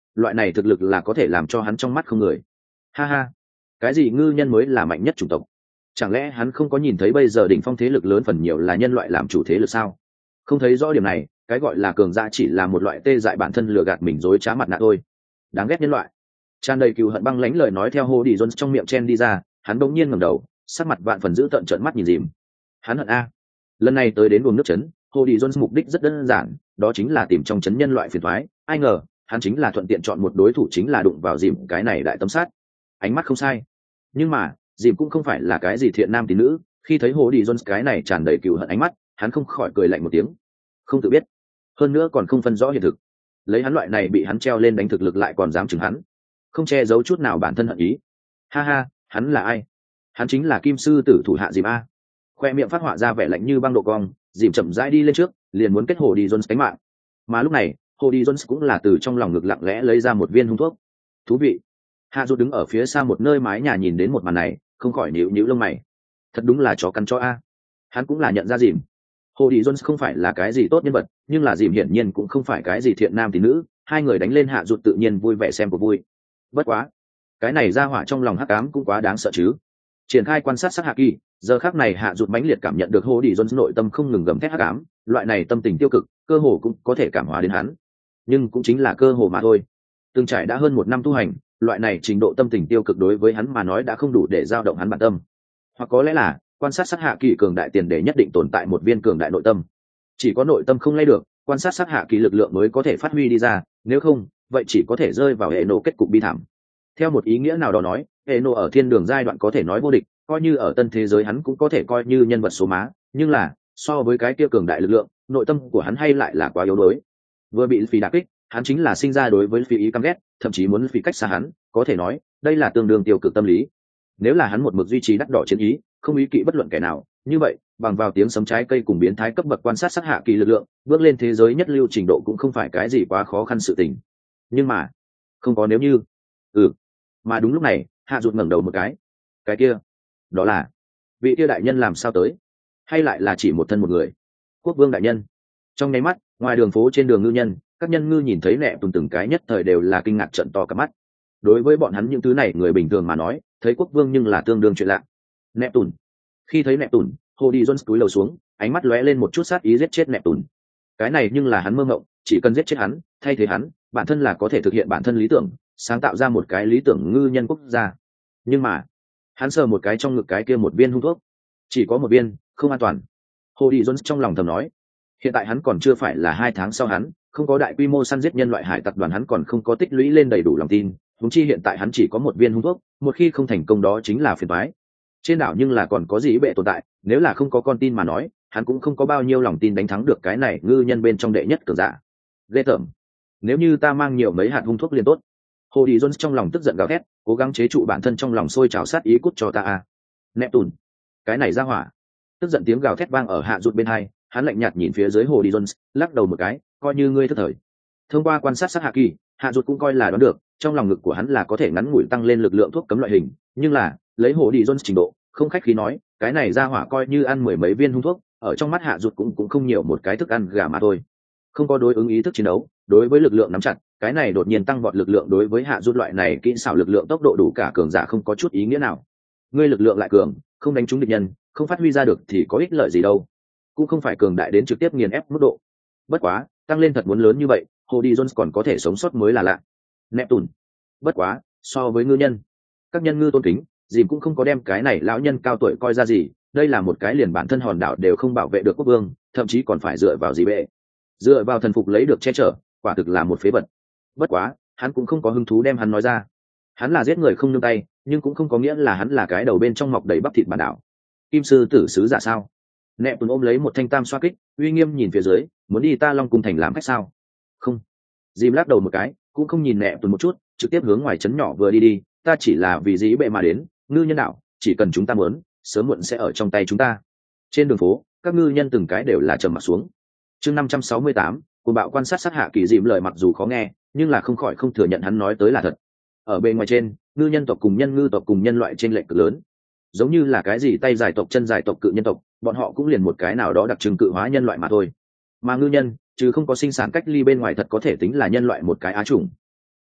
loại này thực lực là có thể làm cho hắn trong mắt không người. Ha ha, cái gì ngư nhân mới là mạnh nhất chủng tộc? Chẳng lẽ hắn không có nhìn thấy bây giờ đỉnh phong thế lực lớn phần nhiều là nhân loại làm chủ thế lực sao? Không thấy rõ điểm này, cái gọi là cường giả chỉ là một loại tê dại bản thân lừa gạt mình dối trá mặt nạ thôi. Đáng ghét nhân loại. Tràn đầy cừu hận băng lãnh lời nói theo Hody Jones trong miệng chen đi ra, hắn bỗng nhiên ngẩng đầu, sắc mặt vạn phần dữ tợn trợn mắt nhìn Dìm. Hắn hận a. Lần này tới đến vùng nước chấn, Hody Jones mục đích rất đơn giản, đó chính là tìm trong chấn nhân loại phiền toái, ai ngờ, hắn chính là thuận tiện chọn một đối thủ chính là đụng vào Dìm cái này đại tấm sát. Ánh mắt không sai. Nhưng mà, Dìm cũng không phải là cái gì thiện nam tín nữ, khi thấy Hody Jones cái này tràn đầy cừu hận ánh mắt, hắn không khỏi cười lạnh một tiếng. Không tự biết, hơn nữa còn không phân rõ hiện thực. Lấy hắn loại này bị hắn treo lên đánh thực lực lại còn dám chừng hắn, không che giấu chút nào bản thân hận ý. Ha ha, hắn là ai? Hắn chính là Kim sư tử thủ hạ Dìm a. Khoe miệng phát họa ra vẻ lạnh như băng độ cong, Dìm chậm rãi đi lên trước, liền muốn kết Hody Jones cánh mạng. Mà lúc này, Hody Jones cũng là từ trong lòng ngực lặng lẽ lấy ra một viên hung thuốc. Thú vị. Hạ Du đứng ở phía xa một nơi mái nhà nhìn đến một màn này, không khỏi nhíu nhíu lông mày. Thật đúng là chó cắn chó a. Hắn cũng là nhận ra Dìm. Hody Jones không phải là cái gì tốt nhân vật, nhưng là Dìm hiển nhiên cũng không phải cái gì thiện nam tín nữ, hai người đánh lên Hạ Du tự nhiên vui vẻ xem cuộc vui. Bất quá, cái này ra hỏa trong lòng hắc ám cũng quá đáng sợ chứ. Triển khai quan sát sát hạ kỳ, giờ khắc này Hạ Du mãnh liệt cảm nhận được Hody Jones nội tâm không ngừng gầm thét hắc ám, loại này tâm tình tiêu cực, cơ hồ cũng có thể cảm hóa đến hắn. Nhưng cũng chính là cơ hồ mà thôi. Từng trải đã hơn một năm tu hành, loại này trình độ tâm tình tiêu cực đối với hắn mà nói đã không đủ để dao động hắn bản tâm. Hoặc có lẽ là quan sát sát hạ kỳ cường đại tiền để nhất định tồn tại một viên cường đại nội tâm. Chỉ có nội tâm không lay được, quan sát sát hạ kỳ lực lượng mới có thể phát huy đi ra, nếu không, vậy chỉ có thể rơi vào hệ nổ kết cục bi thảm. Theo một ý nghĩa nào đó nói, hệ nổ ở thiên đường giai đoạn có thể nói vô địch, coi như ở tân thế giới hắn cũng có thể coi như nhân vật số má, nhưng là so với cái kia cường đại lực lượng, nội tâm của hắn hay lại là quá yếu đuối. Vừa bị Phi đả kích, hắn chính là sinh ra đối với Phi ý căm ghét, thậm chí muốn Phi cách xa hắn, có thể nói, đây là tương đương tiêu cực tâm lý. Nếu là hắn một mực duy trì đắt đỏ chiến ý, không ý kỵ bất luận kẻ nào, như vậy, bằng vào tiếng sấm trái cây cùng biến thái cấp bậc quan sát sát hạ kỳ lực lượng, bước lên thế giới nhất lưu trình độ cũng không phải cái gì quá khó khăn sự tình. Nhưng mà, không có nếu như. Ừ. Mà đúng lúc này, Hạ Dụt ngẩng đầu một cái. Cái kia, đó là vị kia đại nhân làm sao tới? Hay lại là chỉ một thân một người? Quốc vương đại nhân. Trong nháy mắt, ngoài đường phố trên đường ngư nhân, các nhân ngư nhìn thấy nẹ tùn từng cái nhất thời đều là kinh ngạc trợn to cả mắt. Đối với bọn hắn những thứ này người bình thường mà nói, thấy quốc vương nhưng là tương đương chuyện lạ. Nẹ tùn. Khi thấy nẹ tùn, Hody Jones cúi đầu xuống, ánh mắt lóe lên một chút sát ý giết chết nẹ tùn. Cái này nhưng là hắn mơ ngộng, chỉ cần giết chết hắn, thay thế hắn, bản thân là có thể thực hiện bản thân lý tưởng, sáng tạo ra một cái lý tưởng ngư nhân quốc gia. Nhưng mà, hắn sờ một cái trong ngực cái kia một viên hung thuốc, chỉ có một viên, không an toàn. Hody Jones trong lòng thầm nói, hiện tại hắn còn chưa phải là hai tháng sau hắn, không có đại quy mô săn giết nhân loại hải tặc đoàn hắn còn không có tích lũy lên đầy đủ lòng tin, huống chi hiện tại hắn chỉ có một viên hung thuốc, một khi không thành công đó chính là phiền toái. Trên đảo nhưng là còn có gì bệ tồn tại, nếu là không có con tin mà nói, hắn cũng không có bao nhiêu lòng tin đánh thắng được cái này ngư nhân bên trong đệ nhất cường giả. Ghê tởm. Nếu như ta mang nhiều mấy hạt hung thuốc liền tốt. Hody Jones trong lòng tức giận gào thét, cố gắng chế trụ bản thân trong lòng sôi trào sát ý cút cho ta a. Neptune, cái này ra hỏa. Tức giận tiếng gào thét vang ở Hạ Dụt bên hai, hắn lạnh nhạt nhìn phía dưới Hody Jones, lắc đầu một cái, coi như ngươi thất thời. Thông qua quan sát sát hạ kỳ, Hạ Dụt cũng coi là đoán được, trong lòng ngực của hắn là có thể ngắn ngủi tăng lên lực lượng thuốc cấm loại hình, nhưng là, lấy Hody Jones trình độ, không khách khí nói, cái này ra hỏa coi như ăn mười mấy viên hung thuốc, ở trong mắt Hạ Dụt cũng cũng không nhiều một cái thức ăn gà mà thôi. Không có đối ứng ý thức chiến đấu, đối với lực lượng nắm chặt, cái này đột nhiên tăng vọt lực lượng đối với Hạ Dụt loại này kỹ xảo lực lượng tốc độ đủ cả cường giả không có chút ý nghĩa nào. Ngươi lực lượng lại cường, không đánh trúng địch nhân, không phát huy ra được thì có ích lợi gì đâu. Cũng không phải cường đại đến trực tiếp nghiền ép mức độ. Bất quá, tăng lên thật muốn lớn như vậy, Hody Jones còn có thể sống sót mới là lạ. Neptune. Bất quá, so với ngư nhân, các nhân ngư tôn kính, Dìm cũng không có đem cái này lão nhân cao tuổi coi ra gì, đây là một cái liền bản thân hòn đảo đều không bảo vệ được quốc vương, thậm chí còn phải dựa vào gì bệ. Dựa vào thần phục lấy được che chở, quả thực là một phế vật. Bất quá, hắn cũng không có hứng thú đem hắn nói ra. Hắn là giết người không nương tay, nhưng cũng không có nghĩa là hắn là cái đầu bên trong mọc đầy bắp thịt bản đảo. Kim sư tử sứ giả sao? Nẹp Tuấn ôm lấy một thanh tam xoa kích, uy nghiêm nhìn phía dưới, muốn đi ta Long Cung thành làm khách sao? Không. Dìm lắc đầu một cái, cũng không nhìn Nẹp Tuấn một chút, trực tiếp hướng ngoài trấn nhỏ vừa đi đi, ta chỉ là vì dĩ bệ mà đến, ngư nhân đạo, chỉ cần chúng ta muốn, sớm muộn sẽ ở trong tay chúng ta. Trên đường phố, các ngư nhân từng cái đều là trầm mặt xuống. Chương năm trăm sáu mươi tám, của bạo quan sát sát hạ kỳ Dìm lời mặc dù khó nghe, nhưng là không khỏi không thừa nhận hắn nói tới là thật. Ở bên ngoài trên, ngư nhân tộc cùng nhân ngư tộc cùng nhân loại trên lệch cực lớn. Giống như là cái gì tay dài tộc chân dài tộc cự nhân tộc, bọn họ cũng liền một cái nào đó đặc trưng cự hóa nhân loại mà thôi. Mà ngư nhân, chứ không có sinh sản cách ly bên ngoài thật có thể tính là nhân loại một cái á chủng.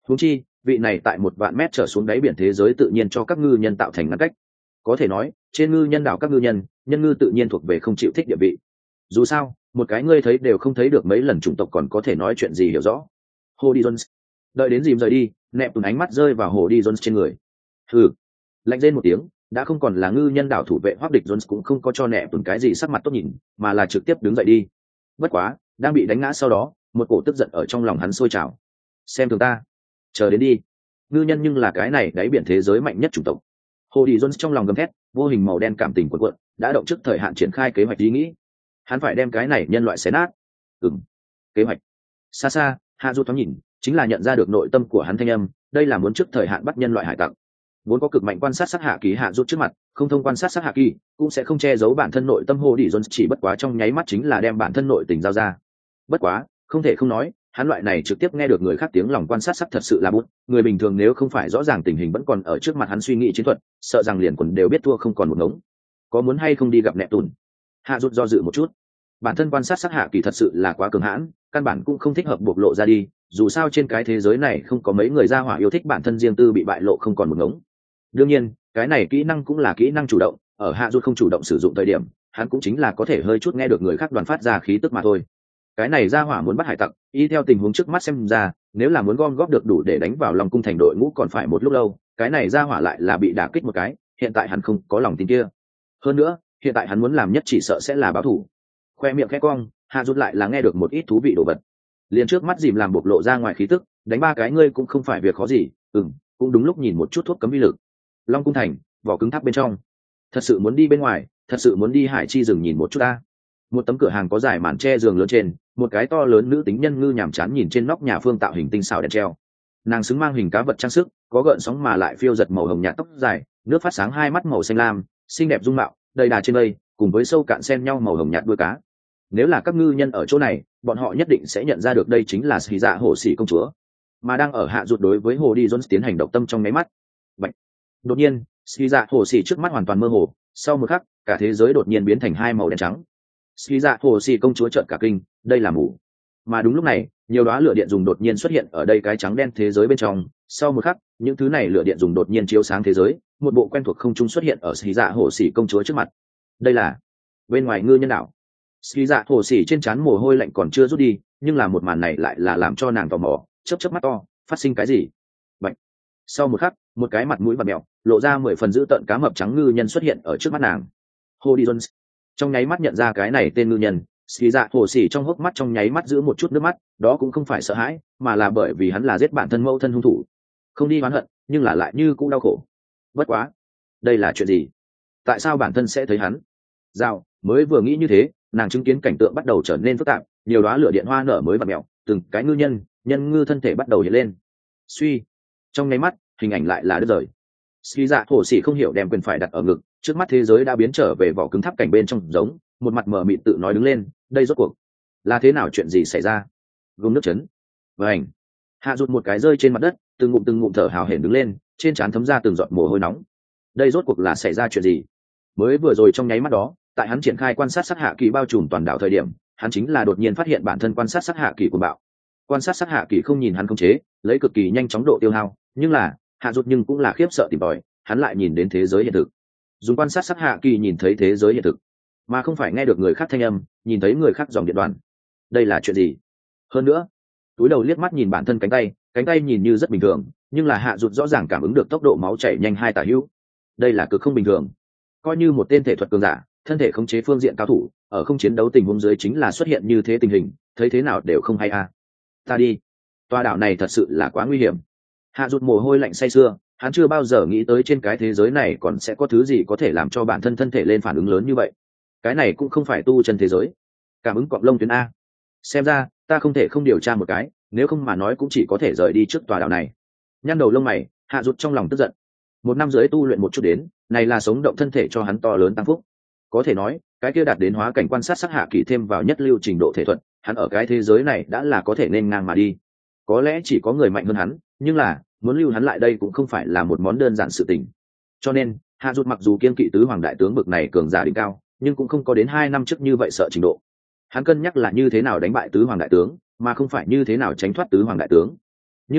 huống chi vị này tại một vạn mét trở xuống đáy biển thế giới tự nhiên cho các ngư nhân tạo thành ngăn cách. Có thể nói trên ngư nhân đảo các ngư nhân nhân ngư tự nhiên thuộc về không chịu thích địa vị. Dù sao một cái ngươi thấy đều không thấy được mấy lần chủng tộc còn có thể nói chuyện gì hiểu rõ. Hồ đi Jones đợi đến dìm rời đi, nẹp tùn ánh mắt rơi vào hồ đi Jones trên người. Hừ, lạnh rên một tiếng, đã không còn là ngư nhân đảo thủ vệ hoắc địch Jones cũng không có cho nẹp tùn cái gì sắc mặt tốt nhìn, mà là trực tiếp đứng dậy đi. Bất quá đang bị đánh ngã sau đó, một cổ tức giận ở trong lòng hắn sôi trào. Xem thường ta, chờ đến đi. Ngư nhân nhưng là cái này đáy biển thế giới mạnh nhất chủng tộc. Hồ đi Jones trong lòng gầm thét, vô hình màu đen cảm tình cuộn cuộn, đã động trước thời hạn triển khai kế hoạch ý nghĩ. Hắn phải đem cái này nhân loại xé nát. Ừm, kế hoạch. Xa xa, Hạ Du thoáng nhìn, chính là nhận ra được nội tâm của hắn thanh âm, đây là muốn trước thời hạn bắt nhân loại hải tặc. Vốn có cực mạnh quan sát sát hạ kỳ Hạ Du trước mặt, không thông quan sát sát hạ kỳ, cũng sẽ không che giấu bản thân nội tâm Hồ đi Jones, chỉ bất quá trong nháy mắt chính là đem bản thân nội tình giao ra. Bất quá, không thể không nói, hắn loại này trực tiếp nghe được người khác tiếng lòng quan sát sắc thật sự là bút, người bình thường nếu không phải rõ ràng tình hình vẫn còn ở trước mặt hắn suy nghĩ chiến thuật, sợ rằng liền quần đều biết thua không còn một ngống. Có muốn hay không đi gặp nẹp tùn? Hạ rút do dự một chút. Bản thân quan sát sắc hạ kỳ thật sự là quá cường hãn, căn bản cũng không thích hợp bộc lộ ra đi, dù sao trên cái thế giới này không có mấy người ra hỏa yêu thích bản thân riêng tư bị bại lộ không còn một ngống. Đương nhiên cái này kỹ năng cũng là kỹ năng chủ động, ở Hạ rút không chủ động sử dụng thời điểm, hắn cũng chính là có thể hơi chút nghe được người khác đoàn phát ra khí tức mà thôi. Cái này ra hỏa muốn bắt hải tặc, y theo tình huống trước mắt xem ra, nếu là muốn gom góp được đủ để đánh vào lòng cung thành đội ngũ còn phải một lúc lâu, cái này ra hỏa lại là bị đả kích một cái, hiện tại hắn không có lòng tin kia. Hơn nữa hiện tại hắn muốn làm nhất chỉ sợ sẽ là báo thù. Khoe miệng khẽ cong, Hạ rút lại là nghe được một ít thú vị đồ vật. Liền trước mắt dìm làm bộc lộ ra ngoài khí tức, đánh ba cái ngươi cũng không phải việc khó gì. Ừm, cũng đúng lúc nhìn một chút thuốc cấm vi lực. Long cung thành, vỏ cứng tháp bên trong. Thật sự muốn đi bên ngoài, thật sự muốn đi hải chi rừng nhìn một chút ta. Một tấm cửa hàng có dài màn che giường lớn trên, một cái to lớn nữ tính nhân ngư nhàm chán nhìn trên nóc nhà phương tạo hình tinh xảo đèn treo. Nàng xứng mang hình cá vật trang sức, có gợn sóng mà lại phiêu giật màu hồng nhạt tóc dài, nước phát sáng hai mắt màu xanh lam, xinh đẹp dung mạo, đầy đà trên mây, cùng với sâu cạn xen nhau màu hồng nhạt đuôi cá. Nếu là các ngư nhân ở chỗ này, bọn họ nhất định sẽ nhận ra được đây chính là Sĩ Dạ Hổ Sĩ công chúa, mà đang ở Hạ rụt đối với Hồ đi Jones tiến hành động tâm trong mấy mắt. Bạch. Đột nhiên, Sĩ Dạ Hổ Sĩ trước mắt hoàn toàn mơ hồ, sau một khắc, cả thế giới đột nhiên biến thành hai màu đen trắng. Sĩ Dạ Hổ Sĩ công chúa trợn cả kinh, đây là mù. Mà đúng lúc này, nhiều đóa lửa điện dùng đột nhiên xuất hiện ở đây cái trắng đen thế giới bên trong, sau một khắc, những thứ này lửa điện dùng đột nhiên chiếu sáng thế giới, một bộ quen thuộc không trung xuất hiện ở Sĩ Dạ Hổ Sĩ công chúa trước mặt. Đây là bên ngoài ngư nhân đảo. Sĩ Dạ Hổ Sĩ trên trán mồ hôi lạnh còn chưa rút đi, nhưng là một màn này lại là làm cho nàng tò mò, chớp chớp mắt to, phát sinh cái gì? Bạch. Sau một khắc, một cái mặt mũi bặm mèo, lộ ra mười phần dữ tợn cá mập trắng ngư nhân xuất hiện ở trước mắt nàng. Hồ đi Jones trong nháy mắt nhận ra cái này tên ngư nhân, Sĩ Dạ Hổ Sĩ trong hốc mắt trong nháy mắt giữ một chút nước mắt, đó cũng không phải sợ hãi, mà là bởi vì hắn là giết bản thân mẫu thân hung thủ. Không đi oán hận, nhưng là lại như cũng đau khổ. Bất quá, đây là chuyện gì? Tại sao bản thân sẽ thấy hắn? Dạo, mới vừa nghĩ như thế, nàng chứng kiến cảnh tượng bắt đầu trở nên phức tạp, nhiều đóa lửa điện hoa nở mới bật mèo, từng cái ngư nhân, nhân ngư thân thể bắt đầu hiện lên. Suy, trong nháy mắt, hình ảnh lại là đứt rời. Sĩ Dạ Hổ Sĩ không hiểu đem quyền phải đặt ở ngực, trước mắt thế giới đã biến trở về vỏ cứng tháp cảnh bên trong giống, một mặt mờ mịt tự nói đứng lên, đây rốt cuộc là thế nào, chuyện gì xảy ra? Gương nước chấn. Vành. Hạ rụt một cái rơi trên mặt đất, từng ngụm từng ngụm thở hào hển đứng lên, trên trán thấm ra từng giọt mồ hôi nóng. Đây rốt cuộc là xảy ra chuyện gì? Mới vừa rồi trong nháy mắt đó, tại hắn triển khai quan sát sát hạ kỳ bao trùm toàn đảo thời điểm, hắn chính là đột nhiên phát hiện bản thân quan sát sát hạ kỳ của bạo. Quan sát sát hạ kỳ không nhìn hắn khống chế, lấy cực kỳ nhanh chóng độ tiêu hao, nhưng là, hạ rụt nhưng cũng là khiếp sợ tìm tòi, hắn lại nhìn đến thế giới hiện thực. Dùng quan sát sát hạ kỳ nhìn thấy thế giới hiện thực, mà không phải nghe được người khác thanh âm, nhìn thấy người khác dòng điện đoàn. Đây là chuyện gì? Hơn nữa, túi đầu liếc mắt nhìn bản thân cánh tay, cánh tay nhìn như rất bình thường, nhưng là hạ rụt rõ ràng cảm ứng được tốc độ máu chảy nhanh hai tả hữu. Đây là cực không bình thường. Coi như một tên thể thuật cường giả, thân thể khống chế phương diện cao thủ, ở không chiến đấu tình huống dưới chính là xuất hiện như thế tình hình, thấy thế nào đều không hay a. À. Ta đi, tòa đảo này thật sự là quá nguy hiểm. Hạ rụt mồ hôi lạnh say sưa, hắn chưa bao giờ nghĩ tới trên cái thế giới này còn sẽ có thứ gì có thể làm cho bản thân thân thể lên phản ứng lớn như vậy. Cái này cũng không phải tu chân thế giới, cảm ứng cọp lông tuyến a. Xem ra ta không thể không điều tra một cái, nếu không mà nói cũng chỉ có thể rời đi trước tòa đảo này. Nhăn đầu lông mày, hạ rụt trong lòng tức giận. Một năm dưới tu luyện một chút đến, này là sống động thân thể cho hắn to lớn tăng phúc. Có thể nói, cái kia đạt đến hóa cảnh quan sát sắc hạ kỳ thêm vào nhất lưu trình độ thể thuật, hắn ở cái thế giới này đã là có thể nên ngang mà đi. Có lẽ chỉ có người mạnh hơn hắn, nhưng là muốn lưu hắn lại đây cũng không phải là một món đơn giản sự tình. Cho nên, hạ rụt mặc dù kiên kỵ tứ hoàng đại tướng bực này cường giả đỉnh cao, nhưng cũng không có đến hai năm trước như vậy sợ trình độ. Hắn cân nhắc là như thế nào đánh bại tứ hoàng đại tướng, mà không phải như thế nào tránh thoát tứ hoàng đại tướng. Nhưng là,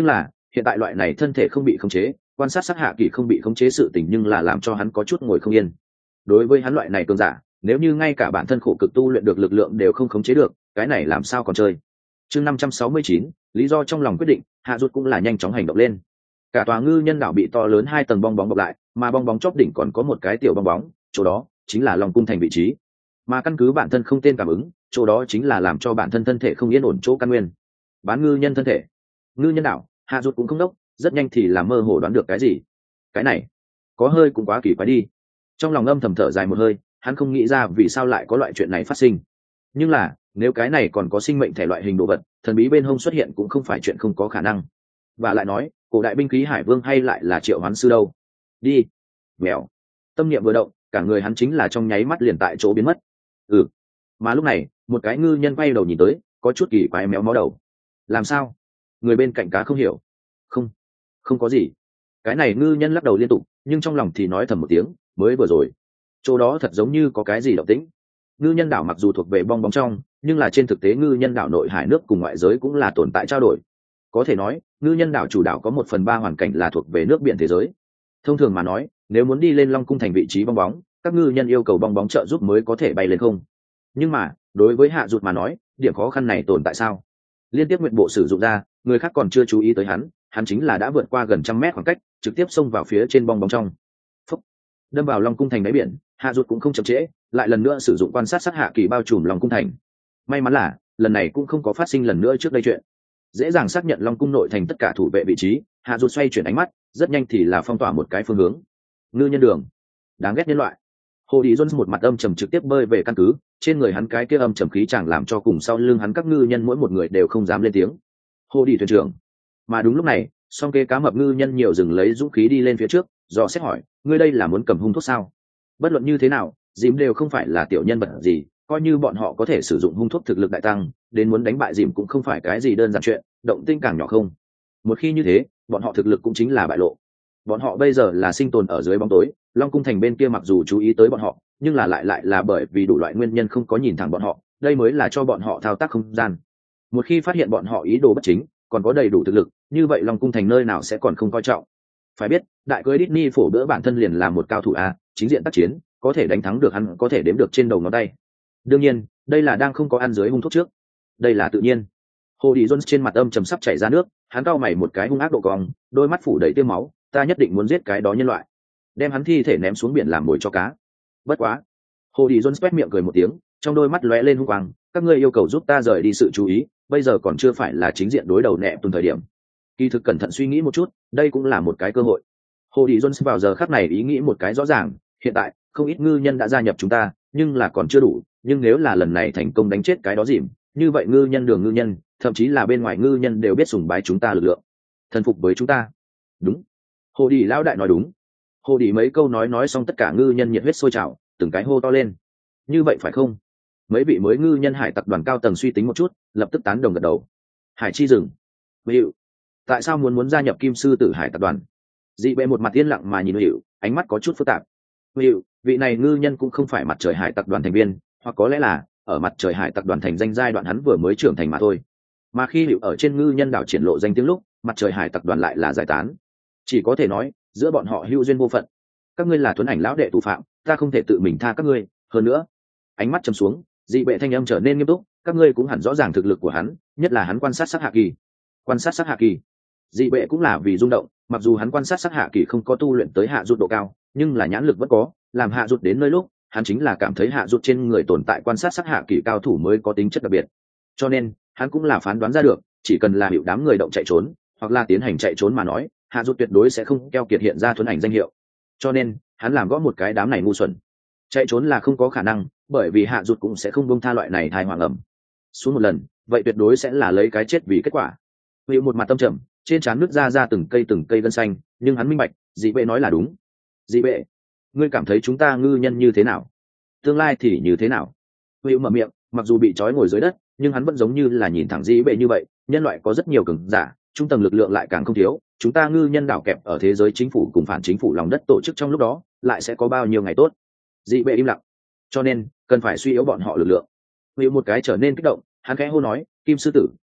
hiện tại loại này thân thể không bị khống chế, quan sát sát hạ kỳ không bị khống chế sự tình nhưng là làm cho hắn có chút ngồi không yên. Đối với hắn loại này cường giả, nếu như ngay cả bản thân khổ cực tu luyện được lực lượng đều không khống chế được, cái này làm sao còn chơi. Chương năm trăm sáu mươi chín, lý do trong lòng quyết định, hạ rút cũng là nhanh chóng hành động lên. Cả tòa ngư nhân đảo bị to lớn hai tầng bong bóng bọc lại, mà bong bóng chóp đỉnh còn có một cái tiểu bong bóng, chỗ đó chính là Long cung thành vị trí. Mà căn cứ bản thân không tên cảm ứng, chỗ đó chính là làm cho bản thân thân thể không yên ổn chỗ căn nguyên. Bán ngư nhân thân thể, ngư nhân đảo, hạ rút cũng không đốc, rất nhanh thì là mơ hồ đoán được cái gì. Cái này, có hơi cũng quá kỳ quái đi. Trong lòng âm thầm thở dài một hơi, hắn không nghĩ ra vì sao lại có loại chuyện này phát sinh. Nhưng là, nếu cái này còn có sinh mệnh thể loại hình đồ vật, thần bí bên hông xuất hiện cũng không phải chuyện không có khả năng. Và lại nói, cổ đại binh khí hải vương hay lại là triệu hoán sư đâu. Đi. Mèo. Tâm niệm vừa động, cả người hắn chính là trong nháy mắt liền tại chỗ biến mất. Ừ. Mà lúc này, một cái ngư nhân quay đầu nhìn tới, có chút kỳ quái méo mó đầu. Làm sao? Người bên cạnh cá không hiểu. Không. Không có gì. Cái này ngư nhân lắc đầu liên tục, nhưng trong lòng thì nói thầm một tiếng, mới vừa rồi. Chỗ đó thật giống như có cái gì động tĩnh. Ngư nhân đảo mặc dù thuộc về bong bóng trong, nhưng là trên thực tế ngư nhân đảo nội hải nước cùng ngoại giới cũng là tồn tại trao đổi. Có thể nói, ngư nhân đảo chủ đảo có một phần ba hoàn cảnh là thuộc về nước biển thế giới. Thông thường mà nói, nếu muốn đi lên Long cung thành vị trí bong bóng, các ngư nhân yêu cầu bong bóng trợ giúp mới có thể bay lên không. Nhưng mà, đối với hạ rụt mà nói, điểm khó khăn này tồn tại sao? Liên tiếp nguyện bộ sử dụng ra, người khác còn chưa chú ý tới hắn, hắn chính là đã vượt qua gần trăm mét khoảng cách, trực tiếp xông vào phía trên bong bóng trong. Phúc. Đâm vào Long cung thành đáy biển, hạ rụt cũng không chậm trễ, lại lần nữa sử dụng quan sát sát hạ kỳ bao trùm Long cung thành. May mắn là lần này cũng không có phát sinh lần nữa trước đây chuyện. Dễ dàng xác nhận Long cung nội thành tất cả thủ vệ vị trí, hạ rụt xoay chuyển ánh mắt, rất nhanh thì là phong tỏa một cái phương hướng. Ngư nhân đường, đáng ghét nhân loại. Hồ Đi Jones một mặt âm trầm trực tiếp bơi về căn cứ, trên người hắn cái kia âm trầm khí chẳng làm cho cùng sau lưng hắn các ngư nhân mỗi một người đều không dám lên tiếng. Hồ Đi thuyền trưởng. Mà đúng lúc này, song kê cá mập ngư nhân nhiều dừng lấy dũng khí đi lên phía trước, dò xét hỏi, ngươi đây là muốn cầm hung thuốc sao? Bất luận như thế nào, dìm đều không phải là tiểu nhân vật gì, coi như bọn họ có thể sử dụng hung thuốc thực lực đại tăng, đến muốn đánh bại dìm cũng không phải cái gì đơn giản chuyện, động tinh càng nhỏ không. Một khi như thế, bọn họ thực lực cũng chính là bại lộ. Bọn họ bây giờ là sinh tồn ở dưới bóng tối, Long cung thành bên kia mặc dù chú ý tới bọn họ, nhưng là lại lại là bởi vì đủ loại nguyên nhân không có nhìn thẳng bọn họ, đây mới là cho bọn họ thao tác không gian. Một khi phát hiện bọn họ ý đồ bất chính, còn có đầy đủ thực lực, như vậy Long cung thành nơi nào sẽ còn không coi trọng. Phải biết, đại cưới Disney phổ bữa bản thân liền là một cao thủ a, chính diện tác chiến, có thể đánh thắng được hắn có thể đếm được trên đầu ngón tay. Đương nhiên, đây là đang không có ăn dưới hung thuốc trước. Đây là tự nhiên. Hồ Đi Jones trên mặt âm trầm sắp chảy ra nước, hắn cau mày một cái hung ác độ cong, đôi mắt phủ đầy tia máu, ta nhất định muốn giết cái đó nhân loại, đem hắn thi thể ném xuống biển làm mồi cho cá. Bất quá. Hồ Đi Jones quét miệng cười một tiếng, trong đôi mắt lóe lên hung quang, các ngươi yêu cầu giúp ta rời đi sự chú ý, bây giờ còn chưa phải là chính diện đối đầu nẹ tuần thời điểm. Kỳ thực cẩn thận suy nghĩ một chút, đây cũng là một cái cơ hội. Hồ Đi Jones vào giờ khắc này ý nghĩ một cái rõ ràng, hiện tại không ít ngư nhân đã gia nhập chúng ta, nhưng là còn chưa đủ, nhưng nếu là lần này thành công đánh chết cái đó dìm, như vậy ngư nhân đường ngư nhân, thậm chí là bên ngoài ngư nhân đều biết sùng bái chúng ta lực lượng, thần phục với chúng ta. Đúng. Hồ Đi lão đại nói đúng. Hồ Đi mấy câu nói nói xong tất cả ngư nhân nhiệt huyết sôi trào, từng cái hô to lên. Như vậy phải không? Mấy vị mới ngư nhân hải tặc đoàn cao tầng suy tính một chút, lập tức tán đồng gật đầu. Hải chi rừng. Hữu, tại sao muốn muốn gia nhập Kim sư tử hải tặc đoàn? Dị bệ một mặt yên lặng mà nhìn Hữu, ánh mắt có chút phức tạp. Hữu, vị này ngư nhân cũng không phải mặt trời hải tặc đoàn thành viên, hoặc có lẽ là ở mặt trời hải tặc đoàn thành danh giai đoạn hắn vừa mới trưởng thành mà thôi. Mà khi Hữu ở trên ngư nhân đảo triển lộ danh tiếng lúc, mặt trời hải tặc đoàn lại là giải tán. Chỉ có thể nói, giữa bọn họ hữu duyên vô phận. Các ngươi là Tuấn Ảnh lão đệ thủ phạm, ta không thể tự mình tha các ngươi, hơn nữa. Ánh mắt trầm xuống, dị bệ thanh âm trở nên nghiêm túc, các ngươi cũng hẳn rõ ràng thực lực của hắn, nhất là hắn quan sát sát hạ kỳ. Quan sát sát hạ kỳ. Dị bệ cũng là vì rung động, mặc dù hắn quan sát sát hạ kỳ không có tu luyện tới hạ rụt độ cao, nhưng là nhãn lực vẫn có, làm hạ rụt đến nơi lúc, hắn chính là cảm thấy hạ rụt trên người tồn tại quan sát sát hạ kỳ cao thủ mới có tính chất đặc biệt. Cho nên, hắn cũng là phán đoán ra được, chỉ cần là hiệu đám người động chạy trốn, hoặc là tiến hành chạy trốn mà nói, hạ rụt tuyệt đối sẽ không keo kiệt hiện ra Tuấn Ảnh danh hiệu. Cho nên, hắn làm gõ một cái đám này ngu xuẩn. Chạy trốn là không có khả năng, bởi vì hạ rụt cũng sẽ không buông tha loại này thai hoàng ẩm. Xuống một lần, vậy tuyệt đối sẽ là lấy cái chết vì kết quả. Hữu một mặt tâm trầm, trên trán nứt ra ra từng cây từng cây gân xanh, nhưng hắn minh bạch, dị bệ nói là đúng. Dị bệ, ngươi cảm thấy chúng ta ngư nhân như thế nào? Tương lai thì như thế nào? Hữu mở miệng, mặc dù bị trói ngồi dưới đất, nhưng hắn vẫn giống như là nhìn thẳng dị bệ như vậy, nhân loại có rất nhiều cường giả, trung tầng lực lượng lại càng không thiếu, chúng ta ngư nhân đảo kẹp ở thế giới chính phủ cùng phản chính phủ lòng đất tổ chức trong lúc đó, lại sẽ có bao nhiêu ngày tốt. Dị bệ im lặng, cho nên cần phải suy yếu bọn họ lực lượng. Hữu một cái trở nên kích động, hắn khẽ hô nói, Kim sư tử,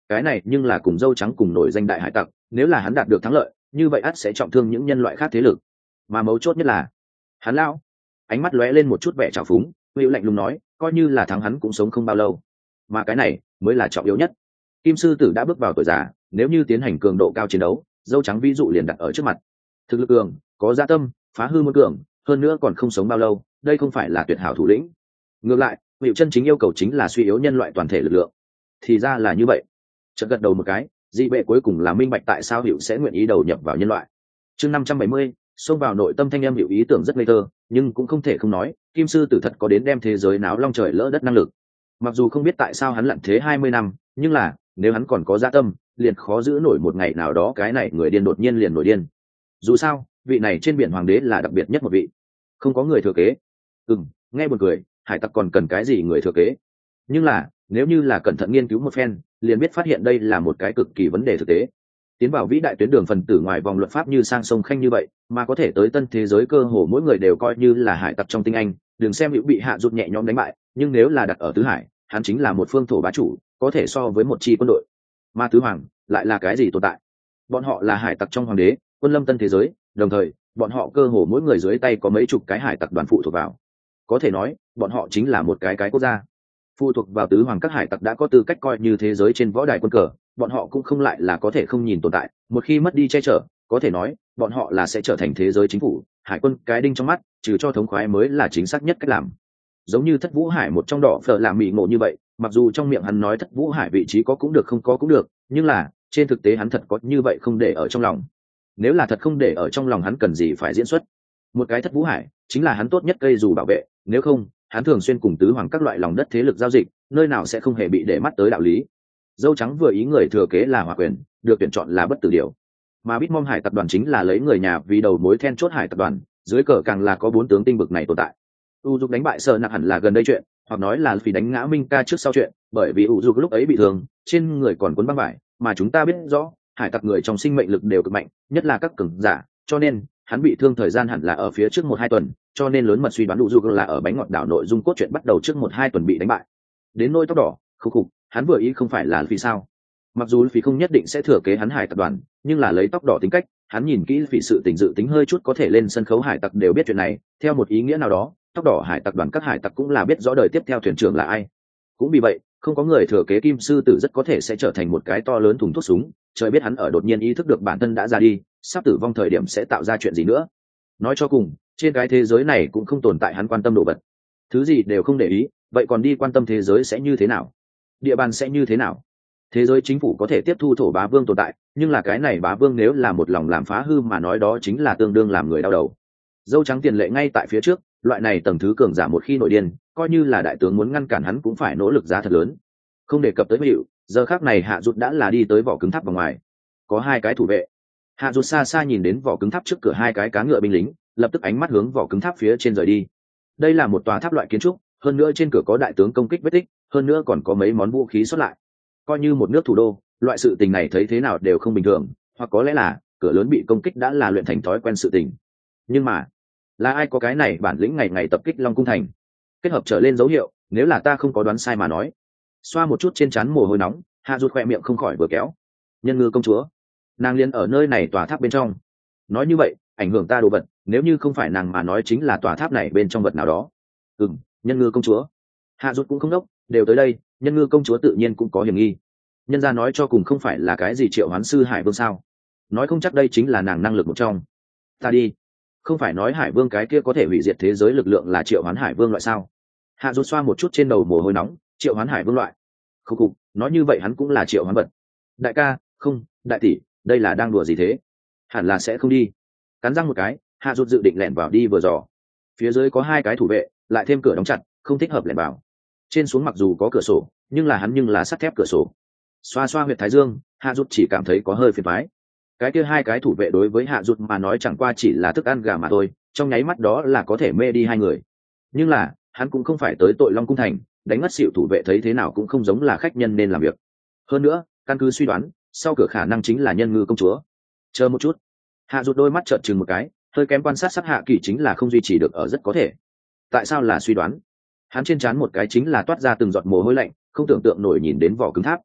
cái này nhưng là cùng dâu trắng cùng nổi danh đại hải tặc, nếu là hắn đạt được thắng lợi như vậy ắt sẽ trọng thương những nhân loại khác thế lực. Mà mấu chốt nhất là hắn lão, ánh mắt lóe lên một chút vẻ trào phúng, hữu lạnh lùng nói, coi như là thắng hắn cũng sống không bao lâu, mà cái này mới là trọng yếu nhất. Kim sư tử đã bước vào tuổi già, nếu như tiến hành cường độ cao chiến đấu, dâu trắng ví dụ liền đặt ở trước mặt. Thực lực cường, có dạ tâm, phá hư muốn cường, hơn nữa còn không sống bao lâu, đây không phải là tuyệt hảo thủ lĩnh. Ngược lại, hữu chân chính yêu cầu chính là suy yếu nhân loại toàn thể lực lượng. Thì ra là như vậy. Chợt gật đầu một cái, dị bệ cuối cùng là minh bạch tại sao hữu sẽ nguyện ý đầu nhập vào nhân loại. Chương năm trăm bảy mươi, xông vào nội tâm thanh em hữu ý tưởng rất ngây thơ, nhưng cũng không thể không nói, Kim sư tử thật có đến đem thế giới náo long trời lỡ đất năng lực. Mặc dù không biết tại sao hắn lặn thế hai mươi năm, nhưng là nếu hắn còn có dạ tâm, liền khó giữ nổi một ngày nào đó cái này người điên đột nhiên liền nổi điên. Dù sao, vị này trên biển hoàng đế là đặc biệt nhất một vị, không có người thừa kế. Ừm, nghe buồn cười, hải tặc còn cần cái gì người thừa kế? Nhưng là nếu như là cẩn thận nghiên cứu một phen, liền biết phát hiện đây là một cái cực kỳ vấn đề thực tế. Tiến vào vĩ đại tuyến đường phần tử ngoài vòng luật pháp như sang sông khanh như vậy, mà có thể tới tân thế giới cơ hồ mỗi người đều coi như là hải tặc trong tinh anh, đừng xem hữu bị hạ rụt nhẹ nhõm đánh bại, nhưng nếu là đặt ở tứ hải, hắn chính là một phương thổ bá chủ, có thể so với một chi quân đội. Mà tứ hoàng lại là cái gì tồn tại? Bọn họ là hải tặc trong hoàng đế, quân lâm tân thế giới, đồng thời bọn họ cơ hồ mỗi người dưới tay có mấy chục cái hải tặc đoàn phụ thuộc vào. Có thể nói, bọn họ chính là một cái cái quốc gia. Phụ thuộc vào tứ hoàng các hải tặc đã có tư cách coi như thế giới trên võ đài quân cờ, bọn họ cũng không lại là có thể không nhìn tồn tại, một khi mất đi che chở, có thể nói, bọn họ là sẽ trở thành thế giới chính phủ, hải quân cái đinh trong mắt, trừ cho thống khoái mới là chính xác nhất cách làm. Giống như Thất Vũ Hải một trong đỏ phở làm mị ngộ như vậy, mặc dù trong miệng hắn nói Thất Vũ Hải vị trí có cũng được không có cũng được, nhưng là trên thực tế hắn thật có như vậy không để ở trong lòng. Nếu là thật không để ở trong lòng hắn cần gì phải diễn xuất. Một cái Thất Vũ Hải chính là hắn tốt nhất cây dù bảo vệ, nếu không hắn thường xuyên cùng tứ hoàng các loại lòng đất thế lực giao dịch, nơi nào sẽ không hề bị để mắt tới đạo lý. Dâu trắng vừa ý người thừa kế là Hỏa Quyền, được tuyển chọn là Bất Tử Điều, mà Bitmom hải tập đoàn chính là lấy người nhà vì đầu mối then chốt hải tập đoàn, dưới cờ càng là có bốn tướng tinh bực này tồn tại. U Dục đánh bại Sở Nặc hẳn là gần đây chuyện, hoặc nói là vì đánh ngã Minh Ca trước sau chuyện, bởi vì U Dục lúc ấy bị thương, trên người còn cuốn băng vải, mà chúng ta biết rõ, hải tặc người trong sinh mệnh lực đều cực mạnh, nhất là các cường giả, cho nên hắn bị thương thời gian hẳn là ở phía trước một hai tuần, cho nên lớn mật suy đoán U Dục là ở bánh ngọt đảo nội dung cốt truyện bắt đầu trước một hai tuần bị đánh bại. Đến nôi tóc đỏ, khục khục, hắn vừa ý không phải là vì sao? Mặc dù vì không nhất định sẽ thừa kế hắn hải tập đoàn, nhưng là lấy tóc đỏ tính cách, hắn nhìn kỹ vì sự tình dự tính hơi chút có thể lên sân khấu hải tặc đều biết chuyện này, theo một ý nghĩa nào đó, tóc đỏ hải tặc đoàn các hải tặc cũng là biết rõ đời tiếp theo thuyền trưởng là ai. Cũng vì vậy, không có người thừa kế Kim sư tử rất có thể sẽ trở thành một cái to lớn thùng thuốc súng, trời biết hắn ở đột nhiên ý thức được bản thân đã ra đi, sắp tử vong thời điểm sẽ tạo ra chuyện gì nữa. Nói cho cùng, trên cái thế giới này cũng không tồn tại hắn quan tâm đồ vật. Thứ gì đều không để ý, vậy còn đi quan tâm thế giới sẽ như thế nào? Địa bàn sẽ như thế nào? Thế giới chính phủ có thể tiếp thu thổ bá vương tồn tại, nhưng là cái này bá vương nếu là một lòng làm phá hư mà nói đó chính là tương đương làm người đau đầu. Dâu trắng tiền lệ ngay tại phía trước, loại này tầng thứ cường giả một khi nội điên, coi như là đại tướng muốn ngăn cản hắn cũng phải nỗ lực giá thật lớn. Không đề cập tới hiệu, giờ khác này Hạ Dụt đã là đi tới vỏ cứng tháp vào ngoài. Có hai cái thủ vệ. Hạ Dụt xa xa nhìn đến vỏ cứng tháp trước cửa hai cái cá ngựa binh lính, lập tức ánh mắt hướng vỏ cứng tháp phía trên rời đi. Đây là một tòa tháp loại kiến trúc, hơn nữa trên cửa có đại tướng công kích vết tích, hơn nữa còn có mấy món vũ khí xuất lại. Coi như một nước thủ đô, loại sự tình này thấy thế nào đều không bình thường, hoặc có lẽ là cửa lớn bị công kích đã là luyện thành thói quen sự tình. Nhưng mà, là ai có cái này bản lĩnh ngày ngày tập kích Long Cung thành? Kết hợp trở lên dấu hiệu, nếu là ta không có đoán sai mà nói. Xoa một chút trên trán mồ hôi nóng, Hạ Dụt khoe miệng không khỏi vừa kéo. Nhân ngư công chúa, nàng liên ở nơi này tòa tháp bên trong. Nói như vậy, ảnh hưởng ta đồ vật, nếu như không phải nàng mà nói chính là tòa tháp này bên trong vật nào đó. Ừm, nhân ngư công chúa. Hạ Dụt cũng không đốc, đều tới đây, nhân ngư công chúa tự nhiên cũng có hiểm nghi. Nhân gia nói cho cùng không phải là cái gì triệu hoán sư hải vương sao? Nói không chắc đây chính là nàng năng lực một trong. Ta đi, không phải nói hải vương cái kia có thể hủy diệt thế giới lực lượng là triệu hoán hải vương loại sao? Hạ Dụt xoa một chút trên đầu mồ hôi nóng, triệu hoán hải vương loại. Khục khục, nói như vậy hắn cũng là triệu hoán vật. Đại ca, không, đại tỷ, đây là đang đùa gì thế? Hẳn là sẽ không đi. Cắn răng một cái, Hạ Dụt dự định lẻn vào đi vừa dò. Phía dưới có hai cái thủ vệ, lại thêm cửa đóng chặt, không thích hợp lẻn vào. Trên xuống mặc dù có cửa sổ, nhưng là hắn nhưng là sắt thép cửa sổ. Xoa xoa huyệt thái dương, Hạ Dụt chỉ cảm thấy có hơi phiền toái. Cái kia hai cái thủ vệ đối với Hạ Dụt mà nói chẳng qua chỉ là thức ăn gà mà thôi, trong nháy mắt đó là có thể mê đi hai người. Nhưng là hắn cũng không phải tới tội Long Cung thành, đánh ngất xỉu thủ vệ thấy thế nào cũng không giống là khách nhân nên làm việc. Hơn nữa, căn cứ suy đoán, sau cửa khả năng chính là nhân ngư công chúa. Chờ một chút, Hạ Dụt đôi mắt trợn trừng một cái, hơi kém quan sát sát Hạ Kỳ chính là không duy trì được ở rất có thể. Tại sao là suy đoán? Hắn trên trán một cái chính là toát ra từng giọt mồ hôi lạnh, không tưởng tượng nổi nhìn đến vỏ cứng tháp.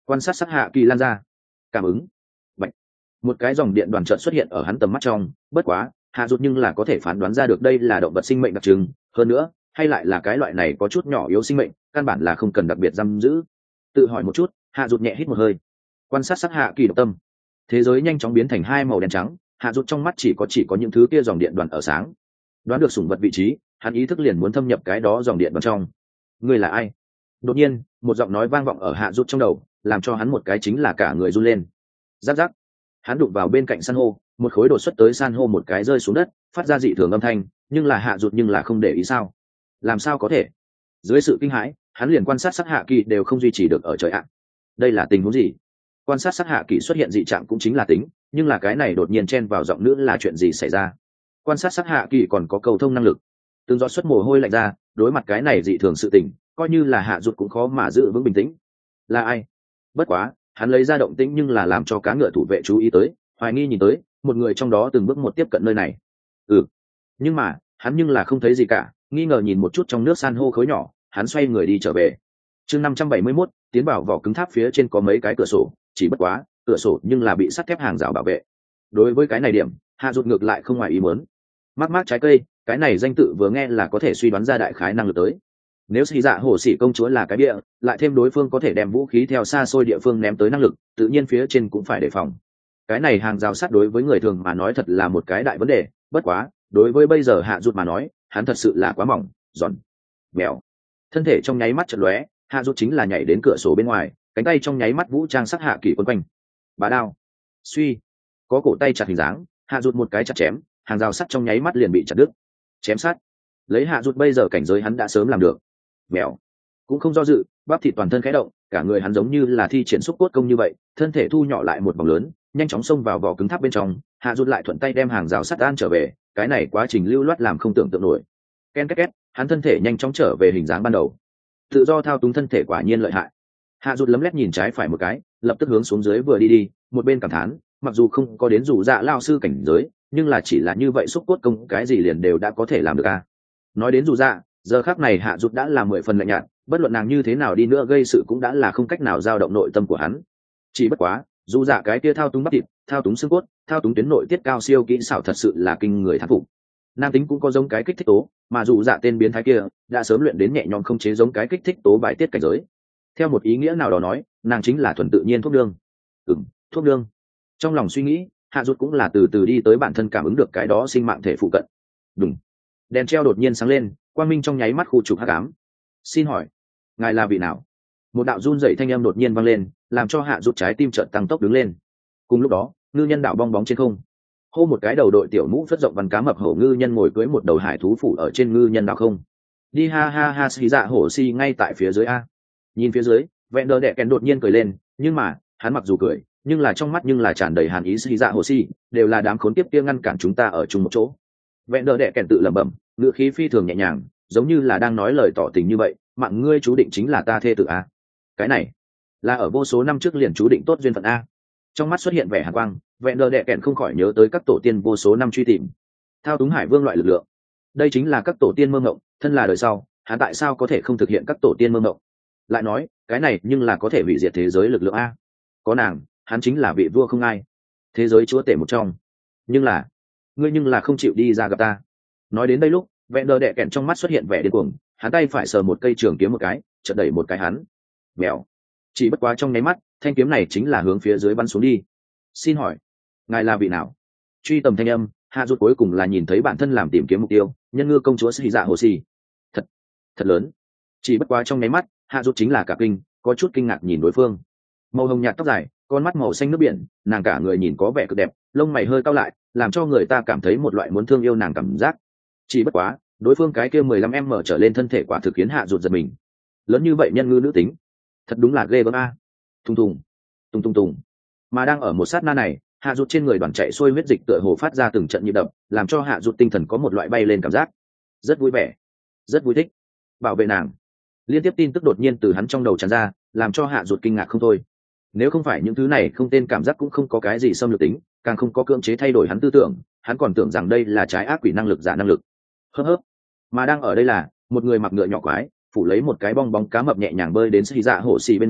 quan sát sắc hạ kỳ lan ra. Cảm ứng. Bạch. Một cái dòng điện đoàn trận xuất hiện ở hắn tầm mắt trong, bất quá hạ rụt nhưng là có thể phán đoán ra được đây là động vật sinh mệnh đặc trưng, hơn nữa hay lại là cái loại này có chút nhỏ yếu sinh mệnh, căn bản là không cần đặc biệt giam giữ. Tự hỏi một chút, hạ rụt nhẹ hít một hơi, quan sát sắc hạ kỳ độc tâm. Thế giới nhanh chóng biến thành hai màu đen trắng, hạ rụt trong mắt chỉ có chỉ có những thứ kia dòng điện đoàn ở sáng. Đoán được sủng vật vị trí, hắn ý thức liền muốn thâm nhập cái đó dòng điện đoàn trong. Ngươi là ai? Đột nhiên một giọng nói vang vọng ở hạ rụt trong đầu, làm cho hắn một cái chính là cả người run lên. Giáp giáp, hắn đụng vào bên cạnh san hô, một khối đột xuất tới san hô một cái rơi xuống đất, phát ra dị thường âm thanh, nhưng là hạ rụt nhưng là không để ý sao? Làm sao có thể? Dưới sự kinh hãi, hắn liền quan sát sắc hạ kỳ đều không duy trì được ở trời ạ. Đây là tình huống gì? Quan sát sắc hạ kỳ xuất hiện dị trạng cũng chính là tính, nhưng là cái này đột nhiên chen vào giọng nữ là chuyện gì xảy ra? Quan sát sắc hạ kỳ còn có cầu thông năng lực, từng giọt xuất mồ hôi lạnh ra, đối mặt cái này dị thường sự tình, coi như là hạ rụt cũng khó mà giữ vững bình tĩnh. Là ai? Bất quá hắn lấy ra động tĩnh nhưng là làm cho cá ngựa thủ vệ chú ý tới, hoài nghi nhìn tới một người trong đó từng bước một tiếp cận nơi này. Ừ, nhưng mà hắn nhưng là không thấy gì cả, nghi ngờ nhìn một chút trong nước san hô khối nhỏ, hắn xoay người đi trở về. Chương năm trăm bảy mươi mốt, tiến vào vỏ cứng tháp phía trên có mấy cái cửa sổ, chỉ bất quá cửa sổ nhưng là bị sắt thép hàng rào bảo vệ. Đối với cái này điểm, hạ rụt ngược lại không ngoài ý muốn. Mắc mắc trái cây, cái này danh tự vừa nghe là có thể suy đoán ra đại khái năng lực tới. Nếu xì dạ hổ xỉ công chúa là cái bịa, lại thêm đối phương có thể đem vũ khí theo xa xôi địa phương ném tới năng lực, tự nhiên phía trên cũng phải đề phòng. Cái này hàng rào sắt đối với người thường mà nói thật là một cái đại vấn đề, bất quá đối với bây giờ hạ rụt mà nói, hắn thật sự là quá mỏng, giòn, mèo. Thân thể trong nháy mắt chợt lóe, hạ rụt chính là nhảy đến cửa sổ bên ngoài, cánh tay trong nháy mắt vũ trang sắc hạ kỳ quấn quanh. Bá đao, suy, có cổ tay chặt hình dáng, hạ rụt một cái chặt chém, hàng rào sắt trong nháy mắt liền bị chặt đứt. Chém sát, lấy hạ rụt bây giờ cảnh giới hắn đã sớm làm được. Mèo, cũng không do dự, bắp thịt toàn thân khẽ động, cả người hắn giống như là thi triển xúc cốt công như vậy, thân thể thu nhỏ lại một vòng lớn, nhanh chóng xông vào vỏ cứng tháp bên trong. Hạ rụt lại thuận tay đem hàng rào sắt an trở về, cái này quá trình lưu loát làm không tưởng tượng nổi. Ken két két, hắn thân thể nhanh chóng trở về hình dáng ban đầu. Tự do thao túng thân thể quả nhiên lợi hại. Hạ rụt lấm lét nhìn trái phải một cái, lập tức hướng xuống dưới vừa đi đi, một bên cảm thán, mặc dù không có đến dù dạ lao sư cảnh giới, nhưng là chỉ là như vậy xúc cốt công cái gì liền đều đã có thể làm được a. Nói đến dù dạ, giờ khắc này hạ rụt đã là mười phần lạnh nhạt, bất luận nàng như thế nào đi nữa gây sự cũng đã là không cách nào dao động nội tâm của hắn. Chỉ bất quá dù dạ cái kia thao túng bắp thịt, thao túng xương cốt, thao túng tuyến nội tiết cao siêu kỹ xảo thật sự là kinh người thán phục. Nam tính cũng có giống cái kích thích tố, mà dù dạ tên biến thái kia đã sớm luyện đến nhẹ nhõm không chế giống cái kích thích tố bài tiết cảnh giới. Theo một ý nghĩa nào đó nói, nàng chính là thuần tự nhiên thuốc đương. Ừm, thuốc đương. Trong lòng suy nghĩ, hạ rụt cũng là từ từ đi tới bản thân cảm ứng được cái đó sinh mạng thể phụ cận. Đúng. Đèn treo đột nhiên sáng lên, quang minh trong nháy mắt khu trục hắc ám. Xin hỏi, ngài là vị nào? Một đạo run rẩy thanh âm đột nhiên vang lên, làm cho hạ rụt trái tim chợt tăng tốc đứng lên. Cùng lúc đó, ngư nhân đạo bong bóng trên không, hô một cái đầu đội tiểu mũ phất rộng văn cá mập hổ ngư nhân ngồi cưới một đầu hải thú phủ ở trên ngư nhân đạo không. Đi ha ha ha xì dạ hổ xì ngay tại phía dưới a. Nhìn phía dưới, vẹn đờ đẻ kèn đột nhiên cười lên, nhưng mà hắn mặc dù cười, nhưng là trong mắt nhưng là tràn đầy hàn ý. Xì dạ hổ xì đều là đám khốn kiếp kia ngăn cản chúng ta ở chung một chỗ. Vẹn đờ đẻ kèn tự lẩm bẩm, ngữ khí phi thường nhẹ nhàng, giống như là đang nói lời tỏ tình như vậy. Mạng ngươi chú định chính là ta thê tử a. Cái này là ở vô số năm trước liền chú định tốt duyên phận a. Trong mắt xuất hiện vẻ hàn quang, vẹn đờ đẻ kèn không khỏi nhớ tới các tổ tiên vô số năm truy tìm, thao túng hải vương loại lực lượng. Đây chính là các tổ tiên mơ ngộng, thân là đời sau, hắn tại sao có thể không thực hiện các tổ tiên mơ ngộng? Lại nói, cái này nhưng là có thể hủy diệt thế giới lực lượng a. Có nàng, hắn chính là vị vua không ai, thế giới chúa tể một trong. Nhưng là, ngươi nhưng là không chịu đi ra gặp ta. Nói đến đây lúc, vẹn đờ đẻ kèn trong mắt xuất hiện vẻ điên cuồng, hắn tay phải sờ một cây trường kiếm một cái, chợt đẩy một cái hắn. Mèo. Chỉ bất quá trong nháy mắt, thanh kiếm này chính là hướng phía dưới bắn xuống đi. Xin hỏi, ngài là vị nào? Truy tầm thanh âm, hạ rút cuối cùng là nhìn thấy bản thân làm tìm kiếm mục tiêu, nhân ngư công chúa xì dạ hồ xì. Thật, thật lớn. Chỉ bất quá trong nháy mắt, hạ rút chính là cả kinh, có chút kinh ngạc nhìn đối phương. Màu hồng nhạt tóc dài, con mắt màu xanh nước biển, nàng cả người nhìn có vẻ cực đẹp, lông mày hơi cau lại, làm cho người ta cảm thấy một loại muốn thương yêu nàng cảm giác. Chỉ bất quá, đối phương cái kia mười lăm em mở trở lên thân thể quả thực khiến hạ rụt giật mình. Lớn như vậy nhân ngư nữ tính, thật đúng là ghê gớm a. Tung tung, tung tung tung. Mà đang ở một sát na này, hạ rụt trên người đoàn chạy xuôi huyết dịch tựa hồ phát ra từng trận nhịp đập, làm cho hạ rụt tinh thần có một loại bay lên cảm giác, rất vui vẻ, rất vui thích. Bảo vệ nàng. Liên tiếp tin tức đột nhiên từ hắn trong đầu tràn ra, làm cho hạ rụt kinh ngạc không thôi. Nếu không phải những thứ này không tên cảm giác cũng không có cái gì xâm lược tính, càng không có cưỡng chế thay đổi hắn tư tưởng, hắn còn tưởng rằng đây là trái ác quỷ năng lực giả năng lực. Hớp hớp. Mà đang ở đây là một người mặc ngựa nhỏ quái, phủ lấy một cái bong bóng cá mập nhẹ nhàng bơi đến xì dạ hổ xì bên người,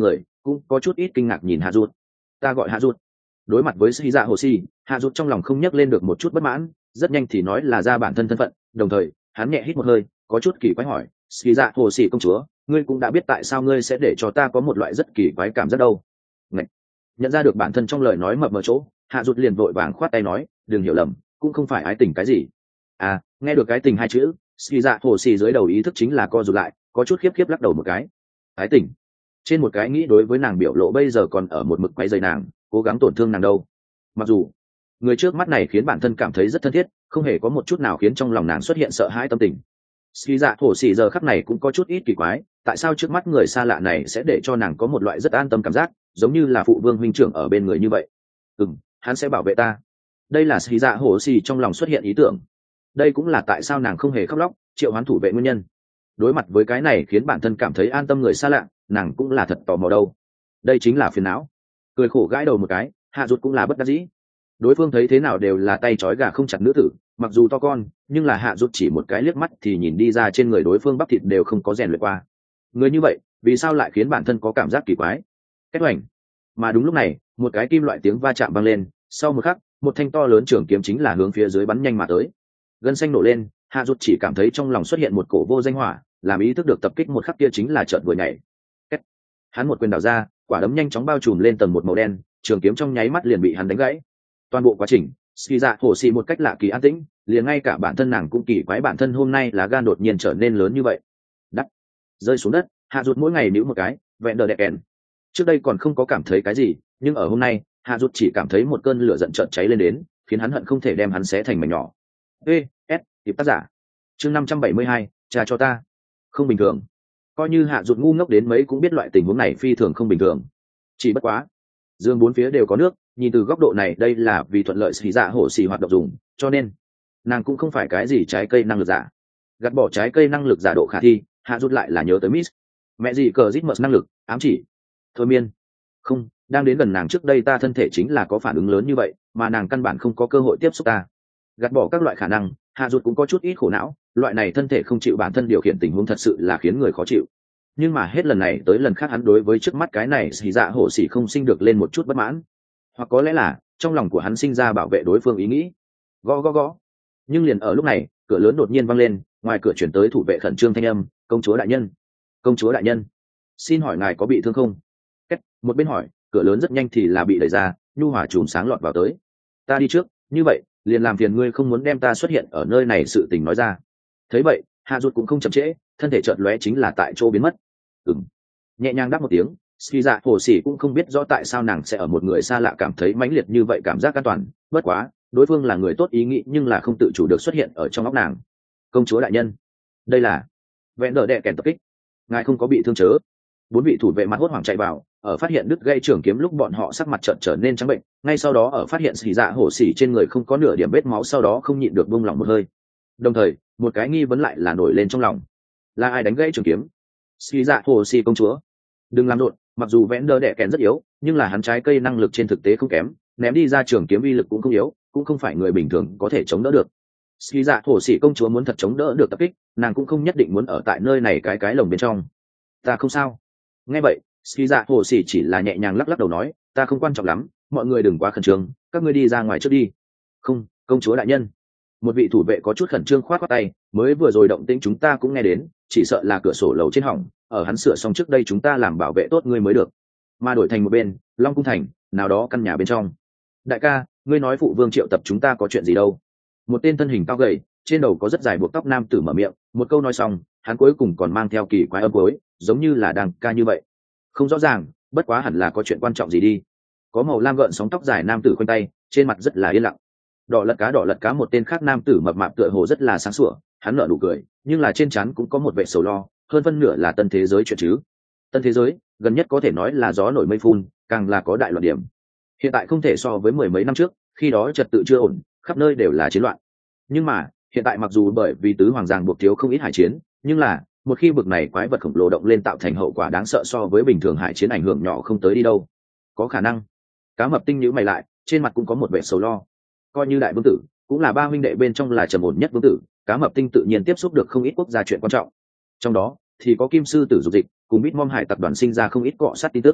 cũng có chút ít kinh ngạc nhìn hạ rụt. Ta gọi hạ rụt. Đối mặt với sĩ dạ hồ xì, hạ rụt trong lòng không nhắc lên được một chút bất mãn, rất nhanh thì nói là ra bản thân thân phận, đồng thời hắn nhẹ hít một hơi, có chút kỳ quái hỏi, sĩ dạ hồ xì công chúa, ngươi cũng đã biết tại sao ngươi sẽ để cho ta có một loại rất kỳ quái cảm giác đâu. Ngậy. Nhận ra được bản thân trong lời nói mập mờ chỗ, hạ rụt liền vội vàng khoát tay nói, đừng hiểu lầm, cũng không phải ái tình cái gì. À, nghe được cái tình hai chữ, sĩ dạ hồ xì dưới đầu ý thức chính là co rụt lại, có chút khiếp khiếp lắc đầu một cái. Ái tình? Trên một cái nghĩ đối với nàng biểu lộ bây giờ còn ở một mực quay dày nàng, cố gắng tổn thương nàng đâu. Mặc dù người trước mắt này khiến bản thân cảm thấy rất thân thiết, không hề có một chút nào khiến trong lòng nàng xuất hiện sợ hãi tâm tình. Ski dạ thổ xỉ giờ khắc này cũng có chút ít kỳ quái, tại sao trước mắt người xa lạ này sẽ để cho nàng có một loại rất an tâm cảm giác, giống như là phụ vương huynh trưởng ở bên người như vậy. Ừm, hắn sẽ bảo vệ ta. Đây là Ski dạ hổ xỉ trong lòng xuất hiện ý tưởng. Đây cũng là tại sao nàng không hề khóc lóc, triệu hoán thủ vệ nguyên nhân. Đối mặt với cái này khiến bản thân cảm thấy an tâm người xa lạ, nàng cũng là thật tò mò đâu. Đây chính là phiền não. Cười khổ gãi đầu một cái, hạ rụt cũng là bất đắc dĩ. Đối phương thấy thế nào đều là tay trói gà không chặt nữ tử, mặc dù to con nhưng là hạ rụt chỉ một cái liếc mắt thì nhìn đi ra trên người đối phương bắp thịt đều không có rèn luyện qua. Người như vậy vì sao lại khiến bản thân có cảm giác kỳ quái? Kết hoành. Mà đúng lúc này một cái kim loại tiếng va chạm vang lên, sau một khắc một thanh to lớn trường kiếm chính là hướng phía dưới bắn nhanh mà tới. Gân xanh nổ lên, hạ rụt chỉ cảm thấy trong lòng xuất hiện một cổ vô danh hỏa, làm ý thức được tập kích một khắc kia chính là chợt vừa nhảy. Kết. Hắn một quyền đảo ra, quả đấm nhanh chóng bao trùm lên tầng một màu đen, trường kiếm trong nháy mắt liền bị hắn đánh gãy. Toàn bộ quá trình ski dạ hồ xì một cách lạ kỳ an tĩnh, liền ngay cả bản thân nàng cũng kỳ quái bản thân hôm nay lá gan đột nhiên trở nên lớn như vậy. Đắt rơi xuống đất, hạ rụt mỗi ngày níu một cái vẹn đờ đẹp kèn. Trước đây còn không có cảm thấy cái gì, nhưng ở hôm nay hạ rụt chỉ cảm thấy một cơn lửa giận chợt cháy lên đến, khiến hắn hận không thể đem hắn xé thành mảnh nhỏ. E S tiếp tác giả chương năm trăm bảy mươi hai, cha cho ta. Không bình thường. Coi như hạ rụt ngu ngốc đến mấy cũng biết loại tình huống này phi thường không bình thường. Chỉ bất quá dương bốn phía đều có nước, nhìn từ góc độ này đây là vì thuận lợi xì dạ hổ xì hoạt động dùng, cho nên nàng cũng không phải cái gì trái cây năng lực giả. Gạt bỏ trái cây năng lực giả độ khả thi, hạ rút lại là nhớ tới miss mẹ gì cờ rít mật năng lực ám chỉ thôi miên. Không, đang đến gần nàng trước đây ta thân thể chính là có phản ứng lớn như vậy, mà nàng căn bản không có cơ hội tiếp xúc ta. Gạt bỏ các loại khả năng, hạ rút cũng có chút ít khổ não, loại này thân thể không chịu bản thân điều khiển tình huống thật sự là khiến người khó chịu. Nhưng mà hết lần này tới lần khác hắn đối với trước mắt cái này xì dạ hổ xì không sinh được lên một chút bất mãn, hoặc có lẽ là trong lòng của hắn sinh ra bảo vệ đối phương ý nghĩ. Gõ gõ gõ. Nhưng liền ở lúc này cửa lớn đột nhiên vang lên, ngoài cửa chuyển tới thủ vệ khẩn trương thanh âm, công chúa đại nhân, công chúa đại nhân, xin hỏi ngài có bị thương không? Cách một bên hỏi, cửa lớn rất nhanh thì là bị đẩy ra, nhu hòa chùm sáng lọt vào tới. Ta đi trước, như vậy liền làm phiền ngươi không muốn đem ta xuất hiện ở nơi này sự tình nói ra. Thấy vậy hạ rụt cũng không chậm trễ, thân thể chợt lóe chính là tại chỗ biến mất. Ừm. Nhẹ nhàng đáp một tiếng, ski dạ hồ xỉ cũng không biết rõ tại sao nàng sẽ ở một người xa lạ cảm thấy mãnh liệt như vậy cảm giác an toàn, bất quá đối phương là người tốt ý nghĩ nhưng là không tự chủ được xuất hiện ở trong óc nàng. Công chúa đại nhân, đây là vẹn đờ đẹ kèn tập kích, ngài không có bị thương chớ? Bốn vị thủ vệ mặt hốt hoảng chạy vào, ở phát hiện đứt gây trường kiếm lúc bọn họ sắc mặt trợn trở nên trắng bệnh, ngay sau đó ở phát hiện xì dạ hổ xỉ trên người không có nửa điểm vết máu sau đó không nhịn được buông lỏng một hơi. Đồng thời một cái nghi vấn lại là nổi lên trong lòng, là ai đánh gãy trường kiếm? Xì dạ hổ xỉ công chúa, đừng làm rộn, mặc dù vẽn đơ đẻ kèn rất yếu nhưng là hắn trái cây năng lực trên thực tế không kém, ném đi ra trường kiếm uy lực cũng không yếu, cũng không phải người bình thường có thể chống đỡ được. Xì dạ hổ xỉ công chúa muốn thật chống đỡ được tập kích, nàng cũng không nhất định muốn ở tại nơi này cái cái lồng bên trong. Ta không sao. Nghe vậy xì dạ hổ xỉ chỉ là nhẹ nhàng lắc lắc đầu nói, ta không quan trọng lắm, mọi người đừng quá khẩn trương, các ngươi đi ra ngoài trước đi. Không, công chúa đại nhân. Một vị thủ vệ có chút khẩn trương khoát khoát tay, mới vừa rồi động tĩnh chúng ta cũng nghe đến, chỉ sợ là cửa sổ lầu trên hỏng, ở hắn sửa xong trước đây chúng ta làm bảo vệ tốt ngươi mới được. Mà đổi thành một bên long cung thành nào đó căn nhà bên trong. Đại ca, ngươi nói phụ vương triệu tập chúng ta có chuyện gì đâu? Một tên thân hình cao gầy, trên đầu có rất dài buộc tóc nam tử mở miệng, một câu nói xong hắn cuối cùng còn mang theo kỳ quái âm cuối, giống như là đang ca như vậy. Không rõ ràng, bất quá hẳn là có chuyện quan trọng gì đi. Có màu lam gợn sóng tóc dài nam tử khoanh tay, trên mặt rất là yên lặng. Đỏ lật cá đỏ lật cá một tên khác nam tử mập mạp tựa hồ rất là sáng sủa, hắn nở nụ cười nhưng là trên trán cũng có một vẻ sầu lo, hơn phân nửa là tân thế giới chuyện chứ. Tân thế giới gần nhất có thể nói là gió nổi mây phun, càng là có đại loạn điểm. Hiện tại không thể so với mười mấy năm trước, khi đó trật tự chưa ổn, khắp nơi đều là chiến loạn. Nhưng mà hiện tại mặc dù bởi vì tứ hoàng giang buộc thiếu không ít hải chiến, nhưng là một khi bực này quái vật khổng lồ động lên tạo thành hậu quả đáng sợ so với bình thường hải chiến ảnh hưởng nhỏ không tới đi đâu. Có khả năng. Cá mập tinh nhíu mày lại, trên mặt cũng có một vẻ sầu lo. Coi như đại vương tử, cũng là ba huynh đệ bên trong là trầm ổn nhất vương tử, cá mập tinh tự nhiên tiếp xúc được không ít quốc gia chuyện quan trọng. Trong đó thì có kim sư tử dục dịch cùng Bitmom hải tập đoàn sinh ra không ít cọ sát tin tức.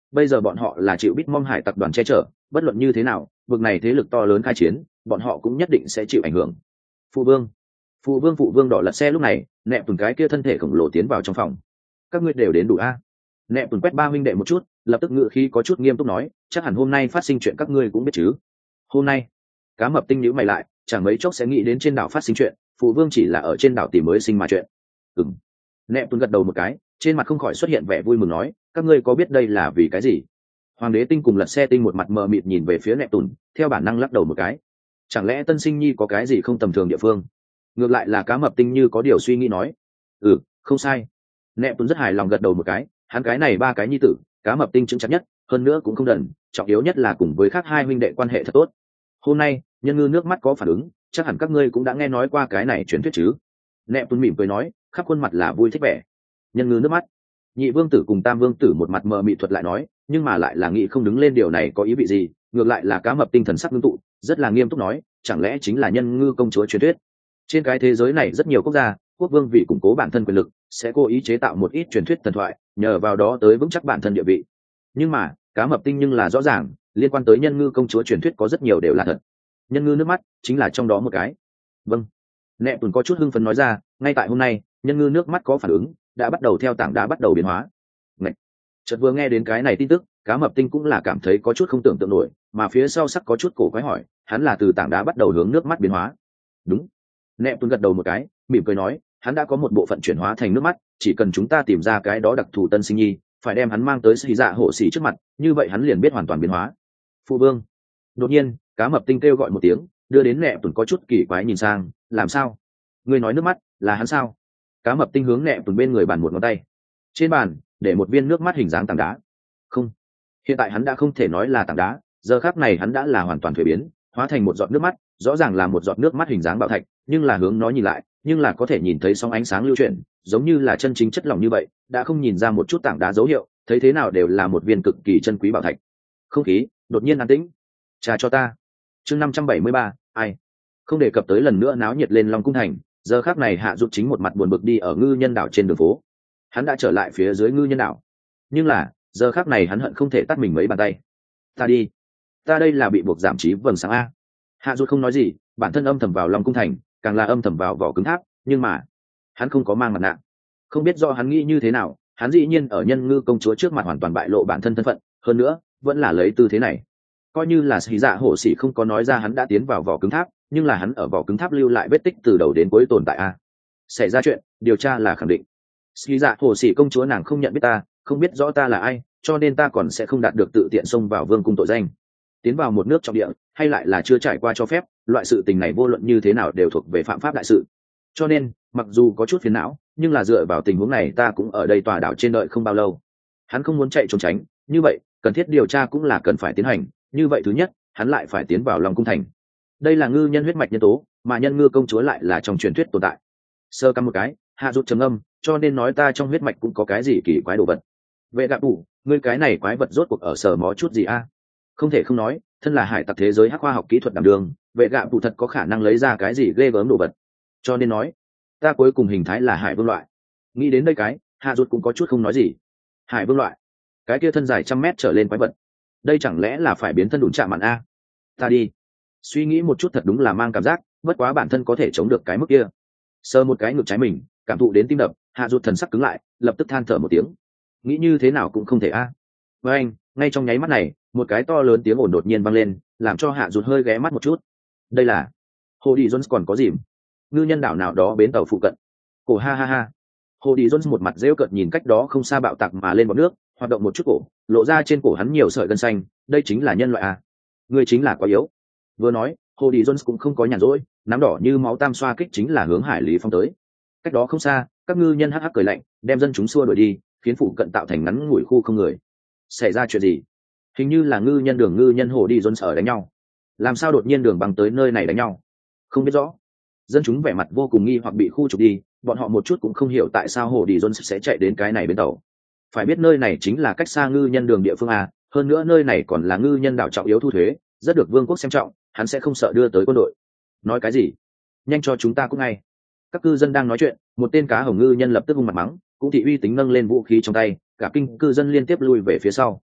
bây giờ bọn họ là chịu Bitmom hải tập đoàn che chở, bất luận như thế nào vực này thế lực to lớn khai chiến, bọn họ cũng nhất định sẽ chịu ảnh hưởng. Phụ vương, phụ vương phụ vương đỏ lật xe lúc này nẹp tuần cái kia thân thể khổng lồ tiến vào trong phòng. Các ngươi đều đến đủ a? Nẹp tuần quét ba huynh đệ một chút, lập tức ngự khí có chút nghiêm túc nói, chắc hẳn hôm nay phát sinh chuyện các ngươi cũng biết chứ. Hôm nay cá mập tinh nhíu mày lại, chẳng mấy chốc sẽ nghĩ đến trên đảo phát sinh chuyện, phụ vương chỉ là ở trên đảo tìm mới sinh mà chuyện. Ừm. Nẹp tuần gật đầu một cái, trên mặt không khỏi xuất hiện vẻ vui mừng nói, các ngươi có biết đây là vì cái gì? Hoàng đế tinh cùng lật xe tinh một mặt mờ mịt nhìn về phía nẹp tuần, theo bản năng lắc đầu một cái. Chẳng lẽ tân sinh nhi có cái gì không tầm thường địa phương? Ngược lại là cá mập tinh như có điều suy nghĩ nói, ừ, không sai. Nẹp tuần rất hài lòng gật đầu một cái, hắn cái này ba cái nhi tử, cá mập tinh chứng chắc nhất, hơn nữa cũng không đần, trọng yếu nhất là cùng với khác hai huynh đệ quan hệ thật tốt. Hôm nay nhân ngư nước mắt có phản ứng, chắc hẳn các ngươi cũng đã nghe nói qua cái này truyền thuyết chứ? Nẹp tuần mỉm cười nói, khắp khuôn mặt là vui thích vẻ. Nhân ngư nước mắt. Nhị vương tử cùng tam vương tử một mặt mờ mị thuật lại nói, nhưng mà lại là nghĩ không đứng lên điều này có ý vị gì, ngược lại là cá mập tinh thần sắc ngưng tụ, rất là nghiêm túc nói, chẳng lẽ chính là nhân ngư công chúa truyền thuyết? Trên cái thế giới này rất nhiều quốc gia, quốc vương vì củng cố bản thân quyền lực sẽ cố ý chế tạo một ít truyền thuyết thần thoại, nhờ vào đó tới vững chắc bản thân địa vị. Nhưng mà cá mập tinh nhưng là rõ ràng, liên quan tới nhân ngư công chúa truyền thuyết có rất nhiều đều là thật. Nhân ngư nước mắt chính là trong đó một cái. Vâng. Nẹp tuần có chút hưng phấn nói ra, ngay tại hôm nay nhân ngư nước mắt có phản ứng, đã bắt đầu theo tảng đá bắt đầu biến hóa. Ngậy. Chợt vừa nghe đến cái này tin tức, cá mập tinh cũng là cảm thấy có chút không tưởng tượng nổi, mà phía sau sắc có chút cổ quái hỏi, hắn là từ tảng đá bắt đầu hướng nước mắt biến hóa? Đúng. Nẹp tuần gật đầu một cái, mỉm cười nói, hắn đã có một bộ phận chuyển hóa thành nước mắt, chỉ cần chúng ta tìm ra cái đó đặc thù tân sinh nhi, phải đem hắn mang tới xì dạ hộ xỉ trước mặt, như vậy hắn liền biết hoàn toàn biến hóa. Phụ vương. Đột nhiên cá mập tinh kêu gọi một tiếng, đưa đến Nẹp tuần có chút kỳ quái nhìn sang, làm sao? Ngươi nói nước mắt là hắn sao? Cá mập tinh hướng Nẹp tuần bên người bàn một ngón tay, trên bàn để một viên nước mắt hình dáng tảng đá. Không, hiện tại hắn đã không thể nói là tảng đá, giờ khắc này hắn đã là hoàn toàn thuế biến, hóa thành một giọt nước mắt, rõ ràng là một giọt nước mắt hình dáng bảo thạch, nhưng là hướng nó nhìn lại, nhưng là có thể nhìn thấy sóng ánh sáng lưu chuyển, giống như là chân chính chất lỏng như vậy, đã không nhìn ra một chút tảng đá dấu hiệu, thấy thế nào đều là một viên cực kỳ chân quý bảo thạch. Không khí đột nhiên an tĩnh. Trà cho ta. Chương năm trăm bảy mươi ba, ai? Không đề cập tới lần nữa náo nhiệt lên Long cung thành, giờ khắc này Hạ Dụt chính một mặt buồn bực đi ở ngư nhân đảo trên đường phố. Hắn đã trở lại phía dưới ngư nhân đảo, nhưng là giờ khắc này hắn hận không thể tắt mình mấy bàn tay. Ta đi, ta đây là bị buộc giảm trí vầng sáng a. Hạ Dụt không nói gì, bản thân âm thầm vào Long cung thành, càng là âm thầm vào vỏ cứng tháp, nhưng mà hắn không có mang mặt nạ, không biết do hắn nghĩ như thế nào, hắn dĩ nhiên ở nhân ngư công chúa trước mặt hoàn toàn bại lộ bản thân thân phận, hơn nữa vẫn là lấy tư thế này. Coi như là xì dạ hổ xỉ không có nói ra hắn đã tiến vào vỏ cứng tháp, nhưng là hắn ở vỏ cứng tháp lưu lại vết tích từ đầu đến cuối tồn tại a. Xảy ra chuyện, điều tra là khẳng định. Xì dạ hổ xỉ công chúa nàng không nhận biết ta, không biết rõ ta là ai, cho nên ta còn sẽ không đạt được tự tiện xông vào vương cung tội danh. Tiến vào một nước trọng địa, hay lại là chưa trải qua cho phép, loại sự tình này vô luận như thế nào đều thuộc về phạm pháp đại sự. Cho nên mặc dù có chút phiền não, nhưng là dựa vào tình huống này ta cũng ở đây tòa đảo trên đợi không bao lâu. Hắn không muốn chạy trốn tránh, như vậy cần thiết điều tra cũng là cần phải tiến hành. Như vậy thứ nhất, hắn lại phải tiến vào Long cung thành. Đây là ngư nhân huyết mạch nhân tố, mà nhân ngư công chúa lại là trong truyền thuyết tồn tại. Sơ căm một cái, Hạ Dụt trầm âm, cho nên nói ta trong huyết mạch cũng có cái gì kỳ quái đồ vật. Vệ gạ đủ, ngươi cái này quái vật rốt cuộc ở sở mó chút gì a? Không thể không nói, thân là hải tặc thế giới hắc khoa học kỹ thuật đảm đường, vệ gạ đủ thật có khả năng lấy ra cái gì ghê gớm đồ vật. Cho nên nói, ta cuối cùng hình thái là hải vương loại. Nghĩ đến đây cái, Hạ Dụt cũng có chút không nói gì. Hải vương loại, cái kia thân dài trăm mét trở lên quái vật, đây chẳng lẽ là phải biến thân đụng chạm mặn a? Ta đi, suy nghĩ một chút thật đúng là mang cảm giác, bất quá bản thân có thể chống được cái mức kia. Sờ một cái ngực trái mình, cảm thụ đến tim đập, Hạ Dụt thần sắc cứng lại, lập tức than thở một tiếng. Nghĩ như thế nào cũng không thể a. Với anh, ngay trong nháy mắt này, một cái to lớn tiếng ồn đột nhiên vang lên, làm cho Hạ Dụt hơi ghé mắt một chút. Đây là Hồ Đi Jones còn có gì? Ngư nhân đảo nào đó bến tàu phụ cận. Cổ ha ha ha. Hồ Đi Jones một mặt rêu cợt nhìn cách đó không xa bạo tạc mà lên bọt nước, hoạt động một chút cổ, lộ ra trên cổ hắn nhiều sợi gân xanh, đây chính là nhân loại à? Ngươi chính là quá yếu. Vừa nói, Hồ Đi Jones cũng không có nhàn rỗi, nắm đỏ như máu tam xoa kích chính là hướng Hải Lý Phong tới. Cách đó không xa, các ngư nhân hắc hắc cười lạnh, đem dân chúng xua đuổi đi, khiến phụ cận tạo thành ngắn ngủi khu không người. Xảy ra chuyện gì? Hình như là ngư nhân đường ngư nhân Hồ Đi Jones ở đánh nhau. Làm sao đột nhiên đường băng tới nơi này đánh nhau? Không biết rõ. Dân chúng vẻ mặt vô cùng nghi hoặc bị khu trục đi, bọn họ một chút cũng không hiểu tại sao Hồ Đi Jones sẽ chạy đến cái này bến tàu. Phải biết nơi này chính là cách xa ngư nhân đường địa phương a, hơn nữa nơi này còn là ngư nhân đảo trọng yếu thu thuế, rất được vương quốc xem trọng, hắn sẽ không sợ đưa tới quân đội. Nói cái gì? Nhanh cho chúng ta cũng ngay. Các cư dân đang nói chuyện, một tên cá hồng ngư nhân lập tức hung mặt mắng, cũng thị uy tính nâng lên vũ khí trong tay, cả kinh cư dân liên tiếp lui về phía sau.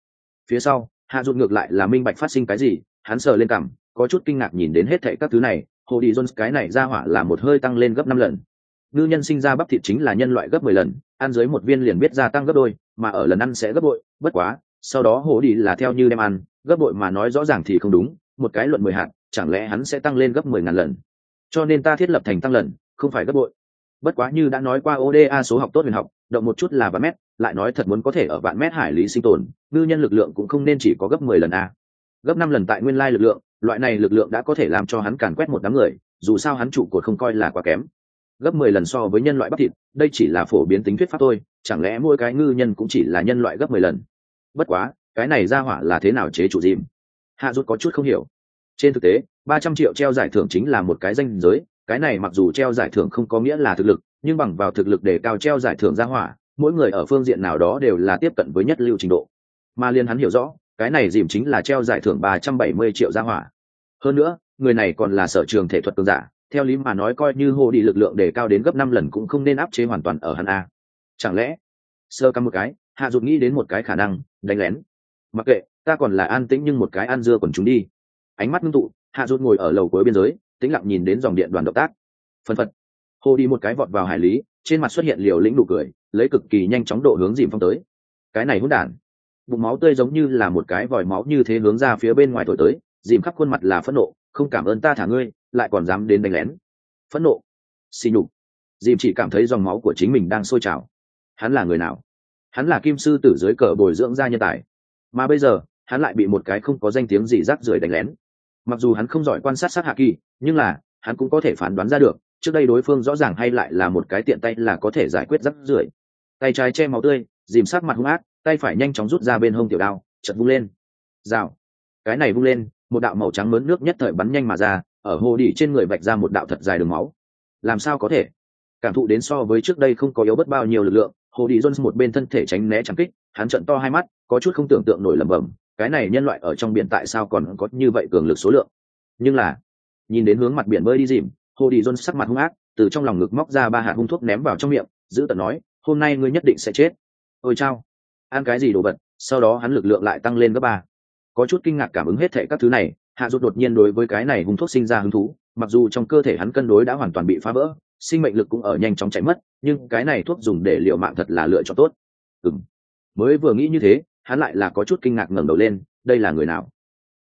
Phía sau hạ rụt ngược lại là minh bạch phát sinh cái gì, hắn sờ lên cằm, có chút kinh ngạc nhìn đến hết thảy các thứ này. Hồ đi Jones cái này ra hỏa là một hơi tăng lên gấp năm lần. Ngư nhân sinh ra bắp thịt chính là nhân loại gấp mười lần, ăn dưới một viên liền biết gia tăng gấp đôi, mà ở lần ăn sẽ gấp bội. Bất quá sau đó hồ đi là theo như đem ăn gấp bội mà nói rõ ràng thì không đúng, một cái luận mười hạt chẳng lẽ hắn sẽ tăng lên gấp mười ngàn lần. Cho nên ta thiết lập thành tăng lần, không phải gấp bội. Bất quá như đã nói qua o đê a số học tốt huyền học, động một chút là vạn mét, lại nói thật muốn có thể ở vạn mét hải lý sinh tồn, ngư nhân lực lượng cũng không nên chỉ có gấp mười lần a. Gấp năm lần tại nguyên lai lực lượng, loại này lực lượng đã có thể làm cho hắn càn quét một đám người, dù sao hắn trụ cột không coi là quá kém. Gấp mười lần so với nhân loại bắp thịt, đây chỉ là phổ biến tính thuyết pháp thôi, chẳng lẽ mỗi cái ngư nhân cũng chỉ là nhân loại gấp mười lần. Bất quá cái này ra hỏa là thế nào chế trụ dìm, hạ rút có chút không hiểu. Trên thực tế ba trăm triệu treo giải thưởng chính là một cái danh giới, cái này mặc dù treo giải thưởng không có nghĩa là thực lực, nhưng bằng vào thực lực để cao treo giải thưởng ra hỏa, mỗi người ở phương diện nào đó đều là tiếp cận với nhất lưu trình độ. Mà liên hắn hiểu rõ, cái này dìm chính là treo giải thưởng ba trăm bảy mươi triệu ra hỏa. Hơn nữa người này còn là sở trường thể thuật cường giả, theo lý mà nói coi như hồ đi lực lượng để cao đến gấp năm lần cũng không nên áp chế hoàn toàn ở hắn a. Chẳng lẽ sơ căm một cái, hạ rụt nghĩ đến một cái khả năng, đánh lén. Mặc kệ, ta còn là an tĩnh nhưng một cái ăn dưa còn chúng đi. Ánh mắt ngưng tụ, hạ rụt ngồi ở lầu cuối biên giới, tĩnh lặng nhìn đến dòng điện đoàn động tác. Phân phật hồ đi một cái vọt vào hải lý, trên mặt xuất hiện liều lĩnh nụ cười, lấy cực kỳ nhanh chóng độ hướng dìm phong tới. Cái này hỗn đản, bụng máu tươi giống như là một cái vòi máu như thế hướng ra phía bên ngoài thổi tới, dìm khắp khuôn mặt là phẫn nộ, không cảm ơn ta thả ngươi, lại còn dám đến đánh lén. Phẫn nộ, xì nhục, dìm chỉ cảm thấy dòng máu của chính mình đang sôi trào. Hắn là người nào? Hắn là kim sư tử dưới cờ bồi dưỡng ra nhân tài, mà bây giờ hắn lại bị một cái không có danh tiếng gì rác rưởi đánh lén. Mặc dù hắn không giỏi quan sát sát hạ kỳ, nhưng là hắn cũng có thể phán đoán ra được, trước đây đối phương rõ ràng hay lại là một cái tiện tay là có thể giải quyết rác rưởi. Tay trái che máu tươi, dìm sát mặt hung ác, tay phải nhanh chóng rút ra bên hông tiểu đao, chợt vung lên. Rào. Cái này vung lên, một đạo màu trắng mớn nước nhất thời bắn nhanh mà ra, ở hồ đi trên người vạch ra một đạo thật dài đường máu. Làm sao có thể? Cảm thụ đến so với trước đây không có yếu bất bao nhiêu lực lượng, hồ đi Jones một bên thân thể tránh né trắng kích, hắn trợn to hai mắt, có chút không tưởng tượng nổi lẩm bẩm, cái này nhân loại ở trong biển tại sao còn có như vậy cường lực số lượng. Nhưng là nhìn đến hướng mặt biển bơi đi dìm, hồ đi Jones sắc mặt hung ác, từ trong lòng ngực móc ra ba hạt hung thuốc ném vào trong miệng, giữ tợn nói, hôm nay ngươi nhất định sẽ chết. Ôi chao, ăn cái gì đồ vật? Sau đó hắn lực lượng lại tăng lên gấp ba. Có chút kinh ngạc cảm ứng hết thảy các thứ này, hạ rút đột nhiên đối với cái này hung thuốc sinh ra hứng thú, mặc dù trong cơ thể hắn cân đối đã hoàn toàn bị phá vỡ, sinh mệnh lực cũng ở nhanh chóng chạy mất, nhưng cái này thuốc dùng để liều mạng thật là lựa chọn tốt. Ừm. Mới vừa nghĩ như thế, hắn lại là có chút kinh ngạc ngẩng đầu lên, đây là người nào?